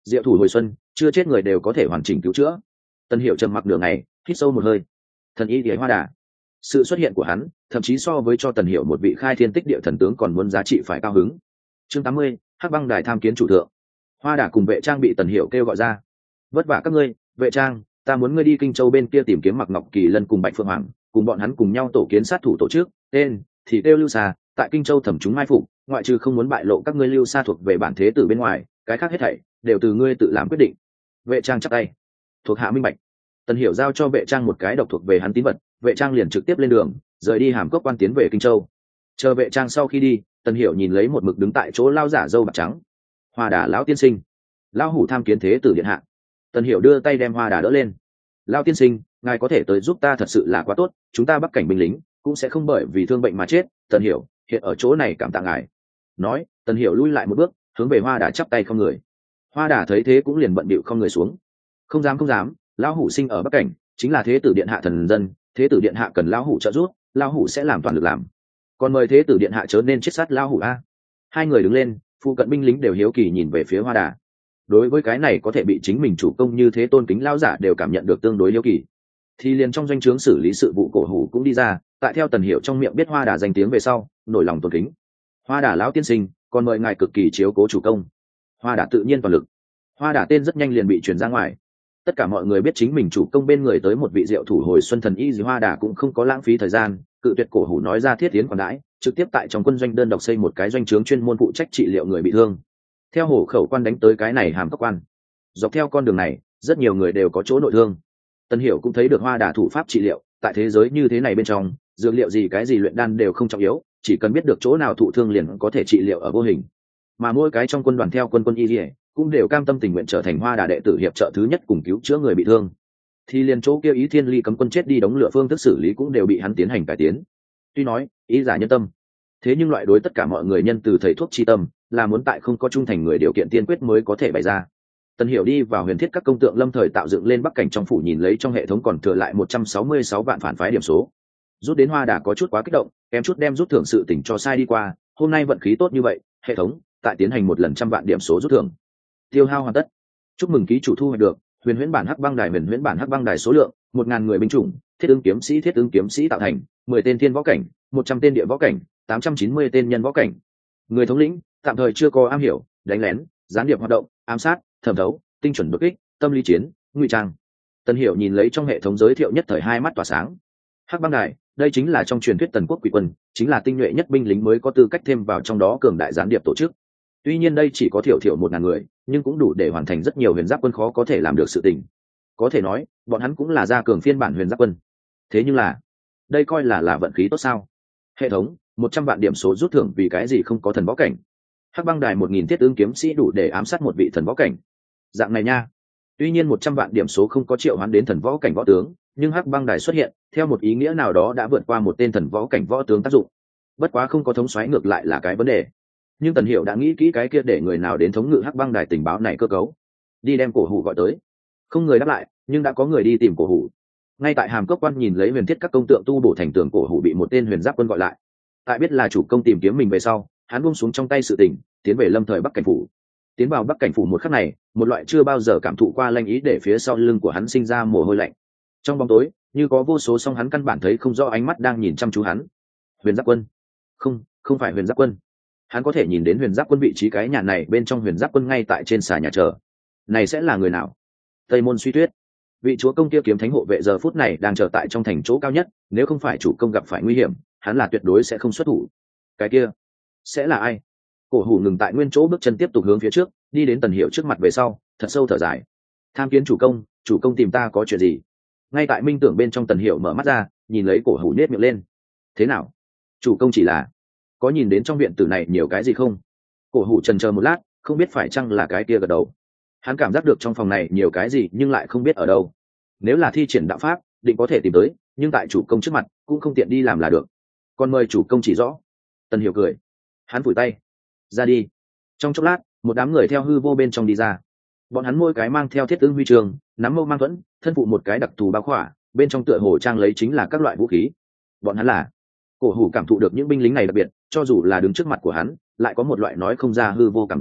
diệu thủ hồi xuân, chưa chết người đều có thể hoàn chỉnh cứu chữa. Tần Hiểu trầm mặc nửa ngày, hít sâu một hơi. Thần y Liễu Hoa Đà, sự xuất hiện của hắn thậm chí so với cho Tần Hiểu một vị khai thiên tích địa thần tướng còn muốn giá trị phải cao hứng. Chương tám mươi, Hắc Băng Đài tham kiến chủ thượng. Hoa Đà cùng Vệ Trang bị Tần Hiểu kêu gọi ra. Vất vả các ngươi, Vệ Trang, ta muốn ngươi đi Kinh Châu bên kia tìm kiếm Mặc Ngọc Kỳ Lân cùng Bạch Phượng Hoàng, cùng bọn hắn cùng nhau tổ kiến sát thủ tổ chức, tên thì kêu Lưu Sa, tại Kinh Châu thẩm chúng mai phục, ngoại trừ không muốn bại lộ các ngươi Lưu Sa thuộc về bản thế tử bên ngoài, cái khác hết thảy đều từ ngươi tự làm quyết định. Vệ Trang chắp tay, thuộc hạ minh bạch. Tần Hiểu giao cho Vệ Trang một cái độc thuộc về hắn tín vật, Vệ Trang liền trực tiếp lên đường, rời đi Hàm Cốc quan tiến về Kinh Châu. Chờ Vệ Trang sau khi đi, Tần Hiểu nhìn lấy một mực đứng tại chỗ lao giả râu bạc trắng. Hoa Đà lão tiên sinh, lão hủ tham kiến thế tử điện hạ. Tần Hiểu đưa tay đem Hoa Đà đỡ lên. Lão tiên sinh, ngài có thể tới giúp ta thật sự là quá tốt, chúng ta bắc cảnh binh lính cũng sẽ không bởi vì thương bệnh mà chết. Tần Hiểu hiện ở chỗ này cảm tạ ngài. Nói, Tần Hiểu lui lại một bước, hướng về Hoa Đà chắp tay không người. Hoa Đà thấy thế cũng liền bận bịu không người xuống. Không dám không dám, lão hủ sinh ở bắc cảnh, chính là thế tử điện hạ thần dân, thế tử điện hạ cần lão hủ trợ giúp, lão hủ sẽ làm toàn lực làm. Còn mời thế tử điện hạ chớ nên chết sát lão hủ a. Hai người đứng lên, phụ cận binh lính đều hiếu kỳ nhìn về phía Hoa Đà. Đối với cái này có thể bị chính mình chủ công như thế tôn kính lão giả đều cảm nhận được tương đối hiếu kỳ. Thì liền trong doanh trướng xử lý sự vụ cổ hủ cũng đi ra, tại theo Tần Hiểu trong miệng biết Hoa Đà danh tiếng về sau, nổi lòng tôn kính. Hoa Đà lão tiên sinh, còn mời ngài cực kỳ chiếu cố chủ công. Hoa Đà tự nhiên toàn lực. Hoa Đà tên rất nhanh liền bị truyền ra ngoài. Tất cả mọi người biết chính mình chủ công bên người tới một vị diệu thủ hồi xuân thần y, gì Hoa Đà cũng không có lãng phí thời gian, cự tuyệt cổ hủ nói ra thiết tiến còn đãi, trực tiếp tại trong quân doanh đơn độc xây một cái doanh trướng chuyên môn phụ trách trị liệu người bị thương. Theo hổ khẩu quan đánh tới cái này Hàm Cốc quan, dọc theo con đường này rất nhiều người đều có chỗ nội thương. Tần Hiểu cũng thấy được Hoa Đà thủ pháp trị liệu, tại thế giới như thế này bên trong, dược liệu gì cái gì luyện đan đều không trọng yếu, chỉ cần biết được chỗ nào thụ thương liền có thể trị liệu ở vô hình. Mà mỗi cái trong quân đoàn theo quân quân y liễu cũng đều cam tâm tình nguyện trở thành Hoa Đà đệ tử hiệp trợ thứ nhất cùng cứu chữa người bị thương. Thì liền chỗ kia Ý Thiên Ly cấm quân chết đi đống lửa phương thức xử lý cũng đều bị hắn tiến hành cải tiến. Tuy nói ý giả nhân tâm, thế nhưng loại đối tất cả mọi người nhân từ thầy thuốc chi tâm là muốn tại không có trung thành người điều kiện tiên quyết mới có thể bày ra. Tần Hiểu đi vào huyền thiết các công tượng lâm thời tạo dựng lên bắc cảnh trong phủ, nhìn lấy trong hệ thống còn thừa lại một trăm sáu mươi sáu vạn phản phái điểm số, rút đến Hoa Đà có chút quá kích động, kém chút đem rút thưởng sự tỉnh cho sai đi qua. Hôm nay vận khí tốt như vậy, hệ thống tại tiến hành một lần trăm vạn điểm số rút thưởng. Tiêu hao hoàn tất. Chúc mừng ký chủ thu hoạch được huyền huyễn bản hắc băng đài. Huyền huyễn bản hắc băng đài số lượng một ngàn người binh chủng, thiết ứng kiếm sĩ thiết ứng kiếm sĩ tạo thành, mười tên thiên võ cảnh, một trăm tên địa võ cảnh, tám trăm chín mươi tên nhân võ cảnh. Người thống lĩnh tạm thời chưa có am hiểu, đánh lén, gián điệp hoạt động, ám sát, thẩm thấu, tinh chuẩn đột kích, tâm lý chiến, ngụy trang. Tần Hiểu nhìn lấy trong hệ thống giới thiệu nhất thời hai mắt tỏa sáng. Hắc băng đài, đây chính là trong truyền thuyết Tần quốc quỷ quân, chính là tinh nhuệ nhất binh lính mới có tư cách thêm vào trong đó cường đại gián điệp tổ chức. Tuy nhiên đây chỉ có thiểu thiểu một ngàn người, nhưng cũng đủ để hoàn thành rất nhiều huyền giáp quân khó có thể làm được sự tình. Có thể nói, bọn hắn cũng là gia cường phiên bản huyền giáp quân. Thế nhưng là, đây coi là là vận khí tốt sao? Hệ thống, một trăm vạn điểm số rút thưởng vì cái gì không có thần võ cảnh? Hắc băng đài một nghìn thiết ứng kiếm sĩ đủ để ám sát một vị thần võ cảnh. Dạng này nha. Tuy nhiên một trăm vạn điểm số không có triệu hoán đến thần võ cảnh võ tướng, nhưng Hắc băng đài xuất hiện, theo một ý nghĩa nào đó đã vượt qua một tên thần võ cảnh võ tướng tác dụng. Bất quá không có thống soái ngược lại là cái vấn đề. Nhưng Tần Hiểu đã nghĩ kỹ cái kia để người nào đến thống ngự Hắc băng đài tình báo này cơ cấu. Đi đem cổ hủ gọi tới. Không người đáp lại, nhưng đã có người đi tìm cổ hủ. Ngay tại Hàm Cốc quan nhìn lấy huyền thiết các công tượng tu bổ thành tường, cổ hủ bị một tên huyền giáp quân gọi lại. Tại biết là chủ công tìm kiếm mình về sau, hắn buông xuống trong tay sự tình, tiến về lâm thời Bắc cảnh phủ. Tiến vào Bắc cảnh phủ một khắc này, một loại chưa bao giờ cảm thụ qua lanh ý để phía sau lưng của hắn sinh ra mồ hôi lạnh. Trong bóng tối, như có vô số song hắn căn bản thấy không rõ ánh mắt đang nhìn chăm chú hắn. Huyền giáp quân? Không, không phải huyền giáp quân. Hắn có thể nhìn đến huyền giáp quân vị trí cái nhà này bên trong, huyền giáp quân ngay tại trên xà nhà chờ. Này sẽ là người nào? Tây Môn Suy Tuyết. Vị chúa công kia kiếm thánh hộ vệ giờ phút này đang chờ tại trong thành chỗ cao nhất, nếu không phải chủ công gặp phải nguy hiểm, hắn là tuyệt đối sẽ không xuất thủ. Cái kia sẽ là ai? Cổ hủ ngừng tại nguyên chỗ, bước chân tiếp tục hướng phía trước, đi đến Tần Hiểu trước mặt về sau, thật sâu thở dài. Tham kiến chủ công, chủ công tìm ta có chuyện gì? Ngay tại minh tưởng bên trong, Tần Hiểu mở mắt ra, nhìn lấy cổ hủ nết miệng lên. Thế nào? Chủ công chỉ là có nhìn đến trong viện tử này nhiều cái gì không? Cổ hủ chần chờ một lát, không biết phải chăng là cái kia gật đầu. Hắn cảm giác được trong phòng này nhiều cái gì nhưng lại không biết ở đâu. Nếu là thi triển đạo pháp, định có thể tìm tới, nhưng tại chủ công trước mặt cũng không tiện đi làm là được. Còn mời chủ công chỉ rõ. Tần Hiểu cười. Hắn phủi tay. Ra đi. Trong chốc lát, một đám người theo hư vô bên trong đi ra. Bọn hắn mỗi cái mang theo thiết ứng huy trường, nắm mâu mang thuẫn, thân phụ một cái đặc thù bao khỏa, bên trong tựa hồ trang lấy chính là các loại vũ khí. Bọn hắn là. Cổ hủ cảm thụ được những binh lính này đặc biệt, cho dù là đứng trước mặt của hắn, lại có một loại nói không ra hư vô cảm giác,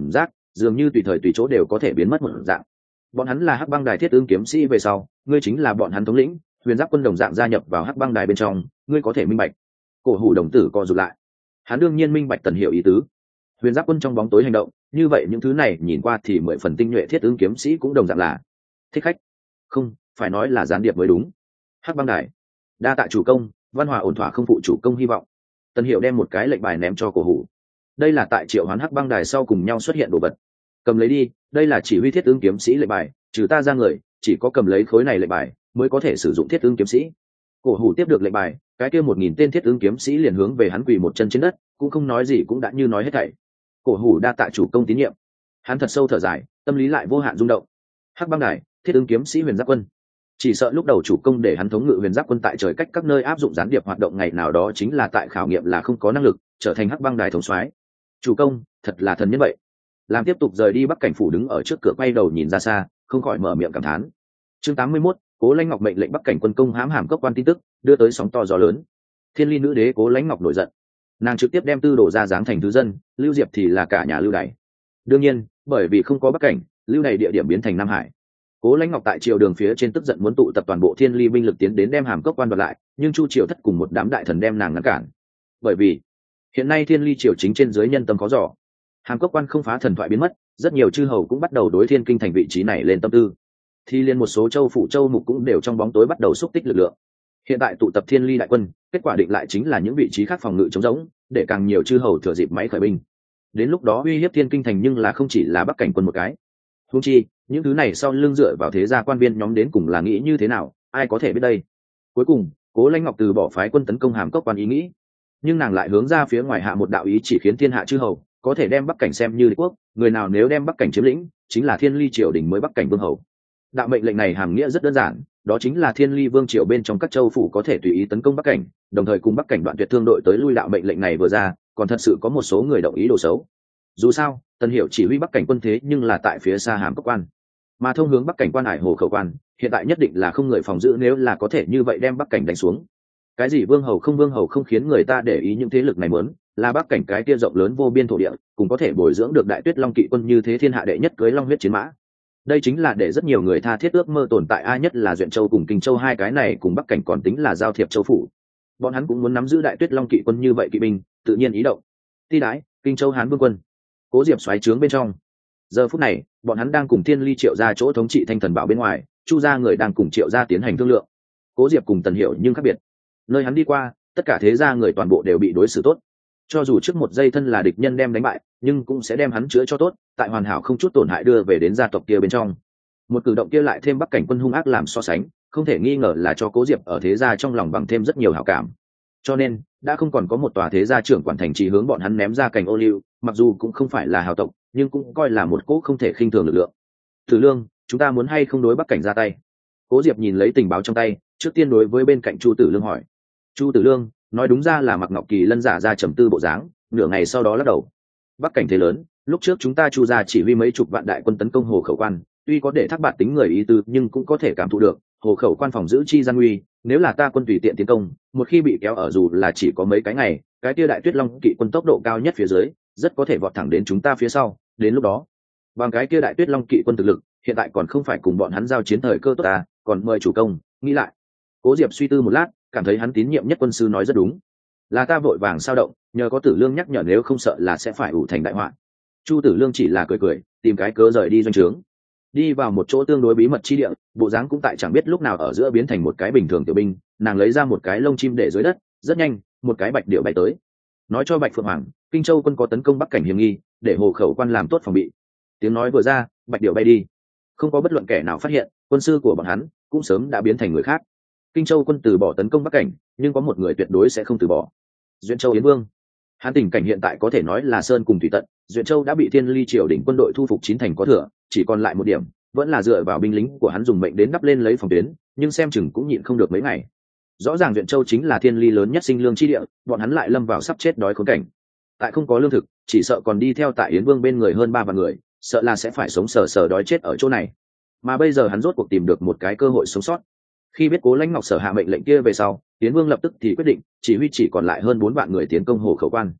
dường như tùy thời tùy chỗ đều có thể biến mất một dạng. Bọn hắn là hắc băng đài thiết ứng kiếm sĩ về sau, ngươi chính là bọn hắn thống lĩnh. Huyền giáp quân đồng dạng gia nhập vào hắc băng đài bên trong, ngươi có thể minh bạch. Cổ hủ đồng tử co rụt lại, hắn đương nhiên minh bạch Tần Hiểu ý tứ. Huyền giáp quân trong bóng tối hành động, như vậy những thứ này nhìn qua thì mười phần tinh nhuệ thiết ứng kiếm sĩ cũng đồng dạng là thích khách, không phải nói là gián điệp mới đúng. Hắc băng đài, đa tạ chủ công, văn hòa ổn thỏa không phụ chủ công hy vọng. Tần Hiểu đem một cái lệnh bài ném cho cổ hủ. Đây là tại triệu hoán hắc băng đài sau cùng nhau xuất hiện đồ vật, cầm lấy đi. Đây là chỉ huy thiết ứng kiếm sĩ lệnh bài, trừ ta ra người, chỉ có cầm lấy khối này lệnh bài mới có thể sử dụng thiết ứng kiếm sĩ. Cổ hủ tiếp được lệnh bài, cái kia một nghìn tên thiết ứng kiếm sĩ liền hướng về hắn quỳ một chân trên đất, cũng không nói gì, cũng đã như nói hết thảy. Cổ hủ đa tạ chủ công tín nhiệm. Hắn thật sâu thở dài, tâm lý lại vô hạn rung động. Hắc băng đài, thiết ứng kiếm sĩ huyền giáp quân, chỉ sợ lúc đầu chủ công để hắn thống ngự huyền giáp quân tại trời cách các nơi áp dụng gián điệp hoạt động ngày nào đó chính là tại khảo nghiệm là không có năng lực trở thành hắc băng đài thống soái. Chủ công thật là thần nhân vậy. Làm tiếp tục rời đi bắc cảnh phủ đứng ở trước cửa quay đầu nhìn ra xa, không khỏi mở miệng cảm thán. Chương tám mươi mốt, Cố Lãnh Ngọc mệnh lệnh bắc cảnh quân công hãm hàm cốc quan tin tức đưa tới sóng to gió lớn. Thiên Ly nữ đế Cố Lãnh Ngọc nổi giận, nàng trực tiếp đem tư đồ ra dáng thành thứ dân, Lưu Diệp thì là cả nhà Lưu Đày. Đương nhiên, bởi vì không có bắc cảnh, Lưu Đày địa điểm biến thành Nam Hải. Cố Lãnh Ngọc tại triều đường phía trên tức giận muốn tụ tập toàn bộ Thiên Ly binh lực tiến đến đem hàm cốc quan đoạt lại, nhưng Chu Triều Thất cùng một đám đại thần đem nàng ngăn cản. Bởi vì hiện nay Thiên Ly triều chính trên dưới nhân tâm khó dò, hàm cốc quan không phá thần thoại biến mất, rất nhiều chư hầu cũng bắt đầu đối Thiên Kinh thành vị trí này lên tâm tư. Thì liên một số châu phụ châu mục cũng đều trong bóng tối bắt đầu xúc tích lực lượng. Hiện tại tụ tập Thiên Ly đại quân, kết quả định lại chính là những vị trí khác phòng ngự chống rỗng, để càng nhiều chư hầu thừa dịp máy khởi binh. Đến lúc đó uy hiếp Thiên Kinh thành nhưng là không chỉ là bắc cảnh quân một cái. Huống chi, những thứ này sau lưng dựa vào thế gia quan viên nhóm đến cùng là nghĩ như thế nào, ai có thể biết đây. Cuối cùng, Cố Lãnh Ngọc từ bỏ phái quân tấn công hàm cốc quan ý nghĩ, nhưng nàng lại hướng ra phía ngoài hạ một đạo ý chỉ khiến thiên hạ chư hầu có thể đem bắc cảnh xem như đế quốc, người nào nếu đem bắc cảnh chiếm lĩnh chính là Thiên Ly triều đình mới bắc cảnh vương hầu. Đạo mệnh lệnh này hàm nghĩa rất đơn giản, đó chính là Thiên Ly vương triều bên trong các châu phủ có thể tùy ý tấn công bắc cảnh, đồng thời cùng bắc cảnh đoạn tuyệt thương đội tới lui. Đạo mệnh lệnh này vừa ra, còn thật sự có một số người đồng ý đồ xấu. Dù sao, Tần Hiểu chỉ huy bắc cảnh quân thế nhưng là tại phía xa hàm cốc quan, mà thông hướng bắc cảnh quan hải hồ khẩu quan hiện tại nhất định là không người phòng giữ, nếu là có thể như vậy đem bắc cảnh đánh xuống. Cái gì vương hầu không vương hầu không khiến người ta để ý, những thế lực này muốn là bắc cảnh cái kia rộng lớn vô biên thổ địa, cũng có thể bồi dưỡng được đại tuyết long kỵ quân như thế thiên hạ đệ nhất cưới long huyết chiến mã. Đây chính là để rất nhiều người tha thiết ước mơ tồn tại, ai nhất là Duyện Châu cùng Kinh Châu, hai cái này cùng bắc cảnh còn tính là giao thiệp châu phủ. Bọn hắn cũng muốn nắm giữ đại tuyết long kỵ quân như vậy kỵ binh, tự nhiên ý động. Ti đái, Kinh Châu Hán vương quân, Cố Diệp xoáy trướng bên trong. Giờ phút này, bọn hắn đang cùng Thiên Ly Triệu gia chỗ thống trị Thanh Thần Bảo bên ngoài, Chu gia người đang cùng Triệu gia tiến hành thương lượng. Cố Diệp cùng Tần Hiểu nhưng khác biệt, nơi hắn đi qua, tất cả thế gia người toàn bộ đều bị đối xử tốt. Cho dù trước một giây thân là địch nhân đem đánh bại, nhưng cũng sẽ đem hắn chữa cho tốt, tại hoàn hảo không chút tổn hại đưa về đến gia tộc kia bên trong. Một cử động kia lại thêm bắc cảnh quân hung ác làm so sánh, không thể nghi ngờ là cho Cố Diệp ở thế gia trong lòng bằng thêm rất nhiều hảo cảm. Cho nên, đã không còn có một tòa thế gia trưởng quản thành trì hướng bọn hắn ném ra cành ô liu, mặc dù cũng không phải là hào tộc, nhưng cũng coi là một cỗ không thể khinh thường lực lượng. Tử Lương, chúng ta muốn hay không đối bắc cảnh ra tay? Cố Diệp nhìn lấy tình báo trong tay, trước tiên đối với bên cạnh Chu Tử Lương hỏi. Chu Tử Lương nói đúng ra là Mạc Ngọc Kỳ Lân giả ra trầm tư bộ dáng, nửa ngày sau đó lắc đầu. Bắc cảnh thế lớn, lúc trước chúng ta Chu gia chỉ huy mấy chục vạn đại quân tấn công hồ khẩu quan, tuy có để thác bạt tính người ý tứ, nhưng cũng có thể cảm thụ được hồ khẩu quan phòng giữ chi gian nguy, nếu là ta quân tùy tiện tiến công, một khi bị kéo ở dù là chỉ có mấy cái ngày, cái tia đại tuyết long kỵ quân tốc độ cao nhất phía dưới, rất có thể vọt thẳng đến chúng ta phía sau. Đến lúc đó, bằng cái kia đại tuyết long kỵ quân thực lực, hiện tại còn không phải cùng bọn hắn giao chiến thời cơ tốt ta, còn mời chủ công nghĩ lại. Cố Diệp suy tư một lát, cảm thấy hắn tín nhiệm nhất quân sư nói rất đúng, là ta vội vàng sao động, nhờ có Tử Lương nhắc nhở, nếu không sợ là sẽ phải ủ thành đại họa. Chu Tử Lương chỉ là cười cười, tìm cái cớ rời đi doanh trướng, đi vào một chỗ tương đối bí mật chi địa, bộ dáng cũng tại chẳng biết lúc nào ở giữa biến thành một cái bình thường tiểu binh. Nàng lấy ra một cái lông chim để dưới đất, rất nhanh một cái bạch điệu bay tới, nói cho Bạch Phượng Hoàng, Kinh Châu quân có tấn công bắc cảnh hiểm nghi, để hồ khẩu quan làm tốt phòng bị. Tiếng nói vừa ra, bạch điệu bay đi, không có bất luận kẻ nào phát hiện, quân sư của bọn hắn cũng sớm đã biến thành người khác. Kinh Châu quân từ bỏ tấn công bắc cảnh, nhưng có một người tuyệt đối sẽ không từ bỏ. Duyện Châu Yến Vương. Hắn tình cảnh hiện tại có thể nói là sơn cùng thủy tận, Duyện Châu đã bị Thiên Ly triều đỉnh quân đội thu phục chín thành có thừa, chỉ còn lại một điểm, vẫn là dựa vào binh lính của hắn dùng mệnh đến đắp lên lấy phòng tuyến, nhưng xem chừng cũng nhịn không được mấy ngày. Rõ ràng Duyện Châu chính là Thiên Ly lớn nhất sinh lương chi địa, bọn hắn lại lâm vào sắp chết đói khốn cảnh. Tại không có lương thực, chỉ sợ còn đi theo tại Yến Vương bên người hơn ba vạn người, sợ là sẽ phải sống sờ sờ đói chết ở chỗ này. Mà bây giờ hắn rốt cuộc tìm được một cái cơ hội sống sót. Khi biết Cố Lãnh Ngọc sở hạ mệnh lệnh kia về sau, Yến Vương lập tức thì quyết định chỉ huy chỉ còn lại hơn bốn vạn người tiến công hồ khẩu quan.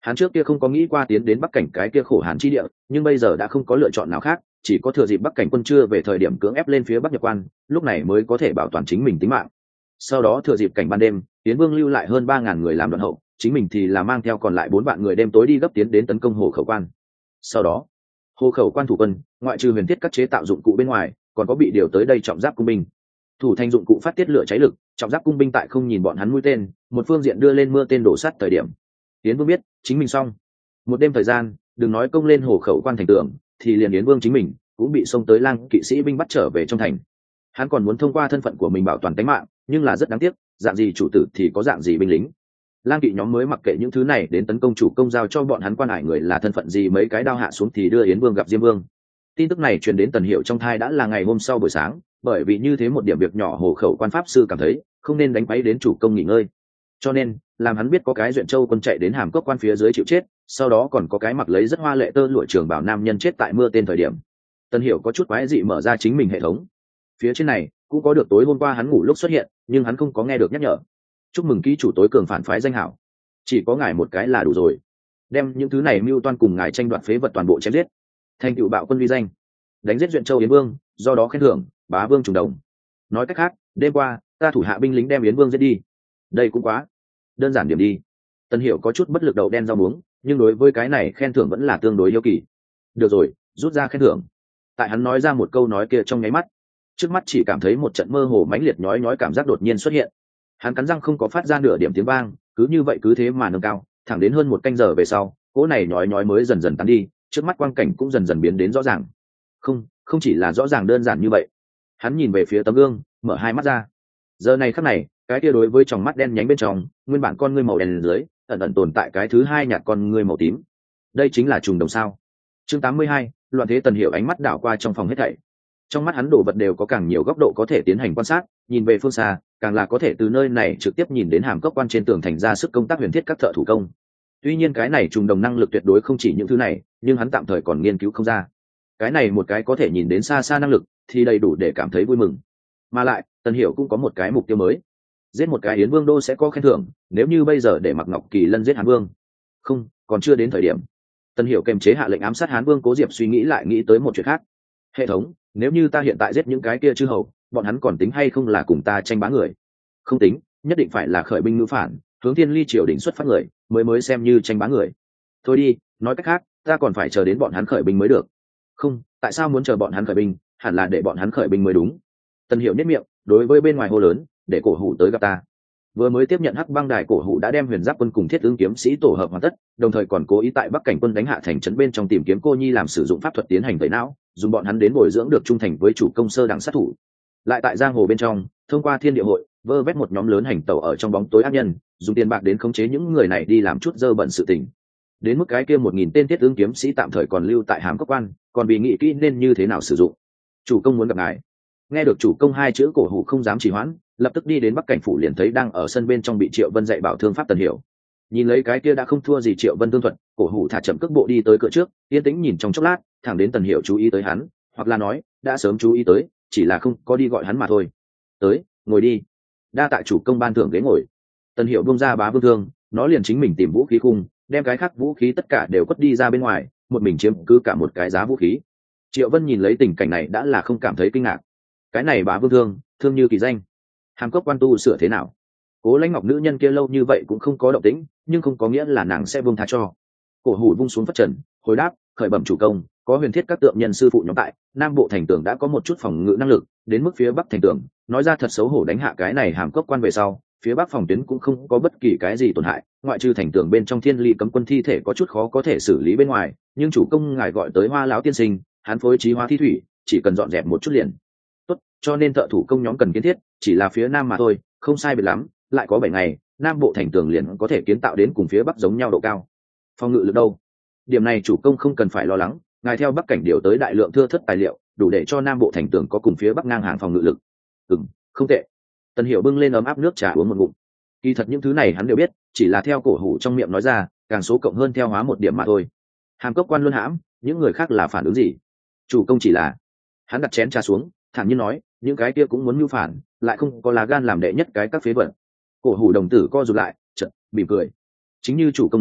Hắn trước kia không có nghĩ qua tiến đến bắc cảnh cái kia khổ hàn chi địa, nhưng bây giờ đã không có lựa chọn nào khác, chỉ có thừa dịp bắc cảnh quân chưa về thời điểm cưỡng ép lên phía bắc nhập quan, lúc này mới có thể bảo toàn chính mình tính mạng. Sau đó thừa dịp cảnh ban đêm, Yến Vương lưu lại hơn ba ngàn người làm đoạn hậu, chính mình thì là mang theo còn lại bốn vạn người đêm tối đi gấp tiến đến tấn công hồ khẩu quan. Sau đó, hồ khẩu quan thủ quân, ngoại trừ huyền thiết các chế tạo dụng cụ bên ngoài, còn có bị điều tới đây trọng giáp cung binh. Thủ thành dụng cụ phát tiết lửa cháy lực, trọng giáp cung binh tại không nhìn bọn hắn mũi tên, một phương diện đưa lên mưa tên đổ sát thời điểm. Yến Vương biết, chính mình xong. Một đêm thời gian, đừng nói công lên hồ khẩu quan thành tường, thì liền Yến Vương chính mình cũng bị xông tới lang kỵ sĩ binh bắt trở về trong thành. Hắn còn muốn thông qua thân phận của mình bảo toàn tính mạng, nhưng là rất đáng tiếc, dạng gì chủ tử thì có dạng gì binh lính. Lang kỵ nhóm mới mặc kệ những thứ này, đến tấn công chủ công giao cho bọn hắn quan hải người là thân phận gì, mấy cái đao hạ xuống thì đưa Yến Vương gặp Diêm Vương. Tin tức này truyền đến Tần Hiểu trong thai đã là ngày hôm sau buổi sáng, bởi vì như thế một điểm việc nhỏ hồ khẩu quan pháp sư cảm thấy không nên đánh quấy đến chủ công nghỉ ngơi, cho nên làm hắn biết có cái duyện châu quân chạy đến hàm cốc quan phía dưới chịu chết, sau đó còn có cái mặc lấy rất hoa lệ tơ lụa trường bảo nam nhân chết tại mưa tên thời điểm. Tần Hiểu có chút quái dị mở ra chính mình hệ thống, phía trên này cũng có được tối hôm qua hắn ngủ lúc xuất hiện, nhưng hắn không có nghe được nhắc nhở. Chúc mừng ký chủ tối cường phản phái danh hảo, chỉ có ngài một cái là đủ rồi, đem những thứ này mưu toan cùng ngài tranh đoạt phế vật toàn bộ chém giết, thành tựu bạo quân vi danh, đánh giết duyện châu Yến Vương, do đó khen thưởng bá vương trùng đồng. Nói cách khác, đêm qua ta thủ hạ binh lính đem Yến Vương giết đi. Đây cũng quá đơn giản điểm đi. Tần Hiểu có chút bất lực đầu đen rau muống, nhưng đối với cái này khen thưởng vẫn là tương đối yêu kỳ. Được rồi, rút ra khen thưởng. Tại hắn nói ra một câu nói kia trong nháy mắt, trước mắt chỉ cảm thấy một trận mơ hồ mãnh liệt nhói nhói cảm giác đột nhiên xuất hiện. Hắn cắn răng không có phát ra nửa điểm tiếng vang, cứ như vậy cứ thế mà nâng cao, thẳng đến hơn một canh giờ về sau, cỗ này nhói nhói mới dần dần tán đi, trước mắt quang cảnh cũng dần dần biến đến rõ ràng. Không, không chỉ là rõ ràng đơn giản như vậy. Hắn nhìn về phía tấm gương, mở hai mắt ra. Giờ này khắc này, cái kia đối với tròng mắt đen nhánh bên trong, nguyên bản con ngươi màu đen dưới, ẩn ẩn tồn tại cái thứ hai nhạt con ngươi màu tím. Đây chính là trùng đồng sao? Chương tám mươi hai, loạn thế. Tần Hiểu ánh mắt đảo qua trong phòng hết thảy. Trong mắt hắn đồ vật đều có càng nhiều góc độ có thể tiến hành quan sát, nhìn về phương xa, càng là có thể từ nơi này trực tiếp nhìn đến hàm cốc quan trên tường thành ra sức công tác huyền thiết các thợ thủ công. Tuy nhiên cái này trùng đồng năng lực tuyệt đối không chỉ những thứ này, nhưng hắn tạm thời còn nghiên cứu không ra. Cái này một cái có thể nhìn đến xa xa năng lực thì đầy đủ để cảm thấy vui mừng. Mà lại, Tần Hiểu cũng có một cái mục tiêu mới. Giết một cái Yến Vương đô sẽ có khen thưởng, nếu như bây giờ để Mạc Ngọc Kỳ Lân giết Hán Vương. Không, còn chưa đến thời điểm. Tần Hiểu kềm chế hạ lệnh ám sát Hán Vương Cố Diệp suy nghĩ lại nghĩ tới một chuyện khác. Hệ thống, nếu như ta hiện tại giết những cái kia chư hầu, bọn hắn còn tính hay không là cùng ta tranh bá người? Không tính, nhất định phải là khởi binh ngữ phản, hướng Thiên Ly triều đình xuất phát người, mới mới xem như tranh bá người. Thôi đi, nói cách khác, ta còn phải chờ đến bọn hắn khởi binh mới được. Không, tại sao muốn chờ bọn hắn khởi binh, hẳn là để bọn hắn khởi binh mới đúng. Tần Hiểu nhếch miệng, đối với bên ngoài hô lớn, để cổ hủ tới gặp ta. Vừa mới tiếp nhận hắc băng đài, cổ hủ đã đem huyền giáp quân cùng thiết ứng kiếm sĩ tổ hợp hoàn tất, đồng thời còn cố ý tại bắc cảnh quân đánh hạ thành trấn bên trong tìm kiếm cô nhi làm sử dụng pháp thuật tiến hành tẩy não, dùng bọn hắn đến bồi dưỡng được trung thành với chủ công sơ đẳng sát thủ. Lại tại giang hồ bên trong, thông qua thiên địa hội vơ vét một nhóm lớn hành tẩu ở trong bóng tối ác nhân, dùng tiền bạc đến khống chế những người này đi làm chút dơ bẩn sự tình. Đến mức cái kia một nghìn tên thiết ứng kiếm sĩ tạm thời còn lưu tại hàm cốc quan, còn vì nghĩ kỹ nên như thế nào sử dụng. Chủ công muốn gặp ngài. Nghe được chủ công hai chữ, cổ hủ không dám trì hoãn, lập tức đi đến bắc cảnh phủ, liền thấy đang ở sân bên trong bị Triệu Vân dạy bảo thương pháp Tần Hiểu. Nhìn lấy cái kia đã không thua gì Triệu Vân thương thuật, cổ hủ thả chậm cước bộ đi tới cửa trước, yên tĩnh nhìn trong chốc lát, thẳng đến Tần Hiểu chú ý tới hắn, hoặc là nói đã sớm chú ý tới, chỉ là không có đi gọi hắn mà thôi. Tới, ngồi đi. Đa tạ chủ công ban thưởng ghế ngồi. Tần Hiểu buông ra bá vương thương, nó liền chính mình tìm vũ khí khung, đem cái khác vũ khí tất cả đều quất đi ra bên ngoài, một mình chiếm cứ cả một cái giá vũ khí. Triệu Vân nhìn lấy tình cảnh này đã là không cảm thấy kinh ngạc. Cái này bá vương thương, thương như kỳ danh. Hàm cốc quan tu sửa thế nào? Cố Lãnh Ngọc nữ nhân kia lâu như vậy cũng không có động tĩnh, nhưng không có nghĩa là nàng sẽ buông tha cho. Cổ hủ vung xuống phất trần, hồi đáp, khởi bẩm chủ công, có huyền thiết các tượng nhân sư phụ nhóm tại nam bộ thành tường đã có một chút phòng ngự năng lực, đến mức phía bắc thành tường, nói ra thật xấu hổ đánh hạ cái này hàm cốc quan về sau, phía bắc phòng tuyến cũng không có bất kỳ cái gì tổn hại, ngoại trừ thành tường bên trong Thiên Ly cấm quân thi thể có chút khó có thể xử lý bên ngoài, nhưng chủ công ngài gọi tới Hoa lão tiên sinh, hắn phối trí hóa thi thủy, chỉ cần dọn dẹp một chút liền tốt, cho nên thợ thủ công nhóm cần kiến thiết chỉ là phía nam mà thôi, không sai biệt lắm, lại có bảy ngày, nam bộ thành tường liền có thể kiến tạo đến cùng phía bắc giống nhau độ cao. Phòng ngự lực đâu? Điểm này chủ công không cần phải lo lắng, ngài theo bắc cảnh điều tới đại lượng thưa thất tài liệu, đủ để cho nam bộ thành tường có cùng phía bắc ngang hàng phòng ngự lực. Ừm, không tệ. Tần Hiểu bưng lên ấm áp nước trà uống một ngụm. Kỳ thật những thứ này hắn đều biết, chỉ là theo cổ hủ trong miệng nói ra, càng số cộng hơn theo hóa một điểm mà thôi. Hàm cốc quan luôn hãm, những người khác là phản ứng gì? Chủ công chỉ là, hắn đặt chén trà xuống, thản nhiên nói, những cái kia cũng muốn mưu phản, lại không có lá gan làm đệ nhất cái các phế vật. Cổ hủ đồng tử co rụt lại, chợt mỉm cười. Chính như chủ công nói,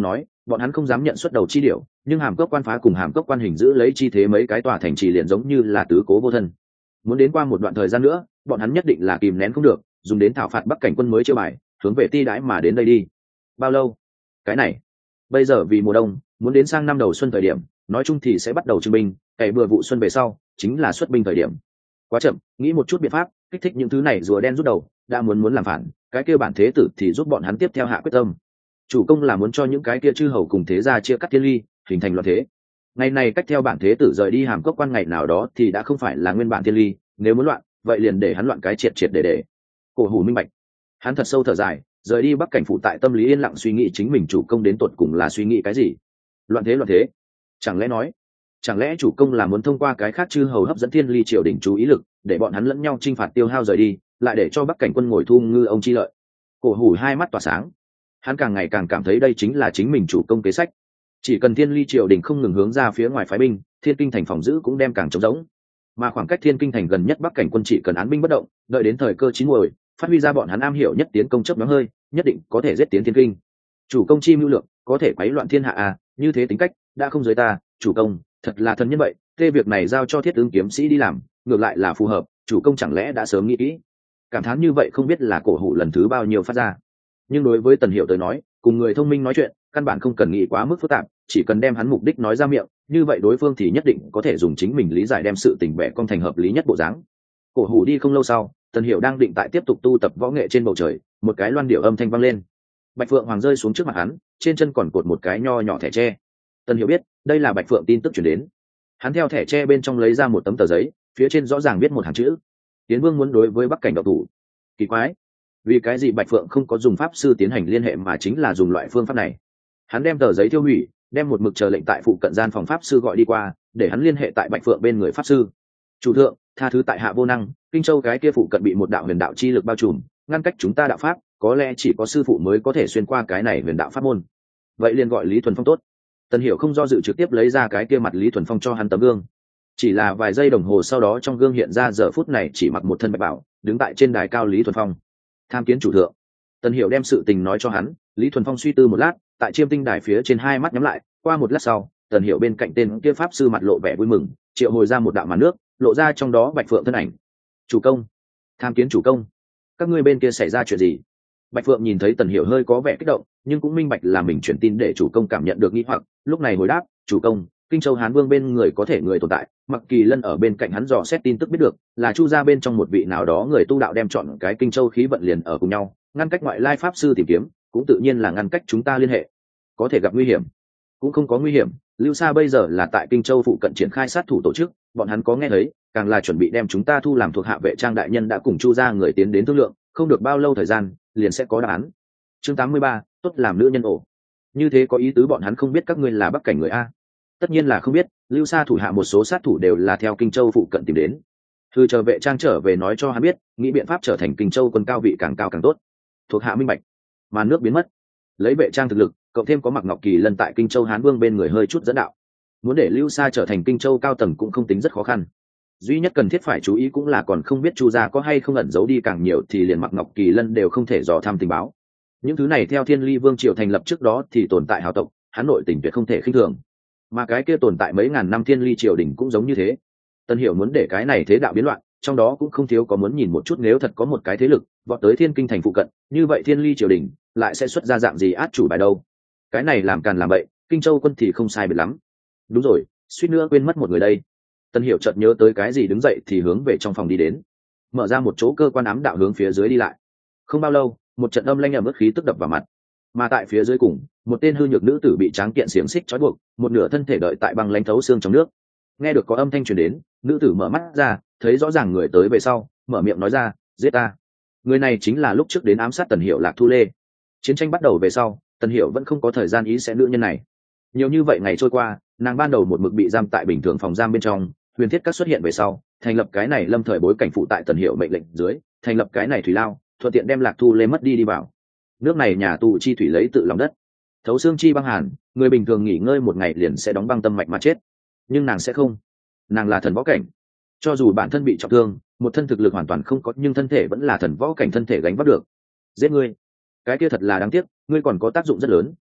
bọn hắn không dám nhận xuất đầu chi điệu, nhưng hàm cốc quan phá cùng hàm cốc quan hình giữ lấy chi thế mấy cái tòa thành trì liền giống như là tứ cố vô thân. Muốn đến qua một đoạn thời gian nữa, bọn hắn nhất định là kìm nén không được, dùng đến thảo phạt Bắc cảnh quân mới chiêu bài, hướng về ti đãi mà đến đây đi. Bao lâu? Cái này, bây giờ vì mùa đông, muốn đến sang năm đầu xuân thời điểm, nói chung thì sẽ bắt đầu trưng binh, cày bừa vụ xuân về sau, chính là xuất binh thời điểm. Quá chậm, nghĩ một chút biện pháp, kích thích những thứ này rùa đen rút đầu, đã muốn muốn làm phản, cái kia bản thế tử thì giúp bọn hắn tiếp theo hạ quyết tâm. Chủ công là muốn cho những cái kia chư hầu cùng thế gia chia cắt thiên ly, hình thành loạn thế. Ngày này cách theo bản thế tử rời đi hàm cốc quan ngày nào đó thì đã không phải là nguyên bản thiên ly, nếu muốn loạn, vậy liền để hắn loạn cái triệt triệt để để. Cổ Hủ minh bạch, hắn thật sâu thở dài, rời đi Bắc cảnh phụ tại tâm lý yên lặng suy nghĩ chính mình chủ công đến tột cùng là suy nghĩ cái gì. Loạn thế loạn thế, chẳng lẽ nói, chẳng lẽ chủ công là muốn thông qua cái khác chư hầu hấp dẫn thiên ly triều đình chú ý lực, để bọn hắn lẫn nhau chinh phạt tiêu hao rời đi, lại để cho Bắc cảnh quân ngồi thu ngư ông chi lợi. Cổ Hủ hai mắt tỏa sáng, hắn càng ngày càng cảm thấy đây chính là chính mình chủ công kế sách. Chỉ cần thiên ly triều đình không ngừng hướng ra phía ngoài phái binh, thiên kinh thành phòng giữ cũng đem càng trống rỗng, mà khoảng cách thiên kinh thành gần nhất Bắc cảnh quân chỉ cần án binh bất động, đợi đến thời cơ chín muồi, phát huy ra bọn hắn am hiểu nhất tiến công chấp nhóm hơi, nhất định có thể giết tiến thiên kinh. Chủ công chi mưu lượng, có thể quấy loạn thiên hạ à? Như thế tính cách đã không giới ta, chủ công thật là thần nhân vậy. Tê việc này giao cho Thiết Ứng kiếm sĩ đi làm, ngược lại là phù hợp. Chủ công chẳng lẽ đã sớm nghĩ kỹ? Cảm thán như vậy không biết là Cổ Hủ lần thứ bao nhiêu phát ra. Nhưng đối với Tần Hiểu tới nói, cùng người thông minh nói chuyện, căn bản không cần nghĩ quá mức phức tạp, chỉ cần đem hắn mục đích nói ra miệng, như vậy đối phương thì nhất định có thể dùng chính mình lý giải đem sự tình bẻ cong thành hợp lý nhất bộ dáng. Cổ Hủ đi không lâu sau, Tần Hiểu đang định tại tiếp tục tu tập võ nghệ trên bầu trời, một cái loan điệu âm thanh vang lên. Bạch Phượng Hoàng rơi xuống trước mặt hắn, trên chân còn cột một cái nho nhỏ thẻ tre. Tần Hiểu biết, đây là Bạch Phượng tin tức truyền đến. Hắn theo thẻ tre bên trong lấy ra một tấm tờ giấy, phía trên rõ ràng viết một hàng chữ: Tiến Vương muốn đối với Bắc cảnh động thủ. Kỳ quái, vì cái gì Bạch Phượng không có dùng pháp sư tiến hành liên hệ mà chính là dùng loại phương pháp này? Hắn đem tờ giấy tiêu hủy, đem một mực chờ lệnh tại phụ cận gian phòng pháp sư gọi đi qua, để hắn liên hệ tại Bạch Phượng bên người pháp sư. Chủ thượng, tha thứ tại hạ vô năng, Kinh Châu cái kia phụ cận bị một đạo huyền đạo chi lực bao trùm, ngăn cách chúng ta đạo pháp, có lẽ chỉ có sư phụ mới có thể xuyên qua cái này huyền đạo pháp môn. Vậy liền gọi Lý Thuần Phong tốt. Tần Hiểu không do dự trực tiếp lấy ra cái kia mặt Lý Thuần Phong cho hắn tấm gương. Chỉ là vài giây đồng hồ sau đó trong gương hiện ra giờ phút này chỉ mặc một thân bạch bảo, đứng tại trên đài cao Lý Thuần Phong. Tham kiến chủ thượng. Tần Hiểu đem sự tình nói cho hắn. Lý Thuần Phong suy tư một lát, tại chiêm tinh đài phía trên hai mắt nhắm lại. Qua một lát sau, Tần Hiểu bên cạnh tên kia pháp sư mặt lộ vẻ vui mừng, triệu hồi ra một đạo màn nước, lộ ra trong đó Bạch Phượng thân ảnh. Chủ công, tham kiến chủ công. Các ngươi bên kia xảy ra chuyện gì? Bạch Phượng nhìn thấy Tần Hiểu hơi có vẻ kích động, nhưng cũng minh bạch là mình truyền tin để chủ công cảm nhận được nghi hoặc, lúc này hồi đáp: chủ công, Kinh Châu Hán Vương bên người có thể người tồn tại, Mặc Kỳ Lân ở bên cạnh hắn dò xét tin tức biết được, là Chu gia bên trong một vị nào đó người tu đạo đem chọn cái Kinh Châu khí vận liền ở cùng nhau, ngăn cách ngoại lai pháp sư tìm kiếm, cũng tự nhiên là ngăn cách chúng ta liên hệ. Có thể gặp nguy hiểm? Cũng không có nguy hiểm, Lưu Sa bây giờ là tại Kinh Châu phụ cận triển khai sát thủ tổ chức, bọn hắn có nghe thấy, càng là chuẩn bị đem chúng ta thu làm thuộc hạ vệ trang đại nhân đã cùng Chu gia người tiến đến thương lượng, không được bao lâu thời gian, liền sẽ có đáp án. Chương tám mươi ba, tốt làm nữ nhân ổ. Như thế có ý tứ bọn hắn không biết các ngươi là Bắc cảnh người a? Tất nhiên là không biết, Lưu Sa thủ hạ một số sát thủ đều là theo Kinh Châu phụ cận tìm đến. Thư chờ vệ trang trở về nói cho hắn biết, nghĩ biện pháp trở thành Kinh Châu quân cao vị càng cao càng tốt. Thuộc hạ minh bạch. Mà nước biến mất. Lấy vệ trang thực lực, cộng thêm có Mặc Ngọc Kỳ Lân tại Kinh Châu Hán Vương bên người hơi chút dẫn đạo. Muốn để Lưu Sa trở thành Kinh Châu cao tầng cũng không tính rất khó khăn. Duy nhất cần thiết phải chú ý cũng là còn không biết Chu gia có hay không ẩn giấu đi càng nhiều thì liền Mặc Ngọc Kỳ Lân đều không thể dò thăm tình báo. Những thứ này theo Thiên Ly Vương triều thành lập trước đó thì tồn tại hào tộc, hắn nội tình tuyệt không thể khinh thường. Mà cái kia tồn tại mấy ngàn năm Thiên Ly triều đình cũng giống như thế. Tân Hiểu muốn để cái này thế đạo biến loạn, trong đó cũng không thiếu có muốn nhìn một chút nếu thật có một cái thế lực vọt tới Thiên Kinh thành phụ cận, như vậy Thiên Ly triều đình lại sẽ xuất ra dạng gì át chủ bài đâu. Cái này làm càn làm bậy, Kinh Châu quân thì không sai biệt lắm. Đúng rồi, suýt nữa quên mất một người đây. Tân Hiểu chợt nhớ tới cái gì đứng dậy thì hướng về trong phòng đi đến, mở ra một chỗ cơ quan ám đạo hướng phía dưới đi lại. Không bao lâu, một trận âm lanh ẩm ướt khí tức đập vào mặt, mà tại phía dưới cùng, một tên hư nhược nữ tử bị tráng kiện xiềng xích trói buộc, một nửa thân thể đợi tại băng lãnh thấu xương trong nước. Nghe được có âm thanh truyền đến, nữ tử mở mắt ra, thấy rõ ràng người tới về sau, mở miệng nói ra: giết ta. Người này chính là lúc trước đến ám sát Tần Hiểu Lạc Thu Lê. Chiến tranh bắt đầu về sau, Tần Hiểu vẫn không có thời gian ý sẽ nữ nhân này. Nhiều như vậy ngày trôi qua, nàng ban đầu một mực bị giam tại bình thường phòng giam bên trong, huyền thiết các xuất hiện về sau, thành lập cái này lâm thời bối cảnh phụ tại Tần Hiểu mệnh lệnh dưới, thành lập cái này thủy lao, thuận tiện đem Lạc Thu Lê mất đi đi vào. Nước này nhà tù chi thủy lấy tự lòng đất, thấu xương chi băng hàn, người bình thường nghỉ ngơi một ngày liền sẽ đóng băng tâm mạch mà chết, nhưng nàng sẽ không. Nàng là thần võ cảnh, cho dù bản thân bị trọng thương, một thân thực lực hoàn toàn không có, nhưng thân thể vẫn là thần võ cảnh thân thể gánh vác được. Giết ngươi, cái kia thật là đáng tiếc, ngươi còn có tác dụng rất lớn,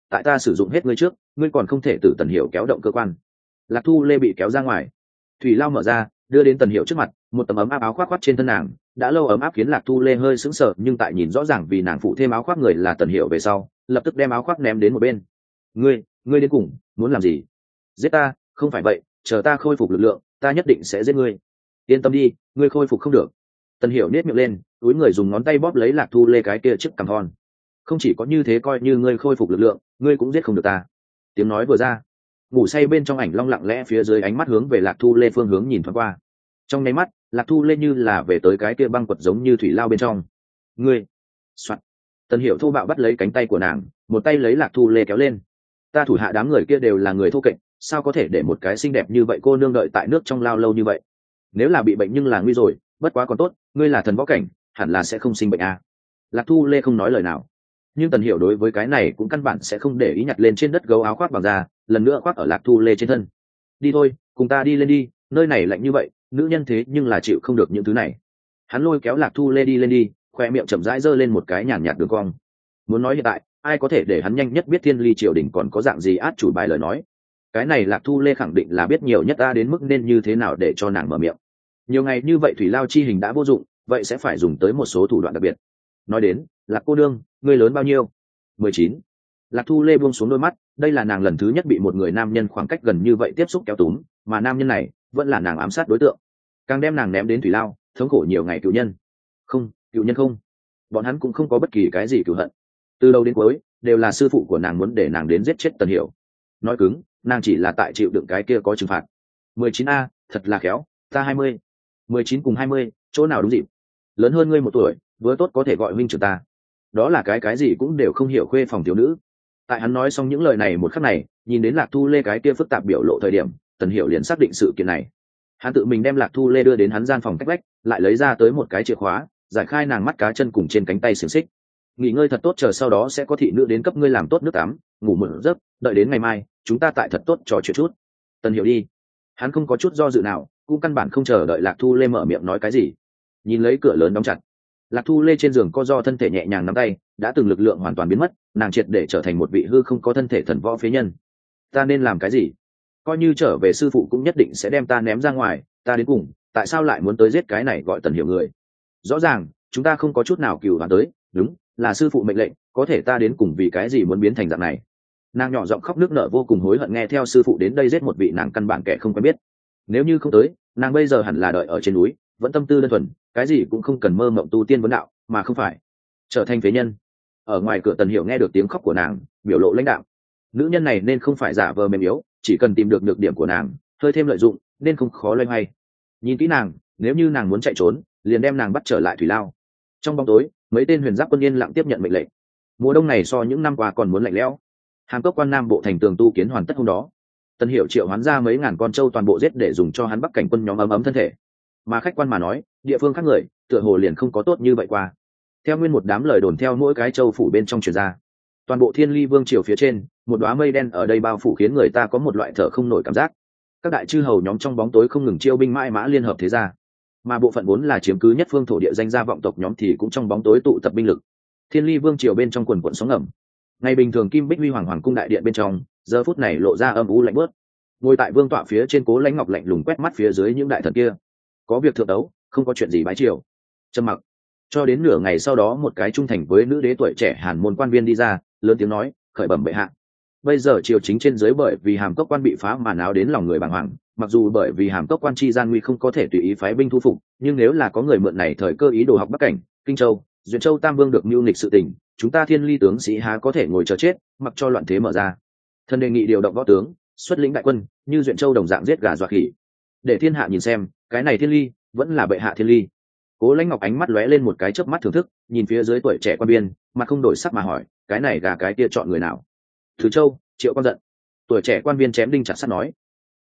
tại ta sử dụng hết ngươi trước ngươi còn không thể từ Tần Hiểu kéo động cơ quan. Lạc Thu Lê bị kéo ra ngoài, thủy lao mở ra đưa đến Tần Hiểu trước mặt, một tấm ấm áp áo khoác khoác trên thân nàng, đã lâu ấm áp khiến Lạc Thu Lê hơi sững sờ, nhưng tại nhìn rõ ràng vì nàng phụ thêm áo khoác người là Tần Hiểu về sau, lập tức đem áo khoác ném đến một bên. Ngươi, ngươi đến cùng muốn làm gì? Giết ta? Không phải vậy, chờ ta khôi phục lực lượng, ta nhất định sẽ giết ngươi. Yên tâm đi, ngươi khôi phục không được. Tần Hiểu nét miệng lên, túi người dùng ngón tay bóp lấy Lạc Thu Lê cái kia chiếc cằm thon. Không chỉ có như thế, coi như ngươi khôi phục lực lượng, ngươi cũng giết không được ta. Tiếng nói vừa ra, ngủ say bên trong ảnh long lặng lẽ phía dưới ánh mắt hướng về Lạc Thu Lê phương hướng nhìn thoáng qua. Trong nháy mắt, Lạc Thu Lê như là về tới cái kia băng quật giống như thủy lao bên trong. Ngươi, soạt. Tần Hiểu thô bạo bắt lấy cánh tay của nàng, một tay lấy Lạc Thu Lê kéo lên. Ta thủ hạ đám người kia đều là người thô kệch, sao có thể để một cái xinh đẹp như vậy cô nương đợi tại nước trong lao lâu như vậy? Nếu là bị bệnh nhưng là nguy rồi, bất quá còn tốt, ngươi là thần võ cảnh, hẳn là sẽ không sinh bệnh à. Lạc Thu Lê không nói lời nào, nhưng Tần Hiểu đối với cái này cũng căn bản sẽ không để ý, nhặt lên trên đất gấu áo khoác bằng da, lần nữa khoác ở Lạc Thu Lê trên thân. Đi thôi, cùng ta đi lên đi, nơi này lạnh như vậy, nữ nhân thế nhưng là chịu không được những thứ này. Hắn lôi kéo Lạc Thu Lê đi lên đi, khoe miệng chậm rãi giơ lên một cái nhàn nhạt đường cong. Muốn nói hiện tại, ai có thể để hắn nhanh nhất biết Thiên Ly triều đình còn có dạng gì át chủ bài lời nói. Cái này Lạc Thu Lê khẳng định là biết nhiều nhất, ta đến mức nên như thế nào để cho nàng mở miệng. Nhiều ngày như vậy thủy lao chi hình đã vô dụng, vậy sẽ phải dùng tới một số thủ đoạn đặc biệt. Nói đến, Lạc cô nương, ngươi lớn bao nhiêu? Mười chín. Lạc Thu Lê buông xuống đôi mắt, đây là nàng lần thứ nhất bị một người nam nhân khoảng cách gần như vậy tiếp xúc kéo túm, mà nam nhân này vẫn là nàng ám sát đối tượng, càng đem nàng ném đến thủy lao, thống khổ nhiều ngày cựu nhân. Không, cựu nhân không, bọn hắn cũng không có bất kỳ cái gì cựu hận, từ đầu đến cuối đều là sư phụ của nàng muốn để nàng đến giết chết Tần Hiểu. Nói cứng, nàng chỉ là tại chịu đựng cái kia có trừng phạt. Mười chín a, thật là khéo, ta hai mươi. Mười chín cùng hai mươi, chỗ nào đúng dịp? Lớn hơn ngươi một tuổi, vừa tốt có thể gọi huynh trưởng ta. Đó là cái cái gì cũng đều không hiểu khuê phòng thiếu nữ. Tại hắn nói xong những lời này một khắc này, nhìn đến Lạc Thu Lê cái kia phức tạp biểu lộ thời điểm, Tần Hiểu liền xác định sự kiện này. Hắn tự mình đem Lạc Thu Lê đưa đến hắn gian phòng cách vách, lại lấy ra tới một cái chìa khóa, giải khai nàng mắt cá chân cùng trên cánh tay xiềng xích. Nghỉ ngơi thật tốt, chờ sau đó sẽ có thị nữ đến cấp ngươi làm tốt nước tắm, ngủ một giấc, đợi đến ngày mai chúng ta tại thật tốt trò chuyện chút. Tần Hiểu đi. Hắn không có chút do dự nào, cũng căn bản không chờ đợi Lạc Thu Lê mở miệng nói cái gì. Nhìn lấy cửa lớn đóng chặt, Lạc Thu Lê trên giường co do thân thể nhẹ nhàng nắm tay, đã từng lực lượng hoàn toàn biến mất, nàng triệt để trở thành một vị hư không có thân thể thần võ phế nhân. Ta nên làm cái gì? Coi như trở về sư phụ cũng nhất định sẽ đem ta ném ra ngoài, ta đến cùng, tại sao lại muốn tới giết cái này gọi Tần Hiểu người? Rõ ràng, chúng ta không có chút nào cừu oán tới, đúng, là sư phụ mệnh lệnh, có thể ta đến cùng vì cái gì muốn biến thành dạng này? Nàng nhỏ giọng khóc nước nở vô cùng hối hận nghe theo sư phụ đến đây giết một vị nàng căn bản kẻ không quen biết. Nếu như không tới, nàng bây giờ hẳn là đợi ở trên núi, vẫn tâm tư đơn thuần, cái gì cũng không cần mơ mộng tu tiên vấn đạo, mà không phải trở thành phế nhân. Ở ngoài cửa Tần Hiểu nghe được tiếng khóc của nàng, biểu lộ lãnh đạm. Nữ nhân này nên không phải giả vờ mềm yếu, chỉ cần tìm được nhược điểm của nàng, hơi thêm lợi dụng, nên không khó loay hoay. Nhìn kỹ nàng, nếu như nàng muốn chạy trốn, liền đem nàng bắt trở lại thủy lao. Trong bóng tối, mấy tên huyền giáp quân yên lặng tiếp nhận mệnh lệnh. Mùa đông này so những năm qua còn muốn lạnh lẽo. Hàm Cốc quan Nam bộ thành tường tu kiến hoàn tất hôm đó, Tần Hiểu triệu hoán ra mấy ngàn con trâu toàn bộ giết để dùng cho hắn Bắc cảnh quân nhóm ấm ấm thân thể. Mà khách quan mà nói, địa phương khác người, tựa hồ liền không có tốt như vậy qua. Theo nguyên một đám lời đồn theo mỗi cái châu phủ bên trong truyền ra, toàn bộ Thiên Ly Vương triều phía trên, một đóa mây đen ở đây bao phủ khiến người ta có một loại thở không nổi cảm giác. Các đại chư hầu nhóm trong bóng tối không ngừng chiêu binh mãi mã liên hợp thế gia, mà bộ phận vốn là chiếm cứ nhất phương thổ địa danh gia vọng tộc nhóm thì cũng trong bóng tối tụ tập binh lực. Thiên Ly Vương triều bên trong quần quần sóng ngầm. Ngày bình thường Kim Bích Huy Hoàng Hoàng cung đại điện bên trong, giờ phút này lộ ra âm u lạnh bớt. Ngồi tại vương tọa phía trên Cố Lãnh Ngọc lạnh lùng quét mắt phía dưới những đại thần kia. Có việc thượng đấu, không có chuyện gì bái triều. Trầm mặc. Cho đến nửa ngày sau đó một cái trung thành với nữ đế tuổi trẻ Hàn môn quan viên đi ra, lớn tiếng nói, khởi bẩm bệ hạ. Bây giờ triều chính trên dưới bởi vì Hàm Cốc quan bị phá mà náo đến lòng người bàng hoàng, mặc dù bởi vì Hàm Cốc quan chi gian nguy không có thể tùy ý phái binh thu phục, nhưng nếu là có người mượn này thời cơ ý đồ học Bắc cảnh, Kinh Châu, Duyện Châu Tam Vương được mưu nghịch sự tình, chúng ta Thiên Ly tướng sĩ há có thể ngồi chờ chết, mặc cho loạn thế mở ra. Thần đề nghị điều động võ tướng, xuất lĩnh đại quân, như Duyện Châu đồng dạng giết gà dọa khỉ, để thiên hạ nhìn xem, cái này Thiên Ly vẫn là bệ hạ Thiên Ly. Cố Lãnh Ngọc ánh mắt lóe lên một cái chớp mắt thưởng thức, nhìn phía dưới tuổi trẻ quan biên, mặt không đổi sắc mà hỏi, cái này gà cái kia chọn người nào? Thứ Châu, Triệu Quang giận. Tuổi trẻ quan viên chém đinh chặt sắt nói,